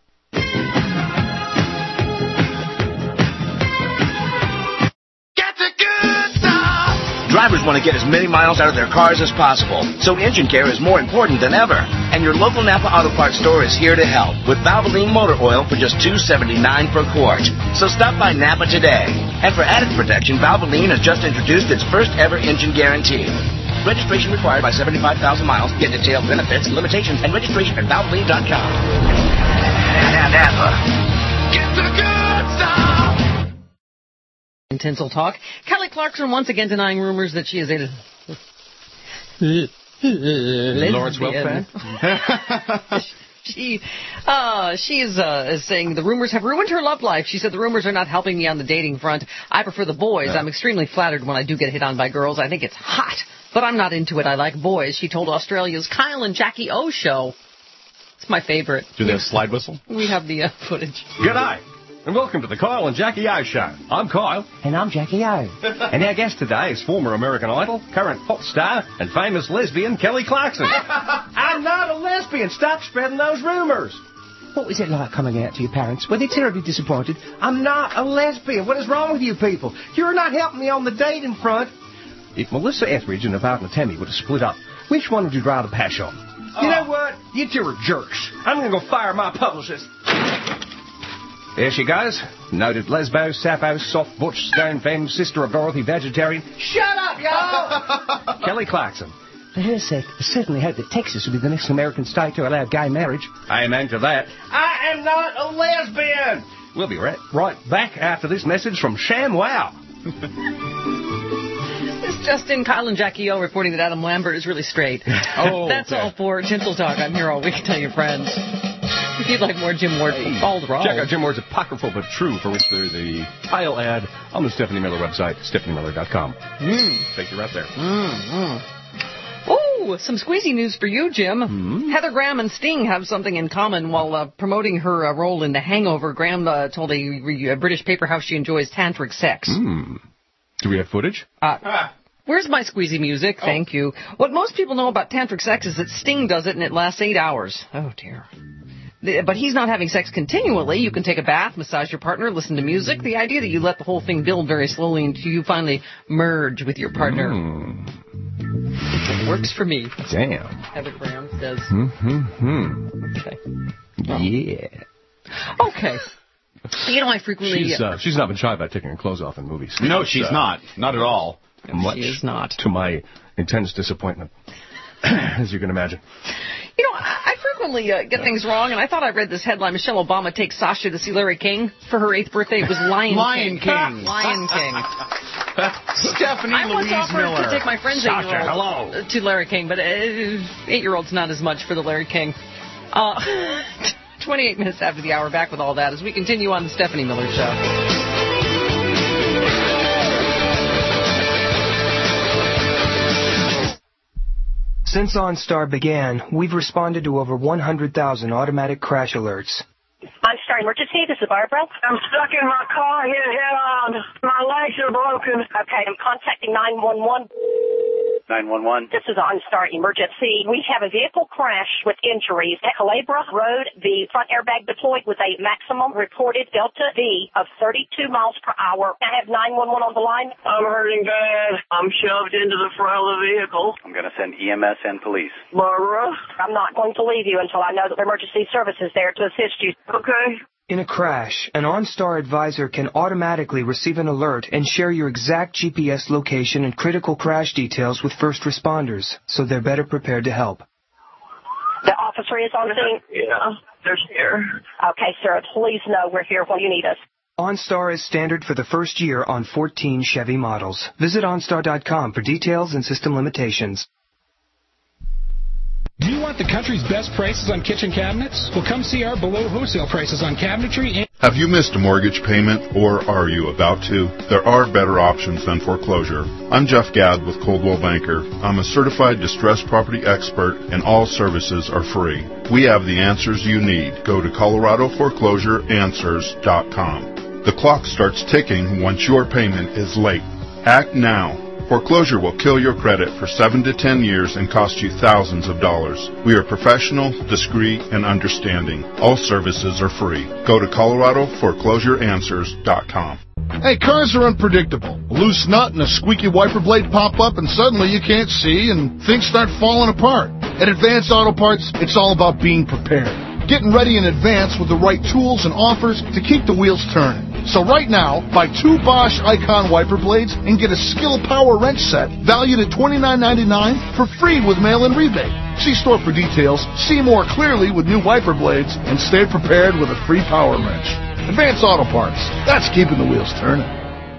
Drivers want to get as many miles out of their cars as possible, so engine care is more important than ever. And your local Napa Auto Parts store is here to help with Valvoline Motor Oil for just two dollars and seventy-nine cents per quart. So stop by Napa today. And for added protection, Valvoline has just introduced its first ever engine guarantee. Registration required by seventy-five thousand miles. Get detailed benefits, limitations, and registration at Valvoline dot com. Napa. Get the good stuff! In Tinsel Talk, Kelly Clarkson once again denying rumors that she is a Lawrence Welk fan? She, uh, she is, uh, is saying the rumors have ruined her love life. She said the rumors are not helping me on the dating front. I prefer the boys. Yeah. I'm extremely flattered when I do get hit on by girls. I think it's hot, but I'm not into it. I like boys. She told Australia's Kyle and Jackie O show. It's my favorite. Do they have slide whistle? We have the uh, footage. G'day, and welcome to the Kyle and Jackie O Show. I'm Kyle. And I'm Jackie O. And our guest today is former American Idol, current pop star, and famous lesbian Kelly Clarkson. I'm not a lesbian. Stop spreading those rumors. What was it like coming out to your parents? Were they terribly disappointed? I'm not a lesbian. What is wrong with you people? You're not helping me on the dating front. If Melissa Etheridge and her partner Tammy would have split up, which one would you rather pass on? Oh. You know what? You two are jerks. I'm going to go fire my publicist. There she goes. Noted lesbo, sappo, soft, butch, stone femme, sister of Dorothy, vegetarian. Shut up, y'all! Kelly Clarkson. For her sake, I certainly hope that Texas will be the next American state to allow gay marriage. Amen to that. I am not a lesbian! We'll be right, right back after this message from ShamWow. This is Justin, Kyle, and Jackie O reporting that Adam Lambert is really straight. Oh, That's okay. all for Tinsel Talk. I'm here all week to tell your friends. If you'd like more Jim Ward, follow the Check out Jim Ward's apocryphal but true, for which there's the tile ad on the Stephanie Miller website, stephanie miller dot com. Mm. Take you right there. Mm-hmm. Oh, some squeezy news for you, Jim. Mm-hmm. Heather Graham and Sting have something in common. While uh, promoting her uh, role in The Hangover, Graham uh, told a, a British paper how she enjoys tantric sex. Mm. Do we have footage? Uh, ah. Where's my squeezy music? Oh. Thank you. What most people know about tantric sex is that Sting does it and it lasts eight hours. Oh, dear. But he's not having sex continually. You can take a bath, massage your partner, listen to music. The idea that you let the whole thing build very slowly until you finally merge with your partner. Mm. It works for me. Damn. Heather Graham says. Mm-hmm. Okay. Oh. Yeah. Okay. You know, I frequently... She's, uh, she's not been shy about taking her clothes off in movies. No, she's uh, not. Not at all. Much she is not. To my intense disappointment, as you can imagine. You know, I frequently uh, get things wrong, and I thought I read this headline, Michelle Obama takes Sasha to see Larry King for her eighth birthday. It was Lion, Lion King. King. Lion King. Stephanie I Louise once offered Miller. to take my friend's Sasha, eight-year-old hello. to Larry King, but uh, eight-year-old's not as much for the Larry King. Uh, twenty-eight minutes after the hour, back with all that as we continue on the Stephanie Miller Show. Since OnStar began, we've responded to over one hundred thousand automatic crash alerts. OnStar Emergency, this is Barbara. I'm stuck in my car here head on. My legs are broken. Okay, I'm contacting nine one one. nine one one. This is OnStar Emergency. We have a vehicle crash with injuries at Calabria Road. The front airbag deployed with a maximum reported delta V of thirty-two miles per hour. I have nine one one on the line. I'm hurting bad. I'm shoved into the front of the vehicle. I'm going to send E M S and police. Barbara? I'm not going to leave you until I know that emergency service is there to assist you. Okay. In a crash, an OnStar advisor can automatically receive an alert and share your exact G P S location and critical crash details with first responders, so they're better prepared to help. The officer is on scene? Yeah, they're here. Okay, sir, please know we're here when you need us. OnStar is standard for the first year on fourteen Chevy models. Visit OnStar dot com for details and system limitations. Do you want the country's best prices on kitchen cabinets? Well, come see our below wholesale prices on cabinetry and... Have you missed a mortgage payment, or are you about to? There are better options than foreclosure. I'm Jeff Gadd with Coldwell Banker. I'm a certified distressed property expert, and all services are free. We have the answers you need. Go to colorado foreclosure answers dot com. The clock starts ticking once your payment is late. Act now. Foreclosure will kill your credit for seven to ten years and cost you thousands of dollars. We are professional, discreet, and understanding. All services are free. Go to colorado foreclosure answers dot com. Hey, cars are unpredictable. A loose nut and a squeaky wiper blade pop up and suddenly you can't see and things start falling apart. At Advance Auto Parts, it's all about being prepared. Getting ready in advance with the right tools and offers to keep the wheels turning. So right now, buy two Bosch Icon wiper blades and get a Skill Power wrench set valued at twenty-nine ninety-nine for free with mail-in rebate. See store for details, see more clearly with new wiper blades, and stay prepared with a free power wrench. Advance Auto Parts. That's keeping the wheels turning.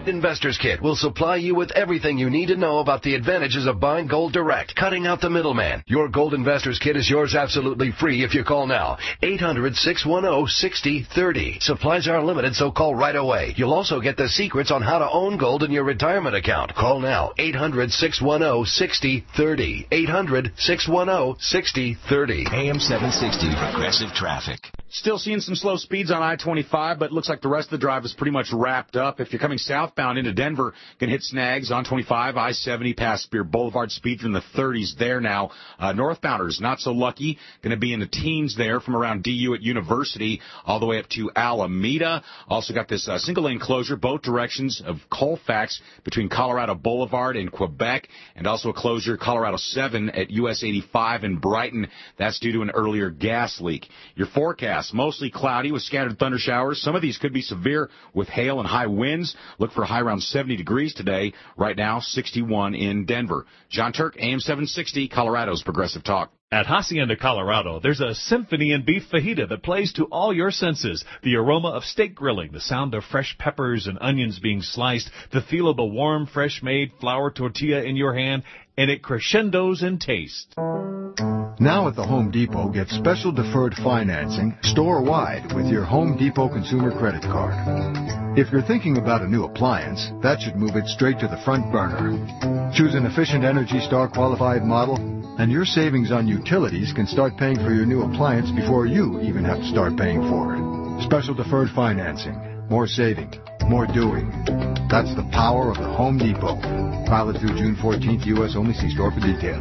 Gold Investors Kit will supply you with everything you need to know about the advantages of buying gold direct, cutting out the middleman. Your Gold Investors Kit is yours absolutely free if you call now. eight hundred, six one zero, six zero three zero. Supplies are limited, so call right away. You'll also get the secrets on how to own gold in your retirement account. Call now. eight hundred, six one zero, six zero three zero. eight hundred, six one zero, six zero three zero. A M seven sixty Progressive Traffic. Still seeing some slow speeds on I twenty-five, but it looks like the rest of the drive is pretty much wrapped up. If you're coming southbound into Denver, can hit snags on twenty-five, I seventy past Spear Boulevard. Speeds in the thirties there now. Uh, northbounders, not so lucky. Going to be in the teens there from around D U at University all the way up to Alameda. Also got this uh, single-lane closure, both directions of Colfax between Colorado Boulevard and Quebec, and also a closure, Colorado seven at U S eighty-five in Brighton. That's due to an earlier gas leak. Your forecast, mostly cloudy with scattered thunder showers. Some of these could be severe with hail and high winds. Look for a high around seventy degrees today. Right now, sixty-one in Denver. John Turk, A M seven sixty, Colorado's Progressive Talk. At Hacienda, Colorado, there's a symphony in beef fajita that plays to all your senses. The aroma of steak grilling, the sound of fresh peppers and onions being sliced, the feel of a warm, fresh-made flour tortilla in your hand, and it crescendos in taste. Now at the Home Depot, get special deferred financing store-wide with your Home Depot consumer credit card. If you're thinking about a new appliance, that should move it straight to the front burner. Choose an efficient Energy Star qualified model, and your savings on utilities can start paying for your new appliance before you even have to start paying for it. Special deferred financing. More saving. More doing. That's the power of the Home Depot. Valid through June fourteenth, U S only. See store for details.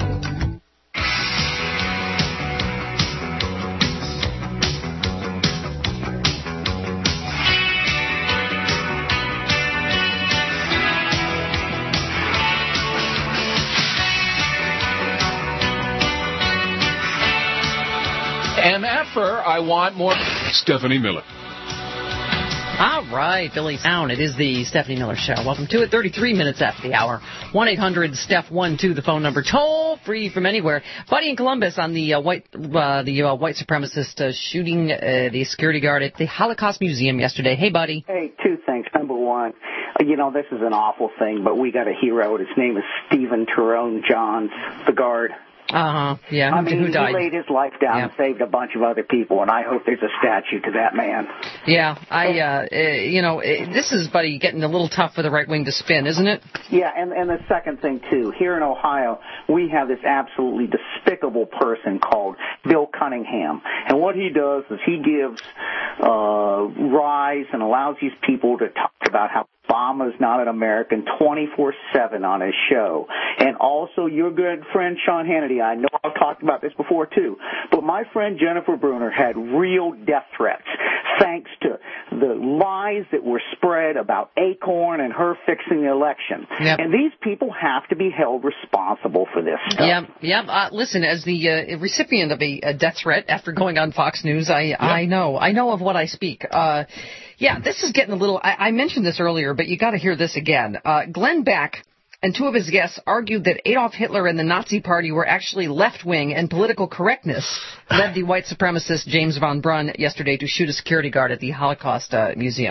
M F er, I want more. Stephanie Miller. All right, Billy Sound. It is the Stephanie Miller Show. Welcome to it. thirty-three minutes after the hour. one eight hundred Steph one two, the phone number. Toll free from anywhere. Buddy in Columbus on the uh, white uh, the uh, white supremacist uh, shooting uh, the security guard at the Holocaust Museum yesterday. Hey, buddy. Hey, two things. Number one, you know, this is an awful thing, but we got a hero. His name is Stephen Tyrone Johns, the guard. Uh-huh, yeah. I mean, Who died? he laid his life down yeah. and saved a bunch of other people, and I hope there's a statue to that man. Yeah, I, uh, uh you know, uh, this is, buddy, getting a little tough for the right wing to spin, isn't it? Yeah, and, and the second thing, too, here in Ohio, we have this absolutely despicable person called Bill Cunningham, and what he does is he gives uh, rise and allows these people to talk about how Obama's not an American twenty-four seven on his show. And also your good friend Sean Hannity, I know I've talked about this before too, but my friend Jennifer Bruner had real death threats thanks to the lies that were spread about Acorn and her fixing the election. Yep. And these people have to be held responsible for this stuff. Yep, yep. Uh, listen, as the uh, recipient of a, a death threat after going on Fox News, I, yep. I know. I know of what I speak. Uh, yeah, this is getting a little, I, I mentioned this earlier, but you got to hear this again. Uh, Glenn Beck and two of his guests argued that Adolf Hitler and the Nazi Party were actually left-wing, and political correctness led the white supremacist James von Brunn yesterday to shoot a security guard at the Holocaust uh, Museum.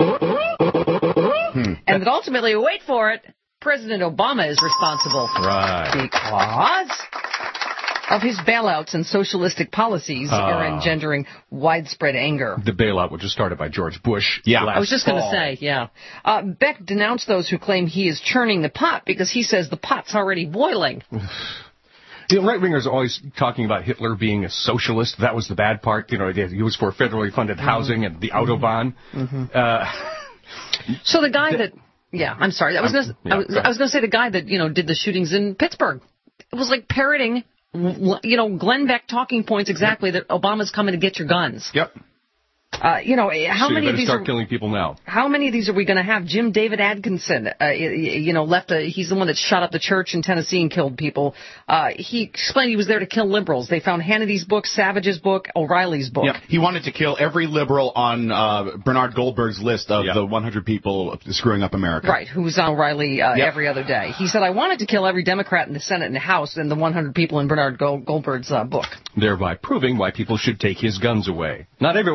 hmm. And that ultimately, wait for it, President Obama is responsible. Right. Because of his bailouts and socialistic policies uh, are engendering widespread anger. The bailout, which was started by George Bush. Yeah, last I was just going to fall. say, yeah. Uh, Beck denounced those who claim he is churning the pot because he says the pot's already boiling. You know, right-wingers are always talking about Hitler being a socialist. That was the bad part. You know, he was for federally funded mm-hmm. housing and the Autobahn. Mm-hmm. Uh, so the guy the, that, yeah, I'm sorry. I was going yeah, to I was going to say the guy that, you know, did the shootings in Pittsburgh. It was like parroting, you know, Glenn Beck talking points exactly that Obama's coming to get your guns. Yep. Uh, you know, how so many you of these start are killing people now? How many of these are we going to have? Jim David Atkinson, uh, you know, left. A, he's the one that shot up the church in Tennessee and killed people. Uh, he explained he was there to kill liberals. They found Hannity's book, Savage's book, O'Reilly's book. Yeah, he wanted to kill every liberal on uh, Bernard Goldberg's list of yeah. the one hundred people screwing up America. Right, who's on O'Reilly uh, yep. every other day. He said, I wanted to kill every Democrat in the Senate and the House and the one hundred people in Bernard Gold- Goldberg's uh, book. Thereby proving why people should take his guns away. Not everyone, him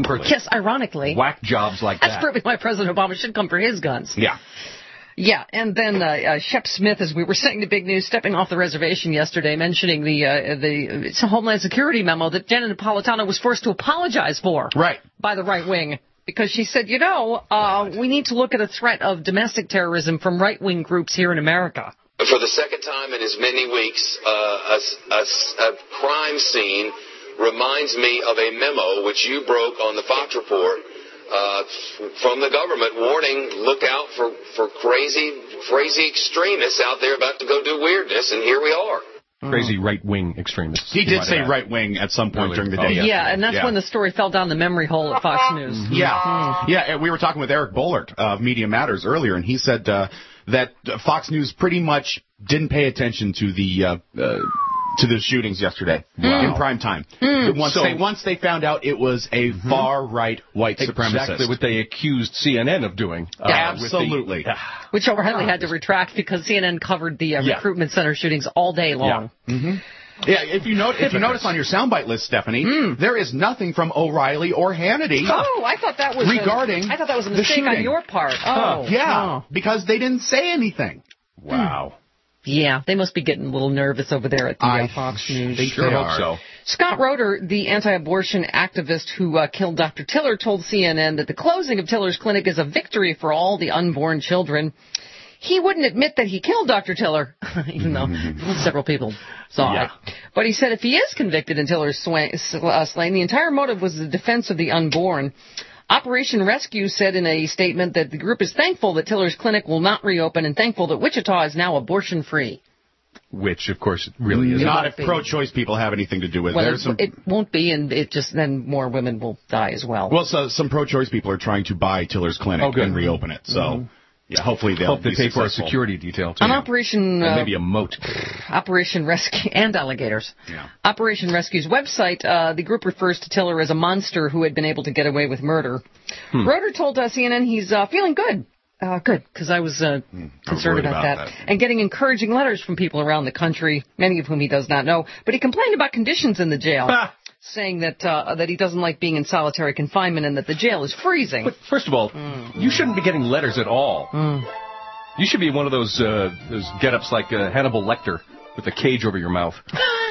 Absolutely. Yes, ironically. Whack jobs like That's that. probably why President Obama should come for his guns. Yeah. Yeah, and then uh, uh, Shep Smith, as we were saying, the big news, stepping off the reservation yesterday, mentioning the uh, the it's a Homeland Security memo that Janet Napolitano was forced to apologize for. Right. By the right wing. Because she said, you know, uh, we need to look at a threat of domestic terrorism from right-wing groups here in America. For the second time in as many weeks, uh, a, a, a crime scene reminds me of a memo which you broke on the Fox report uh, from the government warning, look out for, for crazy, crazy extremists out there about to go do weirdness, and here we are. Crazy right-wing extremists. He did say right-wing at some point during the day. Yeah, yesterday. and that's yeah. when the story fell down the memory hole at Fox News. Mm-hmm. Yeah, mm-hmm. yeah. We were talking with Eric Bollert of Media Matters earlier, and he said uh, that Fox News pretty much didn't pay attention to the uh, uh, to the shootings yesterday wow. in prime time. Mm. Once so, they once they found out it was a mm-hmm. far right white supremacist, exactly what they accused C N N of doing. Uh, Absolutely, the, uh, which overheadly had to retract because C N N covered the uh, yeah. recruitment center shootings all day long. Yeah. Mm-hmm. Yeah, if you note, if you notice on your soundbite list, Stephanie, mm. there is nothing from O'Reilly or Hannity. Oh, I thought that was regarding. A, I thought that was a mistake on your part. Oh, yeah, oh. because they didn't say anything. Wow. Yeah, they must be getting a little nervous over there at the I uh, Fox News. They sure hope so. Scott Roeder, the anti-abortion activist who uh, killed Doctor Tiller, told C N N that the closing of Tiller's clinic is a victory for all the unborn children. He wouldn't admit that he killed Doctor Tiller, even though several people saw yeah. it. But he said if he is convicted in Tiller's swain, uh, slaying, the entire motive was the defense of the unborn. Operation Rescue said in a statement that the group is thankful that Tiller's clinic will not reopen and thankful that Wichita is now abortion-free. Which, of course, really is not if pro-choice people have anything to do with it. Well, it. Some... It won't be, and it just then more women will die as well. Well, so some pro-choice people are trying to buy Tiller's clinic oh, and reopen it. So, mm-hmm. yeah, hopefully they'll Hope they be pay successful. for a security detail too. On Operation and uh, maybe a moat. Operation Rescue and alligators. Yeah. Operation Rescue's website, uh, the group refers to Tiller as a monster who had been able to get away with murder. Hmm. Roeder told uh, C N N he's uh, feeling good. Uh, good, because I was uh, mm, concerned about, about that. that. And getting encouraging letters from people around the country, many of whom he does not know. But he complained about conditions in the jail, saying that uh, that he doesn't like being in solitary confinement and that the jail is freezing. But first of all, mm. you shouldn't be getting letters at all. Mm. You should be one of those uh, those get-ups like uh, Hannibal Lecter with a cage over your mouth.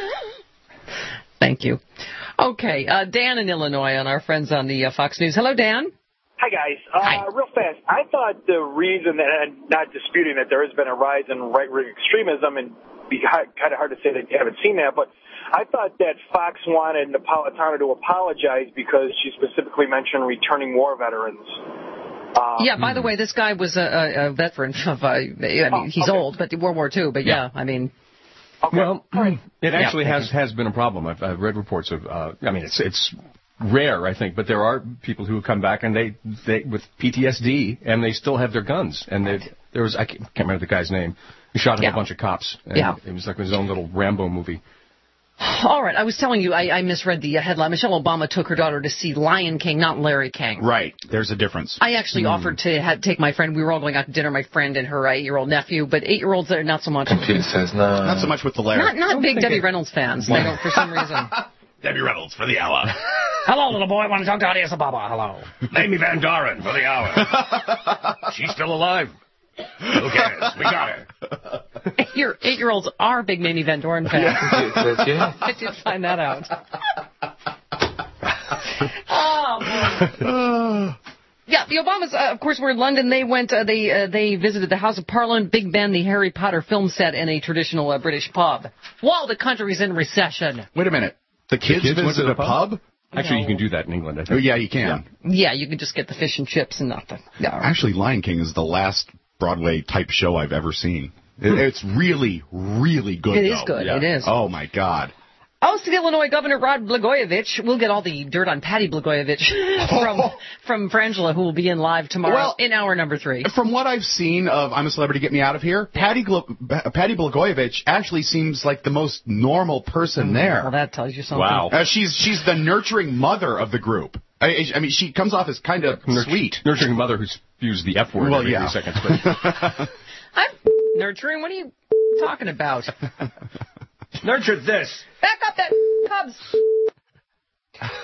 Thank you. Okay, uh, Dan in Illinois on our friends on the uh, Fox News. Hello, Dan. Hi, guys. Uh, Hi. Real fast, I thought the reason that, and not disputing that there has been a rise in right-wing extremism, and be kind of hard to say that you haven't seen that, but I thought that Fox wanted Napolitano to apologize because she specifically mentioned returning war veterans. Um, yeah, by the way, this guy was a, a, a veteran of, uh, I mean, oh, he's okay. old, but World War Two, but yeah, yeah I mean... Okay. Well, it actually yeah, has, has been a problem. I've, I've read reports of, uh, I mean, it's it's rare, I think, but there are people who come back and they, they with P T S D and they still have their guns. And they, there was, I can't, can't remember the guy's name, who shot yeah. a bunch of cops. And yeah. It was like his own little Rambo movie. All right, I was telling you, I, I misread the headline. Michelle Obama took her daughter to see Lion King, not Larry King. Right, there's a difference. I actually mm. offered to have, take my friend. We were all going out to dinner, my friend and her eight-year-old nephew, but eight-year-olds are not so much. She says no. Not so much with the Larry. Not, not big Debbie it. Reynolds fans. They don't, for some reason. Debbie Reynolds for the hour. Hello, little boy. Want to talk to Audience Obama? Hello. Amy Van Doren for the hour. She's still alive. Who cares? We got her. Your eight-year-olds are big Mamie Van Doren fans. Yeah. yeah. I did find that out. oh, yeah, the Obamas, uh, of course, were in London. They went, uh, they uh, they visited the House of Parliament, Big Ben, the Harry Potter film set, and a traditional uh, British pub. While the country's in recession. Wait a minute. The kids, the kids visited a pub? pub? Actually, no. you can do that in England, I think. Oh, yeah, you can. Yeah. yeah, you can just get the fish and chips and nothing. Yeah. Actually, Lion King is the last Broadway-type show I've ever seen. It, it's really, really good, It though. is good, yeah. it is. Oh, my God. Oh, so the Illinois Governor Rod Blagojevich. We'll get all the dirt on Patty Blagojevich from from Frangela, who will be in live tomorrow well, in hour number three. From what I've seen of I'm a Celebrity, Get Me Out of Here, Patty Glo- Patty Blagojevich actually seems like the most normal person there. Well, that tells you something. Wow. Uh, she's she's the nurturing mother of the group. I, I mean, she comes off as kind of Nur- sweet. Nurturing mother who spews the F word well, every yeah. three seconds. But... I'm nurturing? What are you talking about? Nurture this. Back up that Cubs.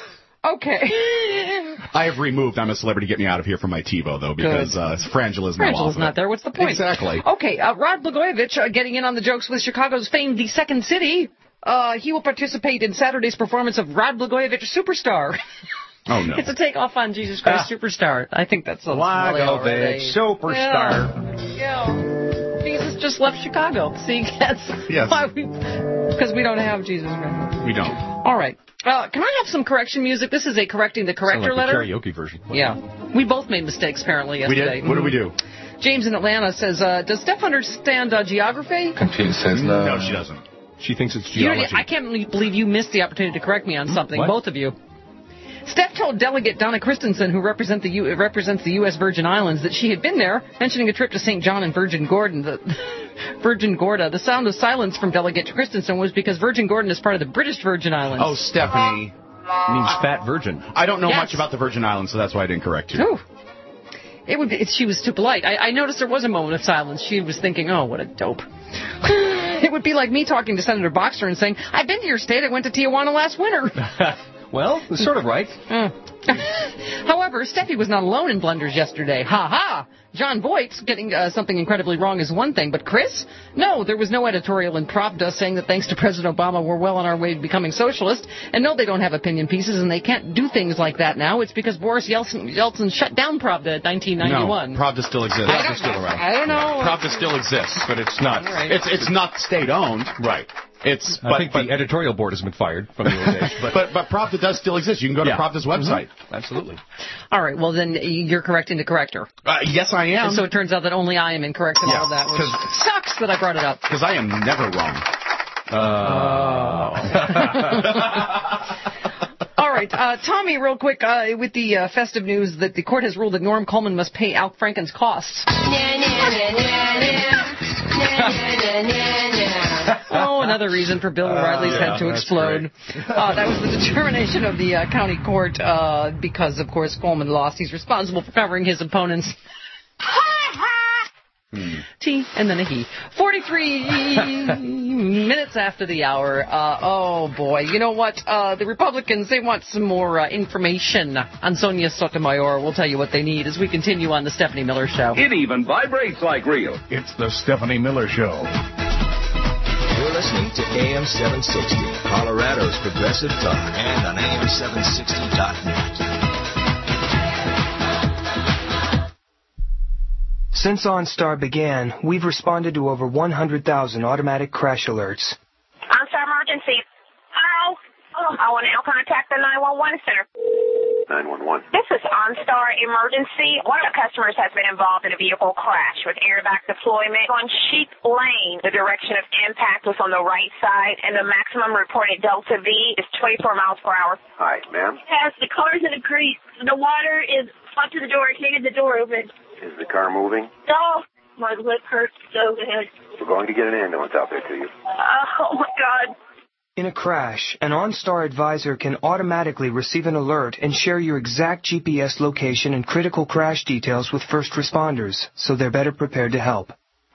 Okay. I have removed I'm a Celebrity, Get Me Out of Here from my TiVo, though, because uh, Frangela's now Frangela's off not of it. there. What's the point? Exactly. Okay, uh, Rod Blagojevich uh, getting in on the jokes with Chicago's famed The Second City. Uh, he will participate in Saturday's performance of Rod Blagojevich Superstar. Oh, no. It's a takeoff on Jesus Christ Ah. Superstar. I think that's a Blagojevich Superstar. Yeah. yeah. Jesus just left Chicago. See, that's Yes. why we... Because we don't have Jesus Christ. We don't. All right. Uh, can I have some correction music? This is a correcting the corrector Sound like letter. the karaoke version. Yeah. We both made mistakes, apparently, We yesterday. did? What did we do? James in Atlanta says, uh, does Steph understand uh, geography? Computer says no. No, she doesn't. She thinks it's You geology. I can't believe you missed the opportunity to correct me on something, What? both of you. Steph told Delegate Donna Christensen, who represent the U- represents the U S Virgin Islands, that she had been there, mentioning a trip to Saint John and Virgin Gordon. The Virgin Gorda. The sound of silence from Delegate Christensen was because Virgin Gordon is part of the British Virgin Islands. Oh, Stephanie. means fat virgin. I don't know Yes. much about the Virgin Islands, so that's why I didn't correct you. Ooh. It would be, she was too polite. I, I noticed there was a moment of silence. She was thinking, oh, what a dope. It would be like me talking to Senator Boxer and saying, I've been to your state. I went to Tijuana last winter. Well, it's sort of right. Uh. However, Steffi was not alone in blunders yesterday. Ha ha! John Voight's getting uh, something incredibly wrong is one thing, but Chris? No, there was no editorial in Pravda saying that thanks to President Obama we're well on our way to becoming socialist. And no, they don't have opinion pieces and they can't do things like that now. It's because Boris Yeltsin, Yeltsin shut down Pravda in nineteen ninety-one. No, Pravda still exists. I Pravda's still around. I don't know. Pravda still exists, but it's not. All right. It's it's not state owned. Right. It's. I but, think but, the editorial board has been fired from the old days. But, but but Pravda does still exist. You can go to Yeah. Pravda's website. Mm-hmm. Absolutely. All right, well then you're correcting the corrector. Uh, yes, I am. And so it turns out that only I am incorrect in Yes, all that, which 'cause- sucks that I brought it up. Because I am never wrong. All right, uh, Tommy, real quick, uh, with the uh, festive news that the court has ruled that Norm Coleman must pay Al Franken's costs. Oh, another reason for Bill O'Reilly's Uh, head yeah, to that's explode. Uh, that was the determination of the uh, county court uh, because, of course, Coleman lost. He's responsible for covering his opponents. Hmm. T and then a he. forty-three minutes after the hour. Uh, oh, boy. You know what? Uh, the Republicans, they want some more uh, information on Sonia Sotomayor. We'll tell you what they need as we continue on the Stephanie Miller Show. It even vibrates like real. It's the Stephanie Miller Show. You're listening to A M seven sixty, Colorado's Progressive Talk, and on A M seven sixty dot net. Since OnStar began, we've responded to over one hundred thousand automatic crash alerts. OnStar emergency. Hello? Oh, I want to now contact the nine one one center. nine one one. This is OnStar emergency. One of the customers has been involved in a vehicle crash with airbag deployment on Sheep Lane. The direction of impact was on the right side, and the maximum reported delta V is twenty-four miles per hour. Hi, ma'am. Yes, the car's in a crease. The water is up to the door. I can't get the door open. Is the car moving? Oh, my lip hurts so bad. We're going to get an ambulance out there to you. Oh, my God. In a crash, an OnStar advisor can automatically receive an alert and share your exact G P S location and critical crash details with first responders, so they're better prepared to help.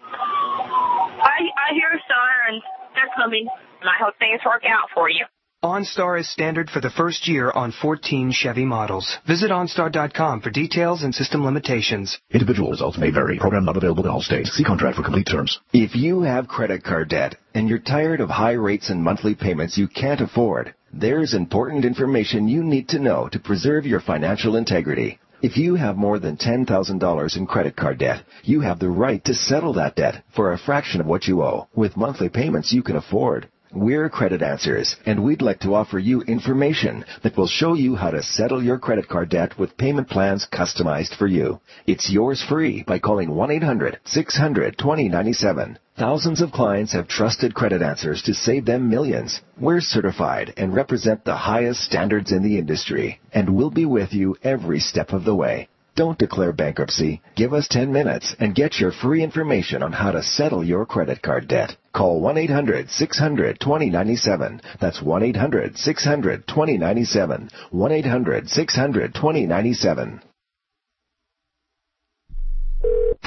I, I hear sirens. They're coming. And I hope things work out for you. OnStar is standard for the first year on fourteen Chevy models. Visit OnStar dot com for details and system limitations. Individual results may vary. Program not available in all states. See contract for complete terms. If you have credit card debt and you're tired of high rates and monthly payments you can't afford, there's important information you need to know to preserve your financial integrity. If you have more than ten thousand dollars in credit card debt, you have the right to settle that debt for a fraction of what you owe with monthly payments you can afford. We're Credit Answers, and we'd like to offer you information that will show you how to settle your credit card debt with payment plans customized for you. It's yours free by calling one eight hundred six hundred twenty ninety-seven. Thousands of clients have trusted Credit Answers to save them millions. We're certified and represent the highest standards in the industry, and we'll be with you every step of the way. Don't declare bankruptcy. Give us ten minutes and get your free information on how to settle your credit card debt. Call one eight hundred six hundred twenty ninety-seven. That's one eight hundred six hundred twenty ninety-seven. one eight hundred six hundred twenty ninety-seven.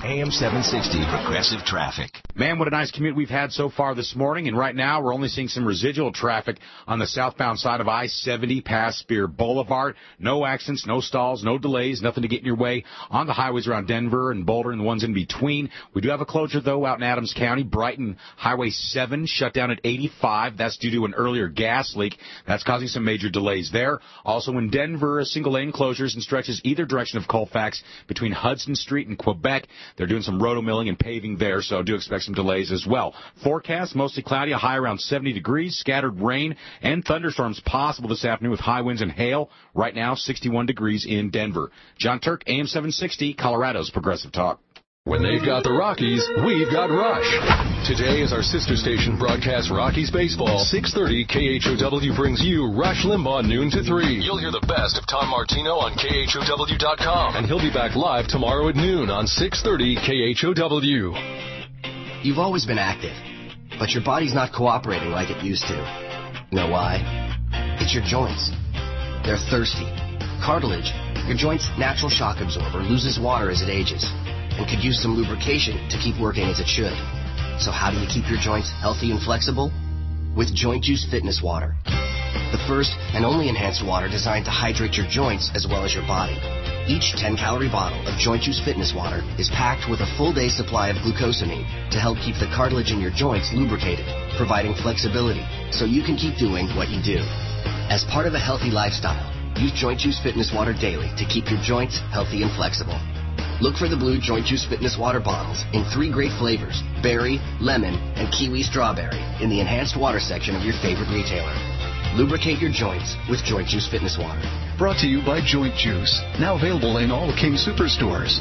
A M seven sixty Progressive Traffic. Man, what a nice commute we've had so far this morning, and right now we're only seeing some residual traffic on the southbound side of I seventy past Spear Boulevard. No accidents, no stalls, no delays, nothing to get in your way on the highways around Denver and Boulder and the ones in between. We do have a closure, though, out in Adams County. Brighton Highway seven shut down at eighty-five. That's due to an earlier gas leak. That's causing some major delays there. Also in Denver, single-lane closures and stretches either direction of Colfax between Hudson Street and Quebec. They're doing some roto-milling and paving there, so do expect some delays as well. Forecast, mostly cloudy, a high around seventy degrees, scattered rain and thunderstorms possible this afternoon with high winds and hail. Right now, sixty-one degrees in Denver. John Turk, A M seven sixty, Colorado's Progressive Talk. When they've got the Rockies, we've got Rush. Today, as our sister station broadcasts Rockies baseball, six thirty K H O W brings you Rush Limbaugh noon to three. You'll hear the best of Tom Martino on K H O W dot com. And he'll be back live tomorrow at noon on six thirty K H O W. You've always been active, but your body's not cooperating like it used to. You know why? It's your joints. They're thirsty. Cartilage, your joint's natural shock absorber, loses water as it ages and could use some lubrication to keep working as it should. So how do you keep your joints healthy and flexible? With Joint Juice Fitness Water. The first and only enhanced water designed to hydrate your joints as well as your body. Each ten-calorie bottle of Joint Juice Fitness Water is packed with a full day's supply of glucosamine to help keep the cartilage in your joints lubricated, providing flexibility so you can keep doing what you do. As part of a healthy lifestyle, use Joint Juice Fitness Water daily to keep your joints healthy and flexible. Look for the blue Joint Juice Fitness Water bottles in three great flavors, berry, lemon, and kiwi strawberry in the enhanced water section of your favorite retailer. Lubricate your joints with Joint Juice Fitness Water. Brought to you by Joint Juice. Now available in all King Superstores.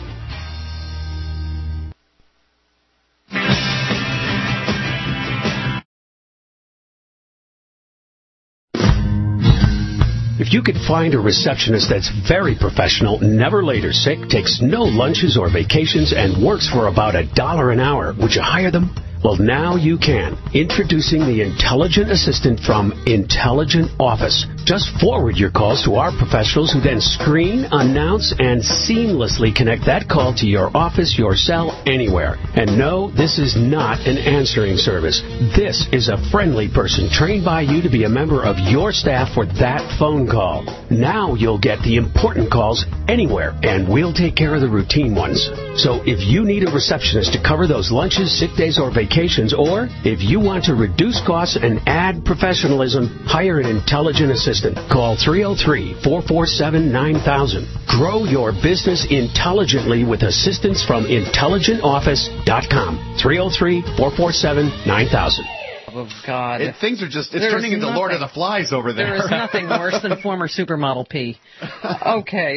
If you could find a receptionist that's very professional, never late or sick, takes no lunches or vacations, and works for about a dollar an hour, would you hire them? Well, now you can. Introducing the Intelligent Assistant from Intelligent Office. Just forward your calls to our professionals who then screen, announce, and seamlessly connect that call to your office, your cell, anywhere. And no, this is not an answering service. This is a friendly person trained by you to be a member of your staff for that phone call. Now you'll get the important calls anywhere, and we'll take care of the routine ones. So if you need a receptionist to cover those lunches, sick days, or vacations, or if you want to reduce costs and add professionalism, hire an intelligent assistant. Call three oh three, four four seven, nine thousand. Grow your business intelligently with assistance from intelligent office dot com. three oh three, four four seven, nine thousand. Oh, God. It, things are just, it's There turning is into nothing- Lord of the Flies over there. There is nothing worse than former supermodel P. Okay.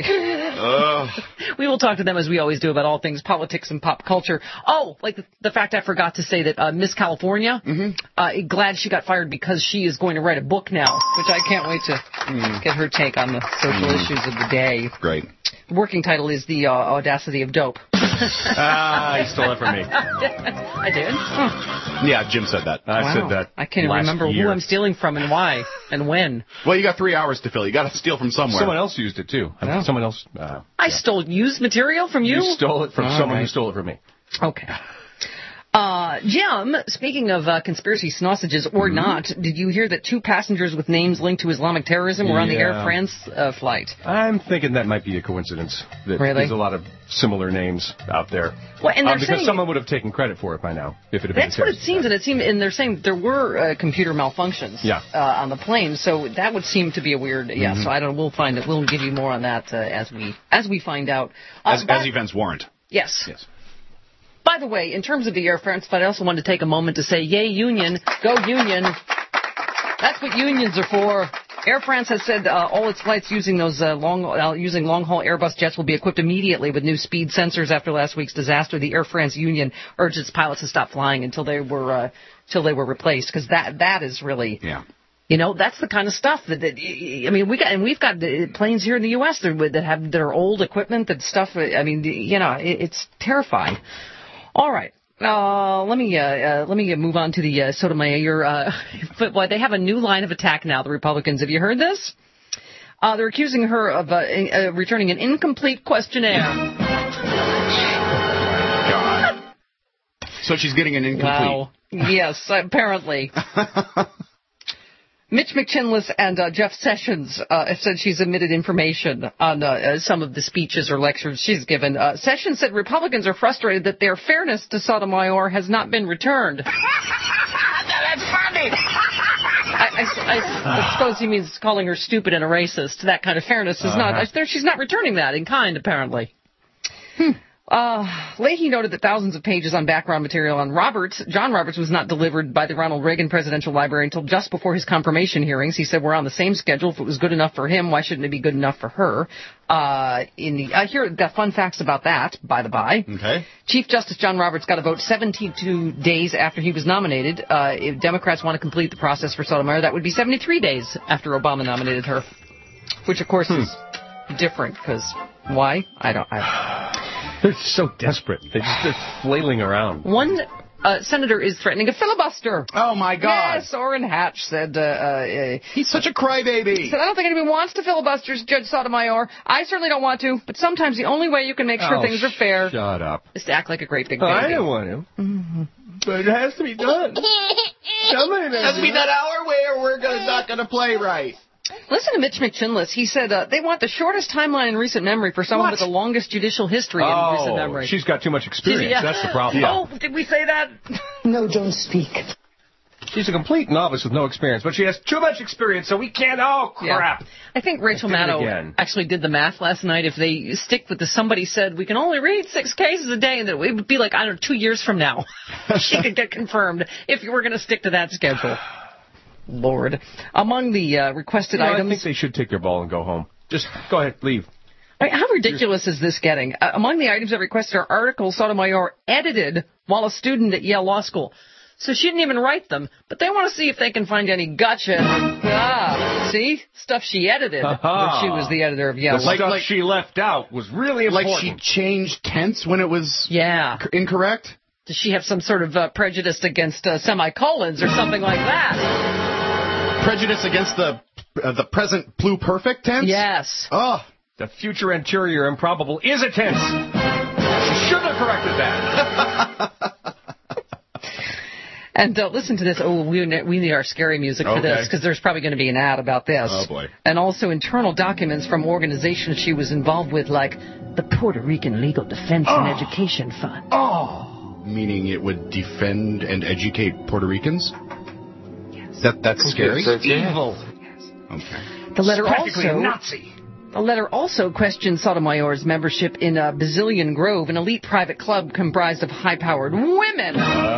We will talk to them, as we always do, about all things politics and pop culture. Oh, like the, the fact I forgot to say that uh, Miss California, uh, glad she got fired because she is going to write a book now, which I can't wait to Mm. get her take on the social Mm. issues of the day. Great. The working title is The uh, Audacity of Dope. Ah, you stole that from me. I did? Yeah, Jim said that. I Wow. said that. I can't last remember year. who I'm stealing from and why and when. Well, you got three hours to fill. You got to steal from somewhere. Someone else used it too. I think someone else. Uh, I stole used material from you? you stole it from All someone right. who stole it from me. Okay. Uh, Jim, speaking of uh, conspiracy sausages or Mm-hmm. not, did you hear that two passengers with names linked to Islamic terrorism were on the Yeah. Air France uh, flight? I'm thinking that might be a coincidence. That Really? There's a lot of similar names out there. Well, and Uh, they're because saying- someone would have taken credit for it by now if it had been That's a what it terrorist seems, and it seemed, and they're saying there were uh, computer malfunctions Yeah. uh, on the plane, so that would seem to be a weird. Yeah, Mhm. so I don't. We'll find it. We'll give you more on that uh, as we as we find out. Uh, As, but- as events warrant. yes. Yes. By the way, in terms of the Air France flight, I also wanted to take a moment to say, yay, Union, go Union. That's what unions are for. Air France has said uh, all its flights using those uh, long uh, using long-haul Airbus jets will be equipped immediately with new speed sensors after last week's disaster. The Air France Union urged its pilots to stop flying until they were uh, until they were replaced, because that that is really. Yeah. You know, that's the kind of stuff that, that I mean, we got, and we've got uh, planes here in the U S that, that have, that are old equipment, that stuff, I mean, you know, it, it's terrifying. All right. Uh, let me, uh, uh, let me move on to the, uh, Sotomayor, uh, but boy, they have a new line of attack now, the Republicans. Have you heard this? Uh, they're accusing her of, uh, uh returning an incomplete questionnaire. So she's getting an incomplete. Wow. Yes, apparently. Mitch McChinless and uh, Jeff Sessions uh, have said she's omitted information on uh, uh, some of the speeches or lectures she's given. Uh, Sessions said Republicans are frustrated that their fairness to Sotomayor has not been returned. That's funny. I, I, I, I suppose he means calling her stupid and a racist. That kind of fairness is uh-huh. not... I, she's not returning that in kind, apparently. Hmm. Uh, Leahy noted that thousands of pages on background material on Roberts, John Roberts, was not delivered by the Ronald Reagan Presidential Library until just before his confirmation hearings. He said we're on the same schedule. If it was good enough for him, why shouldn't it be good enough for her? Uh, in the, I hear the fun facts about that, by the by. Okay. Chief Justice John Roberts got a vote seventy-two days after he was nominated. Uh, if Democrats want to complete the process for Sotomayor, that would be seventy-three days after Obama nominated her. Which, of course, hmm. is different, because why? I don't... I, They're so desperate. They're just they're flailing around. One uh, senator is threatening a filibuster. Oh, my God. Yes, Orrin Hatch said... Uh, uh, He's such a crybaby. He said, I don't think anybody wants to filibuster Judge Sotomayor. I certainly don't want to, but sometimes the only way you can make sure oh, things are fair... Shut up. ...is to act like a great big oh, baby. I don't want to. Mm-hmm. But it has to be done. Somebody it has to be done our way or we're gonna, not going to play right. Listen to Mitch McChinless. He said uh, they want the shortest timeline in recent memory for someone what? with the longest judicial history oh, in recent memory. She's got too much experience. Yeah. That's the problem. Yeah. Oh, did we say that? No, don't speak. She's a complete novice with no experience, but she has too much experience, so we can't... Oh, crap. Yeah. I think Rachel Maddow actually did the math last night. If they stick with the... Somebody said, we can only read six cases a day, and that it would be like, I don't know, two years from now. She could get confirmed if you were going to stick to that schedule. Lord. Among the uh, requested you know, items... I think they should take their ball and go home. Just go ahead, leave. I mean, how ridiculous is this getting? Uh, among the items that requested are articles Sotomayor edited while a student at Yale Law School. So she didn't even write them, but they want to see if they can find any gotcha. Ah, see? Stuff she edited when she was the editor of Yale. The stuff like, she left out was really important. Like she changed tense when it was yeah. incorrect? Does she have some sort of uh, prejudice against uh, semicolons or something like that? Prejudice against the uh, the present pluperfect tense? Yes. Oh. The future anterior improbable is a tense. She should have corrected that. And uh, listen to this. Oh, we we need our scary music for okay. this, because there's probably going to be an ad about this. Oh, boy. And also internal documents from organizations she was involved with, like the Puerto Rican Legal Defense oh. and Education Fund. Oh. Meaning it would defend and educate Puerto Ricans? Yes. That That's scary? It's evil. Yes. Okay. The letter it's practically also... a Nazi. The letter also questioned Sotomayor's membership in a Bazillion Grove, an elite private club comprised of high-powered women.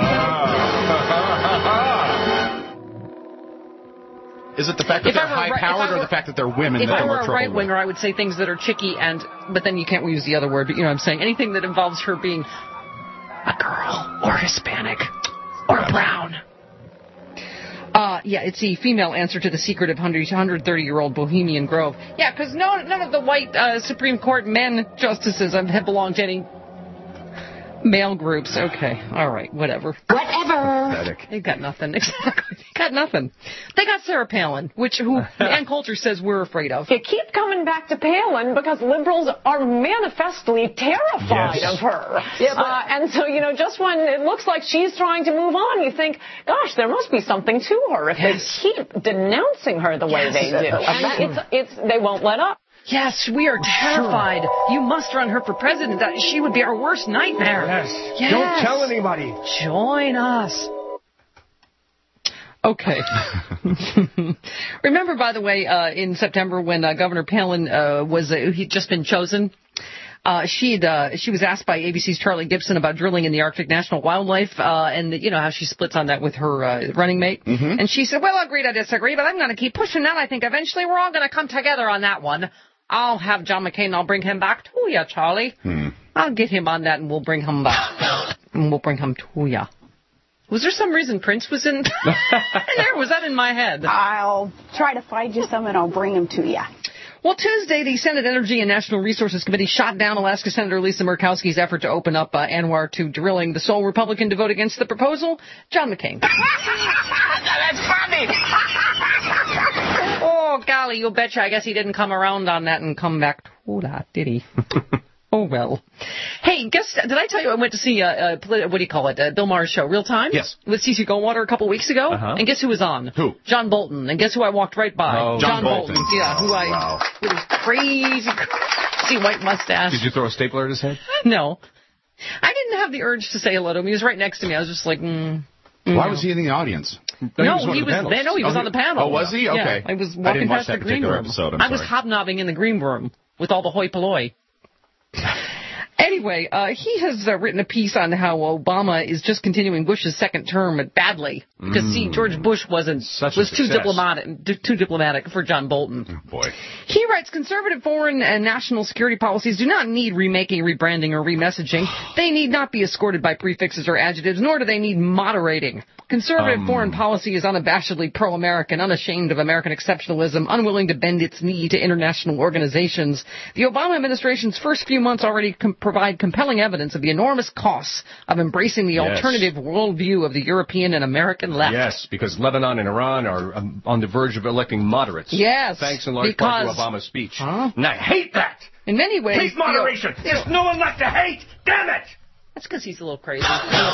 Is it the fact that if they're right, high-powered or the fact that they're women if that I they're were more a trouble right-winger, with? I would say things that are chicky and... But then you can't use the other word, but you know what I'm saying. Anything that involves her being a girl or Hispanic or brown. Uh, yeah, it's the female answer to the secret of one hundred thirty-year-old Bohemian Grove. Yeah, because no, none of the white uh, Supreme Court men justices have belonged to any male groups. Okay, all right, whatever. Whatever. Pathetic. They got nothing. Exactly. They got nothing. They got Sarah Palin, which who Ann Coulter says we're afraid of. You keep coming back to Palin because liberals are manifestly terrified yes. of her. Yeah, but, uh, and so, you know, just when it looks like she's trying to move on, you think, gosh, there must be something to her if yes. they keep denouncing her the way yes. they do. And it's, it's, they won't let up. Yes, we are terrified. You must run her for president. That she would be our worst nightmare. Yes. yes. Don't tell anybody. Join us. Okay. Remember, by the way, uh, in September when uh, Governor Palin uh, was uh, he'd just been chosen, uh, she'd uh, she was asked by A B C's Charlie Gibson about drilling in the Arctic National Wildlife, uh, and you know how she splits on that with her uh, running mate. Mm-hmm. And she said, "Well, agreed, I disagree, but I'm going to keep pushing that. I think eventually we're all going to come together on that one. I'll have John McCain. I'll bring him back to you, Charlie. Hmm. I'll get him on that, and we'll bring him back, and we'll bring him to you." Was there some reason Prince was in, in there? Was that in my head? I'll try to find you some and I'll bring them to you. Well, Tuesday, the Senate Energy and National Resources Committee shot down Alaska Senator Lisa Murkowski's effort to open up uh, ANWR to drilling. The sole Republican to vote against the proposal, John McCain. That's funny. Oh, golly, you betcha. I guess he didn't come around on that and come back to that, did he? Oh, well. Hey, guess, did I tell you I went to see, uh, uh, what do you call it, uh, Bill Maher's show, Real Time? Yes. With Cece Goldwater a couple weeks ago? Uh-huh. And guess who was on? Who? John Bolton. And guess who I walked right by? Oh, John, John Bolton. Bolton. Yeah, who I, wow. with his crazy, crazy white mustache. Did you throw a stapler at his head? No. I didn't have the urge to say hello to him. He was right next to me. I was just like, mm. Why no. was he in the audience? No, no he was. He was there, no, he was oh, on the panel. Oh, was he? Okay. Yeah, I was walking I didn't past watch that the green particular room. episode. I'm I sorry. was hobnobbing in the green room with all the hoi polloi. Anyway, uh, he has uh, written a piece on how Obama is just continuing Bush's second term badly because mm. see, George Bush wasn't Such was a too success. diplomatic, d- too diplomatic for John Bolton. Oh, boy. He writes, conservative foreign and national security policies do not need remaking, rebranding, or remessaging. They need not be escorted by prefixes or adjectives, nor do they need moderating. Conservative um, foreign policy is unabashedly pro-American, unashamed of American exceptionalism, unwilling to bend its knee to international organizations. The Obama administration's first few months already com- provide compelling evidence of the enormous costs of embracing the yes. alternative worldview of the European and American left. Yes, because Lebanon and Iran are um, on the verge of electing moderates. Yes. Thanks in large because, part to Obama's speech. Huh? And I hate that! In many ways... Hate moderation! You know, There's no one left to hate! Damn it! That's because he's a little crazy.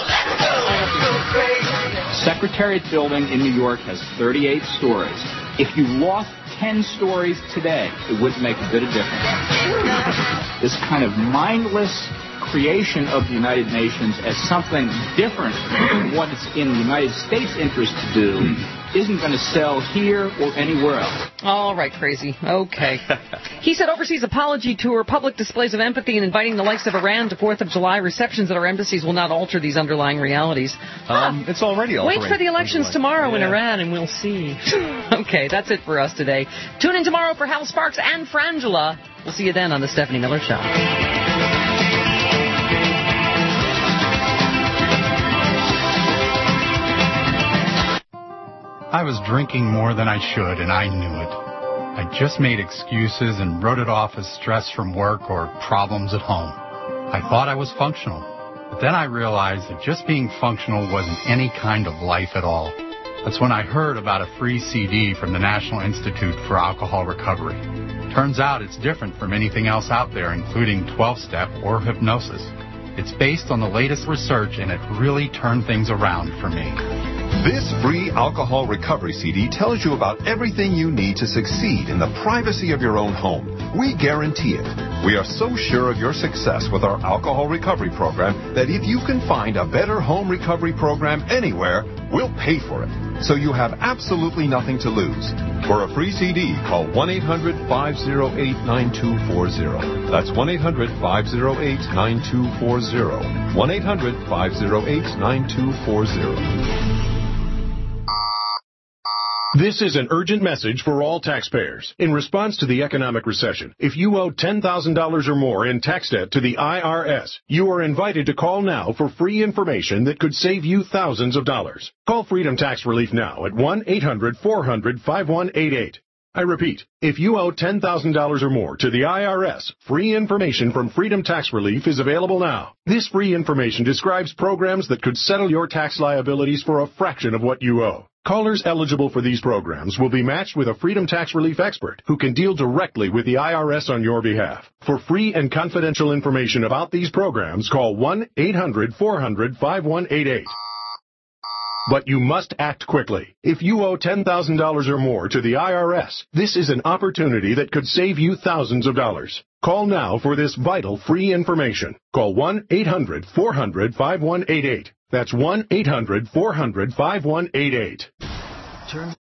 Secretariat building in New York has thirty-eight stories. If you lost ten stories today, it wouldn't make a bit of difference. This kind of mindless creation of the United Nations as something different from what it's in the United States' interest to do isn't going to sell here or anywhere else. All right, crazy. Okay. He said overseas apology tour, public displays of empathy, and inviting the likes of Iran to fourth of July receptions at our embassies will not alter these underlying realities. Um, it's already altering. Wait for the elections tomorrow yeah. in Iran, and we'll see. Okay, that's it for us today. Tune in tomorrow for Hal Sparks and Frangela. We'll see you then on The Stephanie Miller Show. I was drinking more than I should, and I knew it. I just made excuses and wrote it off as stress from work or problems at home. I thought I was functional, but then I realized that just being functional wasn't any kind of life at all. That's when I heard about a free C D from the National Institute for Alcohol Recovery. Turns out it's different from anything else out there, including twelve-step or hypnosis. It's based on the latest research, and it really turned things around for me. This free alcohol recovery C D tells you about everything you need to succeed in the privacy of your own home. We guarantee it. We are so sure of your success with our alcohol recovery program that if you can find a better home recovery program anywhere, we'll pay for it. So you have absolutely nothing to lose. For a free C D, call one eight hundred five oh eight nine two four oh. That's one eight hundred five oh eight nine two four oh. one eight hundred five oh eight nine two four oh. This is an urgent message for all taxpayers. In response to the economic recession, if you owe ten thousand dollars or more in tax debt to the I R S, you are invited to call now for free information that could save you thousands of dollars. Call Freedom Tax Relief now at one eight hundred four hundred five one eight eight. I repeat, if you owe ten thousand dollars or more to the I R S, free information from Freedom Tax Relief is available now. This free information describes programs that could settle your tax liabilities for a fraction of what you owe. Callers eligible for these programs will be matched with a Freedom Tax Relief expert who can deal directly with the I R S on your behalf. For free and confidential information about these programs, call one eight hundred four hundred five one eight eight. But you must act quickly. If you owe ten thousand dollars or more to the I R S, this is an opportunity that could save you thousands of dollars. Call now for this vital free information. Call one eight hundred four hundred five one eight eight. That's one eight hundred four hundred five one eight eight. Turn